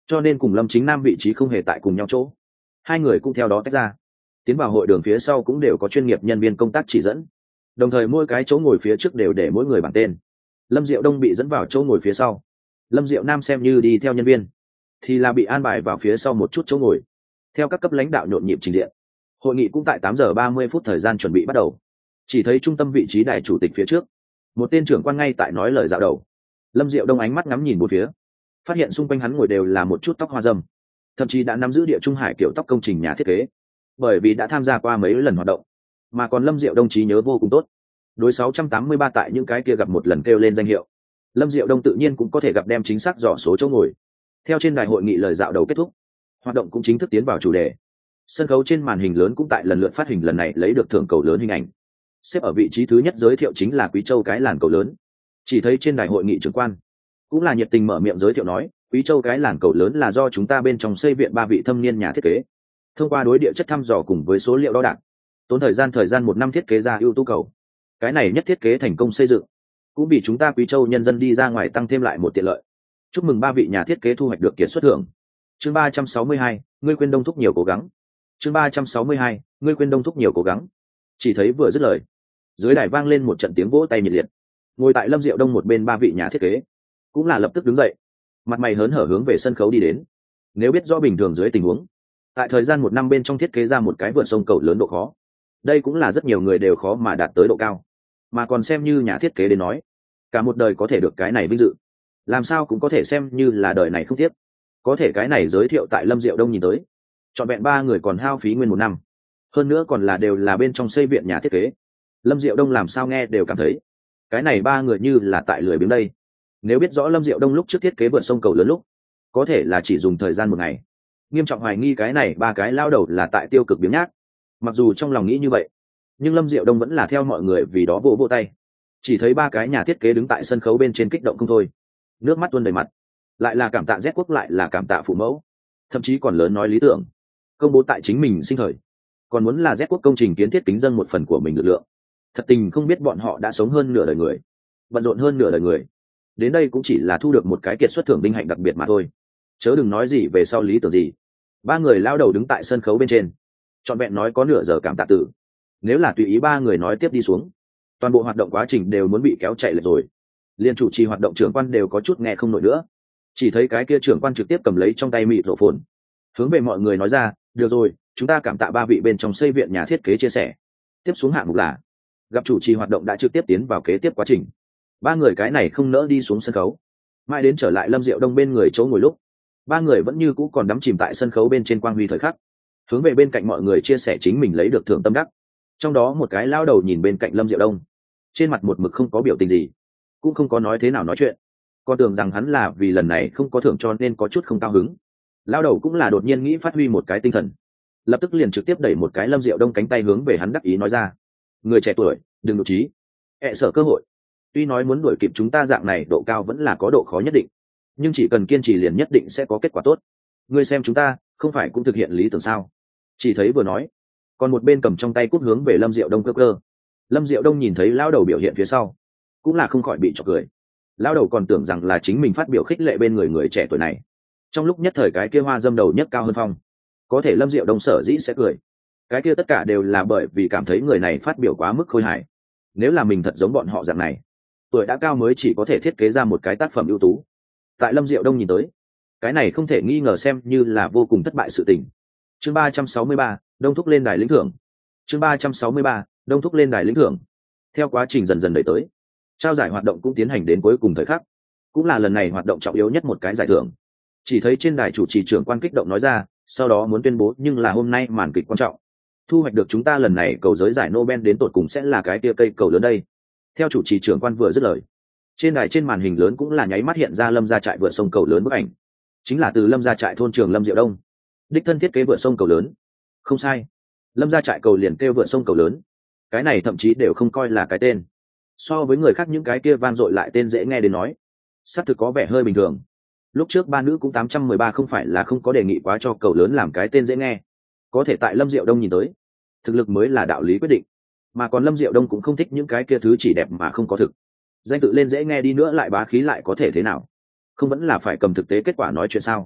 cho nên cùng Lâm Chính Nam vị trí không hề tại cùng nhau chỗ. Hai người cũng theo đó tách ra, tiến vào hội đường phía sau cũng đều có chuyên nghiệp nhân viên công tác chỉ dẫn, đồng thời mỗi cái chỗ ngồi phía trước đều để mỗi người bảng tên. Lâm Diệu Đông bị dẫn vào chỗ ngồi phía sau, Lâm Diệu Nam xem như đi theo nhân viên thì là bị an bài vào phía sau một chút chỗ ngồi, theo các cấp lãnh đạo nhộn nhịp trình diện. Hội nghị cũng tại 8 giờ 30 phút thời gian chuẩn bị bắt đầu. Chỉ thấy trung tâm vị trí đài chủ tịch phía trước, một tên trưởng quan ngay tại nói lời dạo đầu. Lâm Diệu Đông ánh mắt ngắm nhìn bốn phía, phát hiện xung quanh hắn ngồi đều là một chút tóc hoa râm, thậm chí đã nắm giữ địa trung hải kiểu tóc công trình nhà thiết kế, bởi vì đã tham gia qua mấy lần hoạt động, mà còn Lâm Diệu Đông trí nhớ vô cùng tốt. Đối 683 tại những cái kia gặp một lần kêu lên danh hiệu, Lâm Diệu Đông tự nhiên cũng có thể gặp đem chính xác dò số chỗ ngồi. Theo trên đài hội nghị lời dạo đầu kết thúc, hoạt động cũng chính thức tiến vào chủ đề. Sân khấu trên màn hình lớn cũng tại lần lượt phát hình lần này lấy được thưởng cầu lớn hình ảnh. Xếp ở vị trí thứ nhất giới thiệu chính là Quý Châu cái làn cầu lớn. Chỉ thấy trên đài hội nghị trưởng quan cũng là nhiệt tình mở miệng giới thiệu nói, Quý Châu cái làn cầu lớn là do chúng ta bên trong xây viện 3 vị thâm niên nhà thiết kế, thông qua đối địa chất thăm dò cùng với số liệu đo đạc, tốn thời gian 1 năm thiết kế ra ưu tú cầu. Cái này nhất thiết kế thành công xây dựng, cũng vì chúng ta Quý Châu nhân dân đi ra ngoài tăng thêm lại một tiện lợi. Chúc mừng 3 vị nhà thiết kế thu hoạch được kiệt xuất thưởng. Chương 362, ngươi quên đông thúc nhiều cố gắng. Chương 362, ngươi quên đông thúc nhiều cố gắng. Chỉ thấy vừa dứt lời, dưới đài vang lên một trận tiếng vỗ tay nhiệt liệt. Ngồi tại Lâm Diệu Đông một bên 3 vị nhà thiết kế cũng là lập tức đứng dậy, mặt mày hớn hở hướng về sân khấu đi đến. Nếu biết rõ bình thường dưới tình huống, tại thời gian 1 năm bên trong thiết kế ra một cái vượt sông cầu lớn độ khó, đây cũng là rất nhiều người đều khó mà đạt tới độ cao, mà còn xem như nhà thiết kế đến nói, cả một đời có thể được cái này vinh dự, làm sao cũng có thể xem như là đời này không tiếc. Có thể cái này giới thiệu tại Lâm Diệu Đông nhìn tới, trọn vẹn 3 người còn hao phí nguyên 1 năm, hơn nữa còn là đều là bên trong xây viện nhà thiết kế. Lâm Diệu Đông làm sao nghe đều cảm thấy cái này 3 người như là tại lười biếng đây. Nếu biết rõ Lâm Diệu Đông lúc trước thiết kế vượt sông cầu lớn lúc có thể là chỉ dùng thời gian 1 ngày, nghiêm trọng hoài nghi cái này 3 cái lao đầu là tại tiêu cực biếng nhác. Mặc dù trong lòng nghĩ như vậy, nhưng Lâm Diệu Đông vẫn là theo mọi người vì đó vỗ tay. Chỉ thấy 3 cái nhà thiết kế đứng tại sân khấu bên trên kích động không thôi, nước mắt tuôn đầy mặt, lại là cảm tạ Z Quốc, lại là cảm tạ phụ mẫu, thậm chí còn lớn nói lý tưởng công bố tại chính mình sinh thời, còn muốn là Z Quốc công trình kiến thiết kính dân một phần của mình lực lượng. Thật tình không biết bọn họ đã sống hơn nửa đời người, bận rộn hơn nửa đời người, đến đây cũng chỉ là thu được một cái kiệt xuất thưởng vinh hạnh đặc biệt mà thôi, chớ đừng nói gì về sau lý tưởng gì. 3 người lao đầu đứng tại sân khấu bên trên, trọn vẹn nói có nửa giờ cảm tạ tử. Nếu là tùy ý 3 người nói tiếp đi xuống, toàn bộ hoạt động quá trình đều muốn bị kéo chạy lệch rồi. Liên chủ trì hoạt động trưởng quan đều có chút nghe không nổi nữa. Chỉ thấy cái kia trưởng quan trực tiếp cầm lấy trong tay mịt rổ phồn, hướng về mọi người nói ra, được rồi, chúng ta cảm tạ 3 vị bên trong xây viện nhà thiết kế chia sẻ. Tiếp xuống hạng mục là gặp chủ trì hoạt động đã trực tiếp tiến vào kế tiếp quá trình. 3 người cái này không nỡ đi xuống sân khấu, mãi đến trở lại Lâm Diệu Đông bên người chỗ ngồi lúc, 3 người vẫn như cũ còn đắm chìm tại sân khấu bên trên quang huy thời khắc, hướng về bên cạnh mọi người chia sẻ chính mình lấy được thưởng tâm đắc. Trong đó một cái lao đầu nhìn bên cạnh Lâm Diệu Đông, trên mặt một mực không có biểu tình gì, cũng không có nói thế nào nói chuyện, con tưởng rằng hắn là vì lần này không có thưởng cho nên có chút không cao hứng. Lao đầu cũng là đột nhiên nghĩ phát huy một cái tinh thần, lập tức liền trực tiếp đẩy một cái Lâm Diệu Đông cánh tay hướng về hắn đắc ý nói ra, người trẻ tuổi đừng nổi trí, sợ cơ hội. Tuy nói muốn đuổi kịp chúng ta dạng này độ cao vẫn là có độ khó nhất định, nhưng chỉ cần kiên trì liền nhất định sẽ có kết quả tốt. Ngươi xem chúng ta không phải cũng thực hiện lý tưởng sao? Chỉ thấy vừa nói, còn một bên cầm trong tay cút hướng về Lâm Diệu Đông cơ cơ. Lâm Diệu Đông nhìn thấy lão đầu biểu hiện phía sau, cũng là không khỏi bị chọc cười. Lão đầu còn tưởng rằng là chính mình phát biểu khích lệ bên người trẻ tuổi này, trong lúc nhất thời cái kia hoa dâm đầu nhất cao hơn phong. Có thể Lâm Diệu Đông sở dĩ sẽ cười, cái kia tất cả đều là bởi vì cảm thấy người này phát biểu quá mức khôi hài. Nếu là mình thật giống bọn họ dạng này, tuổi đã cao mới chỉ có thể thiết kế ra một cái tác phẩm ưu tú, tại Lâm Diệu Đông nhìn tới, cái này không thể nghi ngờ xem như là vô cùng thất bại sự tình. Chương 363, Đông thúc lên đài lĩnh thưởng. Chương 363, Đông thúc lên đài lĩnh thưởng. Theo quá trình dần dần đẩy tới, trao giải hoạt động cũng tiến hành đến cuối cùng thời khắc, cũng là lần này hoạt động trọng yếu nhất một cái giải thưởng. Chỉ thấy trên đài chủ trì trưởng quan kích động nói ra, sau đó muốn tuyên bố nhưng là hôm nay màn kịch quan trọng, thu hoạch được chúng ta lần này cầu giới giải Nobel đến tột cùng sẽ là cái tia cây cầu lớn đây. Theo chủ trì trưởng quan vừa dứt lời, trên đài trên màn hình lớn cũng là nháy mắt hiện ra Lâm gia trại vượt sông cầu lớn bức ảnh, chính là từ Lâm gia trại thôn trường Lâm Diệu Đông đích thân thiết kế vượt sông cầu lớn. Không sai, Lâm gia trại cầu liền kêu vượt sông cầu lớn, cái này thậm chí đều không coi là cái tên, so với người khác những cái kia vang dội lại tên dễ nghe đến nói, xác thực có vẻ hơi bình thường. Lúc trước ba nữ cũng 813 không phải là không có đề nghị quá cho cầu lớn làm cái tên dễ nghe, có thể tại Lâm Diệu Đông nhìn tới, thực lực mới là đạo lý quyết định, mà còn Lâm Diệu Đông cũng không thích những cái kia thứ chỉ đẹp mà không có thực. Danh tự lên dễ nghe đi nữa lại bá khí lại có thể thế nào, không vẫn là phải cầm thực tế kết quả nói chuyện sao?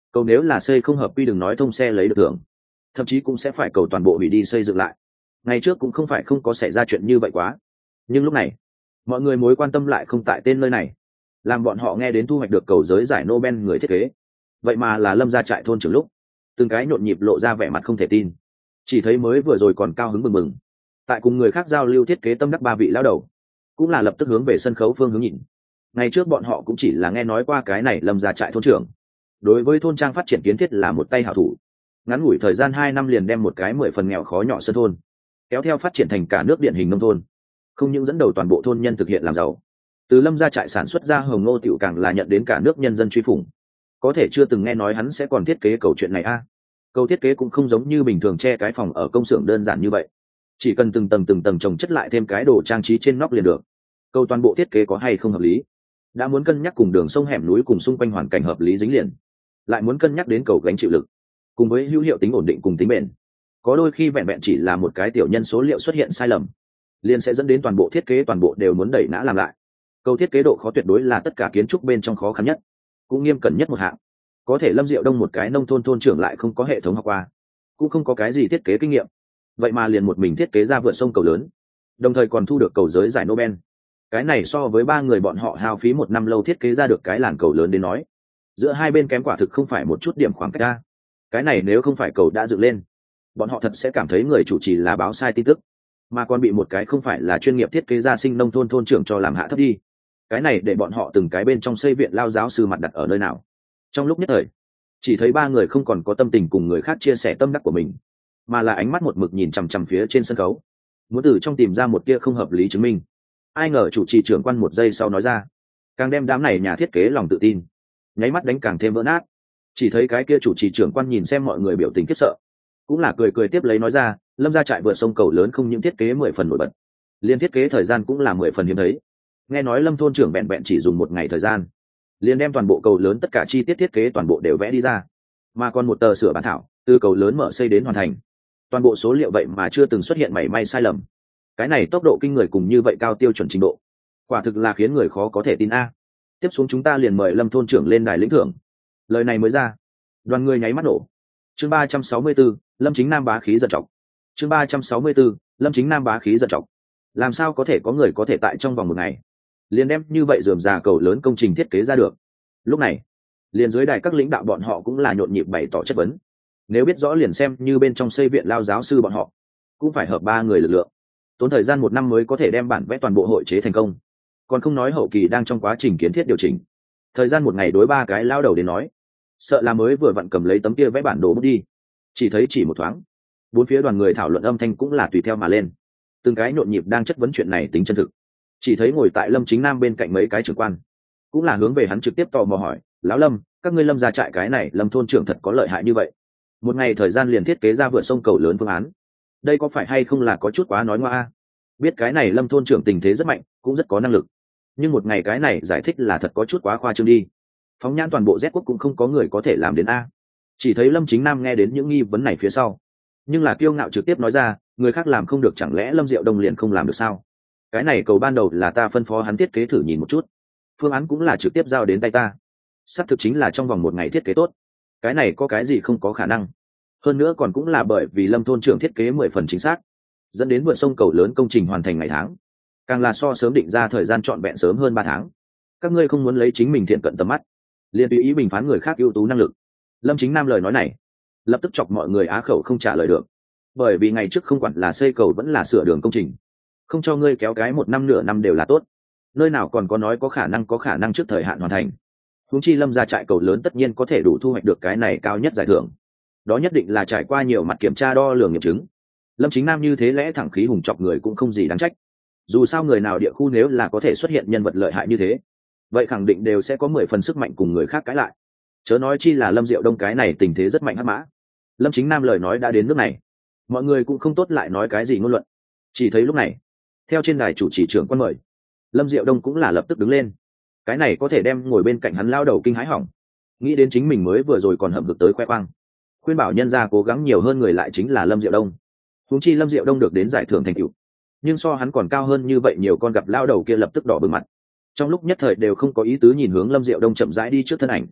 Cầu nếu là xây không hợp quy đừng nói thông xe lấy được thưởng, thậm chí cũng sẽ phải cầu toàn bộ hủy đi xây dựng lại. Ngày trước cũng không phải không có xảy ra chuyện như vậy quá, nhưng lúc này mọi người mối quan tâm lại không tại tên nơi này. Làm bọn họ nghe đến thu hoạch được cầu giới giải Nobel người thiết kế vậy mà là Lâm gia trại thôn trưởng lúc, từng cái nhộn nhịp lộ ra vẻ mặt không thể tin. Chỉ thấy mới vừa rồi còn cao hứng mừng mừng tại cùng người khác giao lưu thiết kế tâm đắc ba vị lão đầu cũng là lập tức hướng về sân khấu phương hướng nhìn. Ngày trước bọn họ cũng chỉ là nghe nói qua cái này Lâm gia trại thôn trưởng đối với thôn trang phát triển kiến thiết là một tay hảo thủ, ngắn ngủi thời gian 2 năm liền đem một cái 10 phần nghèo khó nhỏ sân thôn kéo theo phát triển thành cả nước điển hình nông thôn, không những dẫn đầu toàn bộ thôn nhân thực hiện làm giàu. Từ Lâm gia trại sản xuất ra hồng ngô tiểu càng là nhận đến cả nước nhân dân truy phủng. Có thể chưa từng nghe nói hắn sẽ còn thiết kế cầu chuyện này a. Cầu thiết kế cũng không giống như bình thường che cái phòng ở công xưởng đơn giản như vậy, chỉ cần từng tầng chồng chất lại thêm cái đồ trang trí trên nóc liền được. Cầu toàn bộ thiết kế có hay không hợp lý, đã muốn cân nhắc cùng đường sông hẻm núi cùng xung quanh hoàn cảnh hợp lý dính liền, lại muốn cân nhắc đến cầu gánh chịu lực cùng với hữu hiệu tính ổn định cùng tính bền. Có đôi khi vẹn vẹn chỉ là một cái tiểu nhân số liệu xuất hiện sai lầm liền sẽ dẫn đến toàn bộ thiết kế toàn bộ đều muốn đẩy ngã làm lại. Cầu thiết kế độ khó tuyệt đối là tất cả kiến trúc bên trong khó khăn nhất, cũng nghiêm cẩn nhất một hạng. Có thể Lâm Diệu Đông một cái nông thôn thôn trưởng lại không có hệ thống học qua, cũng không có cái gì thiết kế kinh nghiệm, vậy mà liền một mình thiết kế ra vượt sông cầu lớn, đồng thời còn thu được cầu giới giải Nobel. Cái này so với 3 người bọn họ hao phí 1 năm lâu thiết kế ra được cái làn cầu lớn đến nói, giữa hai bên kém quả thực không phải một chút điểm khoảng cách ra. Cái này nếu không phải cầu đã dựng lên, bọn họ thật sẽ cảm thấy người chủ trì là báo sai tin tức, mà còn bị một cái không phải là chuyên nghiệp thiết kế gia sinh nông thôn thôn trưởng cho làm hạ thấp đi. Cái này để bọn họ từng cái bên trong xây viện lao giáo sư mặt đặt ở nơi nào. Trong lúc nhất thời, chỉ thấy 3 người không còn có tâm tình cùng người khác chia sẻ tâm đắc của mình, mà là ánh mắt một mực nhìn chằm chằm phía trên sân khấu, muốn từ trong tìm ra một tia không hợp lý chứng minh. Ai ngờ chủ trì trưởng quan một giây sau nói ra, càng đem đám này nhà thiết kế lòng tự tin nháy mắt đánh càng thêm vỡ nát. Chỉ thấy cái kia chủ trì trưởng quan nhìn xem mọi người biểu tình khiếp sợ, cũng là cười tiếp lấy nói ra, Lâm gia trại vượt sông cầu lớn không những thiết kế 10 phần nổi bật, liên thiết kế thời gian cũng là 10 phần hiếm thấy. Nghe nói Lâm thôn trưởng vẹn chỉ dùng 1 ngày thời gian liền đem toàn bộ cầu lớn tất cả chi tiết thiết kế toàn bộ đều vẽ đi ra, mà còn một tờ sửa bản thảo từ cầu lớn mở xây đến hoàn thành, toàn bộ số liệu vậy mà chưa từng xuất hiện mảy may sai lầm. Cái này tốc độ kinh người cùng như vậy cao tiêu chuẩn trình độ, quả thực là khiến người khó có thể tin a. Tiếp xuống chúng ta liền mời Lâm thôn trưởng lên đài lĩnh thưởng. Lời này mới ra, đoàn người nháy mắt nổ. Chương 364, Lâm Chính Nam bá khí giật chọc. Chương 364, Lâm Chính Nam bá khí giật chọc. Làm sao có thể có người có thể tại trong vòng 1 ngày liền đem như vậy rườm rà cầu lớn công trình thiết kế ra được? Lúc này, liền dưới đài các lãnh đạo bọn họ cũng là nhộn nhịp bày tỏ chất vấn. Nếu biết rõ liền xem như bên trong xây viện lao giáo sư bọn họ cũng phải hợp 3 người lực lượng, tốn thời gian 1 năm mới có thể đem bản vẽ toàn bộ hội chế thành công, còn không nói hậu kỳ đang trong quá trình kiến thiết điều chỉnh. Thời gian 1 ngày đối 3 cái lao đầu đến nói, sợ là mới vừa vặn cầm lấy tấm kia vẽ bản đồ bút đi. Chỉ thấy chỉ một thoáng, 4 phía đoàn người thảo luận âm thanh cũng là tùy theo mà lên, từng cái nhộn nhịp đang chất vấn chuyện này tính chân thực. Chỉ thấy ngồi tại Lâm Chính Nam bên cạnh mấy cái trưởng quan cũng là hướng về hắn trực tiếp tò mò hỏi, lão Lâm, các ngươi Lâm gia trại cái này Lâm thôn trưởng thật có lợi hại như vậy, 1 ngày thời gian liền thiết kế ra vượt sông cầu lớn phương án, đây có phải hay không là có chút quá nói ngoa a? Biết cái này Lâm thôn trưởng tình thế rất mạnh, cũng rất có năng lực, nhưng 1 ngày cái này giải thích là thật có chút quá khoa trương đi. Phóng nhãn toàn bộ Z quốc cũng không có người có thể làm đến a. Chỉ thấy Lâm Chính Nam nghe đến những nghi vấn này phía sau, nhưng là kiêu ngạo trực tiếp nói ra, người khác làm không được chẳng lẽ Lâm Diệu Đông liền không làm được sao? Cái này cầu ban đầu là ta phân phó hắn thiết kế thử nhìn một chút, phương án cũng là trực tiếp giao đến tay ta, xác thực chính là trong vòng 1 ngày thiết kế tốt, cái này có cái gì không có khả năng. Hơn nữa còn cũng là bởi vì Lâm thôn trưởng thiết kế 10 phần chính xác, dẫn đến vượt sông cầu lớn công trình hoàn thành ngày tháng càng là so sớm định ra thời gian trọn vẹn sớm hơn 3 tháng. Các ngươi không muốn lấy chính mình thiện cận tầm mắt liền tùy ý bình phán người khác ưu tú năng lực. Lâm Chính Nam lời nói này lập tức chọc mọi người á khẩu không trả lời được, bởi vì ngày trước không quản là xây cầu vẫn là sửa đường công trình, không cho ngươi kéo cái 1 năm nửa năm đều là tốt, nơi nào còn có nói có khả năng trước thời hạn hoàn thành. Huống chi Lâm gia trại cầu lớn tất nhiên có thể đủ thu hoạch được cái này cao nhất giải thưởng, đó nhất định là trải qua nhiều mặt kiểm tra đo lường nghiệm chứng. Lâm Chính Nam như thế lẽ thẳng khí hùng chọc người cũng không gì đáng trách, dù sao người nào địa khu nếu là có thể xuất hiện nhân vật lợi hại như thế, vậy khẳng định đều sẽ có 10 phần sức mạnh cùng người khác cãi lại, chớ nói chi là Lâm Diệu Đông cái này tình thế rất mạnh hắc mã. Lâm Chính Nam lời nói đã đến nước này, mọi người cũng không tốt lại nói cái gì ngôn luận. Chỉ thấy lúc này, theo trên đài chủ trì trưởng quan mời, Lâm Diệu Đông cũng là lập tức đứng lên. Cái này có thể đem ngồi bên cạnh hắn lao đầu kinh hãi hỏng, nghĩ đến chính mình mới vừa rồi còn hậm hực tới khoe khoang, khuyên bảo nhân gia cố gắng nhiều hơn người lại chính là Lâm Diệu Đông. Huống chi Lâm Diệu Đông được đến giải thưởng thành tựu, nhưng so hắn còn cao hơn như vậy nhiều, con gặp lao đầu kia lập tức đỏ bừng mặt, trong lúc nhất thời đều không có ý tứ nhìn hướng Lâm Diệu Đông chậm rãi đi trước thân ảnh.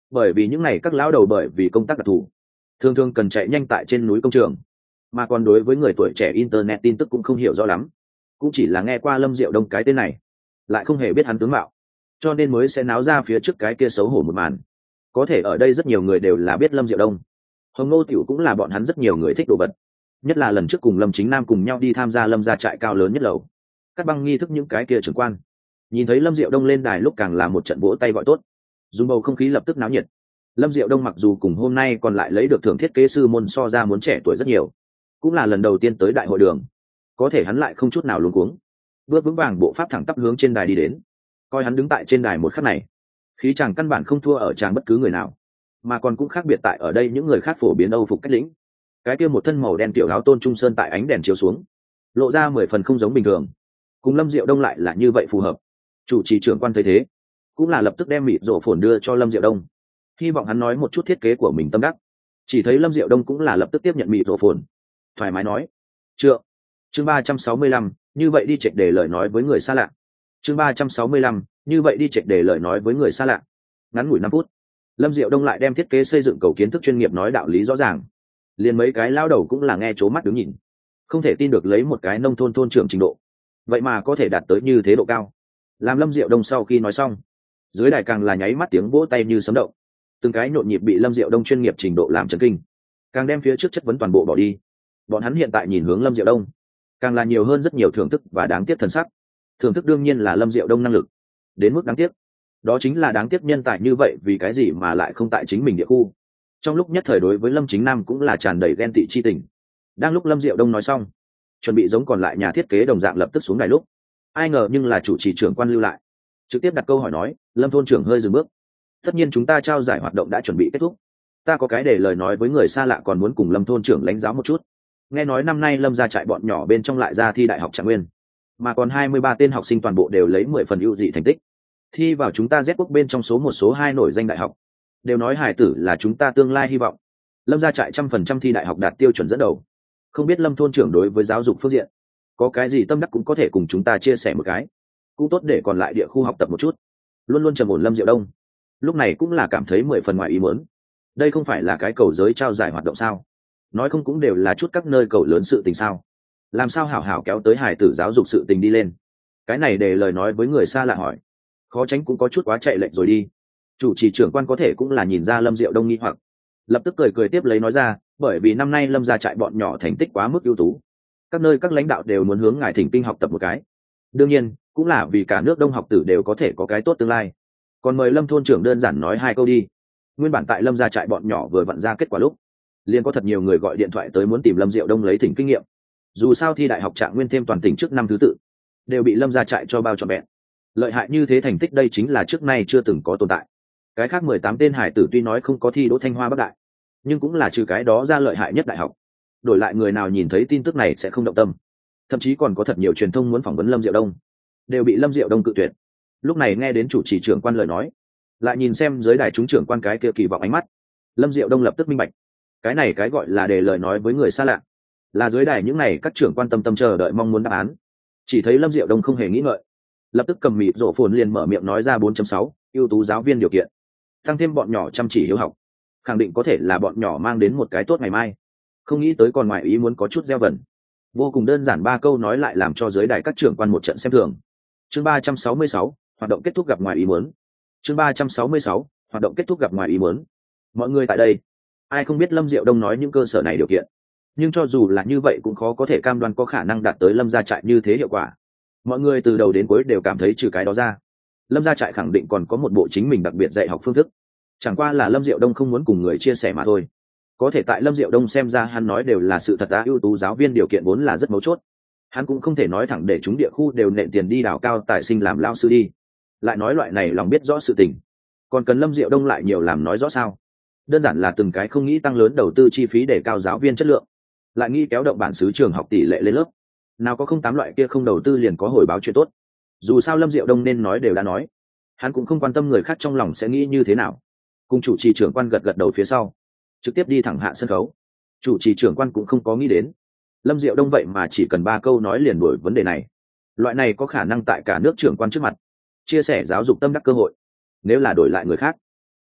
bởi vì những ngày các lão đầu bởi vì công tác đặc thù thường thường cần chạy nhanh tại trên núi công trường, mà còn đối với người tuổi trẻ internet tin tức cũng không hiểu rõ lắm, cũng chỉ là nghe qua Lâm Diệu Đông cái tên này, lại không hề biết hắn tướng mạo, cho nên mới sẽ náo ra phía trước cái kia xấu hổ một màn. Có thể ở đây rất nhiều người đều là biết Lâm Diệu Đông, Hồng Ngô Tiểu cũng là bọn hắn rất nhiều người thích đồ vật, nhất là lần trước cùng Lâm Chính Nam cùng nhau đi tham gia Lâm gia trại cao lớn nhất lầu cắt băng nghi thức, những cái kia trưởng quan nhìn thấy Lâm Diệu Đông lên đài lúc càng là một trận vỗ tay gọi tốt, dùng bầu không khí lập tức náo nhiệt. Lâm Diệu Đông mặc dù cùng hôm nay còn lại lấy được thưởng thiết kế sư môn so ra muốn trẻ tuổi rất nhiều, cũng là lần đầu tiên tới đại hội đường, có thể hắn lại không chút nào luống cuống, bước vững vàng bộ pháp thẳng tắp hướng trên đài đi đến. Coi hắn đứng tại trên đài một khắc này, khí chàng căn bản không thua ở chàng bất cứ người nào, mà còn cũng khác biệt tại ở đây những người khác phổ biến Âu phục cách lĩnh. Cái kia một thân màu đen tiểu áo tôn trung sơn tại ánh đèn chiếu xuống, lộ ra 10 phần không giống bình thường, cùng Lâm Diệu Đông lại là như vậy phù hợp. Chủ trì trưởng quan thấy thế, cũng là lập tức đem mịt rổ phồn đưa cho Lâm Diệu Đông, hy vọng hắn nói một chút thiết kế của mình tâm đắc. Chỉ thấy Lâm Diệu Đông cũng là lập tức tiếp nhận mịt rổ phồn, thoải mái nói: "Trượng, chương 365, như vậy đi trệch để lời nói với người xa lạ." Chương 365, như vậy đi trệch để lời nói với người xa lạ. Ngắn ngủi 5 phút, Lâm Diệu Đông lại đem thiết kế xây dựng cầu kiến thức chuyên nghiệp nói đạo lý rõ ràng, liền mấy cái lao đầu cũng là nghe trố mắt đứng nhìn, không thể tin được lấy một cái nông thôn thôn trưởng trình độ, vậy mà có thể đạt tới như thế độ cao. Làm Lâm Diệu Đông sau khi nói xong, dưới đài càng là nháy mắt tiếng vỗ tay như sấm động, từng cái nhộn nhịp bị Lâm Diệu Đông chuyên nghiệp trình độ làm chấn kinh, càng đem phía trước chất vấn toàn bộ bỏ đi. Bọn hắn hiện tại nhìn hướng Lâm Diệu Đông, càng là nhiều hơn rất nhiều thưởng thức và đáng tiếc thần sắc. Thưởng thức đương nhiên là Lâm Diệu Đông năng lực, đến mức đáng tiếc, đó chính là đáng tiếc nhân tài như vậy vì cái gì mà lại không tại chính mình địa khu. Trong lúc nhất thời đối với Lâm Chính Nam cũng là tràn đầy ghen tị chi tình. Đang lúc Lâm Diệu Đông nói xong, chuẩn bị giống còn lại nhà thiết kế đồng dạng lập tức xuống đài lúc, ai ngờ nhưng là chủ trì trưởng quan lưu lại, trực tiếp đặt câu hỏi nói: "Lâm thôn trưởng hơi dừng bước, tất nhiên chúng ta trao giải hoạt động đã chuẩn bị kết thúc, ta có cái để lời nói với người xa lạ, còn muốn cùng Lâm thôn trưởng lãnh giáo một chút. Nghe nói năm nay Lâm gia trại bọn nhỏ bên trong lại ra thi đại học Trạng Nguyên, mà còn 23 tên học sinh toàn bộ đều lấy 10 phần ưu dị thành tích, thi vào chúng ta Z quốc bên trong số 1 số 2 nổi danh đại học, đều nói hài tử là chúng ta tương lai hy vọng. Lâm gia trại 100% thi đại học đạt tiêu chuẩn dẫn đầu, không biết Lâm thôn trưởng đối với giáo dục phương diện có cái gì tâm đắc cũng có thể cùng chúng ta chia sẻ một cái, cũng tốt để còn lại địa khu học tập một chút." Luôn luôn trầm ổn Lâm Diệu Đông lúc này cũng là cảm thấy 10 phần ngoài ý muốn. Đây không phải là cái cầu giới trao giải hoạt động sao? Nói không cũng đều là chút các nơi cầu lớn sự tình sao? Làm sao hảo hảo kéo tới hài tử giáo dục sự tình đi lên? Cái này để lời nói với người xa lạ hỏi, khó tránh cũng có chút quá chạy lệch rồi đi. Chủ trì trưởng quan có thể cũng là nhìn ra Lâm Diệu Đông nghi hoặc, lập tức cười cười tiếp lấy nói ra: "Bởi vì năm nay Lâm gia trại bọn nhỏ thành tích quá mức ưu tú, các nơi các lãnh đạo đều muốn hướng ngài thỉnh kinh học tập một cái. Đương nhiên cũng là vì cả nước đông học tử đều có thể có cái tốt tương lai. Còn mời Lâm thôn trưởng đơn giản nói 2 câu đi." Nguyên bản tại Lâm gia trại bọn nhỏ vừa vặn ra kết quả lúc, liền có thật nhiều người gọi điện thoại tới muốn tìm Lâm Diệu Đông lấy thỉnh kinh nghiệm. Dù sao thi đại học Trạng Nguyên thêm toàn tỉnh trước năm thứ tự, đều bị Lâm gia trại cho bao trọn vẹn. Lợi hại như thế thành tích đây chính là trước nay chưa từng có tồn tại. Cái khác 18 tên hải tử tuy nói không có thi đỗ Thanh Hoa Bắc Đại, nhưng cũng là trừ cái đó ra lợi hại nhất đại học. Đổi lại người nào nhìn thấy tin tức này sẽ không động tâm. Thậm chí còn có thật nhiều truyền thông muốn phỏng vấn Lâm Diệu Đông, đều bị Lâm Diệu Đông cự tuyệt. Lúc này nghe đến chủ trì trưởng quan lời nói, lại nhìn xem dưới đài chúng trưởng quan cái kia kỳ vọng ánh mắt, Lâm Diệu Đông lập tức minh bạch, cái này cái gọi là để lời nói với người xa lạ, là dưới đài những này các trưởng quan tâm tâm chờ đợi mong muốn đáp án. Chỉ thấy Lâm Diệu Đông không hề nghĩ ngợi, lập tức cầm mịt rổ phồn liền mở miệng nói ra 4.6, ưu tú giáo viên điều kiện, tăng thêm bọn nhỏ chăm chỉ hiếu học, khẳng định có thể là bọn nhỏ mang đến một cái tốt ngày mai. Không nghĩ tới còn ngoài ý muốn có chút gieo vẩn. Vô cùng đơn giản 3 câu nói lại làm cho dưới đài các trưởng quan một trận xem thường. Chương 366, hoạt động kết thúc gặp ngoài ý muốn. Chương 366, hoạt động kết thúc gặp ngoài ý muốn. Mọi người tại đây, ai không biết Lâm Diệu Đông nói những cơ sở này điều kiện, nhưng cho dù là như vậy cũng khó có thể cam đoan có khả năng đạt tới Lâm gia trại như thế hiệu quả. Mọi người từ đầu đến cuối đều cảm thấy trừ cái đó ra, Lâm gia trại khẳng định còn có một bộ chính mình đặc biệt dạy học phương thức, chẳng qua là Lâm Diệu Đông không muốn cùng người chia sẻ mà thôi. Có thể tại Lâm Diệu Đông xem ra hắn nói đều là sự thật, đã ưu tú giáo viên điều kiện vốn là rất mấu chốt, hắn cũng không thể nói thẳng để chúng địa khu đều nện tiền đi đào cao tài sinh làm lao sư đi, lại nói loại này lòng biết rõ sự tình, còn cần Lâm Diệu Đông lại nhiều làm nói rõ sao? Đơn giản là từng cái không nghĩ tăng lớn đầu tư chi phí để cao giáo viên chất lượng, lại nghĩ kéo động bản xứ trường học tỷ lệ lên lớp, nào có không 8 loại kia không đầu tư liền có hồi báo chuyện tốt. Dù sao Lâm Diệu Đông nên nói đều đã nói, hắn cũng không quan tâm người khác trong lòng sẽ nghĩ như thế nào. Cùng chủ trì trưởng quan gật gật đầu phía sau, trực tiếp đi thẳng hạ sân khấu. Chủ trì trưởng quan cũng không có nghĩ đến Lâm Diệu Đông vậy mà chỉ cần 3 câu nói liền đổi vấn đề này. Loại này có khả năng tại cả nước trưởng quan trước mặt chia sẻ giáo dục tâm đắc cơ hội, nếu là đổi lại người khác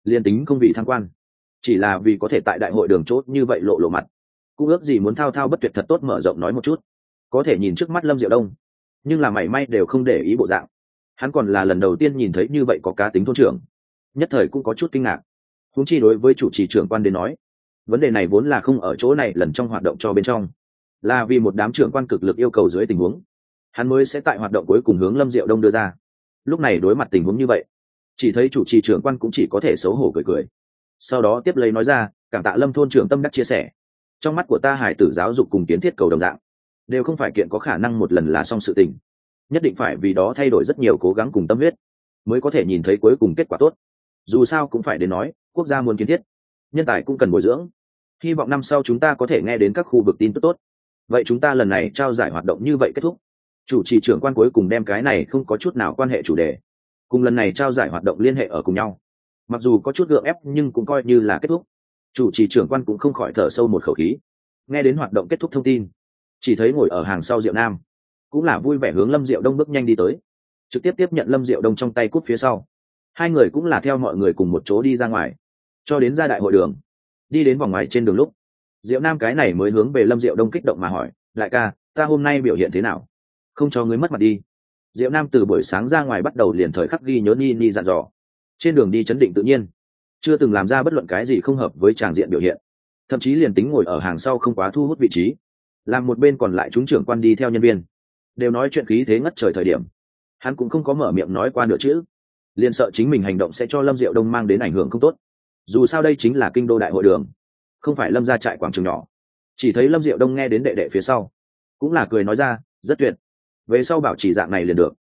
Liên tính không vì thăng quan, chỉ là vì có thể tại đại hội đường chốt như vậy lộ lộ mặt, cũng ước gì muốn thao thao bất tuyệt thật tốt mở rộng nói một chút. Có thể nhìn trước mắt Lâm Diệu Đông, nhưng là mảy may đều không để ý bộ dạng. Hắn còn là lần đầu tiên nhìn thấy như vậy có cá tính thôn trưởng, nhất thời cũng có chút kinh ngạc. Huống chi đối với chủ trì trưởng quan đến nói, vấn đề này vốn là không ở chỗ này lần trong hoạt động cho bên trong, là vì một đám trưởng quan cực lực yêu cầu dưới tình huống, hắn mới sẽ tại hoạt động cuối cùng hướng Lâm Diệu Đông đưa ra. Lúc này đối mặt tình huống như vậy, chỉ thấy chủ trì trưởng quan cũng chỉ có thể xấu hổ cười cười, sau đó tiếp lấy nói ra, cảm tạ Lâm thôn trưởng tâm đắc chia sẻ. Trong mắt của ta hải tử giáo dục cùng kiến thiết cầu đồng dạng, đều không phải kiện có khả năng một lần là xong sự tình, nhất định phải vì đó thay đổi rất nhiều cố gắng cùng tâm huyết, mới có thể nhìn thấy cuối cùng kết quả tốt. Dù sao cũng phải đến nói, quốc gia muốn kiến thiết, nhân tài cũng cần bồi dưỡng. Hy vọng năm sau chúng ta có thể nghe đến các khu vực tin tức tốt. Vậy chúng ta lần này trao giải hoạt động như vậy kết thúc. Chủ trì trưởng quan cuối cùng đem cái này không có chút nào quan hệ chủ đề, cùng lần này trao giải hoạt động liên hệ ở cùng nhau. Mặc dù có chút gượng ép nhưng cũng coi như là kết thúc. Chủ trì trưởng quan cũng không khỏi thở sâu một khẩu khí. Nghe đến hoạt động kết thúc thông tin, chỉ thấy ngồi ở hàng sau Diệu Nam cũng là vui vẻ hướng Lâm Diệu Đông bước nhanh đi tới, trực tiếp tiếp nhận Lâm Diệu Đông trong tay cúp phía sau. Hai người cũng là theo mọi người cùng một chỗ đi ra ngoài, cho đến ra đại hội đường. Đi đến vòng ngoài trên đường lúc, Diệu Nam cái này mới hướng về Lâm Diệu Đông kích động mà hỏi, đại ca, ta hôm nay biểu hiện thế nào? Không cho ngươi mất mặt đi. Diệu Nam từ buổi sáng ra ngoài bắt đầu liền thời khắc ghi nhớ Ni dặn dò, trên đường đi chấn định tự nhiên, chưa từng làm ra bất luận cái gì không hợp với tràng diện biểu hiện, thậm chí liền tính ngồi ở hàng sau không quá thu hút vị trí, làm một bên còn lại chúng trưởng quan đi theo nhân viên đều nói chuyện khí thế ngất trời thời điểm, hắn cũng không có mở miệng nói qua nửa chữ, liền sợ chính mình hành động sẽ cho Lâm Diệu Đông mang đến ảnh hưởng không tốt. Dù sao đây chính là kinh đô đại hội đường, không phải Lâm gia trại quảng trường nhỏ. Chỉ thấy Lâm Diệu Đông nghe đến đệ đệ phía sau, cũng là cười nói ra, rất tuyệt, về sau bảo chỉ dạng này liền được.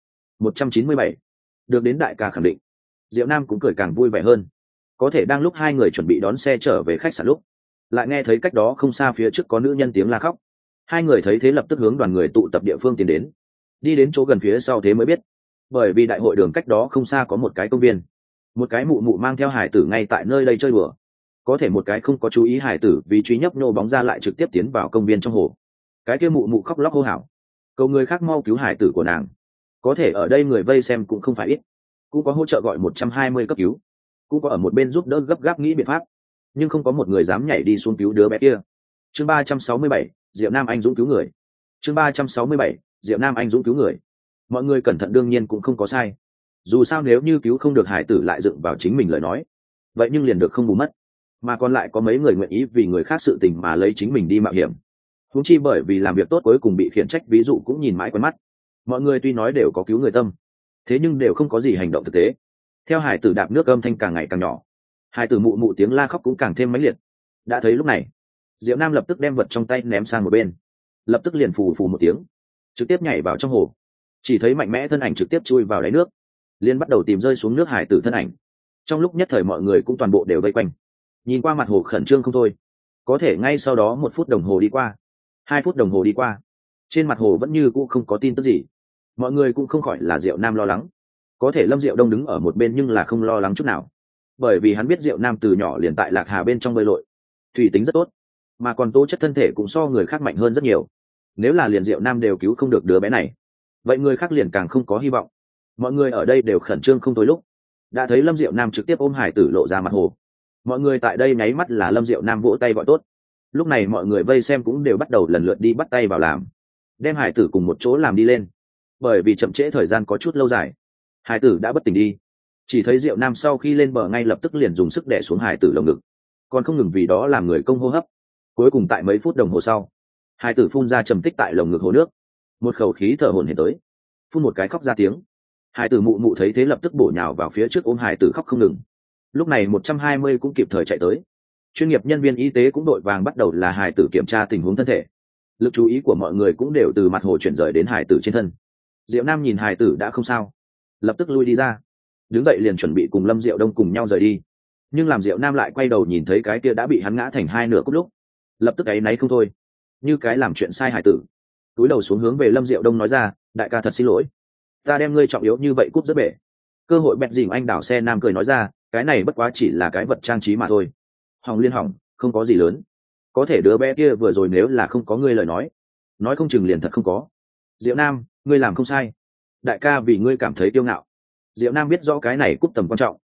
197, được đến đại ca khẳng định, Diệu Nam cũng cười càng vui vẻ hơn. Có thể đang lúc hai người chuẩn bị đón xe trở về khách sạn lúc, lại nghe thấy cách đó không xa phía trước có nữ nhân tiếng la khóc. Hai người thấy thế lập tức hướng đoàn người tụ tập địa phương tiến đến. Đi đến chỗ gần phía sau thế mới biết, bởi vì đại hội đường cách đó không xa có một cái công viên, một cái mụ mụ mang theo hải tử ngay tại nơi đây chơi đùa. Có thể một cái không có chú ý hải tử vì truy nhấp nhô bóng ra lại trực tiếp tiến vào công viên trong hồ. Cái kia mụ mụ khóc lóc hô hào, cầu người khác mau cứu hải tử của nàng. Có thể ở đây người vây xem cũng không phải ít, cũng có hỗ trợ gọi 120 cấp cứu, cũng có ở một bên giúp đỡ gấp gáp nghĩ biện pháp, nhưng không có một người dám nhảy đi xuống cứu đứa bé kia. Chương 367, Diệu Nam anh dũng cứu người. Chương 367, Diệu Nam anh dũng cứu người. Mọi người cẩn thận đương nhiên cũng không có sai. Dù sao nếu như cứu không được hải tử lại dựng vào chính mình lời nói, vậy nhưng liền được không bù mất. Mà còn lại có mấy người nguyện ý vì người khác sự tình mà lấy chính mình đi mạo hiểm. Huống chi bởi vì làm việc tốt cuối cùng bị khiển trách ví dụ cũng nhìn mãi quen mắt. Mọi người tuy nói đều có cứu người tâm, thế nhưng đều không có gì hành động thực tế. Theo hải tử đạp nước âm thanh càng ngày càng nhỏ, hải tử mụ mụ tiếng la khóc cũng càng thêm mãnh liệt. Đã thấy lúc này, Diệu Nam lập tức đem vật trong tay ném sang một bên, lập tức liền phù phù một tiếng, trực tiếp nhảy vào trong hồ. Chỉ thấy mạnh mẽ thân ảnh trực tiếp chui vào đáy nước, liền bắt đầu tìm rơi xuống nước hải tử thân ảnh. Trong lúc nhất thời mọi người cũng toàn bộ đều vây quanh, nhìn qua mặt hồ khẩn trương không thôi. Có thể ngay sau đó 1 phút đồng hồ đi qua, 2 phút đồng hồ đi qua, trên mặt hồ vẫn như cũ không có tin tức gì. Mọi người cũng không khỏi là Diệu Nam lo lắng. Có thể Lâm Diệu Đông đứng ở một bên nhưng là không lo lắng chút nào, bởi vì hắn biết Diệu Nam từ nhỏ liền tại Lạc Hà bên trong bơi lội, thủy tính rất tốt, mà còn tố chất thân thể cũng so người khác mạnh hơn rất nhiều. Nếu là liền Diệu Nam đều cứu không được đứa bé này, vậy người khác liền càng không có hy vọng. Mọi người ở đây đều khẩn trương không thôi lúc, đã thấy Lâm Diệu Nam trực tiếp ôm hải tử lộ ra mặt hồ. Mọi người tại đây nháy mắt là Lâm Diệu Nam vỗ tay gọi tốt. Lúc này mọi người vây xem cũng đều bắt đầu lần lượt đi bắt tay vào làm, đem hải tử cùng một chỗ làm đi lên. Bởi vì chậm trễ thời gian có chút lâu dài, hải tử đã bất tỉnh đi. Chỉ thấy Diệu Nam sau khi lên bờ ngay lập tức liền dùng sức đè xuống hải tử lồng ngực, còn không ngừng vì đó làm người công hô hấp. Cuối cùng tại mấy phút đồng hồ sau, hải tử phun ra trầm tích tại lồng ngực hồ nước, một khẩu khí thở hổn hển tới, phun một cái khóc ra tiếng. Hải tử mụ mụ thấy thế lập tức bổ nhào vào phía trước ôm hải tử khóc không ngừng. Lúc này 120 cũng kịp thời chạy tới, chuyên nghiệp nhân viên y tế cũng đội vàng bắt đầu là hải tử kiểm tra tình huống thân thể. Lực chú ý của mọi người cũng đều từ mặt hồ chuyển rời đến hải tử trên thân. Diệu Nam nhìn hải tử đã không sao, lập tức lui đi ra, đứng dậy liền chuẩn bị cùng Lâm Diệu Đông cùng nhau rời đi. Nhưng làm Diệu Nam lại quay đầu nhìn thấy cái kia đã bị hắn ngã thành hai nửa cúp lúc, lập tức áy náy không thôi, như cái làm chuyện sai hải tử, túi đầu xuống hướng về Lâm Diệu Đông nói ra, đại ca thật xin lỗi, ta đem ngươi trọng yếu như vậy cúp rất bể. Cơ hội bẹt dìm anh đảo xe nam cười nói ra, cái này bất quá chỉ là cái vật trang trí mà thôi, hỏng liên hỏng, không có gì lớn. Có thể đứa bé kia vừa rồi nếu là không có ngươi lời nói không chừng liền thật không có. Diệu Nam, ngươi làm không sai, đại ca vì ngươi cảm thấy kiêu ngạo. Diệu Nam biết rõ cái này cúp tầm quan trọng,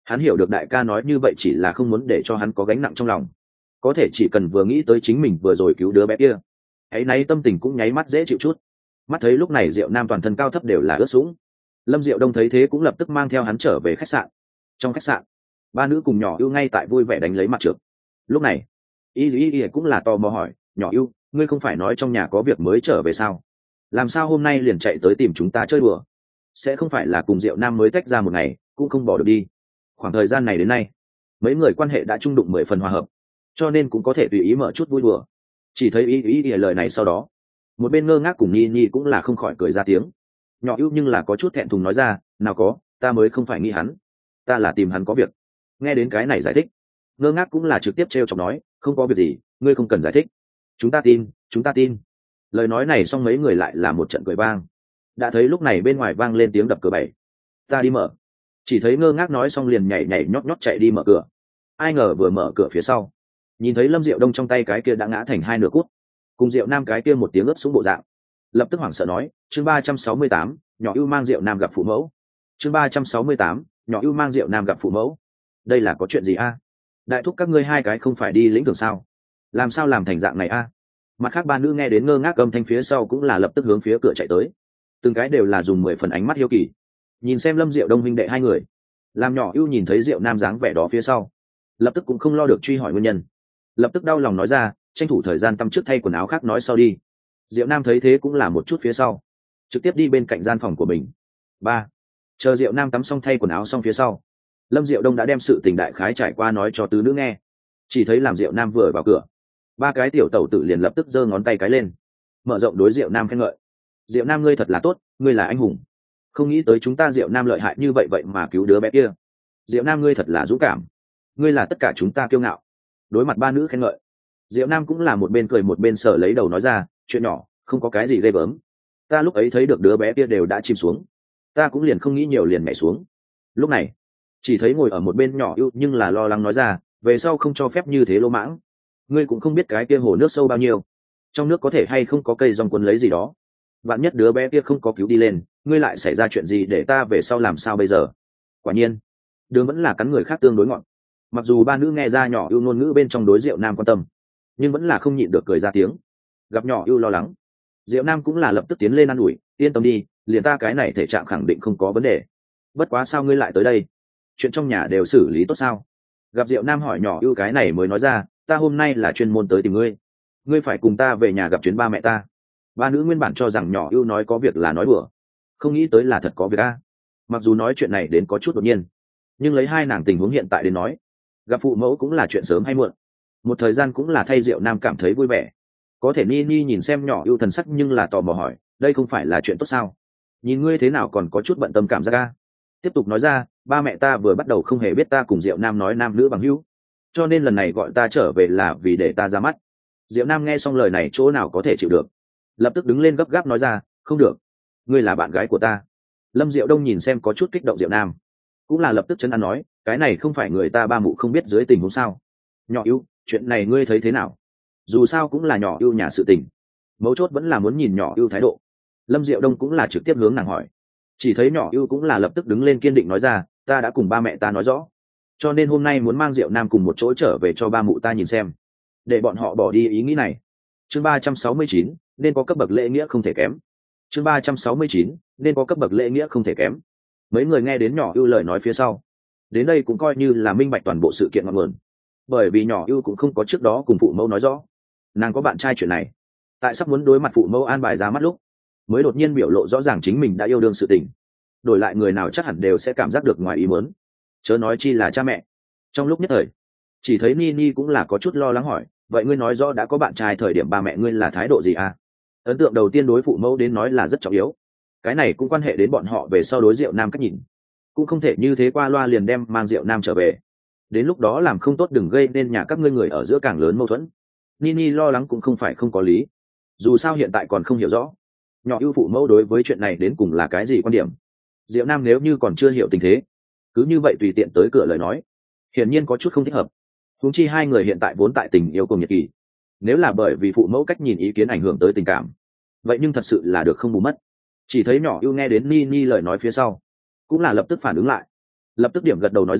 Hắn hiểu được đại ca nói như vậy chỉ là không muốn để cho hắn có gánh nặng trong lòng, có thể chỉ cần vừa nghĩ tới chính mình vừa rồi cứu đứa bé kia, ấy nay tâm tình cũng nháy mắt dễ chịu chút. Mắt thấy lúc này Diệu Nam toàn thân cao thấp đều là ướt sũng, Lâm Diệu Đông thấy thế cũng lập tức mang theo hắn trở về khách sạn. Trong khách sạn, ba nữ cùng nhỏ ưu ngay tại vui vẻ đánh lấy mặt trượt. Lúc này y cũng là tò mò hỏi, nhỏ ưu, ngươi không phải nói trong nhà có việc mới trở về sao, làm sao hôm nay liền chạy tới tìm chúng ta chơi đùa? Sẽ không phải là cùng Diệu Nam mới tách ra một ngày cũng không bỏ được đi? Khoảng thời gian này đến nay mấy người quan hệ đã trung đụng 10 phần hòa hợp, cho nên cũng có thể tùy ý mở chút vui đùa. Chỉ thấy y lời này sau đó, một bên ngơ ngác cùng Nhi cũng là không khỏi cười ra tiếng. Nhỏ ưu nhưng là có chút thẹn thùng nói ra, nào có, ta mới không phải nghĩ hắn, ta là tìm hắn có việc. Nghe đến cái này giải thích, ngơ ngác cũng là trực tiếp trêu chọc nói, không có việc gì, ngươi không cần giải thích, chúng ta tin, chúng ta tin. Lời nói này xong mấy người lại là một trận cười vang. Đã thấy lúc này bên ngoài vang lên tiếng đập cửa bảy. Ta đi mở. Chỉ thấy ngơ ngác nói xong liền nhảy nhảy nhót nhót chạy đi mở cửa. Ai ngờ vừa mở cửa phía sau, nhìn thấy Lâm Diệu Đông trong tay cái kia đã ngã thành hai nửa cút, cùng Diệu Nam cái kia một tiếng ướp xuống bộ dạng, lập tức hoảng sợ nói, chương 368, nhỏ ưu mang Diệu Nam gặp phụ mẫu. Chương 368, nhỏ ưu mang Diệu Nam gặp phụ mẫu. Đây là có chuyện gì a? Đại thúc các ngươi hai cái không phải đi lĩnh thưởng sao? Làm sao làm thành dạng này a? Mặt khác ba nữ nghe đến ngơ ngác âm thanh phía sau cũng là lập tức hướng phía cửa chạy tới, từng cái đều là dùng 10 phần ánh mắt hiếu kỳ nhìn xem Lâm Diệu Đông huynh đệ hai người. Làm nhỏ ưu nhìn thấy Diệu Nam dáng vẻ đó phía sau, lập tức cũng không lo được truy hỏi nguyên nhân, lập tức đau lòng nói ra, tranh thủ thời gian tắm trước thay quần áo khác nói sau đi. Diệu Nam thấy thế cũng là một chút phía sau, trực tiếp đi bên cạnh gian phòng của mình. Ba, chờ Diệu Nam tắm xong thay quần áo xong phía sau, Lâm Diệu Đông đã đem sự tình đại khái trải qua nói cho tứ nữ nghe. Chỉ thấy làm Diệu Nam vừa vào cửa, ba cái tiểu tẩu tử liền lập tức giơ ngón tay cái lên, mở rộng đối Diệu Nam khen ngợi. Diệu Nam ngươi thật là tốt, ngươi là anh hùng, không nghĩ tới chúng ta Diệu Nam lợi hại như vậy vậy mà cứu đứa bé kia. Diệu Nam ngươi thật là dũng cảm, ngươi là tất cả chúng ta kiêu ngạo. Đối mặt ba nữ khen ngợi, Diệu Nam cũng là một bên cười một bên sờ lấy đầu nói ra, chuyện nhỏ, không có cái gì ghê gớm. Ta lúc ấy thấy được đứa bé kia đều đã chìm xuống, ta cũng liền không nghĩ nhiều liền nhảy xuống. Lúc này chỉ thấy ngồi ở một bên nhỏ ưu nhưng là lo lắng nói ra, về sau không cho phép như thế lỗ mãng, ngươi cũng không biết cái kia hồ nước sâu bao nhiêu, trong nước có thể hay không có cây rong quấn lấy gì đó, vạn nhất đứa bé kia không có cứu đi lên, ngươi lại xảy ra chuyện gì để ta về sau làm sao bây giờ. Quả nhiên đường vẫn là cắn người khác tương đối ngọn. Mặc dù ba nữ nghe ra nhỏ ưu ngôn ngữ bên trong đối Diệu Nam quan tâm, nhưng vẫn là không nhịn được cười ra tiếng. Gặp nhỏ ưu lo lắng, Diệu Nam cũng là lập tức tiến lên an ủi, yên tâm đi, liền ta cái này thể trạng khẳng định không có vấn đề. Bất quá sao ngươi lại tới đây, chuyện trong nhà đều xử lý tốt sao? Gặp Diệu Nam hỏi nhỏ ưu cái này mới nói ra, ta hôm nay là chuyên môn tới tìm ngươi, ngươi phải cùng ta về nhà gặp chuyến ba mẹ ta. Ba nữ nguyên bản cho rằng nhỏ ưu nói có việc là nói đùa, không nghĩ tới là thật có việc a. Mặc dù nói chuyện này đến có chút đột nhiên, nhưng lấy hai nàng tình huống hiện tại đến nói, gặp phụ mẫu cũng là chuyện sớm hay muộn, một thời gian cũng là thay Diệu Nam cảm thấy vui vẻ. Có thể Ni nhìn xem nhỏ ưu thần sắc nhưng là tò mò hỏi, đây không phải là chuyện tốt sao? Nhìn ngươi thế nào còn có chút bận tâm cảm giác a? Tiếp tục nói ra, ba mẹ ta vừa bắt đầu không hề biết ta cùng Diệu Nam nói nam nữ bằng hữu, cho nên lần này gọi ta trở về là vì để ta ra mắt. Diệu Nam nghe xong lời này chỗ nào có thể chịu được, lập tức đứng lên gấp gáp nói ra, không được, ngươi là bạn gái của ta. Lâm Diệu Đông nhìn xem có chút kích động Diệu Nam, cũng là lập tức chấn an nói, cái này không phải người ta ba mụ không biết dưới tình huống sao? Nhỏ ưu, chuyện này ngươi thấy thế nào? Dù sao cũng là nhỏ ưu nhà sự tình, mấu chốt vẫn là muốn nhìn nhỏ ưu thái độ. Lâm Diệu Đông cũng là trực tiếp hướng nàng hỏi. Chỉ thấy nhỏ ưu cũng là lập tức đứng lên kiên định nói ra, ta đã cùng ba mẹ ta nói rõ, cho nên hôm nay muốn mang Diệu Nam cùng một chỗ trở về cho ba mụ ta nhìn xem, để bọn họ bỏ đi ý nghĩ này. Chương 369, nên có cấp bậc lễ nghĩa không thể kém. Chương 369, nên có cấp bậc lễ nghĩa không thể kém. Mấy người nghe đến nhỏ ưu lời nói phía sau, đến đây cũng coi như là minh bạch toàn bộ sự kiện ngọn nguồn. Bởi vì nhỏ ưu cũng không có trước đó cùng phụ mẫu nói rõ nàng có bạn trai chuyện này, tại sắp muốn đối mặt phụ mẫu an bài ra mắt lúc, mới đột nhiên biểu lộ rõ ràng chính mình đã yêu đương sự tình. Đổi lại người nào chắc hẳn đều sẽ cảm giác được ngoài ý muốn, chớ nói chi là cha mẹ. Trong lúc nhất thời, chỉ thấy Nini cũng là có chút lo lắng hỏi, vậy ngươi nói rõ đã có bạn trai thời điểm ba mẹ ngươi là thái độ gì à? Ấn tượng đầu tiên đối phụ mẫu đến nói là rất trọng yếu, cái này cũng quan hệ đến bọn họ về sau đối Diệu Nam cách nhìn, cũng không thể như thế qua loa liền đem mang Diệu Nam trở về, đến lúc đó làm không tốt đừng gây nên nhà các ngươi người ở giữa càng lớn mâu thuẫn. Nini lo lắng cũng không phải không có lý, dù sao hiện tại còn không hiểu rõ nhỏ ưu phụ mẫu đối với chuyện này đến cùng là cái gì quan điểm. Diệu Nam nếu như còn chưa hiểu tình thế, cứ như vậy tùy tiện tới cửa lời nói, hiển nhiên có chút không thích hợp. Huống chi hai người hiện tại vốn tại tình yêu cùng nhiệt kỳ, nếu là bởi vì phụ mẫu cách nhìn ý kiến ảnh hưởng tới tình cảm, vậy nhưng thật sự là được không bù mất. Chỉ thấy nhỏ ưu nghe đến Nini lời nói phía sau, cũng là lập tức phản ứng lại, lập tức điểm gật đầu nói ra,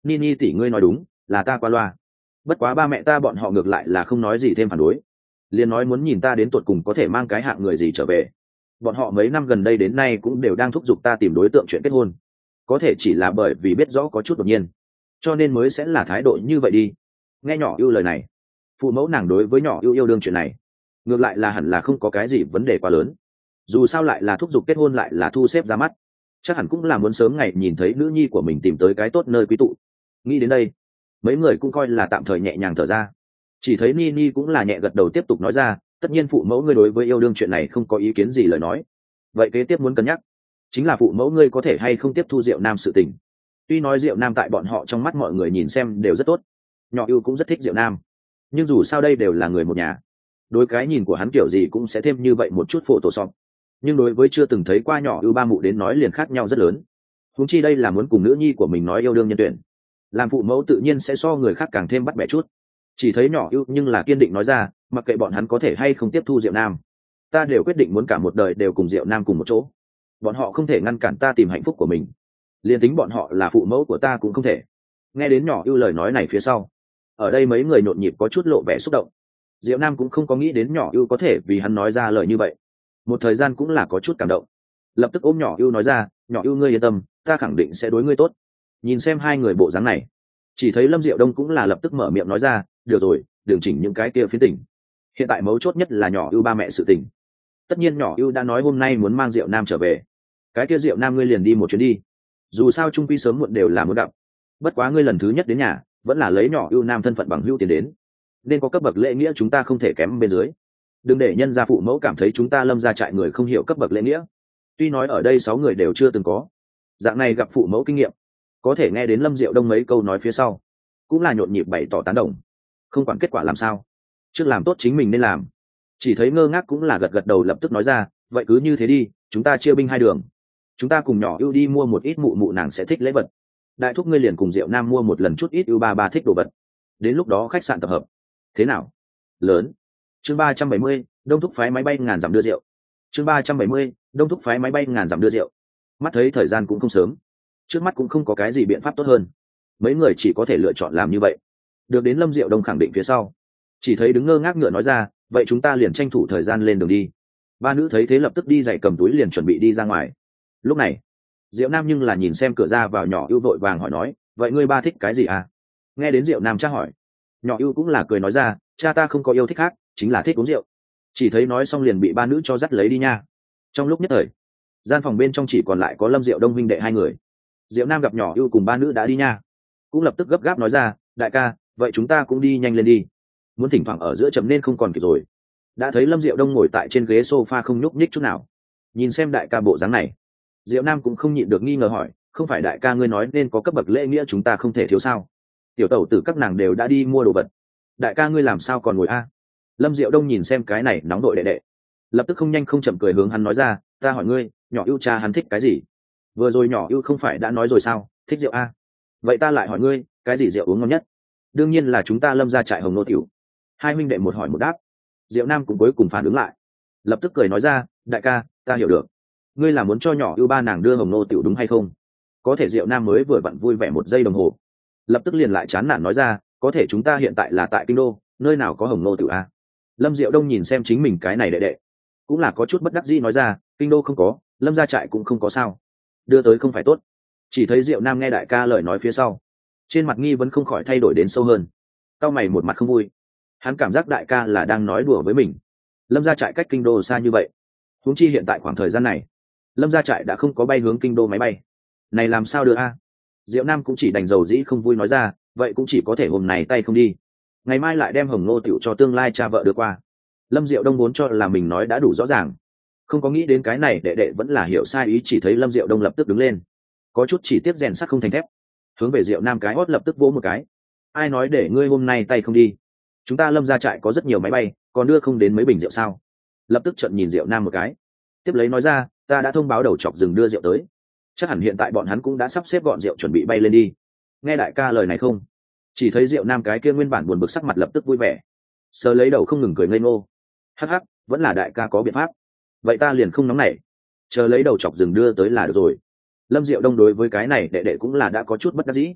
Nini tỷ ngươi nói đúng, là ta qua loa. Bất quá ba mẹ ta bọn họ ngược lại là không nói gì thêm phản đối, liền nói muốn nhìn ta đến tột cùng có thể mang cái hạng người gì trở về. Bọn họ mấy năm gần đây đến nay cũng đều đang thúc giục ta tìm đối tượng chuyện kết hôn, có thể chỉ là bởi vì biết rõ có chút đột nhiên, cho nên mới sẽ là thái độ như vậy đi. Nghe nhỏ ưu lời này, phụ mẫu nàng đối với nhỏ ưu yêu đương chuyện này ngược lại là hẳn là không có cái gì vấn đề quá lớn. Dù sao lại là thúc giục kết hôn lại là thu xếp ra mắt, chắc hẳn cũng là muốn sớm ngày nhìn thấy nữ nhi của mình tìm tới cái tốt nơi quý tụ. Nghĩ đến đây, mấy người cũng coi là tạm thời nhẹ nhàng thở ra. Chỉ thấy Nini cũng là nhẹ gật đầu tiếp tục nói ra, tất nhiên phụ mẫu ngươi đối với yêu đương chuyện này không có ý kiến gì lời nói, vậy kế tiếp muốn cân nhắc chính là phụ mẫu ngươi có thể hay không tiếp thu Diệu Nam sự tình. Tuy nói Diệu Nam tại bọn họ trong mắt mọi người nhìn xem đều rất tốt, nhỏ ưu cũng rất thích Diệu Nam, nhưng dù sao đây đều là người một nhà, đối cái nhìn của hắn kiểu gì cũng sẽ thêm như vậy một chút phổ tổ sọp. Nhưng đối với chưa từng thấy qua nhỏ ưu ba mụ đến nói liền khác nhau rất lớn. Huống chi đây là muốn cùng nữ nhi của mình nói yêu đương nhân tuyển, làm phụ mẫu tự nhiên sẽ so người khác càng thêm bắt bẻ chút. Chỉ thấy nhỏ ưu nhưng là kiên định nói ra, mặc kệ bọn hắn có thể hay không tiếp thu Diệu Nam, ta đều quyết định muốn cả một đời đều cùng Diệu Nam cùng một chỗ. Bọn họ không thể ngăn cản ta tìm hạnh phúc của mình, liền tính bọn họ là phụ mẫu của ta cũng không thể. Nghe đến nhỏ ưu lời nói này phía sau, ở đây mấy người nhộn nhịp có chút lộ vẻ xúc động. Diệu Nam cũng không có nghĩ đến nhỏ ưu có thể vì hắn nói ra lời như vậy, một thời gian cũng là có chút cảm động, lập tức ôm nhỏ ưu nói ra, nhỏ ưu ngươi yên tâm, ta khẳng định sẽ đối ngươi tốt. Nhìn xem hai người bộ dáng này, chỉ thấy Lâm Diệu Đông cũng là lập tức mở miệng nói ra, được rồi, đừng chỉnh những cái kia phiến tình, hiện tại mấu chốt nhất là nhỏ ưu ba mẹ sự tình. Tất nhiên nhỏ ưu đã nói hôm nay muốn mang Diệu Nam trở về, cái kia Diệu Nam ngươi liền đi một chuyến đi, dù sao trung quy sớm muộn đều là muốn gặp. Bất quá ngươi lần thứ nhất đến nhà vẫn là lấy nhỏ ưu nam thân phận bằng hữu tiền đến, nên có cấp bậc lễ nghĩa chúng ta không thể kém bên dưới. Đừng để nhân gia phụ mẫu cảm thấy chúng ta Lâm gia trại người không hiểu cấp bậc lễ nghĩa. Tuy nói ở đây 6 người đều chưa từng có dạng này gặp phụ mẫu kinh nghiệm, có thể nghe đến Lâm Diệu Đông mấy câu nói phía sau cũng là nhộn nhịp bày tỏ tán đồng. Không quản kết quả làm sao, trước làm tốt chính mình nên làm. Chỉ thấy Ngơ Ngác cũng là gật gật đầu lập tức nói ra, vậy cứ như thế đi, chúng ta chia binh hai đường, chúng ta cùng nhỏ ưu đi mua một ít mụ mụ nàng sẽ thích lễ vật, đại thúc ngươi liền cùng Diệu Nam mua một lần chút ít ưu ba ba thích đồ vật, đến lúc đó khách sạn tập hợp, thế nào? Lớn. Chương 370, Đông thúc phái máy bay ngàn dặm đưa rượu. Chương 370, Đông thúc phái máy bay ngàn dặm đưa rượu. Mắt thấy thời gian cũng không sớm, trước mắt cũng không có cái gì biện pháp tốt hơn, mấy người chỉ có thể lựa chọn làm như vậy. Được đến Lâm Diệu Đông khẳng định phía sau, chỉ thấy đứng Ngơ Ngác ngựa nói ra, vậy chúng ta liền tranh thủ thời gian lên đường đi. Ba nữ thấy thế lập tức đi giày cầm túi liền chuẩn bị đi ra ngoài. Lúc này Diệu Nam nhưng là nhìn xem cửa ra vào nhỏ ưu vội vàng hỏi nói, vậy ngươi ba thích cái gì à? Nghe đến Diệu Nam tra hỏi, nhỏ ưu cũng là cười nói ra, cha ta không có yêu thích khác, chính là thích uống rượu. Chỉ thấy nói xong liền bị ba nữ cho dắt lấy đi nha. Trong lúc nhất thời gian phòng bên trong chỉ còn lại có Lâm Diệu Đông huynh đệ hai người. Diệu Nam gặp nhỏ ưu cùng ba nữ đã đi nha, cũng lập tức gấp gáp nói ra, đại ca, vậy chúng ta cũng đi nhanh lên đi, muốn thỉnh thoảng ở giữa chậm nên không còn kịp rồi. Đã thấy Lâm Diệu Đông ngồi tại trên ghế sofa không nhúc nhích chút nào, nhìn xem đại ca bộ dáng này, Diệu Nam cũng không nhịn được nghi ngờ hỏi, không phải đại ca ngươi nói nên có cấp bậc lễ nghĩa chúng ta không thể thiếu sao? Tiểu tẩu tử các nàng đều đã đi mua đồ vật, đại ca ngươi làm sao còn ngồi a? Lâm Diệu Đông nhìn xem cái này nóng đội đệ đệ, lập tức không nhanh không chậm cười hướng hắn nói ra, ta hỏi ngươi, nhỏ ưu cha hắn thích cái gì? Vừa rồi nhỏ ưu không phải đã nói rồi sao, thích rượu a? Vậy ta lại hỏi ngươi, cái gì rượu uống ngon nhất? Đương nhiên là chúng ta Lâm gia trại hồng nô tiểu. Hai huynh đệ một hỏi một đáp, Diệu Nam cũng cuối cùng phản ứng lại, lập tức cười nói ra, đại ca, ta hiểu được, ngươi là muốn cho nhỏ ưu ba nàng đưa hồng nô tiểu đúng hay không? Có thể Diệu Nam mới vừa vặn vui vẻ một giây đồng hồ, lập tức liền lại chán nản nói ra, có thể chúng ta hiện tại là tại kinh đô, nơi nào có hồng nô tiểu a? Lâm Diệu Đông nhìn xem chính mình cái này đệ đệ, cũng là có chút bất đắc dĩ nói ra, kinh đô không có, Lâm gia trại cũng không có sao, đưa tới không phải tốt. Chỉ thấy Diệu Nam nghe đại ca lời nói phía sau, trên mặt nghi vẫn không khỏi thay đổi đến sâu hơn, cau mày một mặt không vui. Hắn cảm giác đại ca là đang nói đùa với mình. Lâm gia trại cách kinh đô xa như vậy, huống chi hiện tại khoảng thời gian này Lâm gia trại đã không có bay hướng kinh đô máy bay, này làm sao được a? Diệu Nam cũng chỉ đành dầu dĩ không vui nói ra, vậy cũng chỉ có thể hôm nay tay không đi, ngày mai lại đem hồng nô tiểu cho tương lai cha vợ đưa qua. Lâm Diệu Đông muốn cho là mình nói đã đủ rõ ràng, không có nghĩ đến cái này đệ đệ vẫn là hiểu sai ý. Chỉ thấy Lâm Diệu Đông lập tức đứng lên, có chút chỉ tiếp rèn sắt không thành thép, hướng về Diệu Nam cái hót lập tức vỗ một cái, ai nói để ngươi hôm nay tay không đi? Chúng ta Lâm gia trại có rất nhiều máy bay, còn đưa không đến mấy bình rượu sao? Lập tức trợn nhìn Diệu Nam một cái, tiếp lấy nói ra, ta đã thông báo đầu chọc dừng đưa rượu tới, chắc hẳn hiện tại bọn hắn cũng đã sắp xếp gọn rượu chuẩn bị bay lên đi. Nghe đại ca lời này không? Chỉ thấy Diệu Nam cái kia nguyên bản buồn bực sắc mặt lập tức vui vẻ, sờ lấy đầu không ngừng cười ngây ngô, hắc hắc, vẫn là đại ca có biện pháp, vậy ta liền không nóng nảy, chờ lấy đầu chọc rừng đưa tới là được rồi. Lâm Diệu Đông đối với cái này đệ đệ cũng là đã có chút bất đắc dĩ,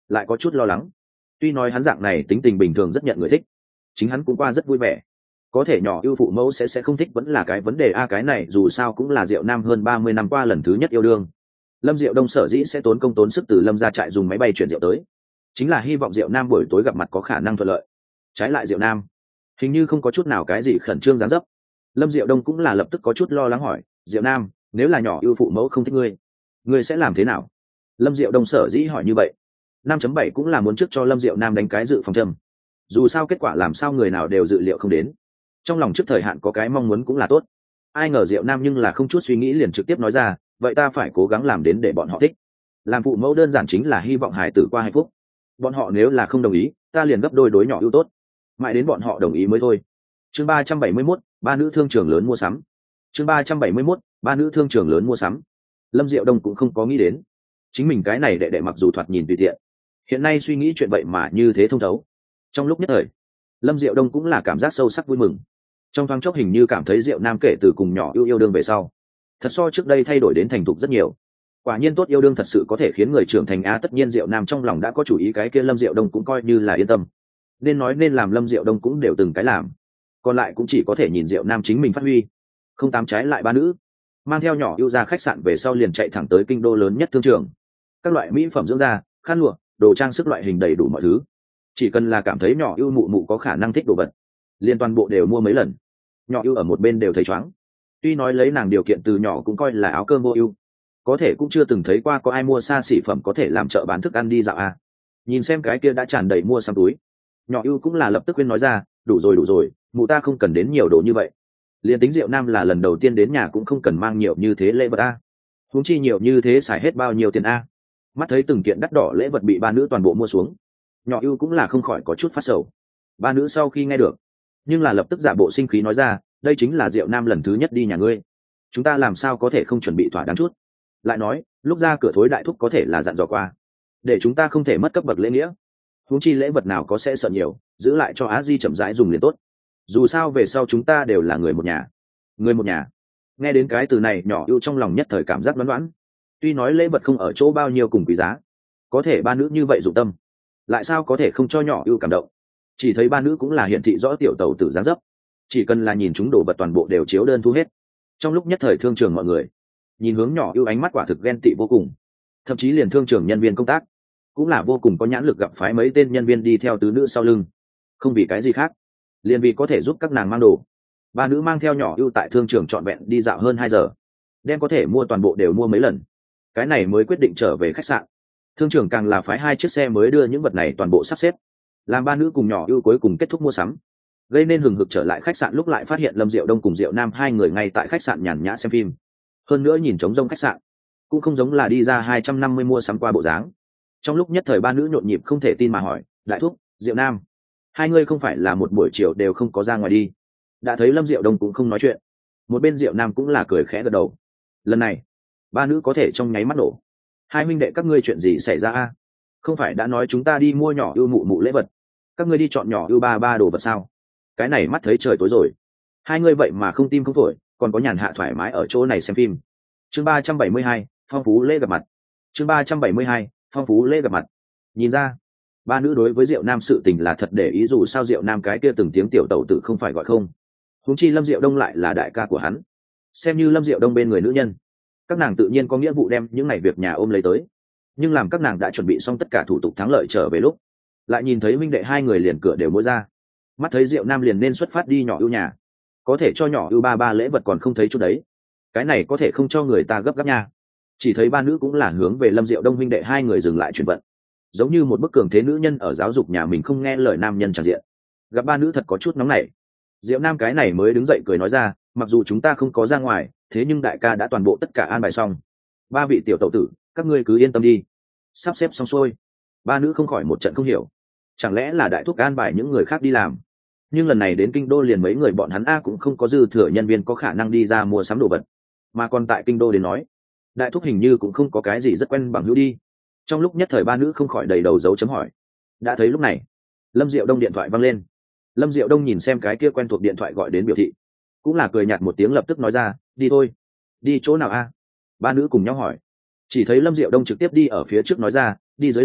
lại có chút lo lắng. Tuy nói hắn dạng này tính tình bình thường rất nhận người thích, chính hắn cũng qua rất vui vẻ, có thể nhỏ ưu phụ mẫu sẽ không thích vẫn là cái vấn đề a. Cái này dù sao cũng là Diệu Nam hơn 30 năm qua lần thứ nhất yêu đương. Lâm Diệu Đông sở dĩ sẽ tốn công tốn sức từ Lâm gia trại dùng máy bay chuyển rượu tới, chính là hy vọng Diệu Nam buổi tối gặp mặt có khả năng thuận lợi. Trái lại Diệu Nam hình như không có chút nào cái gì khẩn trương dáng dấp. Lâm Diệu Đông cũng là lập tức có chút lo lắng hỏi, Diệu Nam, nếu là nhỏ ưu phụ mẫu không thích ngươi sẽ làm thế nào? Lâm Diệu Đông sở dĩ hỏi như vậy, 5.7 cũng là muốn trước cho Lâm Diệu Nam đánh cái dự phòng châm. Dù sao kết quả làm sao người nào đều dự liệu không đến, trong lòng trước thời hạn có cái mong muốn cũng là tốt. Ai ngờ Diệu Nam nhưng là không chút suy nghĩ liền trực tiếp nói ra, vậy ta phải cố gắng làm đến để bọn họ thích. Làm phụ mẫu đơn giản chính là hy vọng hài tử qua hạnh phúc, bọn họ nếu là không đồng ý ta liền gấp đôi đối nhỏ ưu tốt, mãi đến bọn họ đồng ý mới thôi. Chương 371, ba nữ thương trường lớn mua sắm. Chương 371, ba nữ thương trường lớn mua sắm. Lâm Diệu Đông cũng không có nghĩ đến, chính mình cái này đệ đệ mặc dù thoạt nhìn tùy tiện, hiện nay suy nghĩ chuyện vậy mà như thế thông thấu. Trong lúc nhất thời, Lâm Diệu Đông cũng là cảm giác sâu sắc vui mừng. Trong thoáng chốc hình như cảm thấy Diệu Nam kể từ cùng nhỏ yêu đương về sau, thật so trước đây thay đổi đến thành thục rất nhiều. Quả nhiên tốt yêu đương thật sự có thể khiến người trưởng thành á. Tất nhiên Diệu Nam trong lòng đã có chủ ý, cái kia Lâm Diệu Đông cũng coi như là yên tâm. Nên nói nên làm Lâm Diệu Đông cũng đều từng cái làm, còn lại cũng chỉ có thể nhìn Diệu Nam chính mình phát huy. Không tám trái lại ba nữ mang theo nhỏ yêu ra khách sạn về sau liền chạy thẳng tới kinh đô lớn nhất thương trường. Các loại mỹ phẩm dưỡng da, khăn lụa, đồ trang sức loại hình đầy đủ mọi thứ, chỉ cần là cảm thấy nhỏ yêu mụ mụ có khả năng thích đồ vật, liền toàn bộ đều mua mấy lần. Nhỏ yêu ở một bên đều thấy chóng. Tuy nói lấy nàng điều kiện từ nhỏ cũng coi là áo cơm vô ưu, có thể cũng chưa từng thấy qua có ai mua xa xỉ phẩm có thể làm chợ bán thức ăn đi dạo à. Nhìn xem cái kia đã tràn đầy mua xăm túi, nhỏ yêu cũng là lập tức khuyên nói ra, đủ rồi, mụ ta không cần đến nhiều đồ như vậy. Liên tính Diệu Nam là lần đầu tiên đến nhà cũng không cần mang nhiều như thế lễ vật a. Huống chi nhiều như thế xài hết bao nhiêu tiền a. Mắt thấy từng kiện đắt đỏ lễ vật bị ba nữ toàn bộ mua xuống, nhỏ yêu cũng là không khỏi có chút phát sầu. Ba nữ sau khi nghe được, nhưng là lập tức giả bộ sinh khí nói ra, đây chính là Diệu Nam lần thứ nhất đi nhà ngươi, chúng ta làm sao có thể không chuẩn bị thỏa đáng chút. Lại nói lúc ra cửa thối đại thúc có thể là dặn dò qua, để chúng ta không thể mất cấp bậc lễ nghĩa. Huống chi lễ vật nào có sẽ sợ nhiều, giữ lại cho Á Di chậm rãi dùng liền tốt. Dù sao về sau chúng ta đều là người một nhà. Người một nhà. Nghe đến cái từ này nhỏ yêu trong lòng nhất thời cảm giác đoán đoán. Tuy nói lễ vật không ở chỗ bao nhiêu cùng quý giá, có thể ba nữ như vậy dụng tâm, lại sao có thể không cho nhỏ yêu cảm động. Chỉ thấy ba nữ cũng là hiển thị rõ tiểu tẩu tử dáng dấp, chỉ cần là nhìn chúng đồ vật toàn bộ đều chiếu đơn thu hết. Trong lúc nhất thời thương trường mọi người nhìn hướng nhỏ yêu ánh mắt quả thực ghen tị vô cùng. Thậm chí liền thương trường nhân viên công tác cũng là vô cùng có nhãn lực, gặp phái mấy tên nhân viên đi theo tứ nữ sau lưng, không vì cái gì khác, liền vì có thể giúp các nàng mang đồ. Ba nữ mang theo nhỏ ưu tại thương trường trọn vẹn đi dạo hơn 2 giờ, đem có thể mua toàn bộ đều mua mấy lần, cái này mới quyết định trở về khách sạn. Thương trường càng là phái 2 chiếc xe mới đưa những vật này toàn bộ sắp xếp, làm ba nữ cùng nhỏ ưu cuối cùng kết thúc mua sắm, gây nên hừng hực trở lại khách sạn. Lúc lại phát hiện Lâm Diệu Đông cùng Diệu Nam hai người ngay tại khách sạn nhàn nhã xem phim, hơn nữa nhìn trống rông khách sạn cũng không giống là đi ra 250 mua sắm qua bộ dáng. Trong lúc nhất thời ba nữ nhộn nhịp không thể tin mà hỏi, đại thúc, Diệu Nam, hai người không phải là một buổi chiều đều không có ra ngoài đi? Đã thấy Lâm Diệu Đông cũng không nói chuyện, một bên Diệu Nam cũng là cười khẽ gật đầu. Lần này ba nữ có thể trong nháy mắt nổ. Hai huynh đệ các ngươi chuyện gì xảy ra a? Không phải đã nói chúng ta đi mua nhỏ ưu mụ mụ lễ vật, các ngươi đi chọn nhỏ ưu ba đồ vật sao? Cái này mắt thấy trời tối rồi, hai người vậy mà không tim không phổi, còn có nhàn hạ thoải mái ở chỗ này xem phim. Chương 372, phong phú lễ gặp mặt. Chương 372, phong phú lễ gặp mặt. Nhìn ra ba nữ đối với Diệu Nam sự tình là thật để ý, dù sao Diệu Nam cái kia từng tiếng tiểu tẩu tử không phải gọi không. Huống chi Lâm Diệu Đông lại là đại ca của hắn, xem như Lâm Diệu Đông bên người nữ nhân, các nàng tự nhiên có nghĩa vụ đem những ngày việc nhà ôm lấy tới. Nhưng làm các nàng đã chuẩn bị xong tất cả thủ tục thắng lợi trở về lúc, lại nhìn thấy huynh đệ hai người liền cửa đều mua ra. Mắt thấy Diệu Nam liền nên xuất phát đi nhỏ ưu nhà, có thể cho nhỏ ưu ba lễ vật còn không thấy chút đấy, cái này có thể không cho người ta gấp gáp nha. Chỉ thấy ba nữ cũng là hướng về Lâm Diệu Đông huynh đệ hai người dừng lại chuyển vận, giống như một bức cường thế nữ nhân ở giáo dục nhà mình không nghe lời nam nhân tràn diện. Gặp ba nữ thật có chút nóng nảy, Diệu Nam cái này mới đứng dậy cười nói ra, mặc dù chúng ta không có ra ngoài, thế nhưng đại ca đã toàn bộ tất cả an bài xong. Ba vị tiểu tẩu tử, các ngươi cứ yên tâm đi, sắp xếp xong xuôi. Ba nữ không khỏi một trận không hiểu, chẳng lẽ là đại thúc an bài những người khác đi làm? Nhưng lần này đến kinh đô liền mấy người bọn hắn cũng không có dư thừa nhân viên có khả năng đi ra mua sắm đồ vật, mà còn tại kinh đô đến nói, đại thúc hình như cũng không có cái gì rất quen bằng hữu đi. Trong lúc nhất thời ba nữ không khỏi đầy đầu dấu chấm hỏi. Đã thấy lúc này Lâm Diệu Đông điện thoại văng lên. Lâm Diệu Đông nhìn xem cái kia quen thuộc điện thoại gọi đến biểu thị, cũng là cười nhạt một tiếng, lập tức nói ra, đi thôi. Đi chỗ nào a? Ba nữ cùng nhau hỏi. Chỉ thấy Lâm Diệu Đông trực tiếp đi ở phía trước nói ra, đi dưới lầu,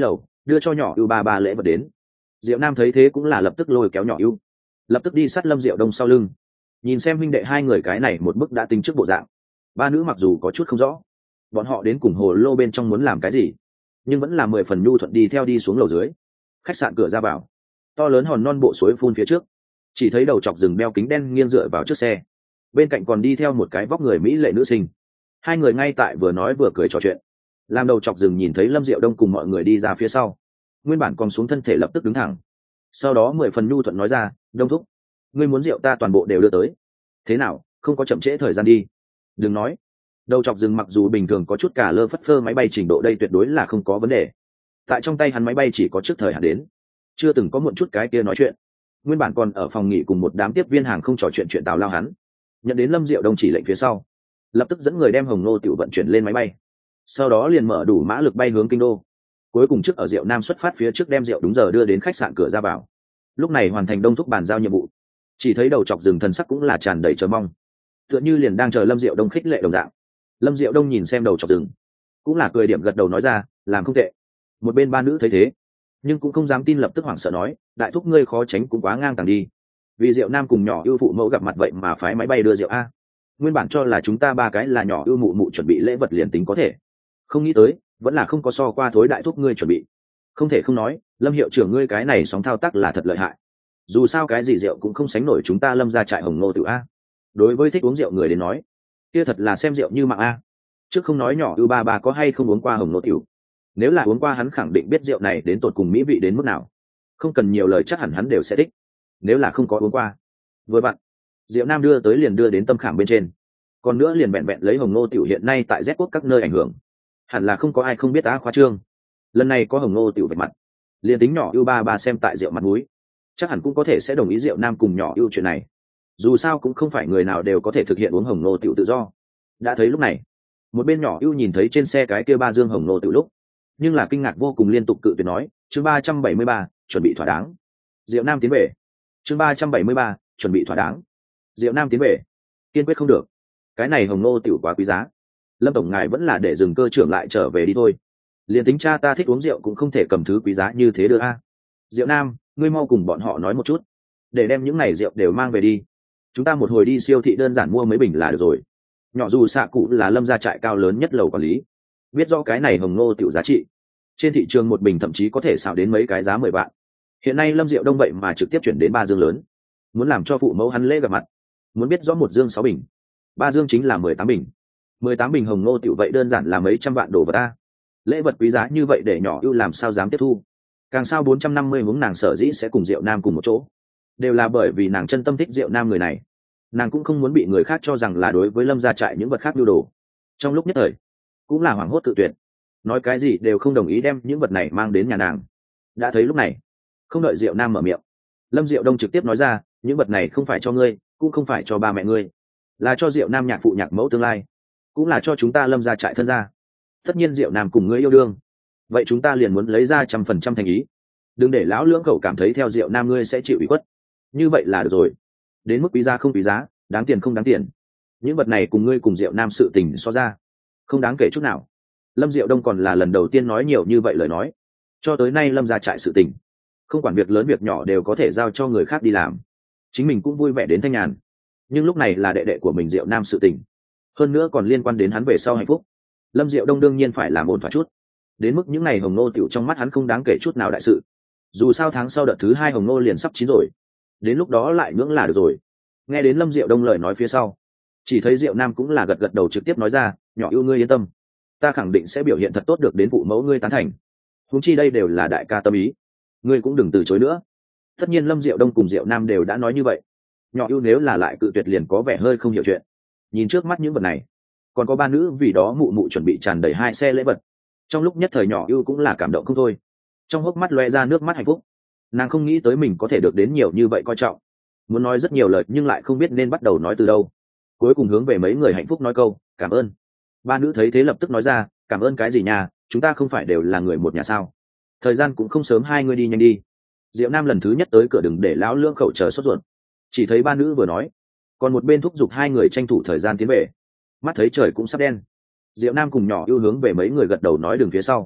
đưa cho nhỏ ưu ba ba lễ vật đến. Diệu Nam thấy thế cũng là lập tức lôi kéo nhỏ ưu, lập tức đi sát Lâm Diệu Đông sau lưng, nhìn xem huynh đệ hai người cái này một bức đã tính trước bộ dạng. Ba nữ mặc dù có chút không rõ bọn họ đến cùng hồ lô bên trong muốn làm cái gì, nhưng vẫn là 10 phần nhu thuận đi theo đi xuống lầu dưới. Khách sạn cửa ra vào, to lớn hòn non bộ suối phun phía trước, chỉ thấy đầu chọc rừng đeo kính đen nghiêng dựa vào trước xe, bên cạnh còn đi theo một cái vóc người mỹ lệ nữ sinh. Hai người ngay tại vừa nói vừa cười trò chuyện. Làm đầu chọc rừng nhìn thấy Lâm Diệu Đông cùng mọi người đi ra phía sau, nguyên bản còn xuống thân thể lập tức đứng thẳng, sau đó 10 phần nhu thuận nói ra, Đông thúc, ngươi muốn rượu ta toàn bộ đều đưa tới, thế nào, không có chậm trễ thời gian đi. Đừng nói. Đầu chọc rừng mặc dù bình thường có chút cả lơ phất phơ máy bay trình độ đây tuyệt đối là không có vấn đề. Tại trong tay hắn máy bay chỉ có trước thời hạn đến, chưa từng có muộn chút cái kia nói chuyện. Nguyên bản còn ở phòng nghỉ cùng một đám tiếp viên hàng không trò chuyện tào lao hắn, nhận đến Lâm Diệu Đông chỉ lệnh phía sau, lập tức dẫn người đem hồng nô tiểu vận chuyển lên máy bay, sau đó liền mở đủ mã lực bay hướng kinh đô, cuối cùng trước ở Diệu Nam xuất phát phía trước đem rượu đúng giờ đưa đến khách sạn cửa ra vào. Lúc này hoàn thành Đông thúc bàn giao nhiệm vụ, chỉ thấy đầu chọc rừng thần sắc cũng là tràn đầy chờ mong, tựa như liền đang chờ Lâm Diệu Đông khích lệ đồng dạng. Lâm Diệu Đông nhìn xem đầu chọc rừng, cũng là cười điểm gật đầu nói ra, làm không tệ. Một bên ba nữ thấy thế, nhưng cũng không dám tin, lập tức hoảng sợ nói, đại thúc ngươi khó tránh cũng quá ngang tàng đi. Vì Diệu Nam cùng nhỏ ưu phụ mẫu gặp mặt vậy mà phái máy bay đưa rượu a. Nguyên bản cho là chúng ta ba cái là nhỏ ưu mụ mụ chuẩn bị lễ vật liền tính có thể, không nghĩ tới vẫn là không có so qua thối đại thúc ngươi chuẩn bị. Không thể không nói, Lâm hiệu trưởng ngươi cái này sóng thao tác là thật lợi hại. Dù sao cái gì rượu cũng không sánh nổi chúng ta Lâm gia trại hồng nô tự a. Đối với thích uống rượu người đến nói, kia thật là xem rượu như mạng a. Trước không nói nhỏ ưu ba ba có hay không uống qua hồng nô tiểu, nếu là uống qua hắn khẳng định biết rượu này đến tột cùng mỹ vị đến mức nào, không cần nhiều lời chắc hẳn hắn đều sẽ thích. Nếu là không có uống qua, vừa vặn Diệu Nam đưa tới liền đưa đến tâm khảm bên trên, còn nữa liền vẹn vẹn lấy hồng nô tiểu hiện nay tại Z quốc các nơi ảnh hưởng, hẳn là không có ai không biết á khoa trương. Lần này có hồng nô tiểu vạch mặt, liền tính nhỏ ưu ba ba xem tại rượu mặt mũi, chắc hẳn cũng có thể sẽ đồng ý Diệu Nam cùng nhỏ ưu chuyện này. Dù sao cũng không phải người nào đều có thể thực hiện uống hồng nô tiểu tự do. Đã thấy lúc này, một bên nhỏ ưu nhìn thấy trên xe cái kia ba dương hồng nô tiểu lúc, nhưng là kinh ngạc vô cùng, liên tục cự tuyệt nói, chương 373, chuẩn bị thỏa đáng. Diệu Nam tiến về. Chương 373, chuẩn bị thỏa đáng. Diệu Nam tiến về. Kiên quyết không được. Cái này hồng nô tiểu quá quý giá. Lâm tổng ngài vẫn là để dừng cơ trưởng lại trở về đi thôi. Liền tính cha ta thích uống rượu cũng không thể cầm thứ quý giá như thế được a. Diệu Nam, ngươi mau cùng bọn họ nói một chút, để đem những này rượu đều mang về đi. Chúng ta một hồi đi siêu thị đơn giản mua mấy bình là được rồi. Nhỏ dù xạ cụ là Lâm gia trại cao lớn nhất lầu quản lý, biết rõ cái này hồng nô tiểu giá trị, trên thị trường một bình thậm chí có thể xào đến mấy cái giá 10 vạn. Hiện nay Lâm Diệu Đông vậy mà trực tiếp chuyển đến 3 dương lớn, muốn làm cho phụ mẫu hắn lễ gặp mặt. Muốn biết rõ một dương 6 bình, 3 dương chính là 18 bình. 18 bình hồng nô tiểu vậy đơn giản là mấy trăm vạn đồ vật a. Lễ vật quý giá như vậy để nhỏ ưu làm sao dám tiếp thu. Càng sao 450 hướng nàng sở dĩ sẽ cùng Diệu Nam cùng một chỗ, đều là bởi vì nàng chân tâm thích Diệu Nam người này. Nàng cũng không muốn bị người khác cho rằng là đối với Lâm gia trại những vật khác nhu đồ. Trong lúc nhất thời, cũng là hoảng hốt tự tuyệt, nói cái gì đều không đồng ý đem những vật này mang đến nhà nàng. Đã thấy lúc này, không đợi Diệu Nam mở miệng, Lâm Diệu Đông trực tiếp nói ra, những vật này không phải cho ngươi, cũng không phải cho ba mẹ ngươi, là cho Diệu Nam nhạc phụ nhạc mẫu tương lai, cũng là cho chúng ta Lâm gia trại thân gia. Tất nhiên Diệu Nam cùng ngươi yêu đương, vậy chúng ta liền muốn lấy ra 100% thành ý, đừng để lão lưỡng khẩu cảm thấy theo Diệu Nam ngươi sẽ chịu ủy khuất. Như vậy là được rồi. Đến mức quý giá không quý giá, đáng tiền không đáng tiền, những vật này cùng ngươi cùng Diệu Nam sự tình so ra, không đáng kể chút nào. Lâm Diệu Đông còn là lần đầu tiên nói nhiều như vậy lời nói. Cho tới nay Lâm gia trại sự tình, không quản việc lớn việc nhỏ đều có thể giao cho người khác đi làm, chính mình cũng vui vẻ đến thanh nhàn. Nhưng lúc này là đệ đệ của mình Diệu Nam sự tình, hơn nữa còn liên quan đến hắn về sau hạnh phúc, Lâm Diệu Đông đương nhiên phải làm ổn thỏa chút. Đến mức những ngày hồng nô tiểu trong mắt hắn không đáng kể chút nào đại sự. Dù sao tháng sau đợt thứ 2 hồng nô liền sắp chín rồi, đến lúc đó lại ngưỡng là được rồi. Nghe đến Lâm Diệu Đông lời nói phía sau, chỉ thấy Diệu Nam cũng là gật gật đầu trực tiếp nói ra, nhỏ yêu ngươi yên tâm, ta khẳng định sẽ biểu hiện thật tốt được đến phụ mẫu ngươi tán thành. Huống chi đây đều là đại ca tâm ý, ngươi cũng đừng từ chối nữa. Tất nhiên Lâm Diệu Đông cùng Diệu Nam đều đã nói như vậy, nhỏ yêu nếu là lại cự tuyệt liền có vẻ hơi không hiểu chuyện. Nhìn trước mắt những vật này, còn có ba nữ vì đó mụ mụ chuẩn bị tràn đầy 2 xe lễ vật, trong lúc nhất thời nhỏ yêu cũng là cảm động không thôi, trong hốc mắt loe ra nước mắt hạnh phúc. Nàng không nghĩ tới mình có thể được đến nhiều như vậy coi trọng, muốn nói rất nhiều lời nhưng lại không biết nên bắt đầu nói từ đâu. Cuối cùng hướng về mấy người hạnh phúc nói câu cảm ơn. Ba nữ thấy thế lập tức nói ra, cảm ơn cái gì nhà, chúng ta không phải đều là người một nhà sao, thời gian cũng không sớm, hai người đi nhanh đi. Diệu Nam lần thứ nhất tới cửa đừng để lão lưỡng khẩu chờ sốt ruột. Chỉ thấy ba nữ vừa nói, còn một bên thúc giục hai người tranh thủ thời gian tiến về. Mắt thấy trời cũng sắp đen, Diệu Nam cùng nhỏ ưu hướng về mấy người gật đầu nói đường phía sau,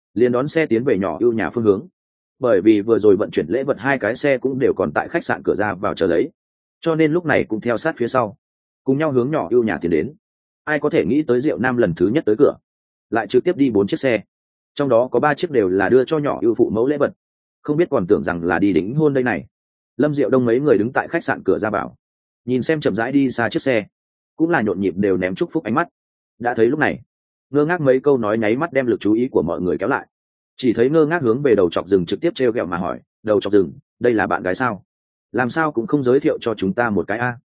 liền đón xe tiến về nhỏ ưu nhà phương hướng. Bởi vì vừa rồi vận chuyển lễ vật hai cái xe cũng đều còn tại khách sạn cửa ra vào chờ lấy, cho nên lúc này cũng theo sát phía sau cùng nhau hướng nhỏ ưu nhà tiến đến. Ai có thể nghĩ tới Diệu Nam lần thứ nhất tới cửa lại trực tiếp đi 4 chiếc xe, trong đó có 3 chiếc đều là đưa cho nhỏ ưu phụ mẫu lễ vật, không biết còn tưởng rằng là đi đính hôn đây này. Lâm Diệu Đông mấy người đứng tại khách sạn cửa ra vào, nhìn xem chậm rãi đi xa chiếc xe, cũng là nhộn nhịp đều ném chúc phúc ánh mắt. Đã thấy lúc này, ngơ ngác mấy câu nói nháy mắt đem lực chú ý của mọi người kéo lại. Chỉ thấy ngơ ngác hướng về đầu chọc rừng trực tiếp trêu ghẹo mà hỏi, đầu chọc rừng, đây là bạn gái sao? Làm sao cũng không giới thiệu cho chúng ta một cái a?